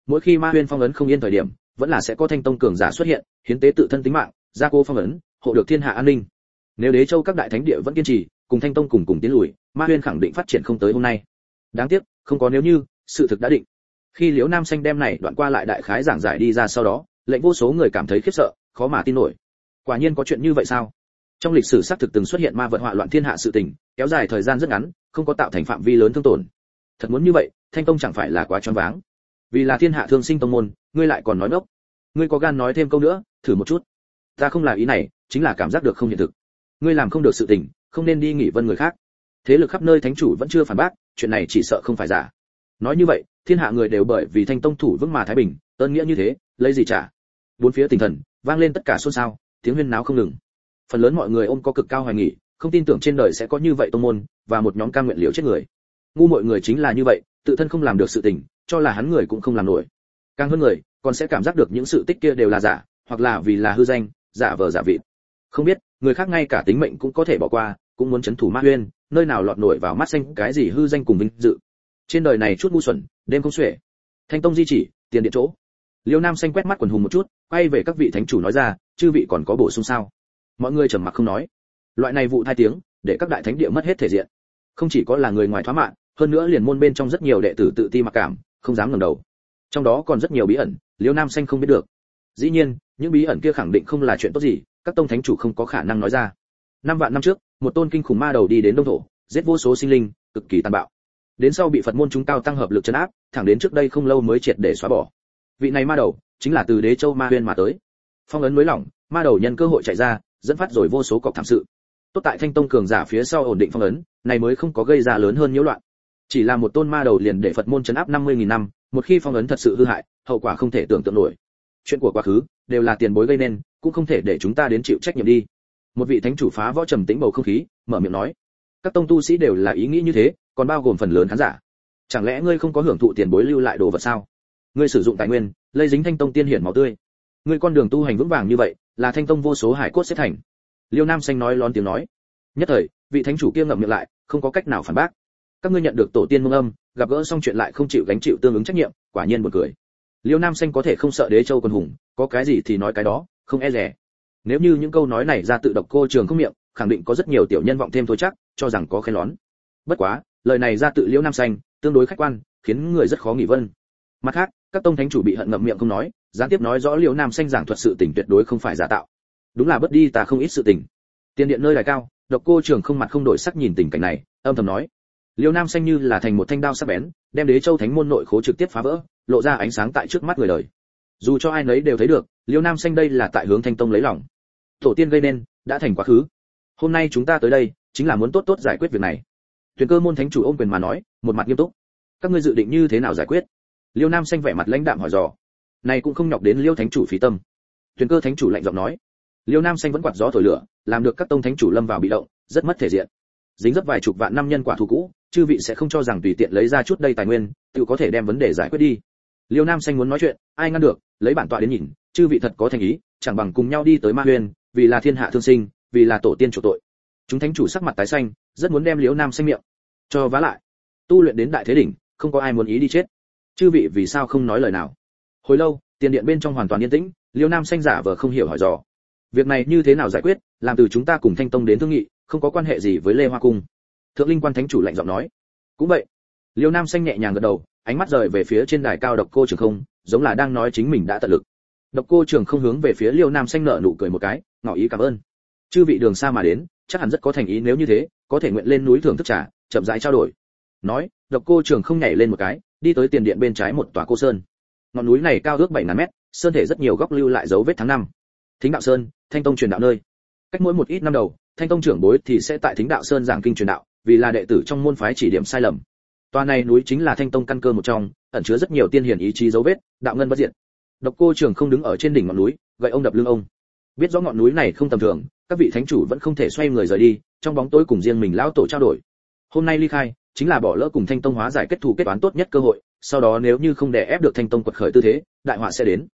Mỗi khi Ma Huyên phong ấn không yên thời điểm, vẫn là sẽ có Thanh Tông cường giả xuất hiện, hiến tế tự thân tính mạng, gia cố phong ấn, hộ được thiên hạ an ninh. Nếu Đế Châu các đại thánh địa vẫn kiên trì, cùng Thanh Tông cùng tiến lùi, Ma Huyên khẳng định phát triển không tới hôm nay. Đáng tiếc, không có nếu như, sự thực đã định. Khi Liễu Nam Xanh đem này đoạn qua lại đại khái giảng giải đi ra sau đó, lệnh vô số người cảm thấy khiếp sợ, khó mà tin nổi. Quả nhiên có chuyện như vậy sao? Trong lịch sử xác thực từng xuất hiện ma vật họa loạn thiên hạ sự tình, kéo dài thời gian rất ngắn, không có tạo thành phạm vi lớn thương tổn. Thật muốn như vậy, Thanh Tông chẳng phải là quá choáng váng? Vì là thiên hạ thương sinh tông môn, ngươi lại còn nói ngốc. Ngươi có gan nói thêm câu nữa, thử một chút. Ta không là ý này, chính là cảm giác được không hiện thực. Ngươi làm không được sự tình, không nên đi nghị vân người khác. Thế lực khắp nơi thánh chủ vẫn chưa phản bác, chuyện này chỉ sợ không phải giả. Nói như vậy, thiên hạ người đều bởi vì Thanh Tông thủ vững mà thái bình, ơn nghĩa như thế, lấy gì trả? Bốn phía tinh thần vang lên tất cả xôn xao, tiếng huyên náo không ngừng. Phần lớn mọi người ôm có cực cao hoài nghi, không tin tưởng trên đời sẽ có như vậy tông môn và một nhóm cam nguyện liều chết người. Ngu mọi người chính là như vậy, tự thân không làm được sự tình, cho là hắn người cũng không làm nổi. Càng hơn người, còn sẽ cảm giác được những sự tích kia đều là giả, hoặc là vì là hư danh, giả vờ giả vịt. Không biết, người khác ngay cả tính mệnh cũng có thể bỏ qua, cũng muốn chấn thủ Ma Huyên, nơi nào lọt nổi vào mắt xanh cái gì hư danh cùng vinh dự. Trên đời này chút ngu xuẩn, đêm không xuể. Thanh Tông di chỉ, tiền điện chỗ. Liêu Nam Xanh quét mắt quần hùng một chút, quay về các vị thánh chủ nói ra, chư vị còn có bổ sung sao? Mọi người trầm mặc không nói. Loại này vụ thai tiếng, để các đại thánh địa mất hết thể diện. Không chỉ có là người ngoài thoá mạn, hơn nữa liền môn bên trong rất nhiều đệ tử tự ti mặc cảm, không dám ngẩng đầu. Trong đó còn rất nhiều bí ẩn, Liêu Nam Xanh không biết được. Dĩ nhiên, những bí ẩn kia khẳng định không là chuyện tốt gì, các tông thánh chủ không có khả năng nói ra. 5 vạn năm trước, một tôn kinh khủng ma đầu đi đến Đông thổ, giết vô số sinh linh, cực kỳ tàn bạo. Đến sau bị Phật môn chúng cao tăng hợp lực trấn áp, thẳng đến trước đây không lâu mới triệt để xóa bỏ. Vị này ma đầu chính là từ Đế Châu Ma Huyên mà tới. Phong ấn núi lỏng, ma đầu nhân cơ hội chạy ra, dẫn phát rồi vô số cọc thảm sự. Tốt tại Thanh Tông cường giả phía sau ổn định phong ấn, này mới không có gây ra lớn hơn nhiễu loạn. Chỉ là một tôn ma đầu liền để Phật môn trấn áp 50.000 năm, một khi phong ấn thật sự hư hại, hậu quả không thể tưởng tượng nổi. Chuyện của quá khứ đều là tiền bối gây nên, cũng không thể để chúng ta đến chịu trách nhiệm đi. Một vị thánh chủ phá võ trầm tĩnh bầu không khí, mở miệng nói: các tông tu sĩ đều là ý nghĩ như thế, còn bao gồm phần lớn khán giả. Chẳng lẽ ngươi không có hưởng thụ tiền bối lưu lại đồ vật sao? Ngươi sử dụng tài nguyên, lây dính Thanh Tông tiên hiển máu tươi. Ngươi con đường tu hành vững vàng như vậy, là Thanh Tông vô số hải cốt xếp thành. Liêu Nam Xanh nói lon tiếng nói. Nhất thời, vị thánh chủ kia ngậm miệng lại, không có cách nào phản bác. Các ngươi nhận được tổ tiên mông âm, gặp gỡ xong chuyện lại không chịu gánh chịu tương ứng trách nhiệm, quả nhiên buồn cười. Liêu Nam Xanh có thể không sợ Đế Châu quân hùng, có cái gì thì nói cái đó, không e dè. Nếu như những câu nói này ra tự độc cô trường không miệng, khẳng định có rất nhiều tiểu nhân vọng thêm thôi chắc, cho rằng có khen lón. Bất quá, lời này ra tự Liêu Nam Xanh, tương đối khách quan, khiến người rất khó nghĩ vân. Mặt khác, các tông thánh chủ bị hận ngậm miệng không nói, gián tiếp nói rõ Liêu Nam Xanh giảng thuật sự tình tuyệt đối không phải giả tạo. Đúng là bất đi ta không ít sự tình. Tiên điện nơi đài cao, độc cô trường không mặt không đổi sắc nhìn tình cảnh này, âm thầm nói: Liêu Nam Xanh như là thành một thanh đao sắc bén, đem Đế Châu thánh môn nội khố trực tiếp phá vỡ, lộ ra ánh sáng tại trước mắt người đời. Dù cho ai nấy đều thấy được, Liêu Nam Xanh đây là tại hướng Thanh Tông lấy lòng. Tổ tiên gây nên, đã thành quá khứ. Hôm nay chúng ta tới đây, chính là muốn tốt tốt giải quyết việc này. Tuyền Cơ môn thánh chủ ôm quyền mà nói, một mặt nghiêm túc: các ngươi dự định như thế nào giải quyết? Liêu Nam Xanh vẻ mặt lãnh đạm hỏi dò. Này cũng không nhọc đến Liêu thánh chủ phí tâm. Tuyền Cơ thánh chủ lạnh giọng nói. Liêu Nam Xanh vẫn quạt gió thổi lửa, làm được các tông thánh chủ lâm vào bị động, rất mất thể diện. Dính dấp vài chục vạn năm nhân quả thù cũ, chư vị sẽ không cho rằng tùy tiện lấy ra chút đây tài nguyên, tự có thể đem vấn đề giải quyết đi. Liêu Nam Xanh muốn nói chuyện, ai ngăn được, lấy bản tọa đến nhìn, chư vị thật có thành ý, chẳng bằng cùng nhau đi tới Ma Huyên, vì là thiên hạ thương sinh, vì là tổ tiên chủ tội. Chúng thánh chủ sắc mặt tái xanh, rất muốn đem Liêu Nam Xanh miệng cho vá lại. Tu luyện đến đại thế đỉnh, không có ai muốn ý đi chết. Chư vị vì sao không nói lời nào? Hồi lâu, tiền điện bên trong hoàn toàn yên tĩnh, Liêu Nam Xanh giả vờ không hiểu hỏi dò. Việc này như thế nào giải quyết, làm từ chúng ta cùng Thanh Tông đến thương nghị, không có quan hệ gì với Lê Hoa cung. Thượng Linh Quan thánh chủ lạnh giọng nói. Cũng vậy. Liêu Nam Xanh nhẹ nhàng gật đầu, ánh mắt rời về phía trên đài cao độc cô trường không, giống là đang nói chính mình đã tận lực. Độc cô trường không hướng về phía Liêu Nam Xanh nở nụ cười một cái, ngỏ ý cảm ơn. Chư vị đường xa mà đến, chắc hẳn rất có thành ý, nếu như thế, có thể nguyện lên núi thưởng thức trà, chậm rãi trao đổi. Nói, độc cô trường không nhảy lên một cái, đi tới tiền điện bên trái một tòa cô sơn. Ngọn núi này cao ước 7.000 mét, sơn thể rất nhiều góc lưu lại dấu vết tháng năm. Thính Đạo Sơn, Thanh Tông truyền đạo nơi. Cách mỗi một ít năm đầu, Thanh Tông trưởng bối thì sẽ tại Thính Đạo Sơn giảng kinh truyền đạo, vì là đệ tử trong môn phái chỉ điểm sai lầm. Tòa này núi chính là Thanh Tông căn cơ một trong, ẩn chứa rất nhiều tiên hiển ý chí dấu vết, đạo ngân bất diệt. Độc cô trường không đứng ở trên đỉnh ngọn núi, gậy ông đập lưng ông. Biết rõ ngọn núi này không tầm thường, các vị thánh chủ vẫn không thể xoay người rời đi, trong bóng tối cùng riêng mình lão tổ trao đổi. Hôm nay ly khai, chính là bỏ lỡ cùng Thanh Tông hóa giải kết thù kết toán tốt nhất cơ hội, sau đó nếu như không đè ép được Thanh Tông quật khởi tư thế, đại họa sẽ đến.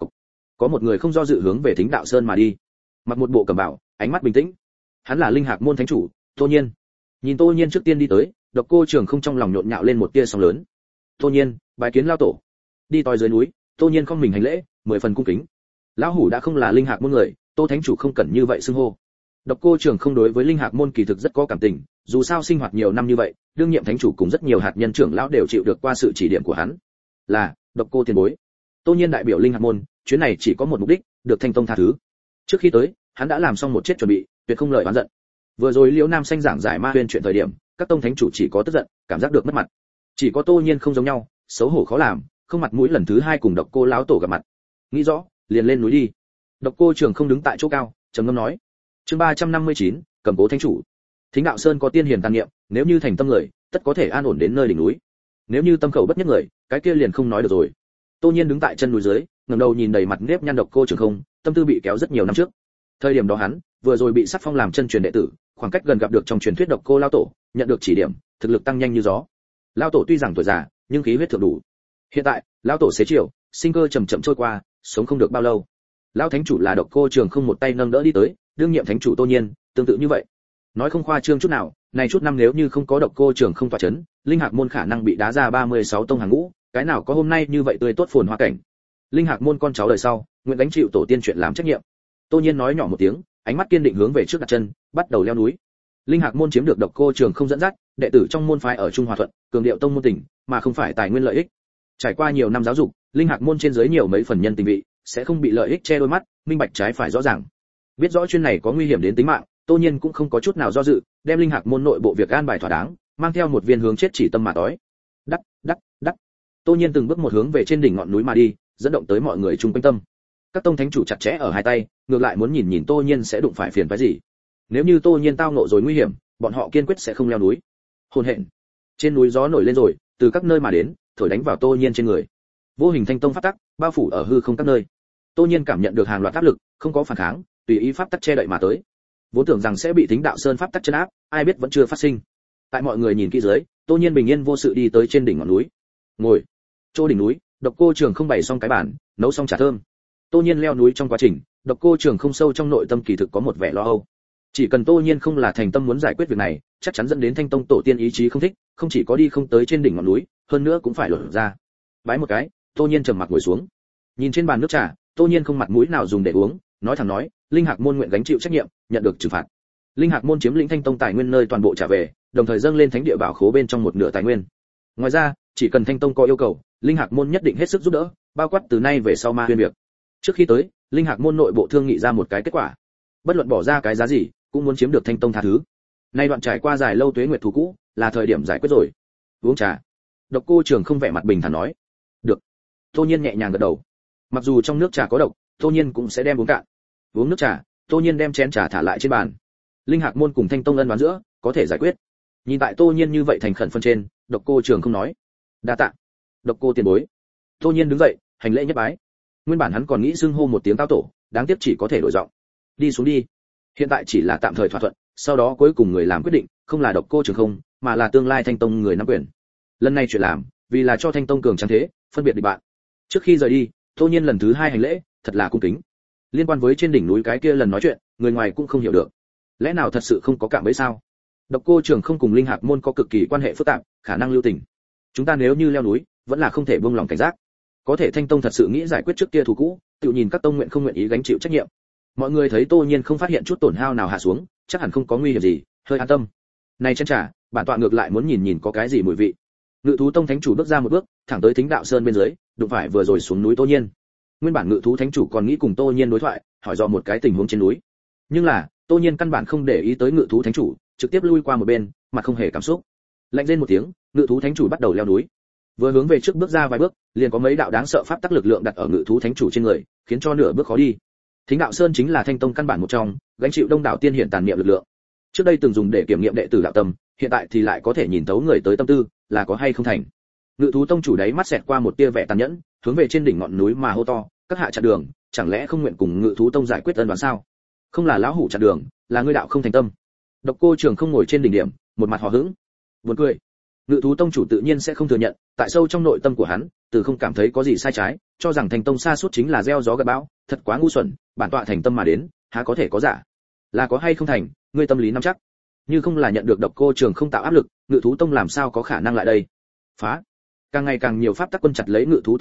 Có một người không do dự hướng về Thính Đạo Sơn mà đi, mặc một bộ cẩm bào, ánh mắt bình tĩnh. Hắn là Linh Hạc môn thánh chủ, Tô Nhiên. Nhìn Tô Nhiên trước tiên đi tới, độc cô trường không trong lòng nhộn nhạo lên một tia sóng lớn. Tô Nhiên, bái kiến lao tổ. đi toi dưới núi, Tô Nhiên không mình hành lễ, 10 phần cung kính. Lão hủ đã không là linh hạc môn người, Tô thánh chủ không cần như vậy xưng hô. Độc Cô Trường không đối với linh hạc môn kỳ thực rất có cảm tình, dù sao sinh hoạt nhiều năm như vậy, đương nhiệm thánh chủ cùng rất nhiều hạt nhân trưởng lão đều chịu được qua sự chỉ điểm của hắn. Là, Độc Cô tiền bối. Tô Nhiên đại biểu linh hạc môn, chuyến này chỉ có một mục đích, được Thanh Tông tha thứ. Trước khi tới, hắn đã làm xong một chết chuẩn bị, tuyệt không lời oán giận. Vừa rồi Liễu Nam Xanh giảng giải ma huyền chuyện thời điểm, các tông thánh chủ chỉ có tức giận, cảm giác được mất mặt. Chỉ có Tô Nhiên không giống nhau, xấu hổ khó làm, không mặt mũi lần thứ hai cùng Độc Cô lão tổ gặp mặt. Nghĩ rõ, liền lên núi đi. Độc Cô Trường không đứng tại chỗ cao, trầm ngâm nói. Chương 359, Cầm Cố thánh chủ. Thính Đạo Sơn có tiên hiền tàn niệm, nếu như thành tâm người, tất có thể an ổn đến nơi đỉnh núi. Nếu như tâm khẩu bất nhất người, cái kia liền không nói được rồi. Tô Nhiên đứng tại chân núi dưới, ngẩng đầu nhìn đầy mặt nếp nhăn Độc Cô Trường không, tâm tư bị kéo rất nhiều năm trước. Thời điểm đó hắn vừa rồi bị sắc phong làm chân truyền đệ tử, khoảng cách gần gặp được trong truyền thuyết Độc Cô lão tổ, nhận được chỉ điểm, thực lực tăng nhanh như gió. Lão tổ tuy rằng tuổi già, nhưng khí huyết thượng đủ. Hiện tại, lão tổ xế chiều, sinh cơ chậm chậm trôi qua, sống không được bao lâu. Lão thánh chủ là Độc Cô Trường không một tay nâng đỡ đi tới, đương nhiệm thánh chủ Tô Nhiên, tương tự như vậy. Nói không khoa trương chút nào, này chút năm nếu như không có Độc Cô Trường không tọa chấn, linh hạc môn khả năng bị đá ra 36 tông hàng ngũ, cái nào có hôm nay như vậy tươi tốt phồn hoa cảnh. Linh hạc môn con cháu đời sau, nguyện gánh chịu tổ tiên chuyện làm trách nhiệm. Tô Nhiên nói nhỏ một tiếng, ánh mắt kiên định hướng về trước đặt chân, bắt đầu leo núi. Linh hạc môn chiếm được Độc Cô Trường không dẫn dắt, đệ tử trong môn phái ở Trung Hòa Thuận, cường điệu tông môn tình, mà không phải tài nguyên lợi ích. Trải qua nhiều năm giáo dục, linh hạc môn trên dưới nhiều mấy phần nhân tình vị, sẽ không bị lợi ích che đôi mắt, minh bạch trái phải rõ ràng. Biết rõ chuyên này có nguy hiểm đến tính mạng, Tô Nhiên cũng không có chút nào do dự, đem linh hạc môn nội bộ việc an bài thỏa đáng, mang theo một viên hướng chết chỉ tâm mà tối. Đắc, đắc, đắc. Tô Nhiên từng bước một hướng về trên đỉnh ngọn núi mà đi, dẫn động tới mọi người chung quanh tâm. Các tông thánh chủ chặt chẽ ở hai tay, ngược lại muốn nhìn nhìn Tô Nhiên sẽ đụng phải phiền phức gì. Nếu như Tô Nhiên tao ngộ rồi nguy hiểm, bọn họ kiên quyết sẽ không leo núi. Hồn hện. Trên núi gió nổi lên rồi, từ các nơi mà đến, thổi đánh vào Tô Nhiên trên người. Vô hình thanh tông pháp tắc, bao phủ ở hư không các nơi. Tô Nhiên cảm nhận được hàng loạt áp lực, không có phản kháng, tùy ý pháp tắc che đậy mà tới. Vốn tưởng rằng sẽ bị Thính Đạo Sơn pháp tắc trấn áp, ai biết vẫn chưa phát sinh. Tại mọi người nhìn kỹ dưới, Tô Nhiên bình yên vô sự đi tới trên đỉnh ngọn núi. Ngồi. Chỗ đỉnh núi, Độc Cô Trường không bày xong cái bàn, nấu xong trà thơm. Tô Nhiên leo núi trong quá trình, Độc Cô Trường không sâu trong nội tâm kỳ thực có một vẻ lo âu. Chỉ cần Tô Nhiên không là thành tâm muốn giải quyết việc này, chắc chắn dẫn đến Thanh Tông tổ tiên ý chí không thích, không chỉ có đi không tới trên đỉnh ngọn núi, hơn nữa cũng phải lột ra. Bái một cái, Tô Nhiên trầm mặc ngồi xuống. Nhìn trên bàn nước trà, Tô Nhiên không mặt mũi nào dùng để uống, nói thẳng nói, linh hạc môn nguyện gánh chịu trách nhiệm, nhận được trừng phạt. Linh hạc môn chiếm lĩnh Thanh Tông tài nguyên nơi toàn bộ trả về, đồng thời dâng lên thánh địa bảo khố bên trong một nửa tài nguyên. Ngoài ra, chỉ cần Thanh Tông có yêu cầu, linh hạc môn nhất định hết sức giúp đỡ, bao quát từ nay về sau ma huyên việc. Trước khi tới, linh hạc môn nội bộ thương nghị ra một cái kết quả. Bất luận bỏ ra cái giá gì, cũng muốn chiếm được Thanh Tông tha thứ. Nay đoạn trải qua dài lâu tuế nguyệt thù cũ, là thời điểm giải quyết rồi. Uống trà. Độc Cô Trường không vẻ mặt bình thản nói. Được. Tô Nhiên nhẹ nhàng gật đầu. Mặc dù trong nước trà có độc, Tô Nhiên cũng sẽ đem uống cạn. Uống nước trà, Tô Nhiên đem chén trà thả lại trên bàn. Linh hạc môn cùng Thanh Tông ân oán giữa, có thể giải quyết. Nhìn tại Tô Nhiên như vậy thành khẩn phân trên, Độc Cô Trường không nói. Đa tạ. Độc Cô tiền bối. Tô Nhiên đứng dậy, hành lễ nhất bái. Nguyên bản hắn còn nghĩ xưng hô một tiếng cao tổ, đáng tiếc chỉ có thể đổi giọng. Đi xuống đi. Hiện tại chỉ là tạm thời thỏa thuận, sau đó cuối cùng người làm quyết định, không là Độc Cô Trường không, mà là tương lai Thanh Tông người nắm quyền. Lần này chuyện làm, vì là cho Thanh Tông cường tráng thế, phân biệt địch bạn. Trước khi rời đi, Tô Nhiên lần thứ hai hành lễ, thật là cung kính. Liên quan với trên đỉnh núi cái kia lần nói chuyện, người ngoài cũng không hiểu được. Lẽ nào thật sự không có cạm bẫy sao? Độc Cô Trường không cùng linh hạc môn có cực kỳ quan hệ phức tạp, khả năng lưu tình. Chúng ta nếu như leo núi, vẫn là không thể buông lòng cảnh giác. Có thể Thanh Tông thật sự nghĩ giải quyết trước kia thù cũ, tự nhìn các tông nguyện không nguyện ý gánh chịu trách nhiệm. Mọi người thấy Tô Nhiên không phát hiện chút tổn hao nào hạ xuống, chắc hẳn không có nguy hiểm gì, hơi an tâm. Này chân trà, bản tọa ngược lại muốn nhìn nhìn có cái gì mùi vị. Ngự thú tông thánh chủ bước ra một bước, thẳng tới Thính Đạo Sơn bên dưới, đụng phải vừa rồi xuống núi Tô Nhiên. Nguyên bản Ngự thú thánh chủ còn nghĩ cùng Tô Nhiên đối thoại, hỏi dò một cái tình huống trên núi. Nhưng là, Tô Nhiên căn bản không để ý tới Ngự thú thánh chủ, trực tiếp lui qua một bên, mặt không hề cảm xúc. Lạnh lên một tiếng, Ngự thú thánh chủ bắt đầu leo núi. Vừa hướng về trước bước ra vài bước, liền có mấy đạo đáng sợ pháp tắc lực lượng đặt ở Ngự thú thánh chủ trên người, khiến cho nửa bước khó đi. Thính Đạo Sơn chính là Thanh Tông căn bản một trong, gánh chịu đông đảo tiên hiển tàn niệm lực lượng. Trước đây từng dùng để kiểm nghiệm đệ tử đạo tâm, hiện tại thì lại có thể nhìn thấu người tới tâm tư, là có hay không thành. Ngự thú tông chủ đấy mắt xẹt qua một tia vẻ tàn nhẫn, hướng về trên đỉnh ngọn núi mà hô to, các hạ chặn đường, chẳng lẽ không nguyện cùng Ngự thú tông giải quyết ân oán sao? Không là lão hủ chặn đường, là ngươi đạo không thành tâm. Độc Cô Trường không ngồi trên đỉnh điểm, một mặt hò hững. Buồn cười. Ngự thú tông chủ tự nhiên sẽ không thừa nhận, tại sâu trong nội tâm của hắn, từ không cảm thấy có gì sai trái, cho rằng thành tông xa suốt chính là gieo gió gặt bão, thật quá ngu xuẩn, bản tọa thành tâm mà đến, há có thể có giả? Là có hay không thành, ngươi tâm lý nắm chắc. Như không là nhận được Độc Cô Trường không tạo áp lực, Ngự thú tông làm sao có khả năng lại đây? Phá. Càng ngày càng nhiều pháp tắc quân chặt lấy Ngự thú tông chủ,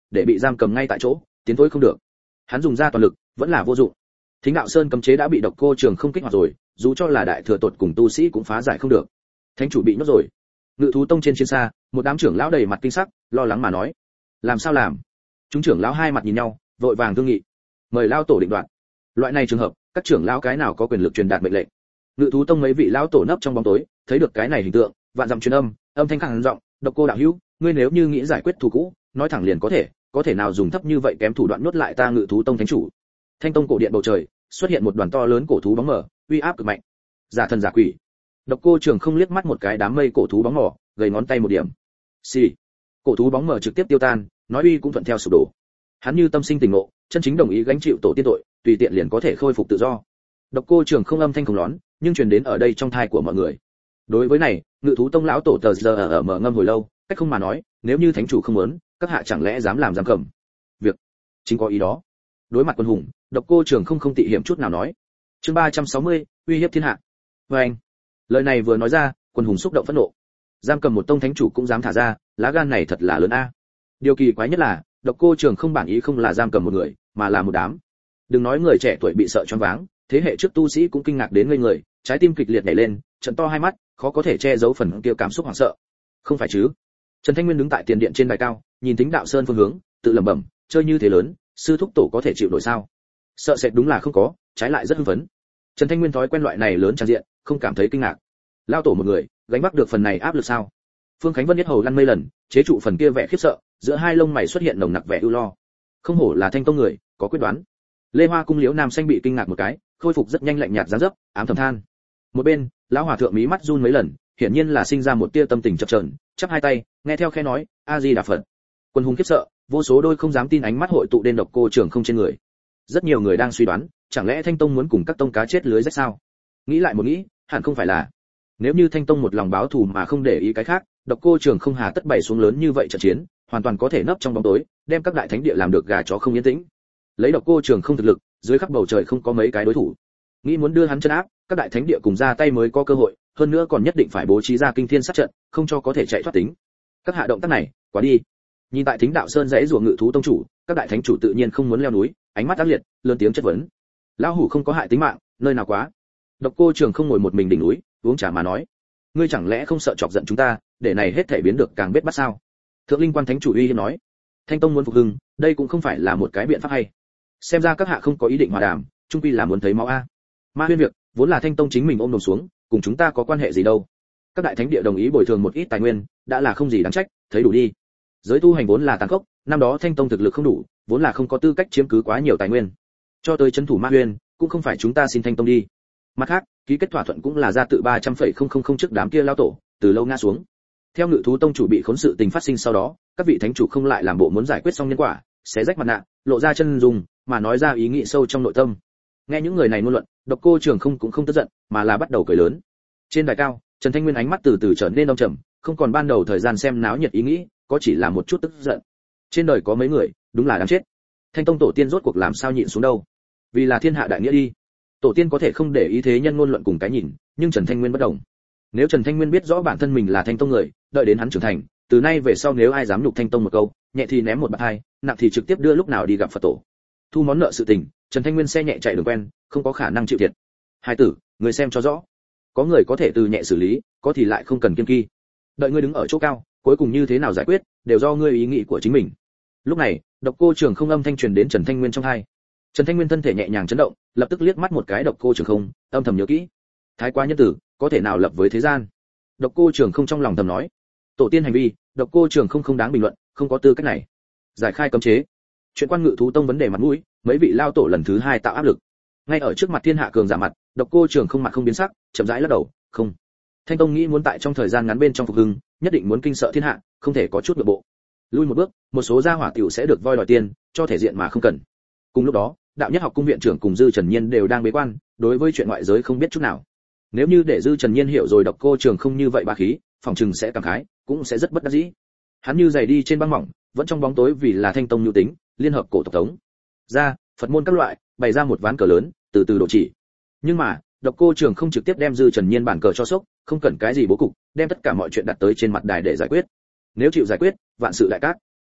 để bị giam cầm ngay tại chỗ, tiến thối không được. Hắn dùng ra toàn lực, vẫn là vô dụng. Thính Đạo Sơn cấm chế đã bị Độc Cô Trường không kích hoạt rồi, dù cho là đại thừa tột cùng tu sĩ cũng phá giải không được. Thánh chủ bị nhốt rồi. Ngự thú tông trên chiến xa, một đám trưởng lão đầy mặt kinh sắc, lo lắng mà nói: làm sao làm? Chúng trưởng lão hai mặt nhìn nhau, vội vàng thương nghị. Mời lão tổ định đoạt. Loại này trường hợp, các trưởng lão cái nào có quyền lực truyền đạt mệnh lệnh? Ngự thú tông mấy vị lão tổ nấp trong bóng tối, thấy được cái này hình tượng, vạn dặm truyền âm thanh khàn giọng: Độc Cô đạo hữu, ngươi nếu như nghĩ giải quyết thù cũ, nói thẳng liền có thể nào dùng thấp như vậy kém thủ đoạn nuốt lại ta Ngự thú tông thánh chủ? Thanh tông cổ điện bầu trời, xuất hiện một đoàn to lớn cổ thú bóng mờ, uy áp cực mạnh. Giả thần giả quỷ. Độc Cô Trường không liếc mắt một cái đám mây cổ thú bóng mờ, gầy ngón tay một điểm. Xì. Cổ thú bóng mờ trực tiếp tiêu tan, nói uy cũng thuận theo sụp đổ. Hắn như tâm sinh tỉnh ngộ, chân chính đồng ý gánh chịu tổ tiên tội, tùy tiện liền có thể khôi phục tự do. Độc Cô Trường không âm thanh không lón, nhưng truyền đến ở đây trong thai của mọi người. Đối với này, Ngự thú tông lão tổ tờ giờ ở mở ngâm hồi lâu, cách không mà nói, nếu như thánh chủ không muốn, các hạ chẳng lẽ dám làm giam cầm? Việc chính có ý đó. Đối mặt quân hùng, Độc Cô Trường không tị hiểm chút nào nói. Chương 360, uy hiếp thiên hạ. Và anh, lời này vừa nói ra, quân hùng xúc động phẫn nộ. Giam cầm một tông thánh chủ cũng dám thả ra, lá gan này thật là lớn a. Điều kỳ quái nhất là, Độc Cô Trường không bản ý không là giam cầm một người, mà là một đám. Đừng nói người trẻ tuổi bị sợ choáng váng, thế hệ trước tu sĩ cũng kinh ngạc đến ngây người, trái tim kịch liệt nhảy lên, trợn to hai mắt, khó có thể che giấu phần kia cảm xúc hoảng sợ. Không phải chứ? Trần Thanh Nguyên đứng tại tiền điện trên đài cao, nhìn Thính Đạo Sơn phương hướng, tự lẩm bẩm, chơi như thế lớn, sư thúc tổ có thể chịu nổi sao? Sợ sệt đúng là không có, trái lại rất hưng phấn. Trần Thanh Nguyên thói quen loại này lớn trang diện, không cảm thấy kinh ngạc. Lao tổ một người, gánh vác được phần này áp lực sao? Phương Khánh Vân nhất hầu lăn mây lần, chế trụ phần kia vẻ khiếp sợ, giữa hai lông mày xuất hiện nồng nặc vẻ ưu lo. Không hổ là Thanh tông người, có quyết đoán. Lê Hoa cung Liễu Nam xanh bị kinh ngạc một cái, khôi phục rất nhanh lạnh nhạt dáng dấp, ám thầm than. Một bên, lão hòa thượng mí mắt run mấy lần, hiển nhiên là sinh ra một tia tâm tình chập chờn, chắp hai tay, nghe theo khẽ nói, A Di Đà Phật. Quân hùng khiếp sợ, vô số đôi không dám tin ánh mắt hội tụ đến Độc Cô Trường không trên người. Rất nhiều người đang suy đoán, chẳng lẽ Thanh tông muốn cùng các tông cá chết lưới rách sao? Nghĩ lại một nghĩ, hẳn không phải là. Nếu như Thanh tông một lòng báo thù mà không để ý cái khác, Độc Cô Trường không hà tất bày xuống lớn như vậy trận chiến, hoàn toàn có thể nấp trong bóng tối, đem các đại thánh địa làm được gà chó không yên tĩnh. Lấy Độc Cô Trường không thực lực, dưới khắp bầu trời không có mấy cái đối thủ. Nghĩ muốn đưa hắn chân áp, các đại thánh địa cùng ra tay mới có cơ hội, hơn nữa còn nhất định phải bố trí ra kinh thiên sát trận, không cho có thể chạy thoát tính. Các hạ động tác này, quá đi. Nhìn tại Thính Đạo Sơn dãy rùa Ngự thú tông chủ, các đại thánh chủ tự nhiên không muốn leo núi, ánh mắt ác liệt, lớn tiếng chất vấn. Lão hủ không có hại tính mạng, nơi nào quá? Độc Cô Trường không ngồi một mình đỉnh núi, uống trà mà nói. Ngươi chẳng lẽ không sợ chọc giận chúng ta, để này hết thảy biến được càng bết bắt sao? Thượng Linh Quan thánh chủ uy hiếp nói. Thanh tông muốn phục hưng, đây cũng không phải là một cái biện pháp hay. Xem ra các hạ không có ý định hòa đàm, chung quy là muốn thấy máu a. Ma Huyên việc, vốn là Thanh tông chính mình ôm đồm xuống, cùng chúng ta có quan hệ gì đâu? Các đại thánh địa đồng ý bồi thường một ít tài nguyên, đã là không gì đáng trách, thấy đủ đi. Giới tu hành vốn là tàn khốc, năm đó Thanh tông thực lực không đủ, vốn là không có tư cách chiếm cứ quá nhiều tài nguyên. Cho tới trấn thủ Ma Huyên, cũng không phải chúng ta xin Thanh tông đi. Mặt khác, ký kết thỏa thuận cũng là ra tự 300,000 trước đám kia lao tổ, từ lâu ngã xuống. Theo Ngự thú tông chủ bị khốn sự tình phát sinh sau đó, các vị thánh chủ không lại làm bộ muốn giải quyết xong nhân quả, xé rách mặt nạ, lộ ra chân dung, mà nói ra ý nghĩ sâu trong nội tâm. Nghe những người này ngôn luận, Độc Cô Trường không cũng không tức giận, mà là bắt đầu cười lớn. Trên đài cao, Trần Thanh Nguyên ánh mắt từ từ trở nên đông trầm, không còn ban đầu thời gian xem náo nhiệt ý nghĩ, có chỉ là một chút tức giận. Trên đời có mấy người, đúng là đáng chết. Thanh tông tổ tiên rốt cuộc làm sao nhịn xuống đâu? Vì là thiên hạ đại nghĩa đi. Tổ tiên có thể không để ý thế nhân ngôn luận cùng cái nhìn, nhưng Trần Thanh Nguyên bất đồng. Nếu Trần Thanh Nguyên biết rõ bản thân mình là Thanh tông người, đợi đến hắn trưởng thành, từ nay về sau nếu ai dám nhục Thanh tông một câu, nhẹ thì ném một bạt hai, nặng thì trực tiếp đưa lúc nào đi gặp Phật tổ. Thu món nợ sự tình, Trần Thanh Nguyên xe nhẹ chạy đường quen, không có khả năng chịu thiệt. Hai tử, người xem cho rõ. Có người có thể từ nhẹ xử lý, có thì lại không cần kiêng kỳ. Đợi ngươi đứng ở chỗ cao, cuối cùng như thế nào giải quyết, đều do ngươi ý nghĩ của chính mình. Lúc này, Độc Cô Trường không âm thanh truyền đến Trần Thanh Nguyên trong tai. Trần Thanh Nguyên thân thể nhẹ nhàng chấn động, lập tức liếc mắt một cái Độc Cô Trường không, âm thầm nhớ kỹ. Thái quá nhân tử, có thể nào lập với thế gian. Độc Cô Trường không trong lòng thầm nói. Tổ tiên hành vi, Độc Cô Trường không đáng bình luận, không có tư cách này. Giải khai cấm chế. Chuyện quan Ngự thú tông vấn đề mặt mũi, mấy vị lao tổ lần thứ hai tạo áp lực. Ngay ở trước mặt thiên hạ cường giả mặt, Độc Cô Trường không mặt không biến sắc, chậm rãi lắc đầu, không. Thanh tông nghĩ muốn tại trong thời gian ngắn bên trong phục hưng, nhất định muốn kinh sợ thiên hạ, không thể có chút nhượng bộ. Lui một bước, một số gia hỏa tiểu sẽ được voi đòi tiền, cho thể diện mà không cần. Cùng lúc đó, đạo nhất học cung viện trưởng cùng Dư Trần Nhiên đều đang bế quan, đối với chuyện ngoại giới không biết chút nào. Nếu như để Dư Trần Nhiên hiểu rồi Độc Cô Trường không như vậy bá khí, phòng trừng sẽ cảm khái, cũng sẽ rất bất đắc dĩ. Hắn như giày đi trên băng mỏng, vẫn trong bóng tối vì là Thanh tông nhu tính, liên hợp cổ tộc tống ra, Phật môn các loại, bày ra một ván cờ lớn, từ từ đổ chỉ. Nhưng mà, Độc Cô Trường không trực tiếp đem Dư Trần Nhiên bản cờ cho sốc, không cần cái gì bố cục, đem tất cả mọi chuyện đặt tới trên mặt đài để giải quyết. Nếu chịu giải quyết, vạn sự đại cát.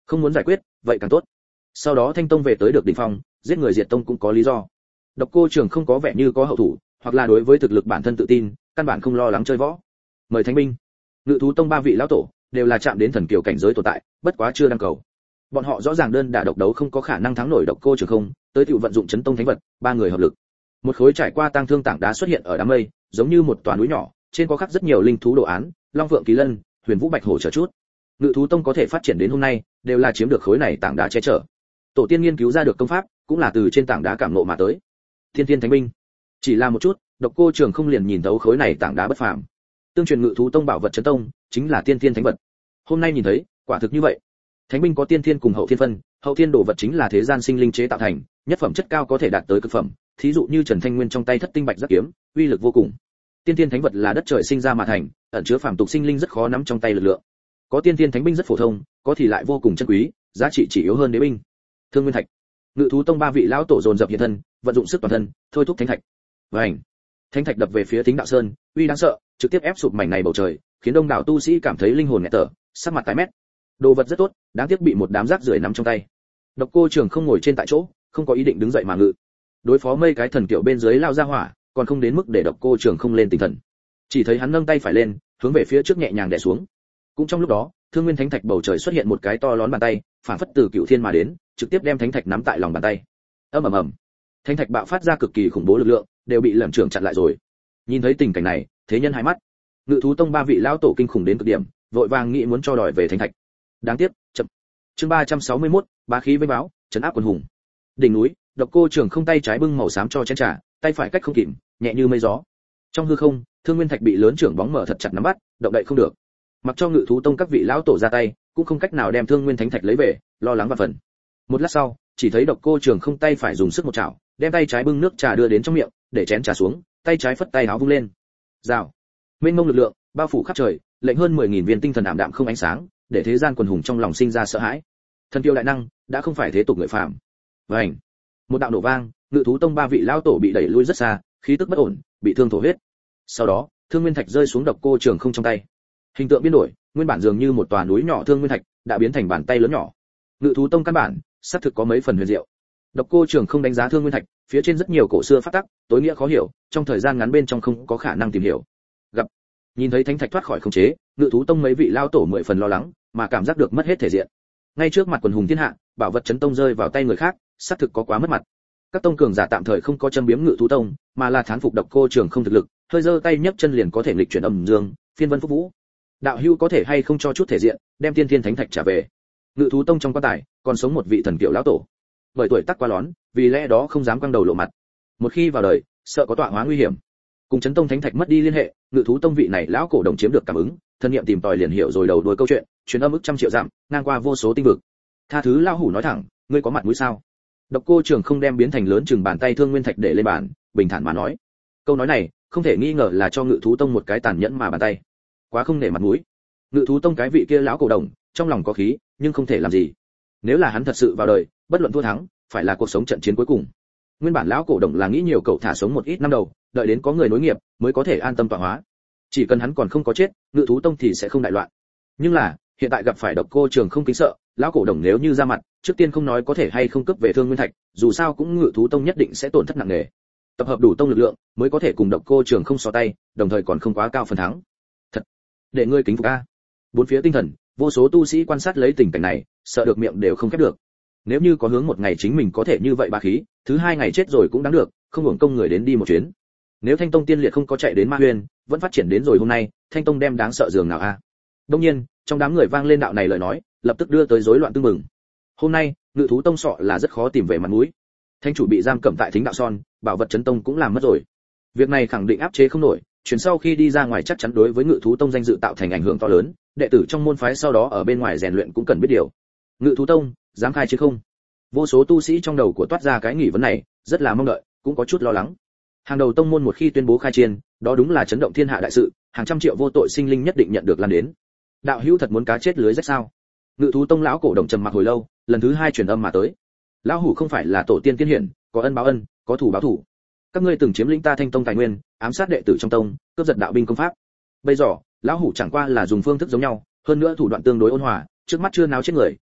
Không muốn giải quyết, vậy càng tốt. Sau đó Thanh Tông về tới được đỉnh phong, giết người diệt tông cũng có lý do. Độc Cô Trường không có vẻ như có hậu thủ, hoặc là đối với thực lực bản thân tự tin, căn bản không lo lắng chơi võ. Mời thánh binh. Ngự thú tông ba vị lão tổ đều là chạm đến thần kiều cảnh giới tồn tại, bất quá chưa đăng cầu. Bọn họ rõ ràng đơn đả độc đấu không có khả năng thắng nổi Độc Cô Trường không, tới tiểu vận dụng chấn tông thánh vật, ba người hợp lực. Một khối trải qua tang thương tảng đá xuất hiện ở đám mây, giống như một tòa núi nhỏ, trên có khắc rất nhiều linh thú đồ án, long phượng kỳ lân, huyền vũ bạch hổ chờ chút. Ngự thú tông có thể phát triển đến hôm nay, đều là chiếm được khối này tảng đá che chở. Tổ tiên nghiên cứu ra được công pháp, cũng là từ trên tảng đá cảm ngộ mà tới. Thiên Thiên Thánh binh. Chỉ là một chút, Độc Cô Trường không liền nhìn thấu khối này tảng đá bất phàm. Tương truyền Ngự thú tông bảo vật chấn tông, chính là tiên thiên thánh vật. Hôm nay nhìn thấy, quả thực như vậy. Thánh binh có tiên thiên cùng hậu thiên phân, hậu thiên đồ vật chính là thế gian sinh linh chế tạo thành, nhất phẩm chất cao có thể đạt tới cực phẩm, thí dụ như Trần Thanh Nguyên trong tay thất tinh bạch giác kiếm, uy lực vô cùng. Tiên thiên thánh vật là đất trời sinh ra mà thành, ẩn chứa phàm tục sinh linh rất khó nắm trong tay lực lượng. Có tiên thiên thánh binh rất phổ thông, có thì lại vô cùng chân quý, giá trị chỉ yếu hơn đế binh. Thương Nguyên thạch. Ngự thú tông ba vị lão tổ dồn dập hiện thân, vận dụng sức toàn thân, thôi thúc thánh thạch. Vành. Thánh thạch đập về phía Thính Đạo Sơn, uy đáng sợ, trực tiếp ép sụp mảnh này bầu trời, khiến đông đảo tu sĩ cảm thấy linh hồn nghẹt thở, sắc mặt tái mét. Đồ vật rất tốt, đáng tiếc bị một đám rác rưởi nắm trong tay. Độc Cô Trường không ngồi trên tại chỗ, không có ý định đứng dậy mà ngự. Đối phó mấy cái thần kiệu bên dưới lao ra hỏa, còn không đến mức để Độc Cô Trường không lên tinh thần. Chỉ thấy hắn nâng tay phải lên, hướng về phía trước nhẹ nhàng đè xuống. Cũng trong lúc đó, Thương Nguyên Thánh Thạch bầu trời xuất hiện một cái to lớn bàn tay, phản phất từ cựu thiên mà đến, trực tiếp đem thánh thạch nắm tại lòng bàn tay. Ầm ầm ầm. Thánh thạch bạo phát ra cực kỳ khủng bố lực lượng, đều bị Lẩm Trưởng chặn lại rồi. Nhìn thấy tình cảnh này, thế nhân hai mắt. Ngự thú tông ba vị lão tổ kinh khủng đến cực điểm, vội vàng nghĩ muốn cho đòi về thánh thạch. Đáng tiếc, chậm. Chương 361, bá khí vây báo, trấn áp quần hùng. Đỉnh núi, Độc Cô Trường không tay trái bưng màu xám cho chén trà, tay phải cách không kìm, nhẹ như mây gió. Trong hư không, Thương Nguyên Thạch bị lớn trưởng bóng mở thật chặt nắm bắt, động đậy không được. Mặc cho Ngự thú tông các vị lão tổ ra tay, cũng không cách nào đem Thương Nguyên Thánh Thạch lấy về, lo lắng vạn phần. Một lát sau, chỉ thấy Độc Cô Trường không tay phải dùng sức một chảo, đem tay trái bưng nước trà đưa đến trong miệng, để chén trà xuống, tay trái phất tay áo vung lên. Rào. Mênh mông lực lượng bao phủ khắp trời, lệnh hơn 10.000 viên tinh thần ảm đạm không ánh sáng, để thế gian quần hùng trong lòng sinh ra sợ hãi. Thần kiêu đại năng đã không phải thế tục người phàm. Vành. Một đạo nổ vang, Ngự thú tông ba vị lão tổ bị đẩy lui rất xa, khí tức bất ổn, bị thương thổ huyết. Sau đó, Thương Nguyên Thạch rơi xuống Độc Cô Trường không trong tay. Hình tượng biến đổi, nguyên bản dường như một tòa núi nhỏ Thương Nguyên Thạch đã biến thành bàn tay lớn nhỏ. Ngự thú tông căn bản, xác thực có mấy phần huyền diệu. Độc Cô Trường không đánh giá Thương Nguyên Thạch, phía trên rất nhiều cổ xưa pháp tắc, tối nghĩa khó hiểu, trong thời gian ngắn bên trong không có khả năng tìm hiểu. Gặp, nhìn thấy thánh thạch thoát khỏi khống chế, Ngự thú tông mấy vị lao tổ 10 phần lo lắng, mà cảm giác được mất hết thể diện. Ngay trước mặt quần hùng thiên hạ, bảo vật chấn tông rơi vào tay người khác, xác thực có quá mất mặt. Các tông cường giả tạm thời không có châm biếm Ngự thú tông, mà là thán phục Độc Cô Trường không thực lực, hơi giơ tay nhấc chân liền có thể nghịch chuyển âm dương, phiên vân phúc vũ. Đạo hữu có thể hay không cho chút thể diện, đem tiên thiên thánh thạch trả về. Ngự thú tông trong quan tài, còn sống một vị thần kiệu lão tổ. Bởi tuổi tác quá lón, vì lẽ đó không dám căng đầu lộ mặt. Một khi vào đời, sợ có tọa hóa nguy hiểm. Cùng chấn tông thánh thạch mất đi liên hệ, Ngự thú tông vị này lão cổ đồng chiếm được cảm ứng, thân niệm tìm tòi liền hiểu rồi đầu đuôi câu chuyện, truyền âm ức trăm triệu dặm, ngang qua vô số tinh vực. Tha thứ lão hủ nói thẳng, ngươi có mặt mũi sao? Độc Cô Trường không đem biến thành lớn chừng bàn tay Thương Nguyên Thạch để lên bàn, bình thản mà nói. Câu nói này, không thể nghi ngờ là cho Ngự thú tông một cái tàn nhẫn mà bàn tay. Quá không nể mặt mũi. Ngự thú tông cái vị kia lão cổ đồng, trong lòng có khí, nhưng không thể làm gì. Nếu là hắn thật sự vào đời, bất luận thua thắng, phải là cuộc sống trận chiến cuối cùng. Nguyên bản lão cổ đồng là nghĩ nhiều cậu thả sống một ít năm đầu, đợi đến có người nối nghiệp, mới có thể an tâm tọa hóa. Chỉ cần hắn còn không có chết, Ngự thú tông thì sẽ không đại loạn. Nhưng là, hiện tại gặp phải Độc Cô Trường không kính sợ, lão cổ đồng nếu như ra mặt, trước tiên không nói có thể hay không cướp về Thương Nguyên Thạch, dù sao cũng Ngự thú tông nhất định sẽ tổn thất nặng nề. Tập hợp đủ tông lực lượng, mới có thể cùng Độc Cô Trường không so tay, đồng thời còn không quá cao phần thắng. Thật, để ngươi kính phục a. Bốn phía tinh thần, vô số tu sĩ quan sát lấy tình cảnh này, sợ được miệng đều không khép được. Nếu như có hướng một ngày chính mình có thể như vậy bá khí, thứ hai ngày chết rồi cũng đáng được, không hưởng công người đến đi một chuyến. Nếu Thanh Tông tiên liệt không có chạy đến Ma Huyên, vẫn phát triển đến rồi hôm nay, Thanh Tông đem đáng sợ giường nào a? Đương nhiên, trong đám người vang lên đạo này lời nói, lập tức đưa tới rối loạn tương mừng. Hôm nay, Ngự thú tông sọ là rất khó tìm về mặt mũi. Thanh chủ bị giam cầm tại Thính Đạo Son, bảo vật chấn tông cũng làm mất rồi. Việc này khẳng định áp chế không nổi, chuyển sau khi đi ra ngoài chắc chắn đối với Ngự thú tông danh dự tạo thành ảnh hưởng to lớn, đệ tử trong môn phái sau đó ở bên ngoài rèn luyện cũng cần biết điều. Ngự thú tông, dám khai chứ không? Vô số tu sĩ trong đầu của toát ra cái nghi vấn này, rất là mong đợi, cũng có chút lo lắng. Hàng đầu tông môn một khi tuyên bố khai chiến, đó đúng là chấn động thiên hạ đại sự, hàng trăm triệu vô tội sinh linh nhất định nhận được lan đến. Đạo hữu thật muốn cá chết lưới rách sao? Ngự thú tông lão cổ đồng trầm mặc hồi lâu, lần thứ hai truyền âm mà tới. Lão hủ không phải là tổ tiên tiên hiển, có ân báo ân, có thù báo thù. Các ngươi từng chiếm lĩnh ta Thanh Tông tài nguyên, ám sát đệ tử trong tông, cướp giật đạo binh công pháp. Bây giờ, lão hủ chẳng qua là dùng phương thức giống nhau, hơn nữa thủ đoạn tương đối ôn hòa, trước mắt chưa náo chết người,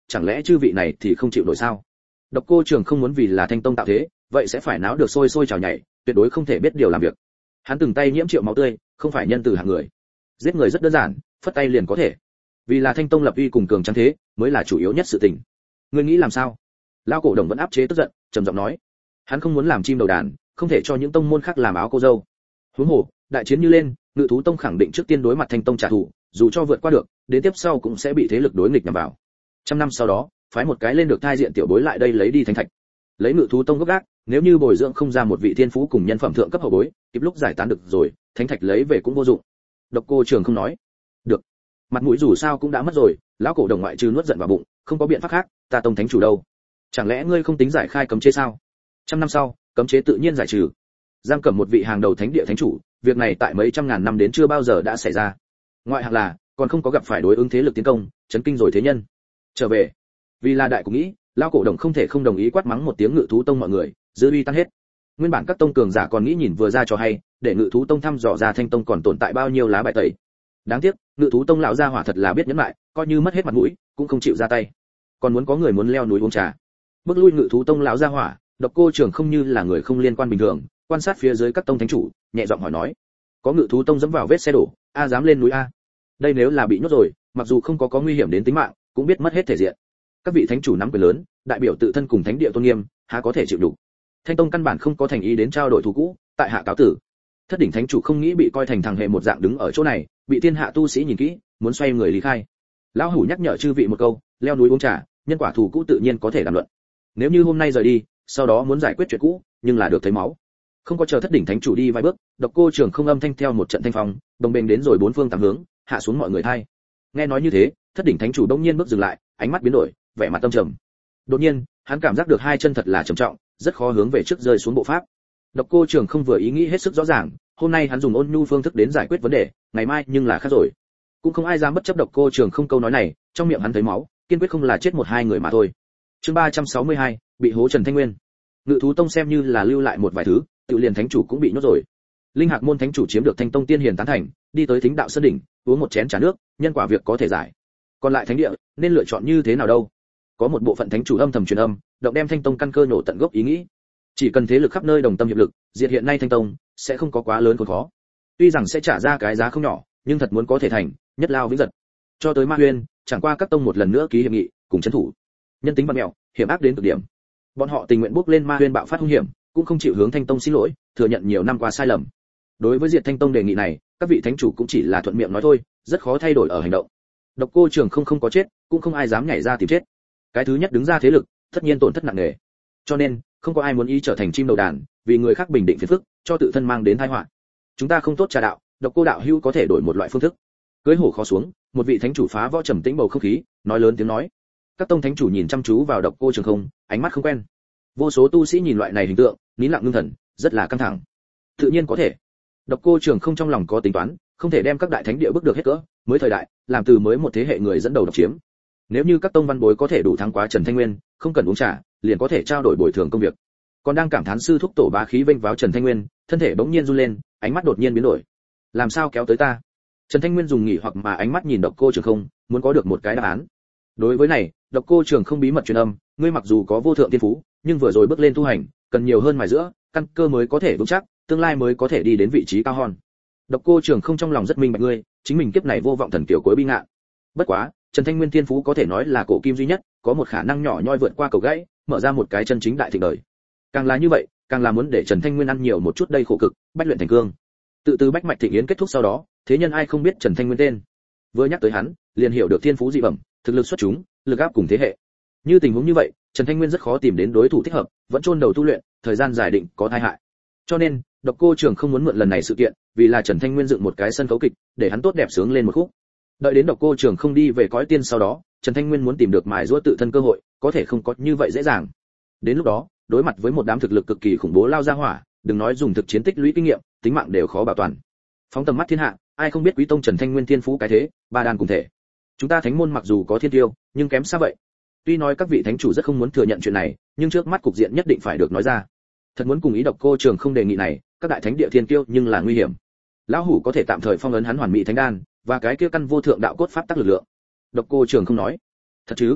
chẳng lẽ chư vị này thì không chịu nổi sao? Độc Cô Trường không muốn vì là Thanh Tông tạo thế, vậy sẽ phải náo được sôi sôi trào nhảy, tuyệt đối không thể biết điều làm việc. Hắn từng tay nhiễm triệu máu tươi, không phải nhân từ hạng người. Giết người rất đơn giản, phất tay liền có thể. Vì là Thanh Tông lập uy cùng cường tráng thế, mới là chủ yếu nhất sự tình. Ngươi nghĩ làm sao? Lão cổ đồng vẫn áp chế tức giận, trầm giọng nói. Hắn không muốn làm chim đầu đàn, không thể cho những tông môn khác làm áo cô dâu. Huống hồ, đại chiến như lên, Ngự thú tông khẳng định trước tiên đối mặt Thanh Tông trả thù, dù cho vượt qua được, đến tiếp sau cũng sẽ bị thế lực đối nghịch nhằm vào. Trăm năm sau đó, phái một cái lên được thai diện tiểu bối lại đây lấy đi thánh thạch. Lấy Ngự thú tông gốc gác, nếu như bồi dưỡng không ra một vị thiên phú cùng nhân phẩm thượng cấp hậu bối, kịp lúc giải tán được rồi, thánh thạch lấy về cũng vô dụng. Độc Cô Trường không nói. Được. Mặt mũi dù sao cũng đã mất rồi, lão cổ đồng ngoại trừ nuốt giận vào bụng, không có biện pháp khác, ta tông thánh chủ đâu? Chẳng lẽ ngươi không tính giải khai cấm chế sao? Trăm năm sau, cấm chế tự nhiên giải trừ. Giam cầm một vị hàng đầu thánh địa thánh chủ, việc này tại mấy trăm ngàn năm đến chưa bao giờ đã xảy ra. Ngoại hạng là, còn không có gặp phải đối ứng thế lực tiến công, chấn kinh rồi thế nhân. Trở về. Vì là đại cũng nghĩ, lão cổ đồng không thể không đồng ý quát mắng một tiếng Ngự thú tông mọi người, dư uy tan hết. Nguyên bản các tông cường giả còn nghĩ nhìn vừa ra cho hay, để Ngự thú tông thăm dò ra Thanh tông còn tồn tại bao nhiêu lá bài tẩy. Đáng tiếc, Ngự thú tông lão gia hỏa thật là biết nhẫn lại, coi như mất hết mặt mũi, cũng không chịu ra tay. Còn muốn có người muốn leo núi uống trà. Bước lui Ngự thú tông lão gia hỏa, Độc Cô Trường không như là người không liên quan bình thường, quan sát phía dưới các tông thánh chủ, nhẹ giọng hỏi nói: có Ngự thú tông dẫm vào vết xe đổ, a dám lên núi a? Đây nếu là bị nhốt rồi, mặc dù không có nguy hiểm đến tính mạng, cũng biết mất hết thể diện. Các vị thánh chủ nắm quyền lớn, đại biểu tự thân cùng thánh địa tôn nghiêm, há có thể chịu đủ? Thanh tông căn bản không có thành ý đến trao đổi thù cũ, tại hạ cáo tử. Thất đỉnh thánh chủ không nghĩ bị coi thành thằng hề một dạng đứng ở chỗ này, bị thiên hạ tu sĩ nhìn kỹ, muốn xoay người lý khai. Lão hủ nhắc nhở chư vị một câu, leo núi uống trà, nhân quả thù cũ tự nhiên có thể đàm luận. Nếu như hôm nay rời đi, sau đó muốn giải quyết chuyện cũ, nhưng là được thấy máu. Không có chờ thất đỉnh thánh chủ đi vài bước, Độc Cô Trường không âm thanh theo một trận thanh phong, đồng bền đến rồi bốn phương tám hướng, hạ xuống mọi người thay. Nghe nói như thế, thất đỉnh thánh chủ đông nhiên bước dừng lại, ánh mắt biến đổi, vẻ mặt tâm trầm. Đột nhiên, hắn cảm giác được hai chân thật là trầm trọng, rất khó hướng về trước rơi xuống bộ pháp. Độc Cô Trường không vừa ý nghĩ hết sức rõ ràng, hôm nay hắn dùng ôn nhu phương thức đến giải quyết vấn đề, ngày mai nhưng là khác rồi. Cũng không ai dám bất chấp Độc Cô Trường không câu nói này, trong miệng hắn thấy máu, kiên quyết không là chết một hai người mà thôi. Chương 362, bị hố Trần Thanh Nguyên. Ngự thú tông xem như là lưu lại một vài thứ, tự liền thánh chủ cũng bị nhốt rồi. Linh Hạc môn thánh chủ chiếm được Thanh tông tiên hiền tán thành, đi tới Thính đạo sơn đỉnh, uống một chén trà nước, nhân quả việc có thể giải. Còn lại thánh địa, nên lựa chọn như thế nào đâu? Có một bộ phận thánh chủ âm thầm truyền âm, động đem Thanh tông căn cơ nổ tận gốc ý nghĩ. Chỉ cần thế lực khắp nơi đồng tâm hiệp lực, diệt hiện nay Thanh tông sẽ không có quá lớn khốn khó. Tuy rằng sẽ trả ra cái giá không nhỏ, nhưng thật muốn có thể thành, nhất lao vĩnh giật. Cho tới Ma Huyên, chẳng qua các tông một lần nữa ký hiệp nghị, cùng trấn thủ. Nhân tính bad mẹo, hiểm ác đến cực điểm. Bọn họ tình nguyện bước lên Ma Huyên bạo phát hung hiểm, cũng không chịu hướng Thanh tông xin lỗi, thừa nhận nhiều năm qua sai lầm. Đối với diệt Thanh tông đề nghị này, các vị thánh chủ cũng chỉ là thuận miệng nói thôi, rất khó thay đổi ở hành động. Độc Cô Trường không có chết, cũng không ai dám nhảy ra tìm chết. Cái thứ nhất đứng ra thế lực, tất nhiên tổn thất nặng nề. Cho nên, không có ai muốn ý trở thành chim đầu đàn, vì người khác bình định phiền phức, cho tự thân mang đến tai họa. Chúng ta không tốt trà đạo, Độc Cô đạo hữu có thể đổi một loại phương thức. Cưới hổ khó xuống, một vị thánh chủ phá võ trầm tĩnh bầu không khí, nói lớn tiếng nói. Các tông thánh chủ nhìn chăm chú vào Độc Cô Trường không, ánh mắt không quen. Vô số tu sĩ nhìn loại này hình tượng, nín lặng ngưng thần, rất là căng thẳng. Tự nhiên có thể. Độc Cô Trường không trong lòng có tính toán, không thể đem các đại thánh địa bước được hết cỡ, mới thời đại, làm từ mới một thế hệ người dẫn đầu độc chiếm. Nếu như các tông văn bối có thể đủ thắng quá Trần Thanh Nguyên, không cần uống trà, liền có thể trao đổi bồi thường công việc. Còn đang cảm thán sư thúc tổ bá khí vênh váo Trần Thanh Nguyên, thân thể bỗng nhiên run lên, ánh mắt đột nhiên biến đổi. Làm sao kéo tới ta? Trần Thanh Nguyên dùng nghỉ hoặc mà ánh mắt nhìn Độc Cô Trường không, muốn có được một cái đáp án. Đối với này, Độc Cô Trường không bí mật truyền âm, ngươi mặc dù có vô thượng tiên phú, nhưng vừa rồi bước lên tu hành, cần nhiều hơn mài giữa, căn cơ mới có thể vững chắc, tương lai mới có thể đi đến vị trí cao hơn. Độc Cô Trường không trong lòng rất minh bạch ngươi, chính mình kiếp này vô vọng thần kiều cuối bi ngạn. Bất quá, Trần Thanh Nguyên tiên phú có thể nói là cổ kim duy nhất, có một khả năng nhỏ nhoi vượt qua cầu gãy, mở ra một cái chân chính đại thịnh đời. Càng là như vậy, càng là muốn để Trần Thanh Nguyên ăn nhiều một chút đây khổ cực, bách luyện thành cương. Tự từ bách mạch thịnh yến kết thúc sau đó, thế nhân ai không biết Trần Thanh Nguyên tên. Vừa nhắc tới hắn, liền hiểu được thiên phú dị bẩm, thực lực xuất chúng, lực áp cùng thế hệ. Như tình huống như vậy, Trần Thanh Nguyên rất khó tìm đến đối thủ thích hợp, vẫn chôn đầu tu luyện, thời gian dài định có tai hại. Cho nên, Độc Cô Trường không muốn mượn lần này sự kiện, vì là Trần Thanh Nguyên dựng một cái sân khấu kịch, để hắn tốt đẹp sướng lên một khúc. Đợi đến Độc Cô Trường không đi về cõi tiên sau đó, Trần Thanh Nguyên muốn tìm được mài giũa tự thân cơ hội, có thể không có như vậy dễ dàng. Đến lúc đó, đối mặt với một đám thực lực cực kỳ khủng bố lao ra hỏa, đừng nói dùng thực chiến tích lũy kinh nghiệm, tính mạng đều khó bảo toàn. Phóng tầm mắt thiên hạ, ai không biết Quý tông Trần Thanh Nguyên thiên phú cái thế, ba đàn cùng thể. Chúng ta thánh môn mặc dù có thiên tiêu, nhưng kém xa vậy. Tuy nói các vị thánh chủ rất không muốn thừa nhận chuyện này, nhưng trước mắt cục diện nhất định phải được nói ra. Thật muốn cùng ý Độc Cô Trường không đề nghị này, các đại thánh địa thiên kiêu nhưng là nguy hiểm. Lão hủ có thể tạm thời phong ấn hắn hoàn mỹ thánh đan và cái kia căn vô thượng đạo cốt pháp tắc lực lượng. Độc Cô Trường không nói. Thật chứ?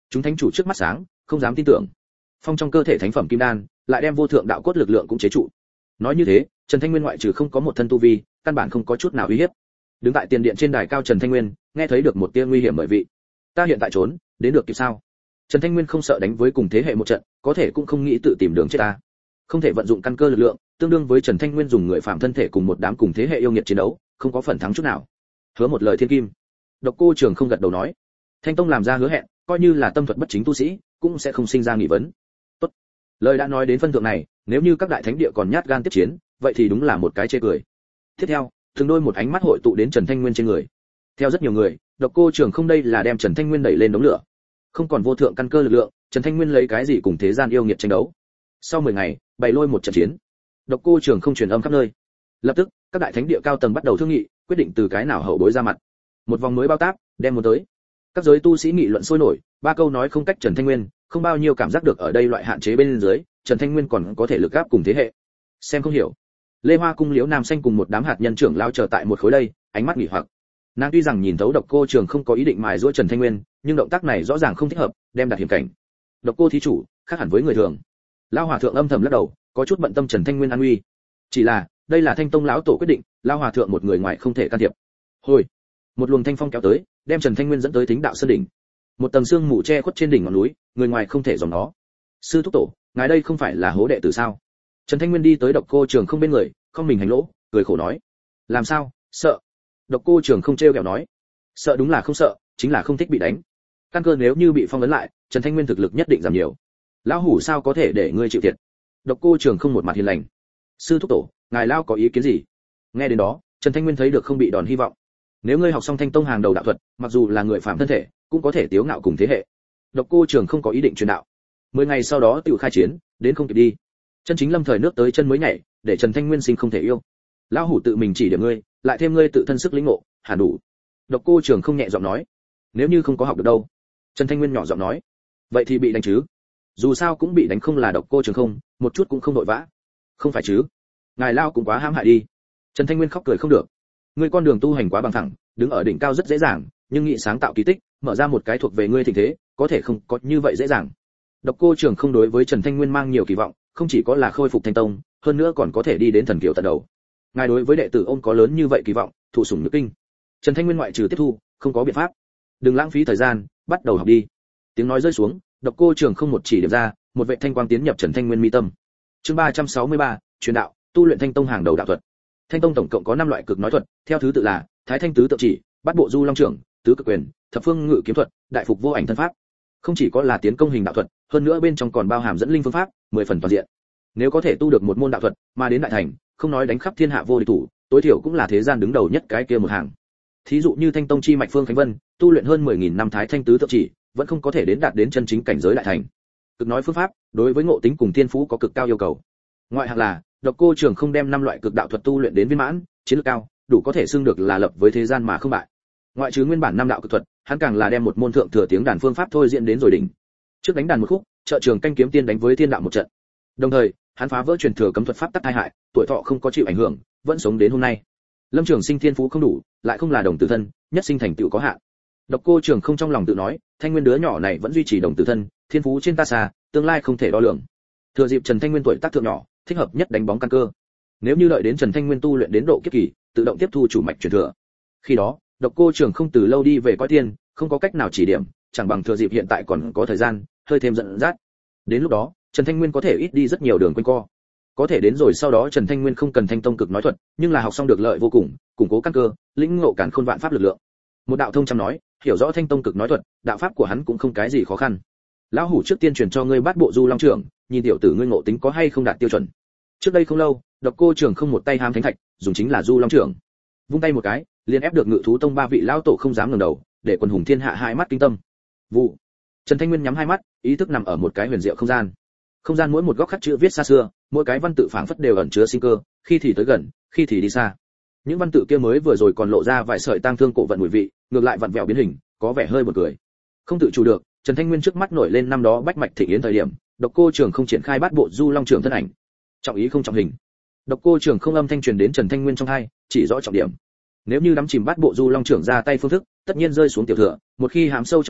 Chúng thánh chủ trước mắt sáng, không dám tin tưởng. Phong trong cơ thể thánh phẩm kim đan, lại đem vô thượng đạo cốt lực lượng cũng chế trụ. Nói như thế, Trần Thanh Nguyên ngoại trừ không có một thân tu vi, căn bản không có chút nào uy hiếp. Đứng tại tiền điện trên đài cao Trần Thanh Nguyên, nghe thấy được một tia nguy hiểm bởi vị. Ta hiện tại trốn, đến được kịp sao? Trần Thanh Nguyên không sợ đánh với cùng thế hệ một trận, có thể cũng không nghĩ tự tìm đường chết ta. Không thể vận dụng căn cơ lực lượng, tương đương với Trần Thanh Nguyên dùng người phạm thân thể cùng một đám cùng thế hệ yêu nghiệt chiến đấu, không có phần thắng chút nào. Hứa một lời thiên kim. Độc Cô Trường không gật đầu nói, Thanh Tông làm ra hứa hẹn, coi như là tâm thuật bất chính tu sĩ, cũng sẽ không sinh ra nghi vấn. Tốt. Lời đã nói đến phân thượng này, nếu như các đại thánh địa còn nhát gan tiếp chiến, vậy thì đúng là một cái chê cười. Tiếp theo, từng đôi một ánh mắt hội tụ đến Trần Thanh Nguyên trên người. Theo rất nhiều người, Độc Cô Trường không đây là đem Trần Thanh Nguyên đẩy lên đống lửa. Không còn vô thượng căn cơ lực lượng, Trần Thanh Nguyên lấy cái gì cùng thế gian yêu nghiệt tranh đấu? Sau 10 ngày, bày lôi một trận chiến. Độc Cô Trường không truyền âm khắp nơi. Lập tức, các đại thánh địa cao tầng bắt đầu thương nghị, quyết định từ cái nào hậu bối ra mặt. Một vòng mới bao táp, đem một tới. Các giới tu sĩ nghị luận sôi nổi, ba câu nói không cách Trần Thanh Nguyên, không bao nhiêu cảm giác được ở đây loại hạn chế bên dưới, Trần Thanh Nguyên còn có thể lực áp cùng thế hệ. Xem không hiểu. Lê Hoa cung Liễu Nam Xanh cùng một đám hạt nhân trưởng lao chờ tại một khối đây, ánh mắt nghỉ hoặc. Nàng tuy rằng nhìn thấu Độc Cô Trường không có ý định mài giũa Trần Thanh Nguyên, nhưng động tác này rõ ràng không thích hợp, đem đặt hiểm cảnh. Độc Cô thí chủ, khác hẳn với người thường. Lão hòa thượng âm thầm lắc đầu, có chút bận tâm Trần Thanh Nguyên an nguy. Chỉ là, đây là Thanh Tông lão tổ quyết định, lão hòa thượng một người ngoài không thể can thiệp. Hồi, một luồng thanh phong kéo tới, đem Trần Thanh Nguyên dẫn tới Thính Đạo Sơn đỉnh. Một tầng sương mù che khuất trên đỉnh ngọn núi, người ngoài không thể dòm nó. Sư thúc tổ, ngài đây không phải là hố đệ tử sao? Trần Thanh Nguyên đi tới Độc Cô Trường không bên người, không mình hành lỗ, cười khổ nói, làm sao, sợ? Độc Cô Trường không trêu ghẹo nói, sợ đúng là không sợ, chính là không thích bị đánh. Căn cơ nếu như bị phong ấn lại, Trần Thanh Nguyên thực lực nhất định giảm nhiều. Lão hủ sao có thể để ngươi chịu thiệt? Độc Cô Trường không một mặt hiền lành. Sư thúc tổ, ngài lão có ý kiến gì? Nghe đến đó, Trần Thanh Nguyên thấy được không bị đòn hy vọng. Nếu ngươi học xong Thanh Tông hàng đầu đạo thuật, mặc dù là người phạm thân thể, cũng có thể tiếu ngạo cùng thế hệ. Độc Cô Trường không có ý định truyền đạo. 10 ngày sau đó tiểu khai chiến, đến không kịp đi. Chân chính lâm thời nước tới chân mới nhảy, để Trần Thanh Nguyên sinh không thể yêu. Lão hủ tự mình chỉ điểm ngươi, lại thêm ngươi tự thân sức lĩnh ngộ, hẳn đủ. Độc Cô Trường không nhẹ giọng nói. Nếu như không có học được đâu? Trần Thanh Nguyên nhỏ giọng nói. Vậy thì bị đánh chứ? Dù sao cũng bị đánh không là Độc Cô Trường không, một chút cũng không nội vã. Không phải chứ? Ngài lao cũng quá hãm hại đi. Trần Thanh Nguyên khóc cười không được. Ngươi con đường tu hành quá bằng thẳng, đứng ở đỉnh cao rất dễ dàng, nhưng nghĩ sáng tạo kỳ tích, mở ra một cái thuộc về ngươi thịnh thế, có thể không có như vậy dễ dàng. Độc Cô Trường không đối với Trần Thanh Nguyên mang nhiều kỳ vọng, không chỉ có là khôi phục Thanh Tông, hơn nữa còn có thể đi đến thần kiều tận đầu. Ngài đối với đệ tử ôm có lớn như vậy kỳ vọng, thụ sủng nhược kinh. Trần Thanh Nguyên ngoại trừ tiếp thu, không có biện pháp. Đừng lãng phí thời gian, bắt đầu học đi. Tiếng nói rơi xuống, Độc Cô Trường không một chỉ điểm ra, một vệ thanh quang tiến nhập Trần Thanh Nguyên mi tâm. Chương 363, truyền đạo, tu luyện Thanh Tông hàng đầu đạo thuật. Thanh Tông tổng cộng có 5 loại cực nói thuật, theo thứ tự là Thái Thanh tứ tượng chỉ, Bát Bộ Du Long trưởng, Tứ Cực quyền, Thập Phương Ngự kiếm thuật, Đại Phục Vô Ảnh thân pháp. Không chỉ có là tiến công hình đạo thuật, hơn nữa bên trong còn bao hàm dẫn linh phương pháp, 10 phần toàn diện. Nếu có thể tu được một môn đạo thuật, mà đến đại thành, không nói đánh khắp thiên hạ vô địch thủ, tối thiểu cũng là thế gian đứng đầu nhất cái kia một hàng. Thí dụ như Thanh Tông chi mạch Phương Khánh Vân, tu luyện hơn 10.000 năm Thái Thanh tứ tượng chỉ, vẫn không có thể đạt đến chân chính cảnh giới đại thành. Cực nói phương pháp, đối với ngộ tính cùng thiên phú có cực cao yêu cầu. Ngoại hạng là, Độc Cô Trường không đem 5 loại cực đạo thuật tu luyện đến viên mãn, chiến lược cao, đủ có thể xưng được là lập với thế gian mà không bại. Ngoại trừ nguyên bản 5 đạo cực thuật, hắn càng là đem một môn thượng thừa tiếng đàn phương pháp thôi diễn đến rồi đỉnh. Trước đánh đàn một khúc, trợ trường canh kiếm tiên đánh với thiên đạo một trận. Đồng thời, hắn phá vỡ truyền thừa cấm thuật pháp tắc tai hại, tuổi thọ không có chịu ảnh hưởng, vẫn sống đến hôm nay. Lâm Trường Sinh thiên phú không đủ, lại không là đồng tử thân, nhất sinh thành tựu có hạn. Độc Cô Trường không trong lòng tự nói, Thanh Nguyên đứa nhỏ này vẫn duy trì đồng tử thân, thiên phú trên ta xa, tương lai không thể đo lường. Thừa dịp Trần Thanh Nguyên tuổi tác thượng nhỏ, thích hợp nhất đánh bóng căn cơ. Nếu như đợi đến Trần Thanh Nguyên tu luyện đến độ kiếp kỳ, tự động tiếp thu chủ mạch truyền thừa. Khi đó, Độc Cô Trường không từ lâu đi về coi tiên, không có cách nào chỉ điểm, chẳng bằng thừa dịp hiện tại còn có thời gian, hơi thêm dẫn dắt. Đến lúc đó, Trần Thanh Nguyên có thể ít đi rất nhiều đường quanh co. Có thể đến rồi sau đó Trần Thanh Nguyên không cần Thanh Tông cực nói thuật, nhưng là học xong được lợi vô cùng, củng cố căn cơ, lĩnh ngộ càn khôn vạn pháp lực lượng. Một đạo thông trăm nói, hiểu rõ Thanh Tông cực nói thuật, đạo pháp của hắn cũng không cái gì khó khăn. Lão hủ trước tiên truyền cho ngươi Bát Bộ Du Long trưởng, nhìn tiểu tử ngươi ngộ tính có hay không đạt tiêu chuẩn. Trước đây không lâu, Độc Cô Trường không một tay hám thánh thạch, dùng chính là Du Long trưởng. Vung tay một cái, liền ép được Ngự Thú Tông 3 vị lão tổ không dám ngẩng đầu, để quần hùng thiên hạ hai mắt kinh tâm. Vụ. Trần Thanh Nguyên nhắm hai mắt, ý thức nằm ở một cái huyền diệu không gian. Không gian mỗi một góc khắc chữ viết xa xưa, mỗi cái văn tự phảng phất đều ẩn chứa sinh cơ, khi thì tới gần, khi thì đi xa. Những văn tự kia mới vừa rồi còn lộ ra vài sợi tang thương cổ vận mùi vị, ngược lại vặn vẹo biến hình, có vẻ hơi buồn cười. Không tự chủ được, Trần Thanh Nguyên trước mắt nổi lên năm đó bách mạch thịnh yến thời điểm, Độc Cô Trường không triển khai Bát Bộ Du Long trưởng thân ảnh. Trọng ý không trọng hình. Độc Cô Trường không âm thanh truyền đến Trần Thanh Nguyên trong tai, chỉ rõ trọng điểm. Nếu như đắm chìm Bát Bộ Du Long trưởng ra tay phương thức, tất nhiên rơi xuống tiểu thừa, một khi hám sâu trong đó,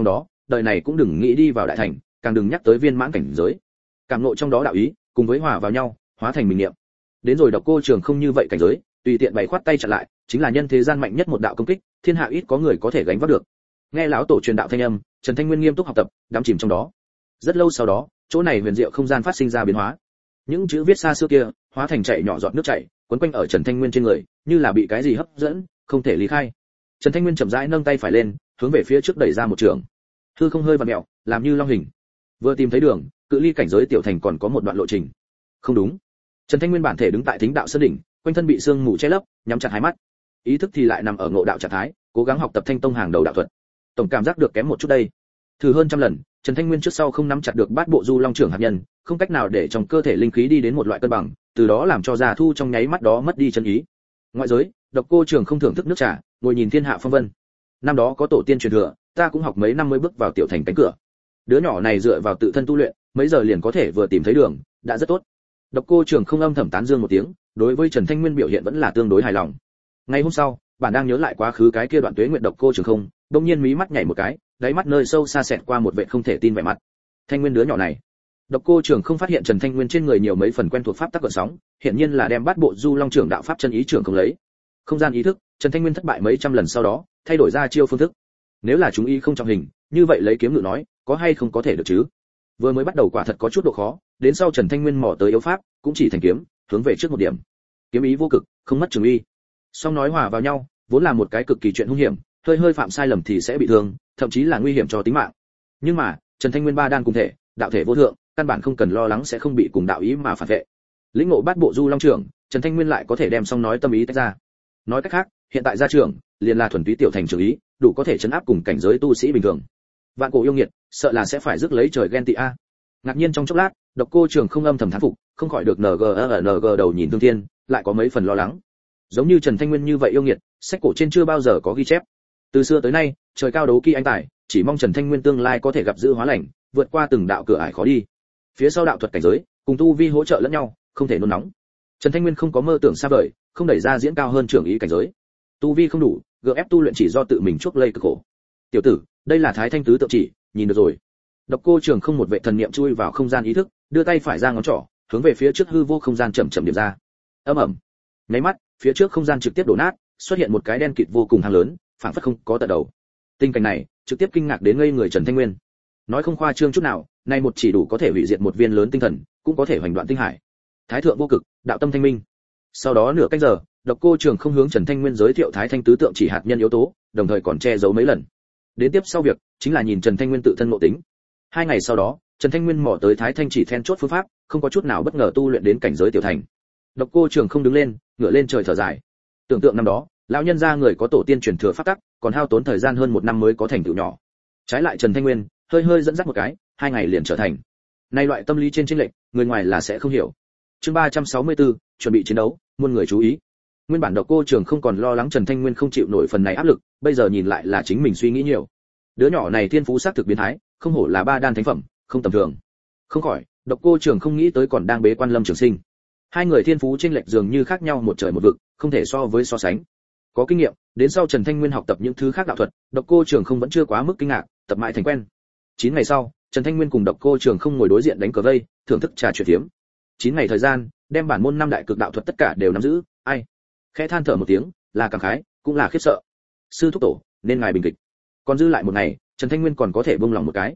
đời này cũng đừng nghĩ đi vào đại thành, càng đừng nhắc tới viên mãn cảnh giới. Cảm ngộ trong đó đạo ý, cùng với hòa vào nhau, hóa thành mình niệm. Đến rồi Độc Cô Trường không như vậy cảnh giới, tùy tiện bày khoát tay chặn lại, chính là nhân thế gian mạnh nhất một đạo công kích, thiên hạ ít có người có thể gánh vác được. Nghe lão tổ truyền đạo thanh âm, Trần Thanh Nguyên nghiêm túc học tập, đắm chìm trong đó. Rất lâu sau đó, chỗ này huyền diệu không gian phát sinh ra biến hóa. Những chữ viết xa xưa kia, hóa thành chảy nhỏ giọt nước chảy, quấn quanh ở Trần Thanh Nguyên trên người, như là bị cái gì hấp dẫn, không thể lý khai. Trần Thanh Nguyên chậm rãi nâng tay phải lên, hướng về phía trước đẩy ra một trường. Hư không hơi vặn mèo, làm như long hình. Vừa tìm thấy đường, cự ly cảnh giới tiểu thành còn có một đoạn lộ trình. Không đúng. Trần Thanh Nguyên bản thể đứng tại Thính Đạo Sơn đỉnh, quanh thân bị sương mù che lấp, nhắm chặt hai mắt. Ý thức thì lại nằm ở ngộ đạo trạng thái, cố gắng học tập Thanh Tông hàng đầu đạo thuật. Tổng cảm giác được kém một chút đây. Thử hơn trăm lần, Trần Thanh Nguyên trước sau không nắm chặt được Bát Bộ Du Long Trưởng hạt nhân, không cách nào để trong cơ thể linh khí đi đến một loại cân bằng, từ đó làm cho Già Thu trong nháy mắt đó mất đi chân ý. Ngoại giới, Độc Cô Trường không thưởng thức nước trà, ngồi nhìn thiên hạ phong vân. Năm đó có tổ tiên truyền thừa, ta cũng học mấy năm mới bước vào tiểu thành cánh cửa. Đứa nhỏ này dựa vào tự thân tu luyện, mấy giờ liền có thể vừa tìm thấy đường, đã rất tốt. Độc Cô Trường không âm thầm tán dương một tiếng, đối với Trần Thanh Nguyên biểu hiện vẫn là tương đối hài lòng. Ngày hôm sau, bạn đang nhớ lại quá khứ cái kia đoạn tuế nguyện Độc Cô Trường không, đột nhiên mí mắt nhảy một cái, đáy mắt nơi sâu xa xẹt qua một vẻ không thể tin vẻ mặt. Thanh Nguyên đứa nhỏ này. Độc Cô Trường không phát hiện Trần Thanh Nguyên trên người nhiều mấy phần quen thuộc pháp tắc gợn sóng, hiển nhiên là đem Bát Bộ Du Long Trưởng đạo pháp chân ý trưởng không lấy. Không gian ý thức, Trần Thanh Nguyên thất bại mấy trăm lần sau đó, thay đổi ra chiêu phương thức. Nếu là chúng ý không trọng hình, như vậy lấy kiếm ngự nói, có hay không có thể được chứ? Vừa mới bắt đầu quả thật có chút độ khó, đến sau Trần Thanh Nguyên mò tới yếu pháp, cũng chỉ thành kiếm, hướng về trước một điểm. Kiếm ý vô cực, không mất trường uy. Song nói hòa vào nhau, vốn là một cái cực kỳ chuyện hung hiểm, hơi phạm sai lầm thì sẽ bị thương, thậm chí là nguy hiểm cho tính mạng. Nhưng mà, Trần Thanh Nguyên ba đan cùng thể, đạo thể vô thượng, căn bản không cần lo lắng sẽ không bị cùng đạo ý mà phản vệ. Lĩnh ngộ Bát Bộ Du Long Trưởng, Trần Thanh Nguyên lại có thể đem song nói tâm ý tách ra. Nói cách khác, hiện tại gia trưởng, liền là thuần túy tiểu thành trường ý, đủ có thể chấn áp cùng cảnh giới tu sĩ bình thường. Vạn cổ yêu nghiệt, sợ là sẽ phải rước lấy trời ghen tị a. Ngạc nhiên trong chốc lát, Độc Cô Trường không âm thầm thán phục, không khỏi được ng đầu nhìn Thương Thiên, lại có mấy phần lo lắng. Giống như Trần Thanh Nguyên như vậy yêu nghiệt, sách cổ trên chưa bao giờ có ghi chép. Từ xưa tới nay, trời cao đấu kỵ anh tài, chỉ mong Trần Thanh Nguyên tương lai có thể gặp dữ hóa lành, vượt qua từng đạo cửa ải khó đi. Phía sau đạo thuật cảnh giới, cùng tu vi hỗ trợ lẫn nhau, không thể nôn nóng. Trần Thanh Nguyên không có mơ tưởng xa vời, không đẩy ra diễn cao hơn trưởng ý cảnh giới. Tu vi không đủ, gượng ép tu luyện chỉ do tự mình chuốc lây cực khổ. Tiểu tử, đây là Thái Thanh tứ tượng chỉ, nhìn được rồi. Độc Cô Trường không một vệ thần niệm chui vào không gian ý thức, đưa tay phải ra ngón trỏ, hướng về phía trước hư vô không gian chậm chậm điểm ra. Ầm ầm. Nháy mắt, phía trước không gian trực tiếp đổ nát, xuất hiện một cái đen kịt vô cùng hang lớn, phảng phất không có tận đầu. Tình cảnh này, trực tiếp kinh ngạc đến ngây người Trần Thanh Nguyên. Nói không khoa trương chút nào, nay một chỉ đủ có thể hủy diệt một viên lớn tinh thần, cũng có thể hoành đoạn tinh hải. Thái thượng vô cực, đạo tâm thanh minh. Sau đó nửa canh giờ, Độc Cô Trường không hướng Trần Thanh Nguyên giới thiệu Thái Thanh tứ tượng chỉ hạt nhân yếu tố, đồng thời còn che giấu mấy lần. Đến tiếp sau việc, chính là nhìn Trần Thanh Nguyên tự thân ngộ tính. 2 ngày sau đó, Trần Thanh Nguyên mò tới Thái Thanh chỉ then chốt phương pháp, không có chút nào bất ngờ tu luyện đến cảnh giới tiểu thành. Độc Cô Trường không đứng lên, ngửa lên trời thở dài. Tưởng tượng năm đó, lão nhân gia người có tổ tiên truyền thừa pháp tắc, còn hao tốn thời gian hơn 1 năm mới có thành tựu nhỏ. Trái lại Trần Thanh Nguyên, hơi dẫn dắt một cái, 2 ngày liền trở thành. Nay loại tâm lý trên chênh lệch, người ngoài là sẽ không hiểu. Chương 364, chuẩn bị chiến đấu, muôn người chú ý. Nguyên bản Độc Cô Trường không còn lo lắng Trần Thanh Nguyên không chịu nổi phần này áp lực, bây giờ nhìn lại là chính mình suy nghĩ nhiều. Đứa nhỏ này thiên phú xác thực biến thái, không hổ là ba đan thánh phẩm, không tầm thường. Không khỏi, Độc Cô Trường không nghĩ tới còn đang bế quan Lâm Trường Sinh. Hai người thiên phú chênh lệch dường như khác nhau một trời một vực, không thể so sánh. Có kinh nghiệm, đến sau Trần Thanh Nguyên học tập những thứ khác đạo thuật, Độc Cô Trường không vẫn chưa quá mức kinh ngạc, tập mãi thành quen. 9 ngày sau, Trần Thanh Nguyên cùng Độc Cô Trường không ngồi đối diện đánh cờ vây, thưởng thức trà chuyện tiếm. 9 ngày thời gian, đem bản môn 5 đại cực đạo thuật tất cả đều nắm giữ, ai. Khẽ than thở một tiếng, là cảm khái, cũng là khiếp sợ. Sư thúc tổ, nên ngài bình kịch. Còn dư lại một ngày, Trần Thanh Nguyên còn có thể buông lòng một cái.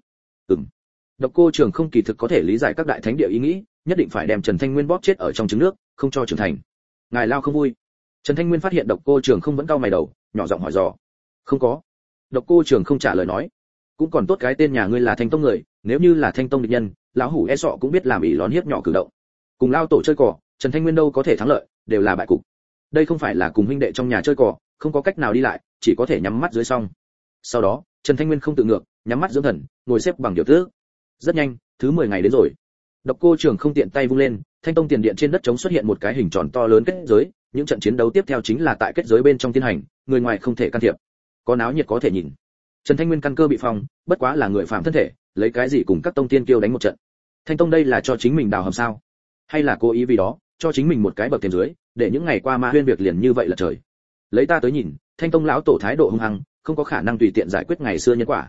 Độc Cô Trường không kỳ thực có thể lý giải các đại thánh địa ý nghĩ, nhất định phải đem Trần Thanh Nguyên bóp chết ở trong trứng nước, không cho trưởng thành. Ngài lao không vui. Trần Thanh Nguyên phát hiện Độc Cô Trường không vẫn cau mày đầu, nhỏ giọng hỏi dò. Không có. Độc Cô Trường không trả lời nói. Cũng còn tốt cái tên nhà ngươi là Thanh Tông người, nếu như là Thanh Tông địch nhân, lão hủ e sọ cũng biết làm ỷ lón hiếp nhỏ cử động. Cùng lao tổ chơi cỏ, Trần Thanh Nguyên đâu có thể thắng lợi, đều là bại cục. Đây không phải là cùng huynh đệ trong nhà chơi cỏ, không có cách nào đi lại, chỉ có thể nhắm mắt dưới song. Sau đó, Trần Thanh Nguyên không tự ngược, nhắm mắt dưỡng thần, ngồi xếp bằng điều tước. Rất nhanh, thứ 10 ngày đến rồi. Độc Cô Trường không tiện tay vung lên, Thanh Tông tiền điện trên đất trống xuất hiện một cái hình tròn to lớn kết giới, những trận chiến đấu tiếp theo chính là tại kết giới bên trong tiến hành, người ngoài không thể can thiệp. Có náo nhiệt có thể nhìn. Trần Thanh Nguyên căn cơ bị phong, bất quá là người phạm thân thể, lấy cái gì cùng các tông tiên kiêu đánh một trận. Thanh Tông đây là cho chính mình đào hầm sao? Hay là cố ý vì đó, cho chính mình một cái bậc thềm dưới, để những ngày qua Ma Huyên việc liền như vậy là trời. Lấy ta tới nhìn, Thanh Tông lão tổ thái độ hung hăng, không có khả năng tùy tiện giải quyết ngày xưa nhân quả.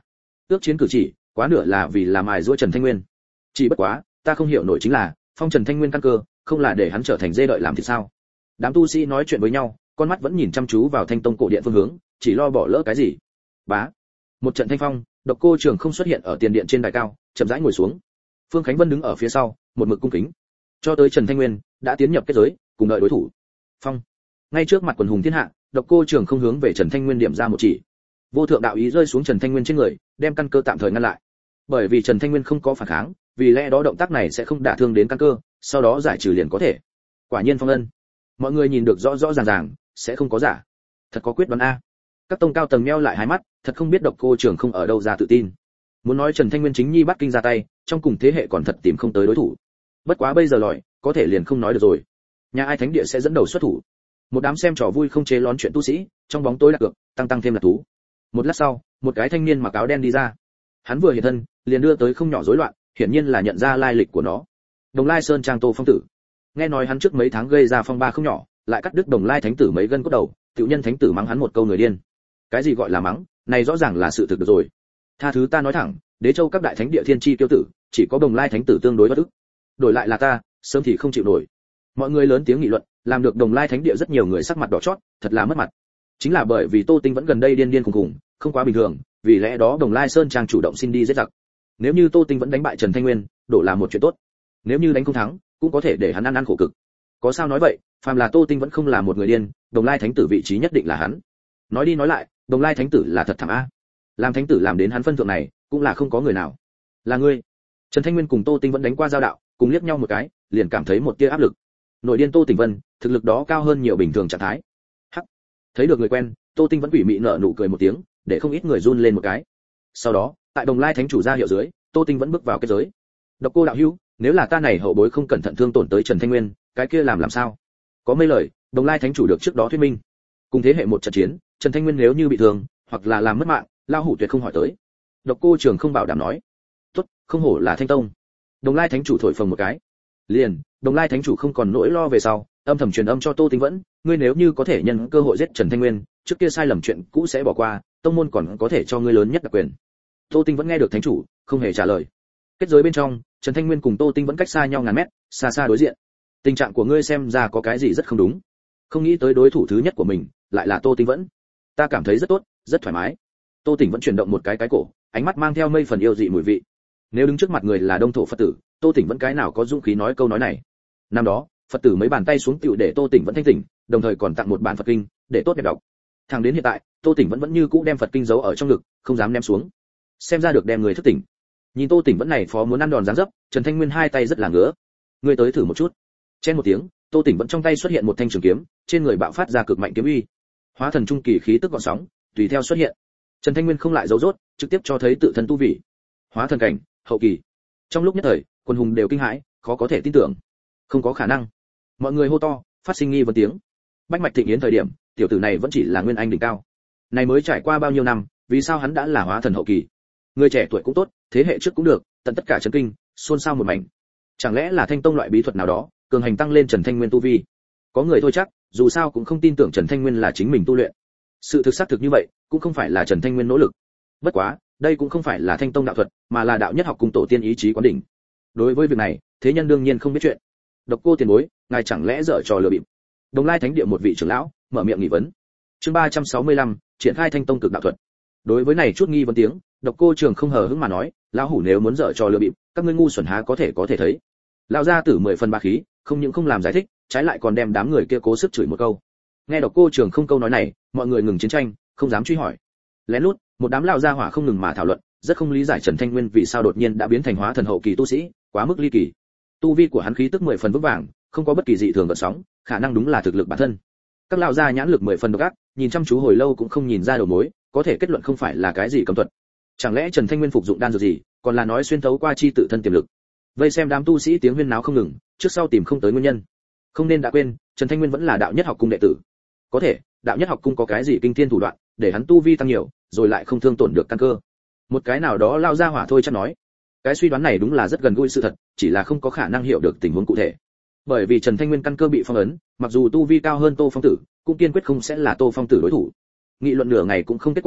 ước chiến cử chỉ, quá nửa là vì làm mài giũa Trần Thanh Nguyên. Chỉ bất quá, ta không hiểu nổi chính là, phong Trần Thanh Nguyên căn cơ, không là để hắn trở thành dê đợi làm thì sao? Đám tu sĩ nói chuyện với nhau, con mắt vẫn nhìn chăm chú vào Thanh Tông cổ điện phương hướng, chỉ lo bỏ lỡ cái gì. Bá, một trận thanh phong, Độc Cô Trường không xuất hiện ở tiền điện trên đài cao, chậm rãi ngồi xuống. Phương Khánh Vân đứng ở phía sau, một mực cung kính. Cho tới Trần Thanh Nguyên đã tiến nhập kết giới, cùng đợi đối thủ. Phong, ngay trước mặt quần hùng thiên hạ, Độc Cô Trường không hướng về Trần Thanh Nguyên điểm ra một chỉ. Vô thượng đạo ý rơi xuống Trần Thanh Nguyên trên người, đem căn cơ tạm thời ngăn lại. Bởi vì Trần Thanh Nguyên không có phản kháng, vì lẽ đó động tác này sẽ không đả thương đến căn cơ, sau đó giải trừ liền có thể. Quả nhiên phong ân. Mọi người nhìn được rõ rõ ràng ràng, sẽ không có giả. Thật có quyết đoán a. Các tông cao tầng meo lại hai mắt, thật không biết Độc Cô Trường không ở đâu ra tự tin. Muốn nói Trần Thanh Nguyên chính nhi bắt kinh ra tay, trong cùng thế hệ còn thật tìm không tới đối thủ. Bất quá bây giờ lòi, có thể liền không nói được rồi. Nhà ai thánh địa sẽ dẫn đầu xuất thủ? Một đám xem trò vui không chế lón chuyện tu sĩ, trong bóng tối đặt cược, tăng thêm là thú. Một lát sau, một cái thanh niên mặc áo đen đi ra. Hắn vừa hiện thân, liền đưa tới không nhỏ rối loạn, hiển nhiên là nhận ra lai lịch của nó. Đồng Lai Sơn Trang Tô Phong tử. Nghe nói hắn trước mấy tháng gây ra phong ba không nhỏ, lại cắt đứt Đồng Lai thánh tử mấy gân cốt đầu, tiểu nhân thánh tử mắng hắn một câu người điên. Cái gì gọi là mắng, này rõ ràng là sự thực được rồi. Tha thứ ta nói thẳng, Đế Châu các đại thánh địa thiên chi tiêu tử, chỉ có Đồng Lai thánh tử tương đối bất ức. Đổi lại là ta, sớm thì không chịu nổi. Mọi người lớn tiếng nghị luận, làm được Đồng Lai thánh địa rất nhiều người sắc mặt đỏ chót, thật là mất mặt. Chính là bởi vì Tô Tinh vẫn gần đây điên điên khùng khùng, không quá bình thường, vì lẽ đó Đồng Lai Sơn Trang chủ động xin đi giết giặc. Nếu như Tô Tinh vẫn đánh bại Trần Thanh Nguyên, đổ là một chuyện tốt. Nếu như đánh không thắng, cũng có thể để hắn ăn khổ cực. Có sao nói vậy, phàm là Tô Tinh vẫn không là một người điên, Đồng Lai thánh tử vị trí nhất định là hắn. Nói đi nói lại, Đồng Lai thánh tử là thật thảm a. Làm thánh tử làm đến hắn phân thượng này, cũng là không có người nào. Là ngươi. Trần Thanh Nguyên cùng Tô Tinh vẫn đánh qua giao đạo, cùng liếc nhau một cái, liền cảm thấy một tia áp lực. Nội điên Tô Tỉnh Vân, thực lực đó cao hơn nhiều bình thường trạng thái. Hắc. Thấy được người quen, Tô Tinh vẫn quỷ mị nở nụ cười một tiếng, để không ít người run lên một cái. Sau đó, tại Đồng Lai thánh chủ ra hiệu dưới, Tô Tinh vẫn bước vào kết giới. Độc Cô đạo hữu, nếu là ta này hậu bối không cẩn thận thương tổn tới Trần Thanh Nguyên, cái kia làm sao? Có mấy lời, Đồng Lai thánh chủ được trước đó thuyết minh. Cùng thế hệ một trận chiến, Trần Thanh Nguyên nếu như bị thương, hoặc là làm mất mạng, lao hủ tuyệt không hỏi tới. Độc Cô Trường không bảo đảm nói. Tốt, không hổ là Thanh Tông. Đồng Lai thánh chủ thổi phồng một cái. Liền, Đồng Lai thánh chủ không còn nỗi lo về sau, âm thầm truyền âm cho Tô Tinh Vẫn, ngươi nếu như có thể nhân cơ hội giết Trần Thanh Nguyên, trước kia sai lầm chuyện cũ sẽ bỏ qua, tông môn còn có thể cho ngươi lớn nhất đặc quyền. Tô Tinh Vẫn nghe được thánh chủ, không hề trả lời. Kết giới bên trong, Trần Thanh Nguyên cùng Tô Tinh Vẫn cách xa nhau ngàn mét, xa xa đối diện. Tình trạng của ngươi xem ra có cái gì rất không đúng. Không nghĩ tới đối thủ thứ nhất của mình lại là Tô Tinh Vẫn. Ta cảm thấy rất tốt, rất thoải mái. Tô Tinh Vẫn chuyển động một cái cổ, ánh mắt mang theo mây phần yêu dị mùi vị. Nếu đứng trước mặt người là đông thổ Phật tử, Tô Tinh Vẫn cái nào có dũng khí nói câu nói này. Năm đó, Phật tử mấy bàn tay xuống tiểu để Tô Tinh Vẫn thanh tỉnh, đồng thời còn tặng một bản Phật kinh để tốt đẹp đọc. Thẳng đến hiện tại, Tô Tinh Vẫn như cũ đem Phật kinh giấu ở trong ngực, không dám ném xuống. Xem ra được đem người thức tỉnh. Nhìn Tô Tinh Vẫn này phó muốn ăn đòn giáng dấp, Trần Thanh Nguyên hai tay rất là ngứa. Ngươi tới thử một chút. Chen một tiếng, Tô Tinh Vẫn trong tay xuất hiện một thanh trường kiếm, trên người bạo phát ra cực mạnh kiếm uy. Hóa thần trung kỳ khí tức gợn sóng, tùy theo xuất hiện. Trần Thanh Nguyên không lại giấu rốt, trực tiếp cho thấy tự thân tu vị. Hóa thần cảnh, hậu kỳ. Trong lúc nhất thời, quân hùng đều kinh hãi, khó có thể tin tưởng. Không có khả năng. Mọi người hô to, phát sinh nghi vấn tiếng. Bách Mạch Thịnh Yến thời điểm, tiểu tử này vẫn chỉ là nguyên anh đỉnh cao. Này mới trải qua bao nhiêu năm, vì sao hắn đã là hóa thần hậu kỳ? Người trẻ tuổi cũng tốt, thế hệ trước cũng được, tận tất cả chấn kinh, xôn xao một mảnh. Chẳng lẽ là Thanh Tông loại bí thuật nào đó, cường hành tăng lên Trần Thanh Nguyên tu vi? Có người thôi chắc, dù sao cũng không tin tưởng Trần Thanh Nguyên là chính mình tu luyện. Sự thực xác thực như vậy, cũng không phải là Trần Thanh Nguyên nỗ lực. Bất quá, đây cũng không phải là Thanh Tông đạo thuật, mà là đạo nhất học cùng tổ tiên ý chí quán đỉnh. Đối với việc này, thế nhân đương nhiên không biết chuyện. Độc Cô tiền bối, ngài chẳng lẽ dở trò lừa bịp? Đồng Lai Thánh địa một vị trưởng lão mở miệng nghi vấn. Chương 365, triển khai Thanh Tông cực đạo thuật. Đối với này chút nghi vấn tiếng, Độc Cô Trường không hờ hững mà nói, lão hủ nếu muốn dở trò lừa bịp, các ngươi ngu xuẩn há có thể thấy. Lão gia tử 10 phần ba khí, không những không làm giải thích, trái lại còn đem đám người kia cố sức chửi một câu. Nghe Độc Cô Trường không câu nói này, mọi người ngừng chiến tranh, không dám truy hỏi. Lén lút, một đám lão gia hỏa không ngừng mà thảo luận, rất không lý giải Trần Thanh Nguyên vì sao đột nhiên đã biến thành hóa thần hậu kỳ tu sĩ, quá mức ly kỳ. Tu vi của hắn khí tức 10 phần vững vàng, không có bất kỳ dị thường gợn sóng, khả năng đúng là thực lực bản thân. Các lão gia nhãn lực 10 phần độc ác, nhìn chăm chú hồi lâu cũng không nhìn ra đầu mối, có thể kết luận không phải là cái gì cấm thuật. Chẳng lẽ Trần Thanh Nguyên phục dụng đan dược gì, còn là nói xuyên thấu qua chi tự thân tiềm lực. Vây xem đám tu sĩ tiếng huyên náo không ngừng, trước sau tìm không tới nguyên nhân. Không nên đã quên, Trần Thanh Nguyên vẫn là đạo nhất học cung đệ tử. Có thể, đạo nhất học cung có cái gì kinh thiên thủ đoạn, để hắn tu vi tăng nhiều, rồi lại không thương tổn được căn cơ. Một cái nào đó lao ra hỏa thôi chắc nói. Cái suy đoán này đúng là rất gần gũi sự thật, chỉ là không có khả năng hiểu được tình huống cụ thể. Bởi vì Trần Thanh Nguyên căn cơ bị phong ấn, mặc dù tu vi cao hơn Tô Phong Tử, cũng kiên quyết không sẽ là Tô Phong Tử đối thủ. Nghị luận nửa ngày cũng không kết quả,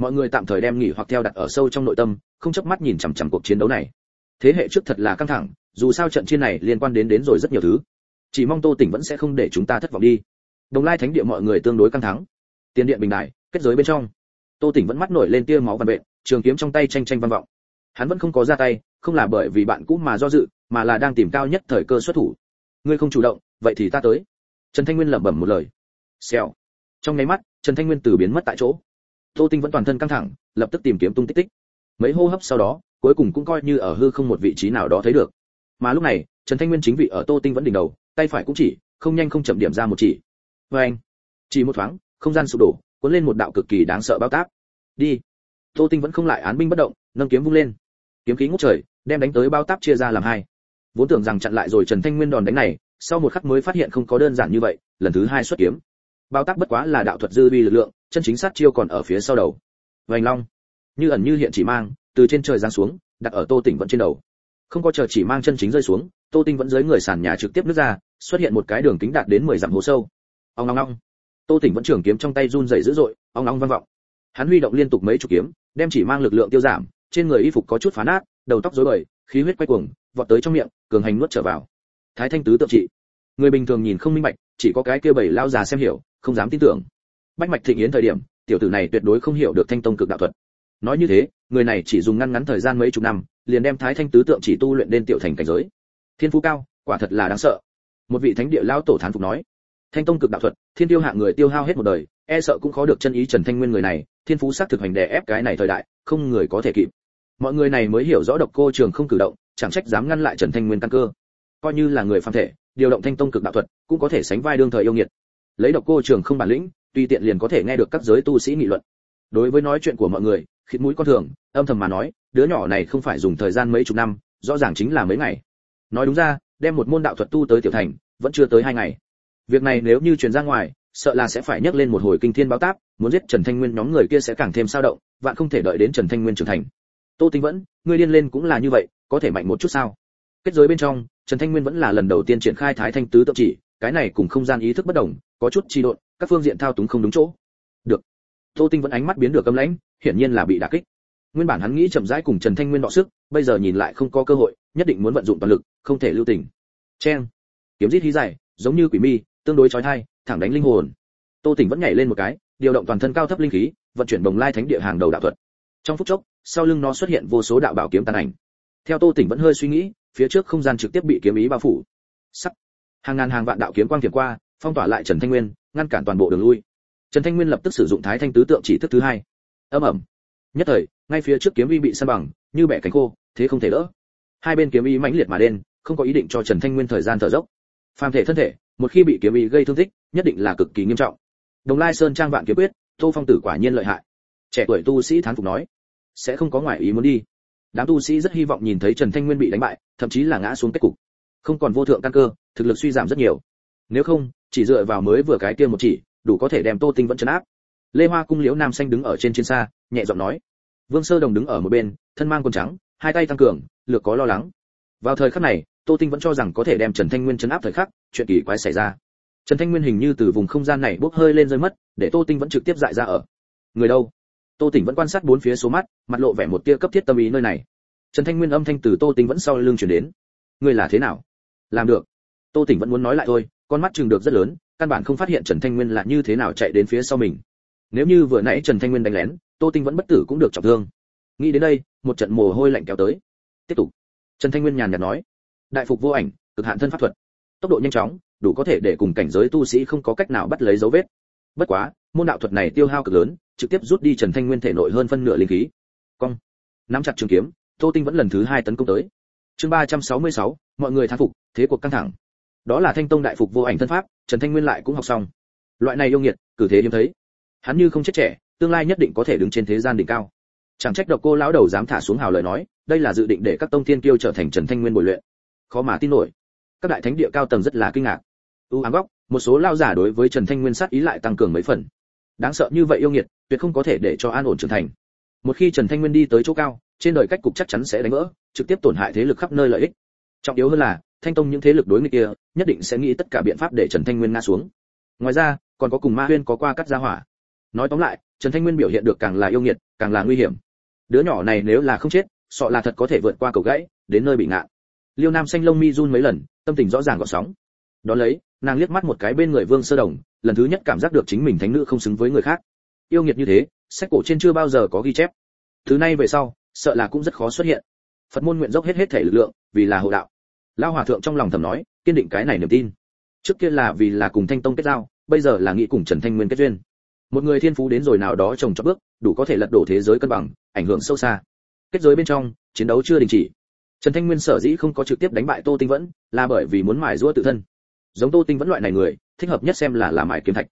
mọi người tạm thời đem nghỉ hoặc theo đặt ở sâu trong nội tâm, không chớp mắt nhìn chằm chằm cuộc chiến đấu này. Thế hệ trước thật là căng thẳng, dù sao trận chiến này liên quan đến rồi rất nhiều thứ. Chỉ mong Tô Tỉnh vẫn sẽ không để chúng ta thất vọng đi. Đồng Lai Thánh địa mọi người tương đối căng thẳng. Tiền điện bình đài, kết giới bên trong. Tô Tỉnh vẫn mắt nổi lên tia máu vằn vện, trường kiếm trong tay tranh tranh vang vọng. Hắn vẫn không có ra tay, không là bởi vì bạn cũ mà do dự, mà là đang tìm cao nhất thời cơ xuất thủ. Ngươi không chủ động, vậy thì ta tới. Trần Thanh Nguyên lẩm bẩm một lời. Xèo. Trong nháy mắt, Trần Thanh Nguyên từ biến mất tại chỗ. Tô Tinh vẫn toàn thân căng thẳng, lập tức tìm kiếm tung tích tích. Mấy hô hấp sau đó, cuối cùng cũng coi như ở hư không một vị trí nào đó thấy được. Mà lúc này, Trần Thanh Nguyên chính vị ở Tô Tinh vẫn đỉnh đầu, tay phải cũng chỉ, không nhanh không chậm điểm ra một chỉ. Oeng. Chỉ một thoáng, không gian sụp đổ, cuốn lên một đạo cực kỳ đáng sợ bao táp. Đi. Tô Tinh vẫn không lại án binh bất động, nâng kiếm vung lên. Kiếm khí ngút trời, đem đánh tới bao táp chia ra làm hai. Vốn tưởng rằng chặn lại rồi Trần Thanh Nguyên đòn đánh này, sau một khắc mới phát hiện không có đơn giản như vậy, lần thứ hai xuất kiếm. Bao táp bất quá là đạo thuật dư uy lực lượng, chân chính sát chiêu còn ở phía sau đầu. Vành long, như ẩn như hiện chỉ mang, từ trên trời giáng xuống, đặt ở Tô Tỉnh vẫn trên đầu. Không có chờ chỉ mang chân chính rơi xuống, Tô Tinh vẫn dưới người sàn nhà trực tiếp nứt ra, xuất hiện một cái đường kính đạt đến 10 dặm hố sâu. Ong ong ong. Tô Tỉnh vẫn trường kiếm trong tay run rẩy dữ dội, ong ong vang vọng. Hắn huy động liên tục mấy chục kiếm, đem chỉ mang lực lượng tiêu giảm, trên người y phục có chút phá nát, đầu tóc rối bời, khí huyết quay cuồng, vọt tới trong miệng, cường hành nuốt trở vào. Thái Thanh tứ tượng trị. Người bình thường nhìn không minh bạch, chỉ có cái kia bảy lao già xem hiểu, không dám tin tưởng. Bách Mạch Thịnh Yến thời điểm, tiểu tử này tuyệt đối không hiểu được Thanh Tông cực đạo thuật. Nói như thế, người này chỉ dùng ngắn thời gian mấy chục năm, liền đem Thái Thanh tứ tượng chỉ tu luyện đến tiểu thành cảnh giới. Thiên phú cao, quả thật là đáng sợ. Một vị thánh địa lão tổ thán phục nói. Thanh Tông cực đạo thuật, thiên tiêu hạng người tiêu hao hết một đời, e sợ cũng khó được chân ý Trần Thanh Nguyên người này, thiên phú sắc thực hành đè ép cái này thời đại, không người có thể kịp. Mọi người này mới hiểu rõ Độc Cô Trường không cử động, chẳng trách dám ngăn lại Trần Thanh Nguyên căn cơ. Coi như là người phàm thể, điều động Thanh Tông cực đạo thuật, cũng có thể sánh vai đương thời yêu nghiệt. Lấy Độc Cô Trường không bản lĩnh, tùy tiện liền có thể nghe được các giới tu sĩ nghị luận. Đối với nói chuyện của mọi người, khịt mũi con thường, âm thầm mà nói, đứa nhỏ này không phải dùng thời gian mấy chục năm, rõ ràng chính là mấy ngày. Nói đúng ra, đem một môn đạo thuật tu tới tiểu thành, vẫn chưa tới 2 ngày. Việc này nếu như truyền ra ngoài, sợ là sẽ phải nhấc lên một hồi kinh thiên báo táp, muốn giết Trần Thanh Nguyên nhóm người kia sẽ càng thêm sao động, vạn không thể đợi đến Trần Thanh Nguyên trưởng thành. Tô Tinh vẫn, ngươi điên lên cũng là như vậy, có thể mạnh một chút sao? Kết giới bên trong, Trần Thanh Nguyên vẫn là lần đầu tiên triển khai Thái Thanh tứ tượng chỉ, cái này cùng không gian ý thức bất đồng, có chút trì độn, các phương diện thao túng không đúng chỗ. Được. Tô Tinh vẫn ánh mắt biến được cấm lãnh, hiển nhiên là bị đả kích. Nguyên bản hắn nghĩ chậm rãi cùng Trần Thanh Nguyên đọ sức, bây giờ nhìn lại không có cơ hội, nhất định muốn vận dụng toàn lực, không thể lưu tình. Chen. Kiếm rít hí dài, giống như quỷ mi, tương đối chói tai, thẳng đánh linh hồn. Tô Tỉnh vẫn nhảy lên một cái, điều động toàn thân cao thấp linh khí, vận chuyển Bồng Lai Thánh địa hàng đầu đạo thuật. Trong phút chốc, sau lưng nó xuất hiện vô số đạo bảo kiếm tàn ảnh. Theo Tô Tỉnh vẫn hơi suy nghĩ, phía trước không gian trực tiếp bị kiếm ý bao phủ. Sắc. Hàng ngàn hàng vạn đạo kiếm quang thiểm qua, phong tỏa lại Trần Thanh Nguyên, ngăn cản toàn bộ đường lui. Trần Thanh Nguyên lập tức sử dụng Thái Thanh tứ tượng chỉ thức thứ hai. Ầm ầm. Nhất thời, ngay phía trước kiếm uy bị san bằng, như bẻ cánh khô, thế không thể đỡ. Hai bên kiếm ý mãnh liệt mà lên, không có ý định cho Trần Thanh Nguyên thời gian thở dốc. Phàm thể thân thể, một khi bị kiếm ý gây thương tích, nhất định là cực kỳ nghiêm trọng. Đồng Lai Sơn trang vạn kiếm quyết, Tô Phong tử quả nhiên lợi hại. Trẻ tuổi tu sĩ thán phục nói, sẽ không có ngoại ý muốn đi. Đám tu sĩ rất hy vọng nhìn thấy Trần Thanh Nguyên bị đánh bại, thậm chí là ngã xuống kết cục. Không còn vô thượng căn cơ, thực lực suy giảm rất nhiều. Nếu không, chỉ dựa vào mới vừa cái kia một chỉ, đủ có thể đem Tô Tinh vẫn trấn áp. Lê Hoa cung Liễu Nam xanh đứng ở trên chiến xa, nhẹ giọng nói. Vương Sơ Đồng đứng ở một bên, thân mang quần trắng, hai tay tăng cường, lược có lo lắng. Vào thời khắc này, Tô Tinh vẫn cho rằng có thể đem Trần Thanh Nguyên trấn áp thời khắc, chuyện kỳ quái xảy ra. Trần Thanh Nguyên hình như từ vùng không gian này bốc hơi lên rơi mất, để Tô Tinh vẫn trực tiếp dại ra ở. Người đâu? Tô Tinh vẫn quan sát bốn phía số mắt, mặt lộ vẻ một tia cấp thiết tâm ý nơi này. Trần Thanh Nguyên âm thanh từ Tô Tinh vẫn sau lưng truyền đến. Ngươi là thế nào? Làm được. Tô Tinh vẫn muốn nói lại thôi, con mắt trừng được rất lớn, căn bản không phát hiện Trần Thanh Nguyên là như thế nào chạy đến phía sau mình. Nếu như vừa nãy Trần Thanh Nguyên đánh lén, Tô Tinh vẫn bất tử cũng được trọng thương. Nghĩ đến đây, một trận mồ hôi lạnh kéo tới. Tiếp tục. Trần Thanh Nguyên nhàn nhạt nói. Đại phục vô ảnh, cực hạn thân pháp thuật. Tốc độ nhanh chóng, đủ có thể để cùng cảnh giới tu sĩ không có cách nào bắt lấy dấu vết. Bất quá, môn đạo thuật này tiêu hao cực lớn, trực tiếp rút đi Trần Thanh Nguyên thể nội hơn phân nửa linh khí. Cong. Nắm chặt trường kiếm, Tô Tinh vẫn lần thứ 2 tấn công tới. Chương 366, mọi người thán phục, thế cuộc căng thẳng. Đó là Thanh Tông đại phục vô ảnh thân pháp, Trần Thanh Nguyên lại cũng học xong. Loại này yêu nghiệt, cử thế hiếm thấy. Hắn như không chết trẻ, tương lai nhất định có thể đứng trên thế gian đỉnh cao. Chẳng trách Độc Cô lão đầu dám thả xuống hào lời nói, đây là dự định để các tông thiên kiêu trở thành Trần Thanh Nguyên bồi luyện. Khó mà tin nổi. Các đại thánh địa cao tầng rất là kinh ngạc. Ám góc, một số lao giả đối với Trần Thanh Nguyên sát ý lại tăng cường mấy phần. Đáng sợ như vậy yêu nghiệt, tuyệt không có thể để cho an ổn trưởng thành. Một khi Trần Thanh Nguyên đi tới chỗ cao, trên đời cách cục chắc chắn sẽ đánh vỡ, trực tiếp tổn hại thế lực khắp nơi lợi ích. Trọng yếu hơn là, Thanh Tông những thế lực đối nghịch kia, nhất định sẽ nghĩ tất cả biện pháp để Trần Thanh Nguyên ngã xuống. Ngoài ra, còn có cùng Ma Huyên có qua cắt ra hỏa. Nói tóm lại, Trần Thanh Nguyên biểu hiện được càng là yêu nghiệt, càng là nguy hiểm. Đứa nhỏ này nếu là không chết, sợ là thật có thể vượt qua cầu gãy, đến nơi bị ngạn. Liêu Nam xanh lông mi run mấy lần, tâm tình rõ ràng gợn sóng. Đó lấy, nàng liếc mắt một cái bên người Vương Sơ Đồng, lần thứ nhất cảm giác được chính mình thánh nữ không xứng với người khác. Yêu nghiệt như thế, sách cổ trên chưa bao giờ có ghi chép. Thứ này về sau, sợ là cũng rất khó xuất hiện. Phật môn nguyện dốc hết thể lực lượng, vì là hộ đạo. Lão hòa thượng trong lòng thầm nói, kiên định cái này niềm tin. Trước kia là vì là cùng Thanh Tông kết giao, bây giờ là nghĩ cùng Trần Thanh Nguyên kết duyên. Một người thiên phú đến rồi nào đó trồng cho bước, đủ có thể lật đổ thế giới cân bằng, ảnh hưởng sâu xa. Kết giới bên trong, chiến đấu chưa đình chỉ. Trần Thanh Nguyên sở dĩ không có trực tiếp đánh bại Tô Tinh Vẫn, là bởi vì muốn mài giũa tự thân. Giống Tô Tinh Vẫn loại này người, thích hợp nhất xem là mài kiếm thạch.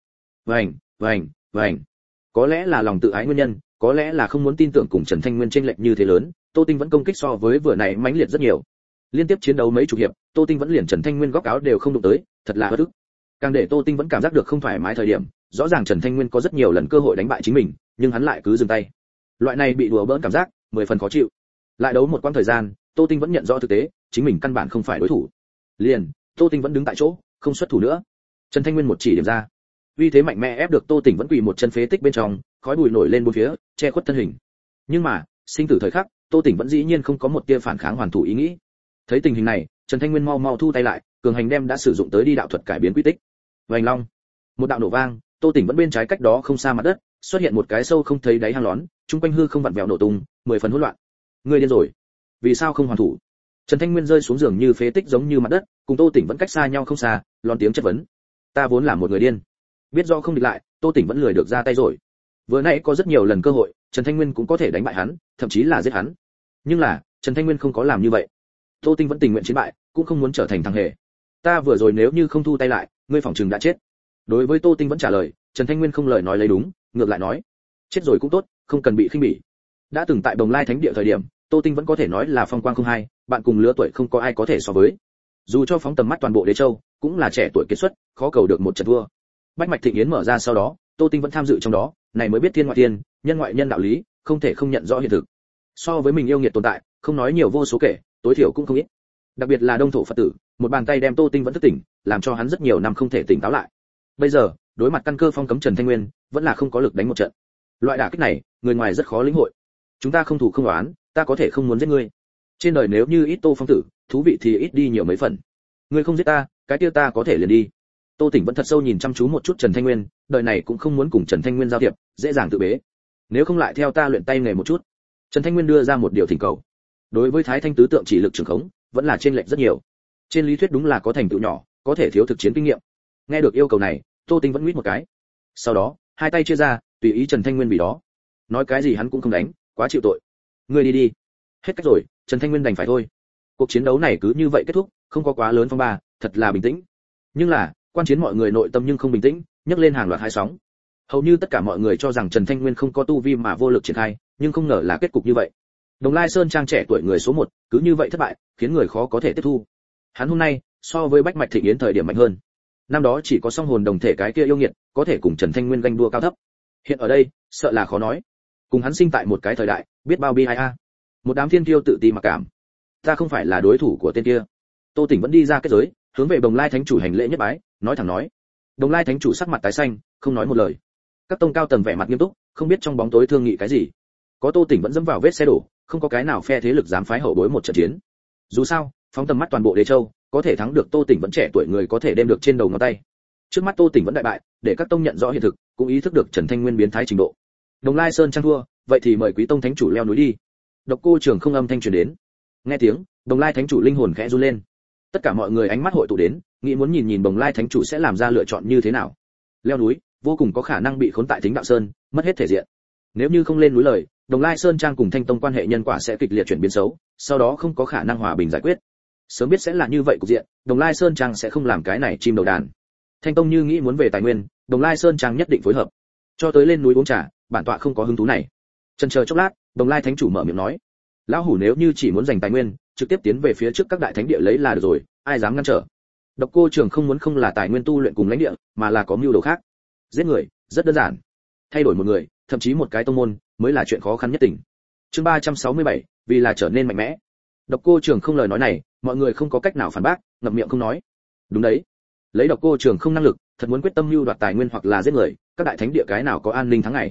Vành. Có lẽ là lòng tự ái nguyên nhân, có lẽ là không muốn tin tưởng cùng Trần Thanh Nguyên chênh lệch như thế lớn, Tô Tinh Vẫn công kích so với vừa này mãnh liệt rất nhiều. Liên tiếp chiến đấu mấy chục hiệp, Tô Tinh Vẫn liền Trần Thanh Nguyên góc áo đều không đụng tới, thật là bất ức. Càng để Tô Tinh Vẫn cảm giác được không thoải mái thời điểm, rõ ràng Trần Thanh Nguyên có rất nhiều lần cơ hội đánh bại chính mình, nhưng hắn lại cứ dừng tay. Loại này bị đùa bỡn cảm giác, 10 phần khó chịu. Lại đấu một quãng thời gian, Tô Tinh Vẫn nhận rõ thực tế, chính mình căn bản không phải đối thủ. Liền, Tô Tinh Vẫn đứng tại chỗ, không xuất thủ nữa. Trần Thanh Nguyên một chỉ điểm ra, uy thế mạnh mẽ ép được Tô Tinh Vẫn quỳ một chân phế tích bên trong, khói bụi nổi lên bốn phía, che khuất thân hình. Nhưng mà, sinh tử thời khắc, Tô Tinh Vẫn dĩ nhiên không có một tia phản kháng hoàn thủ ý nghĩ. Thấy tình hình này, Trần Thanh Nguyên mau thu tay lại, cường hành đem đã sử dụng tới đi đạo thuật cải biến quy tích. Vành long, một đạo nổ vang, Tô Tinh Vẫn bên trái cách đó không xa mặt đất, xuất hiện một cái sâu không thấy đáy hang lón, trung quanh hư không vặn vẹo nổ tung, 10 phần hỗn loạn. Ngươi điên rồi? Vì sao không hoàn thủ? Trần Thanh Nguyên rơi xuống giường như phế tích giống như mặt đất, cùng Tô Tinh Vẫn cách xa nhau không xa, lon tiếng chất vấn. Ta vốn là một người điên. Biết do không địch lại, Tô Tinh Vẫn lười được ra tay rồi. Vừa nãy có rất nhiều lần cơ hội, Trần Thanh Nguyên cũng có thể đánh bại hắn, thậm chí là giết hắn. Nhưng là, Trần Thanh Nguyên không có làm như vậy. Tô Tinh Vẫn tình nguyện chiến bại, cũng không muốn trở thành thằng hề. Ta vừa rồi nếu như không thu tay lại, ngươi phỏng chừng đã chết. Đối với Tô Tinh Vẫn trả lời, Trần Thanh Nguyên không lời nói lấy đúng, ngược lại nói, chết rồi cũng tốt, không cần bị khinh bỉ. Đã từng tại Bồng Lai Thánh Địa thời điểm, Tô Tinh Vẫn có thể nói là phong quang không hai, bạn cùng lứa tuổi không có ai có thể so với. Dù cho phóng tầm mắt toàn bộ Đế Châu, cũng là trẻ tuổi kiệt xuất, khó cầu được một trận thua. Bách Mạch Thịnh Yến mở ra sau đó, Tô Tinh Vẫn tham dự trong đó, này mới biết thiên ngoại thiên, nhân ngoại nhân đạo lý, không thể không nhận rõ hiện thực. So với mình yêu nghiệt tồn tại, không nói nhiều vô số kể, tối thiểu cũng không ít. Đặc biệt là đông thổ Phật tử, một bàn tay đem Tô Tinh Vẫn thức tỉnh, làm cho hắn rất nhiều năm không thể tỉnh táo lại. Bây giờ, đối mặt căn cơ phong cấm Trần Thanh Nguyên, vẫn là không có lực đánh một trận. Loại đả kích này, người ngoài rất khó lĩnh hội. Chúng ta không thủ không oán, ta có thể không muốn giết ngươi. Trên đời nếu như ít Tô Phong tử, thú vị thì ít đi nhiều mấy phần. Ngươi không giết ta, cái kia ta có thể liền đi. Tô Tỉnh vẫn thật sâu nhìn chăm chú một chút Trần Thanh Nguyên, đời này cũng không muốn cùng Trần Thanh Nguyên giao thiệp, dễ dàng tự bế. Nếu không lại theo ta luyện tay nghề một chút. Trần Thanh Nguyên đưa ra một điều thỉnh cầu. Đối với Thái Thanh tứ tượng chỉ lực trường khống, vẫn là trên lệch rất nhiều. Trên lý thuyết đúng là có thành tựu nhỏ, có thể thiếu thực chiến kinh nghiệm. Nghe được yêu cầu này, Tô Tinh vẫn nguyết một cái. Sau đó, hai tay chia ra, tùy ý Trần Thanh Nguyên vì đó. Nói cái gì hắn cũng không đánh, quá chịu tội. Ngươi đi đi. Hết cách rồi, Trần Thanh Nguyên đành phải thôi. Cuộc chiến đấu này cứ như vậy kết thúc, không có quá lớn phong ba, thật là bình tĩnh. Nhưng là, quan chiến mọi người nội tâm nhưng không bình tĩnh, nhấc lên hàng loạt hai sóng. Hầu như tất cả mọi người cho rằng Trần Thanh Nguyên không có tu vi mà vô lực triển khai, nhưng không ngờ là kết cục như vậy. Đồng Lai Sơn Trang trẻ tuổi người số 1, cứ như vậy thất bại, khiến người khó có thể tiếp thu. Hắn hôm nay, so với Bách Mạch Thịnh Yến thời điểm mạnh hơn. Năm đó chỉ có song hồn đồng thể cái kia yêu nghiệt, có thể cùng Trần Thanh Nguyên ganh đua cao thấp. Hiện ở đây, sợ là khó nói. Cùng hắn sinh tại một cái thời đại, biết bao bi ai a. Một đám thiên kiêu tự ti mặc cảm. Ta không phải là đối thủ của tên kia. Tô Tỉnh vẫn đi ra kết giới, hướng về Đồng Lai Thánh chủ hành lễ nhất bái, nói thẳng nói. Đồng Lai Thánh chủ sắc mặt tái xanh, không nói một lời. Các tông cao tầng vẻ mặt nghiêm túc, không biết trong bóng tối thương nghị cái gì. Có Tô Tỉnh vẫn dẫm vào vết xe đổ, không có cái nào phe thế lực dám phái hậu bối một trận chiến. Dù sao, phóng tầm mắt toàn bộ Đế Châu, có thể thắng được Tô Tỉnh vẫn trẻ tuổi người có thể đem được trên đầu ngón tay. Trước mắt Tô Tỉnh vẫn đại bại, để các tông nhận rõ hiện thực, cũng ý thức được Trần Thanh Nguyên biến thái trình độ. Đồng Lai Sơn Trang thua, vậy thì mời Quý tông thánh chủ leo núi đi. Độc Cô Trường không âm thanh truyền đến. Nghe tiếng, Đồng Lai Thánh chủ linh hồn khẽ run lên. Tất cả mọi người ánh mắt hội tụ đến, nghĩ muốn nhìn nhìn Đồng Lai Thánh chủ sẽ làm ra lựa chọn như thế nào. Leo núi, vô cùng có khả năng bị khốn tại Thính Đạo Sơn, mất hết thể diện. Nếu như không lên núi lời, Đồng Lai Sơn Trang cùng Thanh Tông quan hệ nhân quả sẽ kịch liệt chuyển biến xấu, sau đó không có khả năng hòa bình giải quyết. Sớm biết sẽ là như vậy cục diện, Đồng Lai Sơn Trang sẽ không làm cái này chim đầu đàn. Thanh Tông như nghĩ muốn về tài nguyên, Đồng Lai Sơn Trang nhất định phối hợp. Cho tới lên núi uống trà, bản tọa không có hứng thú này. Chần chờ chốc lát, Đồng Lai Thánh chủ mở miệng nói: lão hủ nếu như chỉ muốn giành tài nguyên, trực tiếp tiến về phía trước các đại thánh địa lấy là được rồi, ai dám ngăn trở. Độc Cô Trường không muốn không là tài nguyên tu luyện cùng lãnh địa, mà là có mưu đồ khác. Giết người, rất đơn giản. Thay đổi một người, thậm chí một cái tông môn, mới là chuyện khó khăn nhất tình. Chương 367, vì là trở nên mạnh mẽ. Độc Cô Trường không lời nói này, mọi người không có cách nào phản bác, ngậm miệng không nói. Đúng đấy. Lấy Độc Cô Trường không năng lực, thật muốn quyết tâm mưu đoạt tài nguyên hoặc là giết người, các đại thánh địa cái nào có an ninh tháng ngày.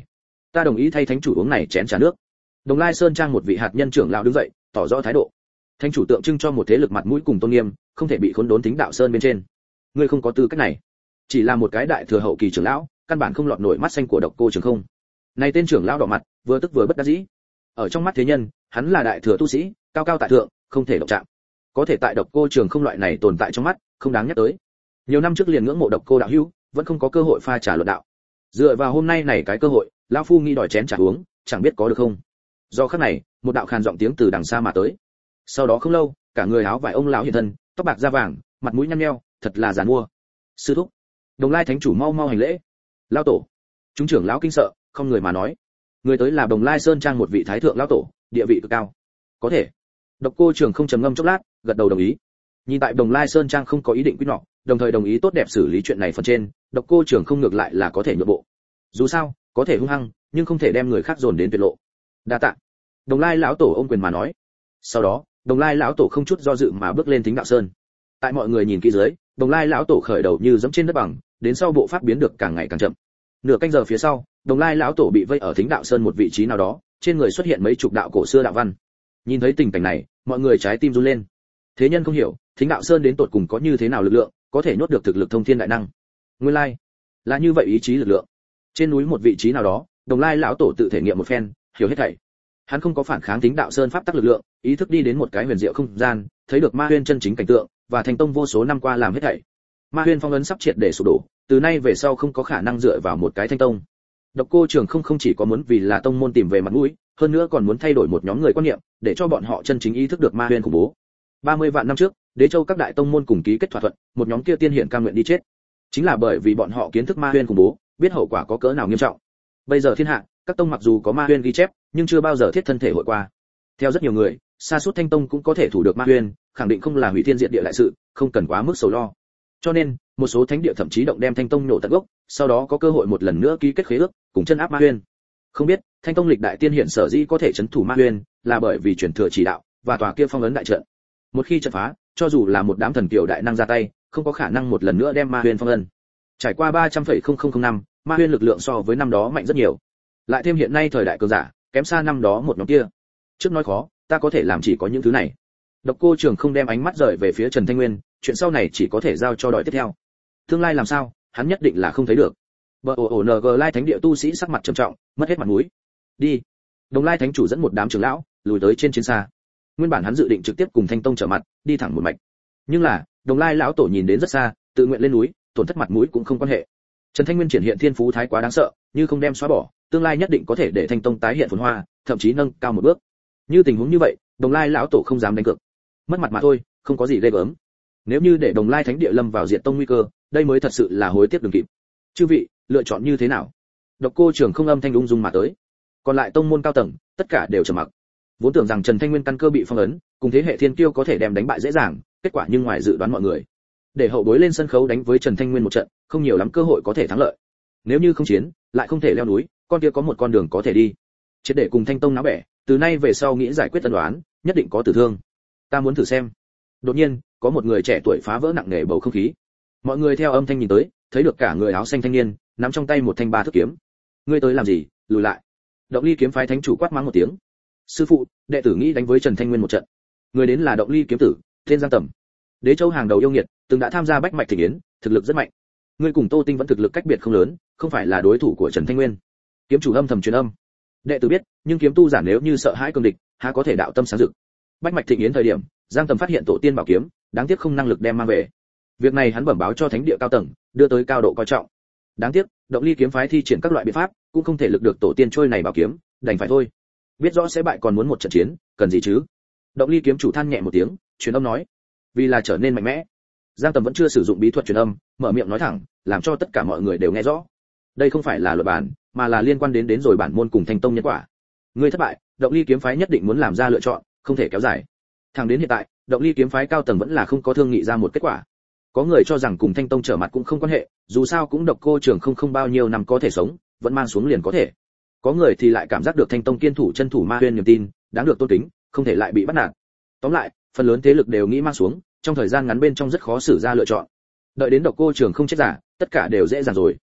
Ta đồng ý thay thánh chủ uống này chén trà nước. Đồng Lai Sơn Trang một vị hạt nhân trưởng lão đứng dậy, tỏ rõ thái độ. Thánh chủ tượng trưng cho một thế lực mặt mũi cùng tôn nghiêm, không thể bị khốn đốn Thính Đạo Sơn bên trên. Ngươi không có tư cách này, chỉ là một cái đại thừa hậu kỳ trưởng lão, căn bản không lọt nổi mắt xanh của Độc Cô Trường Không. Này tên trưởng lão đỏ mặt, vừa tức vừa bất đắc dĩ. Ở trong mắt thế nhân, hắn là đại thừa tu sĩ, cao cao tại thượng, không thể động chạm. Có thể tại Độc Cô Trường Không loại này tồn tại trong mắt, không đáng nhắc tới. Nhiều năm trước liền ngưỡng mộ Độc Cô đạo hữu, vẫn không có cơ hội pha trà luận đạo. Dựa vào hôm nay này cái cơ hội, lão phu nghĩ đòi chén trà uống, chẳng biết có được không. Do khắc này, một đạo khàn giọng tiếng từ đằng xa mà tới. Sau đó không lâu, cả người áo vải ông lão hiện thân, tóc bạc da vàng, mặt mũi nhăn nheo, thật là giàn mua. Sư thúc, Đồng Lai thánh chủ mau mau hành lễ. Lão tổ. Chúng trưởng lão kinh sợ, không người mà nói. Người tới là Đồng Lai Sơn Trang một vị thái thượng lão tổ, địa vị cực cao. Có thể. Độc Cô Trường không trầm ngâm chốc lát, gật đầu đồng ý. Nhìn tại Đồng Lai Sơn Trang không có ý định quyết nọ, đồng thời đồng ý tốt đẹp xử lý chuyện này phần trên, Độc Cô Trường không ngược lại là có thể nhượng bộ. Dù sao, có thể hung hăng, nhưng không thể đem người khác dồn đến tuyệt lộ. Đa tạ. Đồng Lai lão tổ ôm quyền mà nói. Sau đó, Đồng Lai lão tổ không chút do dự mà bước lên Thính Đạo Sơn. Tại mọi người nhìn kỹ dưới, Đồng Lai lão tổ khởi đầu như dẫm trên đất bằng, đến sau bộ pháp biến được càng ngày càng chậm. Nửa canh giờ phía sau, Đồng Lai lão tổ bị vây ở Thính Đạo Sơn một vị trí nào đó, trên người xuất hiện mấy chục đạo cổ xưa đạo văn. Nhìn thấy tình cảnh này, mọi người trái tim run lên. Thế nhân không hiểu, Thính Đạo Sơn đến tột cùng có như thế nào lực lượng, có thể nhốt được thực lực thông thiên đại năng. Nguyên lai, là như vậy ý chí lực lượng. Trên núi một vị trí nào đó, Đồng Lai lão tổ tự thể nghiệm một phen, hiểu hết thảy. Hắn không có phản kháng Thính Đạo Sơn pháp tắc lực lượng, ý thức đi đến một cái huyền diệu không gian, thấy được Ma Huyên chân chính cảnh tượng, và thành tông vô số năm qua làm hết thảy. Ma Huyên phong ấn sắp triệt để sụp đổ, từ nay về sau không có khả năng dựa vào một cái thanh tông. Độc Cô Trường không chỉ có muốn vì là tông môn tìm về mặt mũi, hơn nữa còn muốn thay đổi một nhóm người quan niệm, để cho bọn họ chân chính ý thức được Ma Huyên khủng bố. 30 vạn năm trước, Đế Châu các đại tông môn cùng ký kết thỏa thuận, một nhóm kia tiên hiển cam nguyện đi chết. Chính là bởi vì bọn họ kiến thức Ma Huyên khủng bố, biết hậu quả có cỡ nào nghiêm trọng. Bây giờ thiên hạ, các tông mặc dù có Ma Huyên ghi chép, nhưng chưa bao giờ thiết thân thể hội qua. Theo rất nhiều người, sa sút thanh tông cũng có thể thủ được Ma Huyên, khẳng định không là hủy thiên diệt địa đại sự, không cần quá mức sầu lo. Cho nên, một số thánh địa thậm chí động đem thanh tông nổ tận gốc, sau đó có cơ hội một lần nữa ký kết khế ước, cùng chân áp Ma Huyên. Không biết, thanh tông lịch đại tiên hiển sở dĩ có thể chấn thủ Ma Huyên, là bởi vì truyền thừa chỉ đạo và tòa kia phong ấn đại trận. Một khi trận phá, cho dù là một đám thần kiều đại năng ra tay, không có khả năng một lần nữa đem Ma Huyên phong ấn. Trải qua 300,0005 năm, Ma Huyên lực lượng so với năm đó mạnh rất nhiều. Lại thêm hiện nay thời đại cường giả, kém xa năm đó một nhóm kia. Trước nói khó, ta có thể làm chỉ có những thứ này. Độc Cô Trường không đem ánh mắt rời về phía Trần Thanh Nguyên, chuyện sau này chỉ có thể giao cho đội tiếp theo. Tương lai làm sao, hắn nhất định là không thấy được. BONG Lai Thánh địa tu sĩ sắc mặt trầm trọng, mất hết mặt mũi. Đi. Đồng Lai Thánh chủ dẫn một đám trưởng lão lùi tới trên chiến xa. Nguyên bản hắn dự định trực tiếp cùng Thanh Tông trở mặt, đi thẳng một mạch. Nhưng là, Đồng Lai lão tổ nhìn đến rất xa, tự nguyện lên núi, tổn thất mặt mũi cũng không quan hệ. Trần Thanh Nguyên triển hiện thiên phú thái quá đáng sợ, như không đem xóa bỏ, tương lai nhất định có thể để Thanh Tông tái hiện phồn hoa, thậm chí nâng cao một bước. Như tình huống như vậy, Đồng Lai lão tổ không dám đánh cược. Mất mặt mà thôi, không có gì ghê gớm. Nếu như để Đồng Lai Thánh địa lâm vào diệt tông nguy cơ, đây mới thật sự là hối tiếc đường kịp. Chư vị, lựa chọn như thế nào? Độc Cô Trường không âm thanh ung dung mà tới. Còn lại tông môn cao tầng, tất cả đều trầm mặc. Vốn tưởng rằng Trần Thanh Nguyên căn cơ bị phong ấn, cùng thế hệ thiên kiêu có thể đem đánh bại dễ dàng, kết quả nhưng ngoài dự đoán mọi người. Để hậu bối lên sân khấu đánh với Trần Thanh Nguyên một trận, không nhiều lắm cơ hội có thể thắng lợi. Nếu như không chiến, lại không thể leo núi, con kia có một con đường có thể đi. Chết để cùng Thanh Tông náo bẻ, từ nay về sau nghĩ giải quyết tân đoán, nhất định có tử thương. Ta muốn thử xem. Đột nhiên, có một người trẻ tuổi phá vỡ nặng nề bầu không khí. Mọi người theo âm thanh nhìn tới, thấy được cả người áo xanh thanh niên, nắm trong tay một thanh ba thước kiếm. Ngươi tới làm gì? Lùi lại. Động Ly kiếm phái thánh chủ quát mắng một tiếng. Sư phụ, đệ tử nghĩ đánh với Trần Thanh Nguyên một trận. Người đến là Động Ly kiếm tử, tên Giang Tầm. Đế Châu hàng đầu yêu nghiệt, từng đã tham gia bách mạch thịnh yến, thực lực rất mạnh. Ngươi cùng Tô Tinh vẫn thực lực cách biệt không lớn, không phải là đối thủ của Trần Thanh Nguyên. Kiếm chủ âm thầm truyền âm. Đệ tử biết, nhưng kiếm tu giả nếu như sợ hãi cường địch, há có thể đạo tâm sáng rực. Bách mạch thịnh yến thời điểm, Giang Tầm phát hiện tổ tiên bảo kiếm, đáng tiếc không năng lực đem mang về. Việc này hắn bẩm báo cho thánh địa cao tầng, đưa tới cao độ coi trọng. Đáng tiếc, Động Ly kiếm phái thi triển các loại biện pháp, cũng không thể lực được tổ tiên trôi này bảo kiếm, đành phải thôi. Biết rõ sẽ bại còn muốn một trận chiến, cần gì chứ? Động Ly kiếm chủ than nhẹ một tiếng, truyền âm nói, vì là trở nên mạnh mẽ. Giang Tầm vẫn chưa sử dụng bí thuật truyền âm, mở miệng nói thẳng, làm cho tất cả mọi người đều nghe rõ. Đây không phải là luật bản, mà là liên quan đến rồi bản môn cùng Thanh Tông nhân quả. Ngươi thất bại, Động Ly kiếm phái nhất định muốn làm ra lựa chọn, không thể kéo dài. Thẳng đến hiện tại, Động Ly kiếm phái cao tầng vẫn là không có thương nghị ra một kết quả. Có người cho rằng cùng Thanh Tông trở mặt cũng không quan hệ, dù sao cũng Độc Cô Trường không bao nhiêu năm có thể sống, vẫn mang xuống liền có thể. Có người thì lại cảm giác được Thanh Tông kiên thủ chân thủ Ma Huyên niềm tin, đáng được tôn kính, không thể lại bị bắt nạt. Tóm lại, phần lớn thế lực đều nghĩ mang xuống, trong thời gian ngắn bên trong rất khó xử ra lựa chọn. Đợi đến Độc Cô Trường không chết giả, tất cả đều dễ dàng rồi.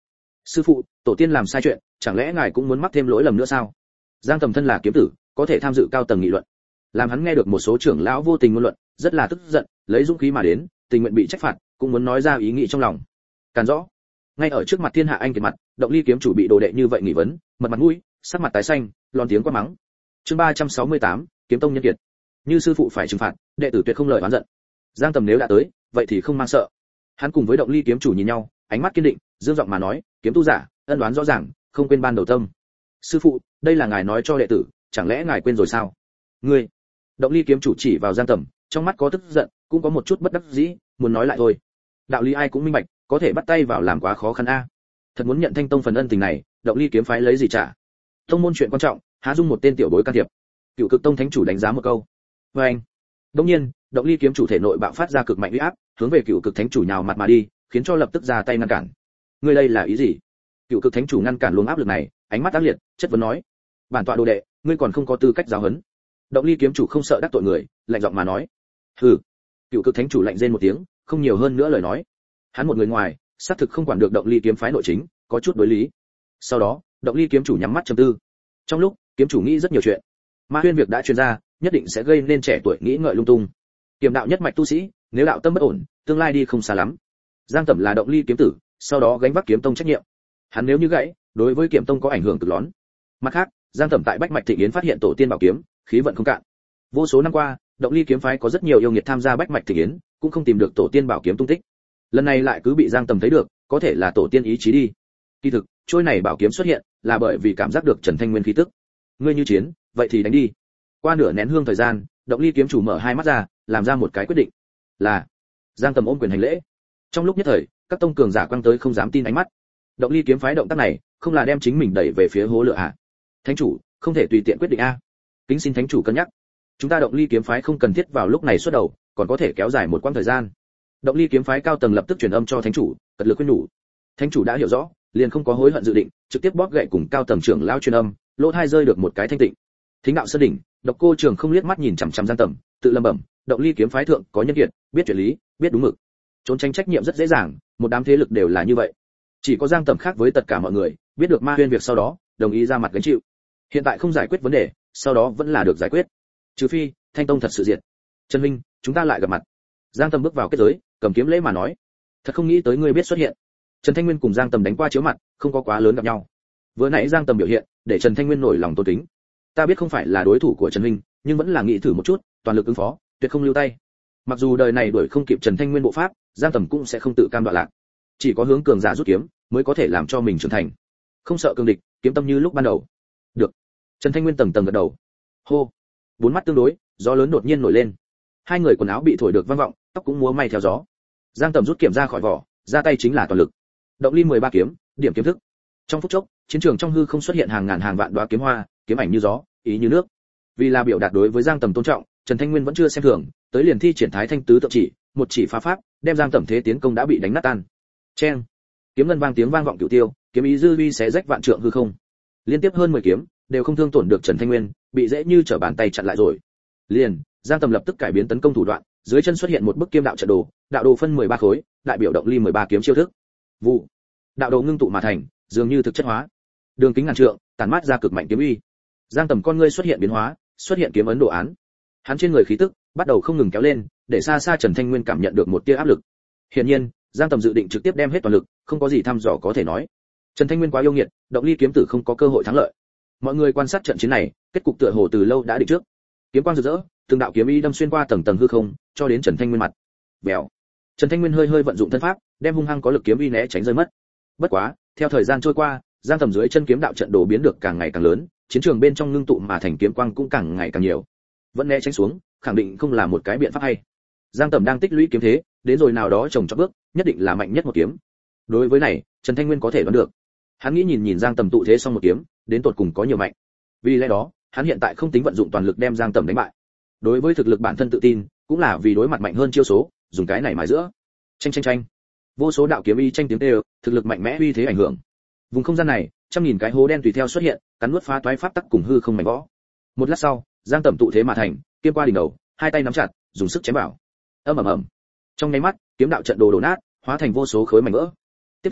Sư phụ, tổ tiên làm sai chuyện, chẳng lẽ ngài cũng muốn mắc thêm lỗi lầm nữa sao? Giang Tầm thân là kiếm tử, có thể tham dự cao tầng nghị luận. Làm hắn nghe được một số trưởng lão vô tình ngôn luận, rất là tức giận, lấy dũng khí mà đến, tình nguyện bị trách phạt, cũng muốn nói ra ý nghĩ trong lòng. Càn rõ. Ngay ở trước mặt thiên hạ anh kiệt mặt, Động Ly kiếm chủ bị đồ đệ như vậy nghỉ vấn, mật mặt mũi, sắc mặt tái xanh, lon tiếng quát mắng. Chương 368, kiếm tông nhân kiệt. Như sư phụ phải trừng phạt, đệ tử tuyệt không lời oán giận. Giang Tầm nếu đã tới, vậy thì không mang sợ. Hắn cùng với Động Ly kiếm chủ nhìn nhau, ánh mắt kiên định, dương giọng mà nói, kiếm tu giả, ân đoán rõ ràng, không quên ban đầu tâm. Sư phụ, đây là ngài nói cho đệ tử, chẳng lẽ ngài quên rồi sao? Ngươi. Động Ly kiếm chủ chỉ vào Giang Tầm, trong mắt có tức giận, cũng có một chút bất đắc dĩ, muốn nói lại thôi. Đạo lý ai cũng minh bạch, có thể bắt tay vào làm quá khó khăn a. Thật muốn nhận Thanh tông phần ân tình này, Động Ly kiếm phái lấy gì trả? Tông môn chuyện quan trọng, há dung một tên tiểu bối can thiệp. Cựu Cực tông thánh chủ đánh giá một câu. Và anh. Đương nhiên, Động Ly kiếm chủ thể nội bạo phát ra cực mạnh uy áp, hướng về Cựu Cực thánh chủ nhào mặt mà đi, khiến cho lập tức ra tay ngăn cản. Ngươi đây là ý gì? Cựu Cực thánh chủ ngăn cản luồng áp lực này, ánh mắt ác liệt, chất vấn nói: bản tọa đồ đệ, ngươi còn không có tư cách giáo huấn. Động Ly kiếm chủ không sợ đắc tội người, lạnh giọng mà nói: hừ. Cựu Cực thánh chủ lạnh rên một tiếng, không nhiều hơn nữa lời nói. Hắn một người ngoài, xác thực không quản được Động Ly kiếm phái nội chính, có chút đối lý. Sau đó, Động Ly kiếm chủ nhắm mắt trầm tư. Trong lúc, kiếm chủ nghĩ rất nhiều chuyện. Ma Huyên việc đã truyền ra, nhất định sẽ gây nên trẻ tuổi nghĩ ngợi lung tung. Kiếm đạo nhất mạch tu sĩ, nếu đạo tâm bất ổn, tương lai đi không xa lắm. Giang Tầm là Động Ly kiếm tử, sau đó gánh vác kiếm tông trách nhiệm. Hắn nếu như gãy, đối với kiếm tông có ảnh hưởng cực lớn. Mặt khác, Giang Tầm tại Bách Mạch Thịnh Yến phát hiện tổ tiên bảo kiếm, khí vận không cạn. Vô số năm qua, Động Ly kiếm phái có rất nhiều yêu nghiệt tham gia Bách Mạch Thịnh Yến, cũng không tìm được tổ tiên bảo kiếm tung tích. Lần này lại cứ bị Giang Tầm thấy được, có thể là tổ tiên ý chí đi. Kỳ thực, trôi này bảo kiếm xuất hiện, là bởi vì cảm giác được Trần Thanh Nguyên khí tức. Ngươi như chiến, vậy thì đánh đi. Qua nửa nén hương thời gian, Động Ly kiếm chủ mở hai mắt ra, làm ra một cái quyết định. Là. Giang Tầm ôm quyền hành lễ. Trong lúc nhất thời, các tông cường giả quăng tới không dám tin ánh mắt. Động Ly kiếm phái động tác này, không là đem chính mình đẩy về phía hố lửa à? Thánh chủ, không thể tùy tiện quyết định a. Kính xin thánh chủ cân nhắc. Chúng ta Động Ly kiếm phái không cần thiết vào lúc này xuất đầu, còn có thể kéo dài một quãng thời gian. Động Ly kiếm phái cao tầng lập tức truyền âm cho thánh chủ, cật lực khuyên nhủ. Thánh chủ đã hiểu rõ, liền không có hối hận dự định, trực tiếp bóp gậy cùng cao tầng trưởng lão truyền âm, lỗ tai rơi được một cái thanh tịnh. Thính đạo sơn đỉnh, Độc Cô Trường không liếc mắt nhìn chằm chằm Giang Tầm, tự lẩm bẩm, Động Ly kiếm phái thượng có nhân kiệt, biết chuyện lý, biết đúng mực. Trốn tránh trách nhiệm rất dễ dàng, một đám thế lực đều là như vậy. Chỉ có Giang Tầm khác với tất cả mọi người, biết được Ma Huyên việc sau đó, đồng ý ra mặt gánh chịu. Hiện tại không giải quyết vấn đề, sau đó vẫn là được giải quyết. Trừ phi, Thanh tông thật sự diệt. Trần Minh, chúng ta lại gặp mặt. Giang Tầm bước vào kết giới, cầm kiếm lễ mà nói, thật không nghĩ tới ngươi biết xuất hiện. Trần Thanh Nguyên cùng Giang Tầm đánh qua chiếu mặt, không có quá lớn gặp nhau. Vừa nãy Giang Tầm biểu hiện, để Trần Thanh Nguyên nổi lòng tôn kính. Ta biết không phải là đối thủ của Trần Minh, nhưng vẫn là nghĩ thử một chút, toàn lực ứng phó, tuyệt không lưu tay. Mặc dù đời này đuổi không kịp Trần Thanh Nguyên bộ pháp, Giang Tầm cũng sẽ không tự cam đoạn lạc. Chỉ có hướng cường giả rút kiếm, mới có thể làm cho mình trưởng thành. Không sợ cường địch, kiếm tâm như lúc ban đầu. Được. Trần Thanh Nguyên tầng tầng gật đầu. Hô. Bốn mắt tương đối, gió lớn đột nhiên nổi lên. Hai người quần áo bị thổi được vang vọng, tóc cũng múa may theo gió. Giang Tầm rút kiếm ra khỏi vỏ, ra tay chính là toàn lực. Động Ly 13 kiếm, điểm kiếm thức. Trong phút chốc, chiến trường trong hư không xuất hiện hàng ngàn hàng vạn đóa kiếm hoa, kiếm ảnh như gió, ý như nước. Vì là biểu đạt đối với Giang Tầm tôn trọng, Trần Thanh Nguyên vẫn chưa xem thường, tới liền thi triển Thái Thanh tứ tượng chỉ, một chỉ phá pháp, đem Giang Tầm thế tiến công đã bị đánh nát tan. Chen. Kiếm ngân vang tiếng vang vọng cửu tiêu, kiếm ý dư uy xé rách vạn trượng hư không. Liên tiếp hơn 10 kiếm, đều không thương tổn được Trần Thanh Nguyên, bị dễ như trở bàn tay chặn lại rồi. Liền, Giang Tầm lập tức cải biến tấn công thủ đoạn, dưới chân xuất hiện một bức kiếm đạo trận đồ, đạo đồ phân 13 khối, đại biểu Động Ly 13 kiếm chiêu thức. Vụ. Đạo đồ ngưng tụ mà thành, dường như thực chất hóa. Đường kính ngàn trượng, tản mát ra cực mạnh kiếm uy. Giang Tầm con ngươi xuất hiện biến hóa, xuất hiện kiếm ấn đồ án. Hắn trên người khí tức bắt đầu không ngừng kéo lên, để xa xa Trần Thanh Nguyên cảm nhận được một tia áp lực. Hiển nhiên, Giang Tầm dự định trực tiếp đem hết toàn lực, không có gì thăm dò có thể nói. Trần Thanh Nguyên quá yêu nghiệt, Động Ly kiếm tử không có cơ hội thắng lợi. Mọi người quan sát trận chiến này, kết cục tựa hồ từ lâu đã định trước. Kiếm quang rực rỡ, từng đạo kiếm ý đâm xuyên qua tầng tầng hư không, cho đến Trần Thanh Nguyên mặt. Bèo. Trần Thanh Nguyên hơi hơi vận dụng thân pháp, đem hung hăng có lực kiếm ý né tránh rơi mất. Bất quá, theo thời gian trôi qua, Giang Tầm dưới chân kiếm đạo trận đồ biến được càng ngày càng lớn, chiến trường bên trong ngưng tụ mà thành kiếm quang cũng càng ngày càng nhiều. Vẫn né tránh xuống, khẳng định không là một cái biện pháp hay. Giang Tầm đang tích lũy kiếm thế, đến rồi nào đó trồng cho bước, nhất định là mạnh nhất một kiếm. Đối với này, Trần Thanh Nguyên có thể đoán được. Hắn nghĩ nhìn Giang Tầm tụ thế xong một kiếm, đến tột cùng có nhiều mạnh. Vì lẽ đó, hắn hiện tại không tính vận dụng toàn lực đem Giang Tầm đánh bại. Đối với thực lực bản thân tự tin, cũng là vì đối mặt mạnh hơn chiêu số, dùng cái này mài giữa. Tranh. Vô số đạo kiếm y tranh tiếng kêu, thực lực mạnh mẽ uy thế ảnh hưởng. Vùng không gian này, trăm nghìn cái hố đen tùy theo xuất hiện, cắn nuốt phá toái pháp tắc cùng hư không mảnh võ. Một lát sau, Giang Tầm tụ thế mà thành, kiếm qua đỉnh đầu, hai tay nắm chặt, dùng sức chém vào. Ầm ầm. Trong nháy mắt, kiếm đạo trận đồ đổ nát, hóa thành vô số khối mảnh vỡ. Tiếp theo,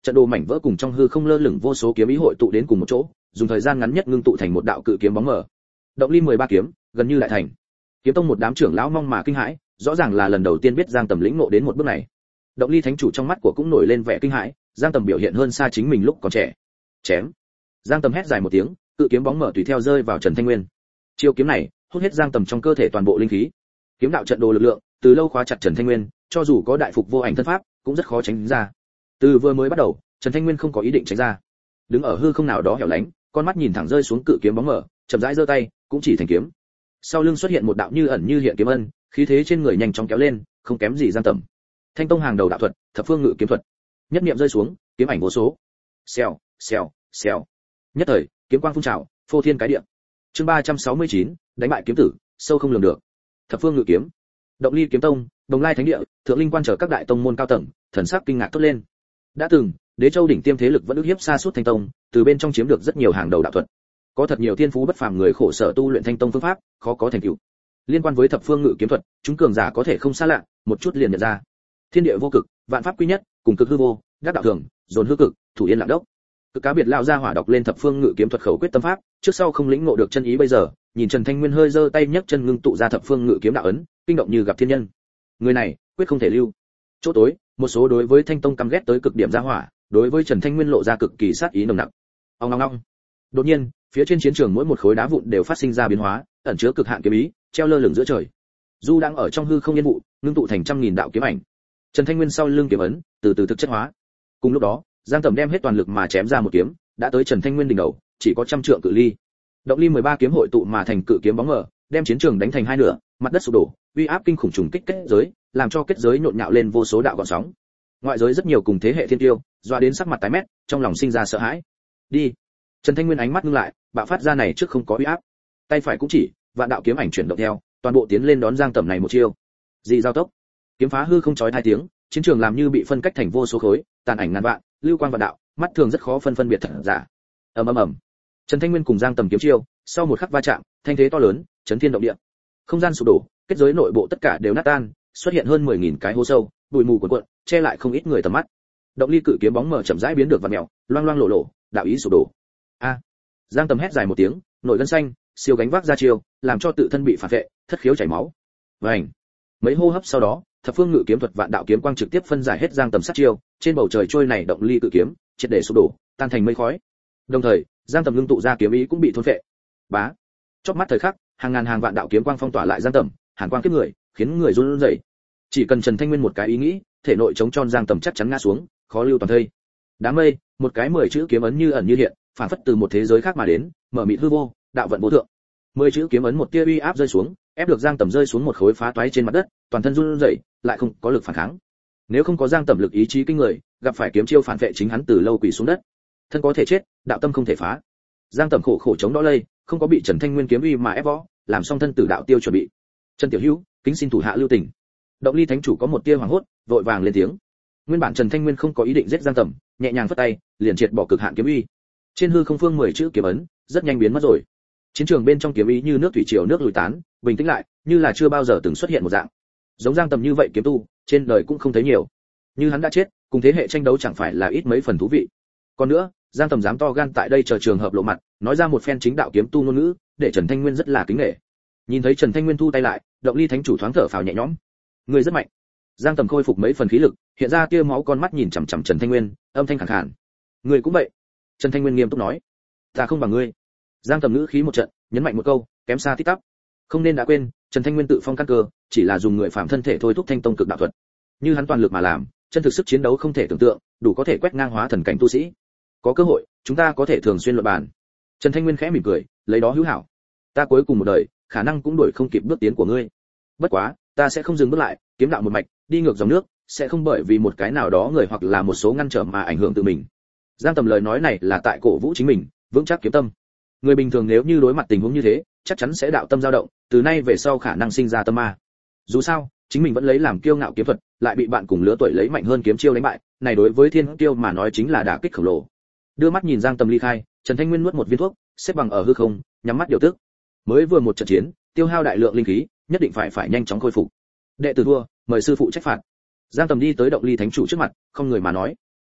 trận đồ mảnh vỡ cùng trong hư không lơ lửng vô số kiếm ý hội tụ đến cùng một chỗ, dùng thời gian ngắn nhất ngưng tụ thành một đạo cự kiếm bóng mờ. Động ly 13 kiếm, gần như lại thành. Kiếm tông một đám trưởng lão mong mà kinh hãi, rõ ràng là lần đầu tiên biết Giang Tầm lĩnh ngộ đến một bước này. Động ly thánh chủ trong mắt của cũng nổi lên vẻ kinh hãi, Giang Tầm biểu hiện hơn xa chính mình lúc còn trẻ. Chém. Giang Tầm hét dài một tiếng, cự kiếm bóng mờ tùy theo rơi vào Trần Thanh Nguyên. Chiêu kiếm này, hút hết Giang Tầm trong cơ thể toàn bộ linh khí. Kiếm đạo trận đồ lực lượng, từ lâu khóa chặt Trần Thanh Nguyên, cho dù có đại phục vô ảnh thân pháp, cũng rất khó tránh ra. Từ vừa mới bắt đầu, Trần Thanh Nguyên không có ý định tránh ra. Đứng ở hư không nào đó hẻo lánh, con mắt nhìn thẳng rơi xuống cự kiếm bóng mờ, chậm rãi giơ tay, cũng chỉ thành kiếm. Sau lưng xuất hiện một đạo như ẩn như hiện kiếm ân, khí thế trên người nhanh chóng kéo lên, không kém gì Giang Tầm. Thanh tông hàng đầu đạo thuật, thập phương ngự kiếm thuật. Nhất niệm rơi xuống, kiếm ảnh vô số. Xèo, xèo, xèo. Nhất thời, kiếm quang phun trào, phô thiên cái địa. Chương 369, đánh bại kiếm tử, sâu không lường được. Thập phương ngự kiếm. Động ly kiếm tông, Đồng Lai thánh địa, Thượng Linh quan trở các đại tông môn cao tầng, thần sắc kinh ngạc tốt lên. Đã từng, Đế Châu đỉnh tiêm thế lực vẫn ức hiếp xa suốt Thanh tông, từ bên trong chiếm được rất nhiều hàng đầu đạo thuật. Có thật nhiều thiên phú bất phàm người khổ sở tu luyện Thanh tông phương pháp, khó có thành tựu. Liên quan với thập phương ngự kiếm thuật, chúng cường giả có thể không xa lạ, một chút liền nhận ra. Thiên địa vô cực, vạn pháp quy nhất, cùng cực hư vô, đắc đạo thường, dồn hư cực, thủ yên lặng đốc. Cực cá biệt lão gia hỏa đọc lên thập phương ngự kiếm thuật khẩu quyết tâm pháp, trước sau không lĩnh ngộ được chân ý bây giờ, nhìn Trần Thanh Nguyên hơi giơ tay nhấc chân ngưng tụ ra thập phương ngự kiếm đạo ấn, kinh động như gặp thiên nhân. Người này, quyết không thể lưu. Chỗ tối, một số đối với Thanh tông căm ghét tới cực điểm gia hỏa, đối với Trần Thanh Nguyên lộ ra cực kỳ sát ý nồng nặc. Ong ong ong. Đột nhiên, phía trên chiến trường mỗi một khối đá vụn đều phát sinh ra biến hóa, ẩn chứa cực hạn kiếm ý, treo lơ lửng giữa trời. Du đang ở trong hư không yên vụ, ngưng tụ thành trăm nghìn đạo kiếm ảnh. Trần Thanh Nguyên sau lưng kiếm ấn, từ từ thực chất hóa. Cùng lúc đó, Giang Tầm đem hết toàn lực mà chém ra một kiếm, đã tới Trần Thanh Nguyên đỉnh đầu, chỉ có trăm trượng cự ly. Động ly 13 kiếm hội tụ mà thành cự kiếm bóng mờ, đem chiến trường đánh thành hai nửa, mặt đất sụp đổ, uy áp kinh khủng trùng kích kết giới, làm cho kết giới nhộn nhạo lên vô số đạo gợn sóng. Ngoại giới rất nhiều cùng thế hệ thiên tiêu, doa đến sắc mặt tái mét, trong lòng sinh ra sợ hãi. Đi. Trần Thanh Nguyên ánh mắt ngưng lại, bạo phát ra này trước không có uy áp. Tay phải cũng chỉ, vạn đạo kiếm ảnh chuyển động theo, toàn bộ tiến lên đón Giang Tầm này một chiêu. Dị giao tốc. Kiếm phá hư không chói hai tiếng, chiến trường làm như bị phân cách thành vô số khối, tàn ảnh ngàn vạn, lưu quang vạn đạo, mắt thường rất khó phân biệt thật giả. Ầm ầm ầm. Trần Thanh Nguyên cùng Giang Tầm kiếm chiêu, sau một khắc va chạm, thanh thế to lớn, chấn thiên động địa. Không gian sụp đổ, kết giới nội bộ tất cả đều nát tan, xuất hiện hơn 10.000 cái hố sâu, bụi mù cuồn cuộn, che lại không ít người tầm mắt. Động ly cự kiếm bóng mờ chậm rãi biến được vặn mèo, loang loang lổ lổ, đạo ý sụp đổ. A! Giang Tầm hét dài một tiếng, nổi gân xanh, siêu gánh vác ra chiêu, làm cho tự thân bị phản vệ, thất khiếu chảy máu. Vành. Mấy hô hấp sau đó, thập phương ngự kiếm thuật vạn đạo kiếm quang trực tiếp phân giải hết Giang Tầm sát chiêu, trên bầu trời trôi này động ly cự kiếm, triệt để sụp đổ, tan thành mây khói. Đồng thời, Giang Tầm ngưng tụ ra kiếm ý cũng bị thôn phệ. Bá. Chóp mắt thời khắc, hàng ngàn hàng vạn đạo kiếm quang phong tỏa lại Giang Tầm, hàn quang kiếp người, khiến người run rẩy. Chỉ cần Trần Thanh Nguyên một cái ý nghĩ, thể nội chống tròn Giang Tầm chắc chắn ngã xuống, khó lưu toàn thây. Đám mây, một cái 10 chữ kiếm ấn như ẩn như hiện, phản phất từ một thế giới khác mà đến, mở mịt hư vô, đạo vận vô thượng. 10 chữ kiếm ấn một tia uy áp rơi xuống, ép được Giang Tầm rơi xuống một khối phá toái trên mặt đất, toàn thân run rẩy, lại không có lực phản kháng. Nếu không có Giang Tầm lực ý chí kinh người, gặp phải kiếm chiêu phản vệ chính hắn từ lâu quỳ xuống đất. Thân có thể chết, đạo tâm không thể phá. Giang Tầm khổ khổ chống đỡ lây, không có bị Trần Thanh Nguyên kiếm uy mà ép võ, làm xong thân tử đạo tiêu chuẩn bị. Trần Tiểu Hữu, kính xin thủ hạ lưu tình. Động ly thánh chủ có một tia hoảng hốt, vội vàng lên tiếng. Nguyên bản Trần Thanh Nguyên không có ý định giết Giang Tầm, nhẹ nhàng phất tay, liền triệt bỏ cực hạn kiếm uy. Trên hư không phương 10 chữ kiếm ấn, rất nhanh biến mất rồi. Chiến trường bên trong kiếm ý như nước thủy triều nước lùi tán, bình tĩnh lại, như là chưa bao giờ từng xuất hiện một dạng. Giống Giang Tầm như vậy kiếm tu, trên đời cũng không thấy nhiều. Như hắn đã chết, cùng thế hệ tranh đấu chẳng phải là ít mấy phần thú vị. Còn nữa, Giang Tầm dám to gan tại đây chờ trường hợp lộ mặt, nói ra một phen chính đạo kiếm tu ngôn ngữ, để Trần Thanh Nguyên rất là kính nể. Nhìn thấy Trần Thanh Nguyên thu tay lại, Động ly thánh chủ thoáng thở phào nhẹ nhõm. Người rất mạnh. Giang Tầm khôi phục mấy phần khí lực, hiện ra tia máu con mắt nhìn chằm chằm Trần Thanh Nguyên, âm thanh khàn khàn. Người cũng vậy. Trần Thanh Nguyên nghiêm túc nói. Ta không bằng ngươi. Giang Tầm ngữ khí một trận, nhấn mạnh một câu, kém xa tít tắp. Không nên đã quên, Trần Thanh Nguyên tự phong căn cơ, chỉ là dùng người phạm thân thể thôi thúc thanh tông cực đạo thuật. Như hắn toàn lực mà làm, chân thực sức chiến đấu không thể tưởng tượng, đủ có thể quét ngang hóa thần cảnh tu sĩ. Có cơ hội, chúng ta có thể thường xuyên luận bàn. Trần Thanh Nguyên khẽ mỉm cười, lấy đó hữu hảo. Ta cuối cùng một đời, khả năng cũng đuổi không kịp bước tiến của ngươi. Bất quá, ta sẽ không dừng bước lại, kiếm đạo một mạch, đi ngược dòng nước, sẽ không bởi vì một cái nào đó người hoặc là một số ngăn trở mà ảnh hưởng tự mình. Giang Tầm lời nói này là tại cổ vũ chính mình, vững chắc kiếm tâm. Người bình thường nếu như đối mặt tình huống như thế, chắc chắn sẽ đạo tâm dao động, từ nay về sau khả năng sinh ra tâm ma. Dù sao, chính mình vẫn lấy làm kiêu ngạo kiếm thuật, lại bị bạn cùng lứa tuổi lấy mạnh hơn kiếm chiêu đánh bại, này đối với thiên kiêu mà nói chính là đả kích khổng lồ. Đưa mắt nhìn Giang Tầm ly khai, Trần Thanh Nguyên nuốt một viên thuốc, xếp bằng ở hư không, nhắm mắt điều tức. Mới vừa một trận chiến, tiêu hao đại lượng linh khí, nhất định phải nhanh chóng khôi phục. Đệ tử thua, mời sư phụ trách phạt. Giang Tầm đi tới Động ly thánh chủ trước mặt, không người mà nói.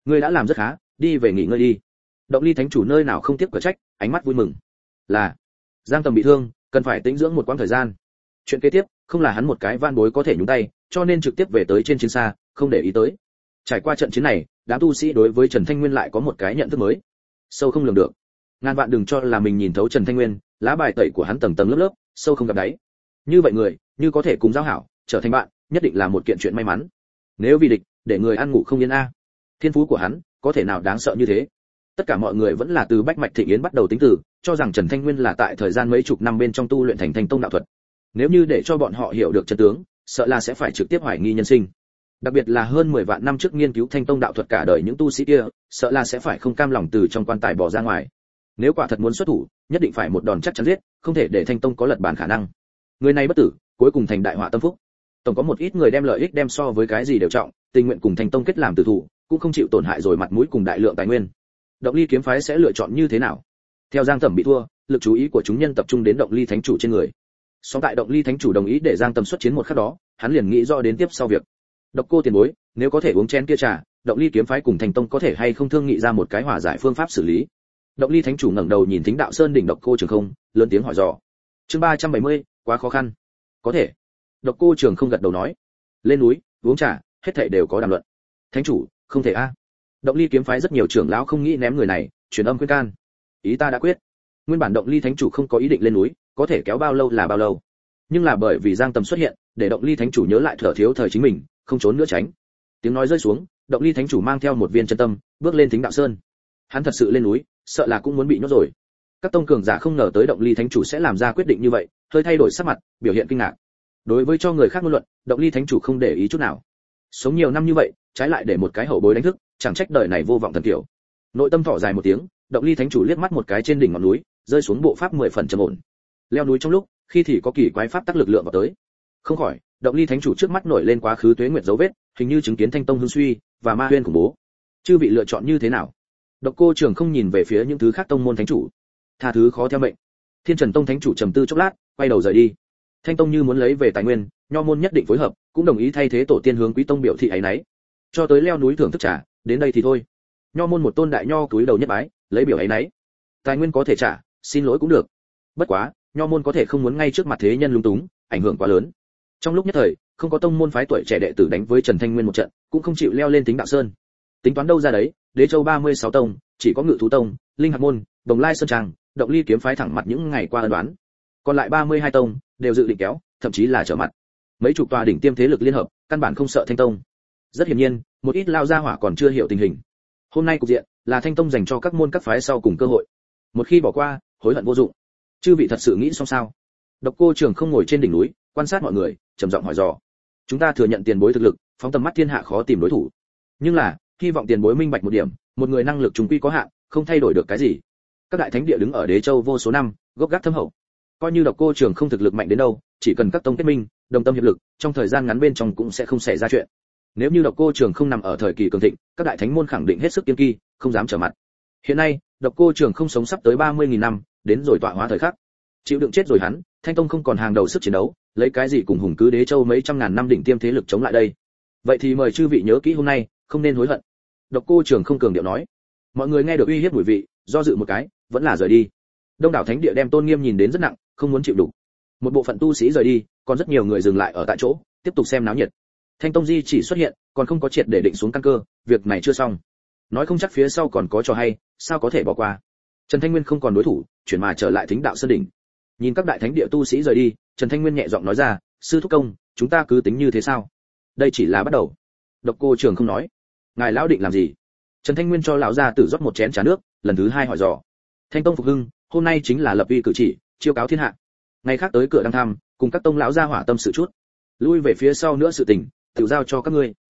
Ngươi đã làm rất khá, đi về nghỉ ngơi đi. Động Ly thánh chủ nơi nào không tiếp cửa trách, ánh mắt vui mừng. Là, Giang Tầm bị thương, cần phải tĩnh dưỡng một quãng thời gian. Chuyện kế tiếp, không là hắn một cái van bối có thể nhúng tay, cho nên trực tiếp về tới trên chiến xa, không để ý tới. Trải qua trận chiến này, đám tu sĩ đối với Trần Thanh Nguyên lại có một cái nhận thức mới, sâu không lường được. Ngàn vạn đừng cho là mình nhìn thấu Trần Thanh Nguyên, lá bài tẩy của hắn tầng tầng lớp lớp, sâu không gặp đáy. Như vậy người, như có thể cùng giao hảo, trở thành bạn, nhất định là một kiện chuyện may mắn. Nếu vì địch, để người ăn ngủ không yên a. Thiên phú của hắn, có thể nào đáng sợ như thế? Tất cả mọi người vẫn là từ bách mạch thịnh yến bắt đầu tính từ, cho rằng Trần Thanh Nguyên là tại thời gian mấy chục năm bên trong tu luyện thành Thanh Tông đạo thuật. Nếu như để cho bọn họ hiểu được chân tướng, sợ là sẽ phải trực tiếp hoài nghi nhân sinh. Đặc biệt là hơn 10 vạn năm trước nghiên cứu Thanh Tông đạo thuật cả đời những tu sĩ kia, sợ là sẽ phải không cam lòng từ trong quan tài bỏ ra ngoài. Nếu quả thật muốn xuất thủ, nhất định phải một đòn chắc chắn giết, không thể để Thanh Tông có lật bàn khả năng. Người này bất tử, cuối cùng thành đại họa tâm phúc. Tổng có một ít người đem lợi ích đem so với cái gì đều trọng, tình nguyện cùng Thanh Tông kết làm tử thủ, cũng không chịu tổn hại rồi mặt mũi cùng đại lượng tài nguyên. Động Ly kiếm phái sẽ lựa chọn như thế nào? Theo Giang Tầm bị thua, lực chú ý của chúng nhân tập trung đến Động Ly thánh chủ trên người. Song tại Động Ly thánh chủ đồng ý để Giang Tầm xuất chiến một khắc đó, hắn liền nghĩ rõ đến tiếp sau việc. Độc Cô tiền bối, nếu có thể uống chén kia trà, Động Ly kiếm phái cùng Thành Tông có thể hay không thương nghị ra một cái hòa giải phương pháp xử lý. Động Ly thánh chủ ngẩng đầu nhìn Thính Đạo Sơn đỉnh Độc Cô Trường Không, lớn tiếng hỏi dò. Chương 370, quá khó khăn. Có thể. Độc Cô Trường Không gật đầu nói. Lên núi, uống trà, hết thảy đều có đàm luận. Thánh chủ, không thể a. Động Ly kiếm phái rất nhiều trưởng lão không nghĩ ném người này, truyền âm khuyên can. Ý ta đã quyết. Nguyên bản Động Ly thánh chủ không có ý định lên núi, có thể kéo bao lâu là bao lâu. Nhưng là bởi vì Giang Tầm xuất hiện, để Động Ly thánh chủ nhớ lại thở thiếu thời chính mình, không trốn nữa tránh. Tiếng nói rơi xuống, Động Ly thánh chủ mang theo một viên chân tâm, bước lên Thính Đạo Sơn. Hắn thật sự lên núi, sợ là cũng muốn bị nhốt rồi. Các tông cường giả không ngờ tới Động Ly thánh chủ sẽ làm ra quyết định như vậy, hơi thay đổi sắc mặt, biểu hiện kinh ngạc. Đối với cho người khác ngôn luận, Động Ly thánh chủ không để ý chút nào. Sống nhiều năm như vậy, trái lại để một cái hậu bối đánh thức, chẳng trách đời này vô vọng thần kiểu. Nội tâm thở dài một tiếng, Động Ly thánh chủ liếc mắt một cái trên đỉnh ngọn núi, rơi xuống bộ pháp 10 phần trầm ổn. Leo núi trong lúc, khi thì có kỳ quái pháp tác lực lượng vào tới. Không khỏi, Động Ly thánh chủ trước mắt nổi lên quá khứ tuế nguyệt dấu vết, hình như chứng kiến Thanh Tông hưng suy và ma huyên khủng bố. Chư vị lựa chọn như thế nào? Độc Cô Trường không nhìn về phía những thứ khác tông môn thánh chủ. Tha thứ khó theo mệnh. Thiên Trần Tông thánh chủ trầm tư chốc lát, quay đầu rời đi. Thanh Tông như muốn lấy về tài nguyên, nho môn nhất định phối hợp, cũng đồng ý thay thế tổ tiên hướng Quý Tông biểu thị ấy nấy. Cho tới leo núi thưởng thức trả, đến đây thì thôi. Nho môn một tôn đại nho túi đầu nhất bái, lấy biểu ấy nấy. Tài nguyên có thể trả, xin lỗi cũng được. Bất quá, nho môn có thể không muốn ngay trước mặt thế nhân lung túng, ảnh hưởng quá lớn. Trong lúc nhất thời, không có tông môn phái tuổi trẻ đệ tử đánh với Trần Thanh Nguyên một trận, cũng không chịu leo lên Thính Đạo Sơn. Tính toán đâu ra đấy, Đế Châu 36 tông, chỉ có Ngự Thú Tông, Linh Hạc môn, Đồng Lai Sơn Trang, Động Ly kiếm phái thẳng mặt những ngày qua ân đoán. Còn lại 32 tông đều dự định kéo, thậm chí là trở mặt. Mấy chục tòa đỉnh tiêm thế lực liên hợp, căn bản không sợ Thanh Tông. Rất hiển nhiên, một ít lao gia hỏa còn chưa hiểu tình hình. Hôm nay cục diện là Thanh Tông dành cho các môn các phái sau cùng cơ hội. Một khi bỏ qua, hối hận vô dụng. Chư vị thật sự nghĩ xong sao? Độc Cô Trường không ngồi trên đỉnh núi, quan sát mọi người, trầm giọng hỏi dò. Chúng ta thừa nhận tiền bối thực lực, phóng tầm mắt thiên hạ khó tìm đối thủ. Nhưng là, hy vọng tiền bối minh bạch một điểm, một người năng lực trùng quy có hạn, không thay đổi được cái gì. Các đại thánh địa đứng ở Đế Châu vô số năm, gốc gác thâm hậu. Coi như Độc Cô Trường không thực lực mạnh đến đâu, chỉ cần các tông kết minh, đồng tâm hiệp lực, trong thời gian ngắn bên trong cũng sẽ không xảy ra chuyện. Nếu như Độc Cô Trường không nằm ở thời kỳ cường thịnh, các đại thánh môn khẳng định hết sức kiêng kỳ, không dám trở mặt. Hiện nay, Độc Cô Trường không sống sắp tới 30.000 năm, đến rồi tọa hóa thời khắc. Chịu đựng chết rồi hắn, Thanh Tông không còn hàng đầu sức chiến đấu, lấy cái gì cùng hùng cứ Đế Châu mấy trăm ngàn năm đỉnh tiêm thế lực chống lại đây. Vậy thì mời chư vị nhớ kỹ hôm nay, không nên hối hận. Độc Cô Trường không cường điệu nói. Mọi người nghe được uy hiếp mùi vị, do dự một cái, vẫn là rời đi. Đông đảo thánh địa đem tôn nghiêm nhìn đến rất nặng, không muốn chịu đủ. Một bộ phận tu sĩ rời đi, còn rất nhiều người dừng lại ở tại chỗ, tiếp tục xem náo nhiệt. Thanh Tông di chỉ xuất hiện, còn không có triệt để định xuống căn cơ, việc này chưa xong. Nói không chắc phía sau còn có trò hay, sao có thể bỏ qua. Trần Thanh Nguyên không còn đối thủ, chuyển mà trở lại Thính Đạo Sơn đỉnh. Nhìn các đại thánh địa tu sĩ rời đi, Trần Thanh Nguyên nhẹ giọng nói ra, sư thúc công, chúng ta cứ tính như thế sao? Đây chỉ là bắt đầu. Độc Cô Trường không nói. Ngài lão định làm gì? Trần Thanh Nguyên cho lão gia tử rót một chén trà nước, lần thứ hai hỏi dò. Thanh Tông phục hưng, hôm nay chính là lập uy cử chỉ, chiêu cáo thiên hạ. Ngày khác tới cửa đăng thăm, cùng các tông lão gia hỏa tâm sự chút. Lui về phía sau nữa sự tình, tự giao cho các ngươi.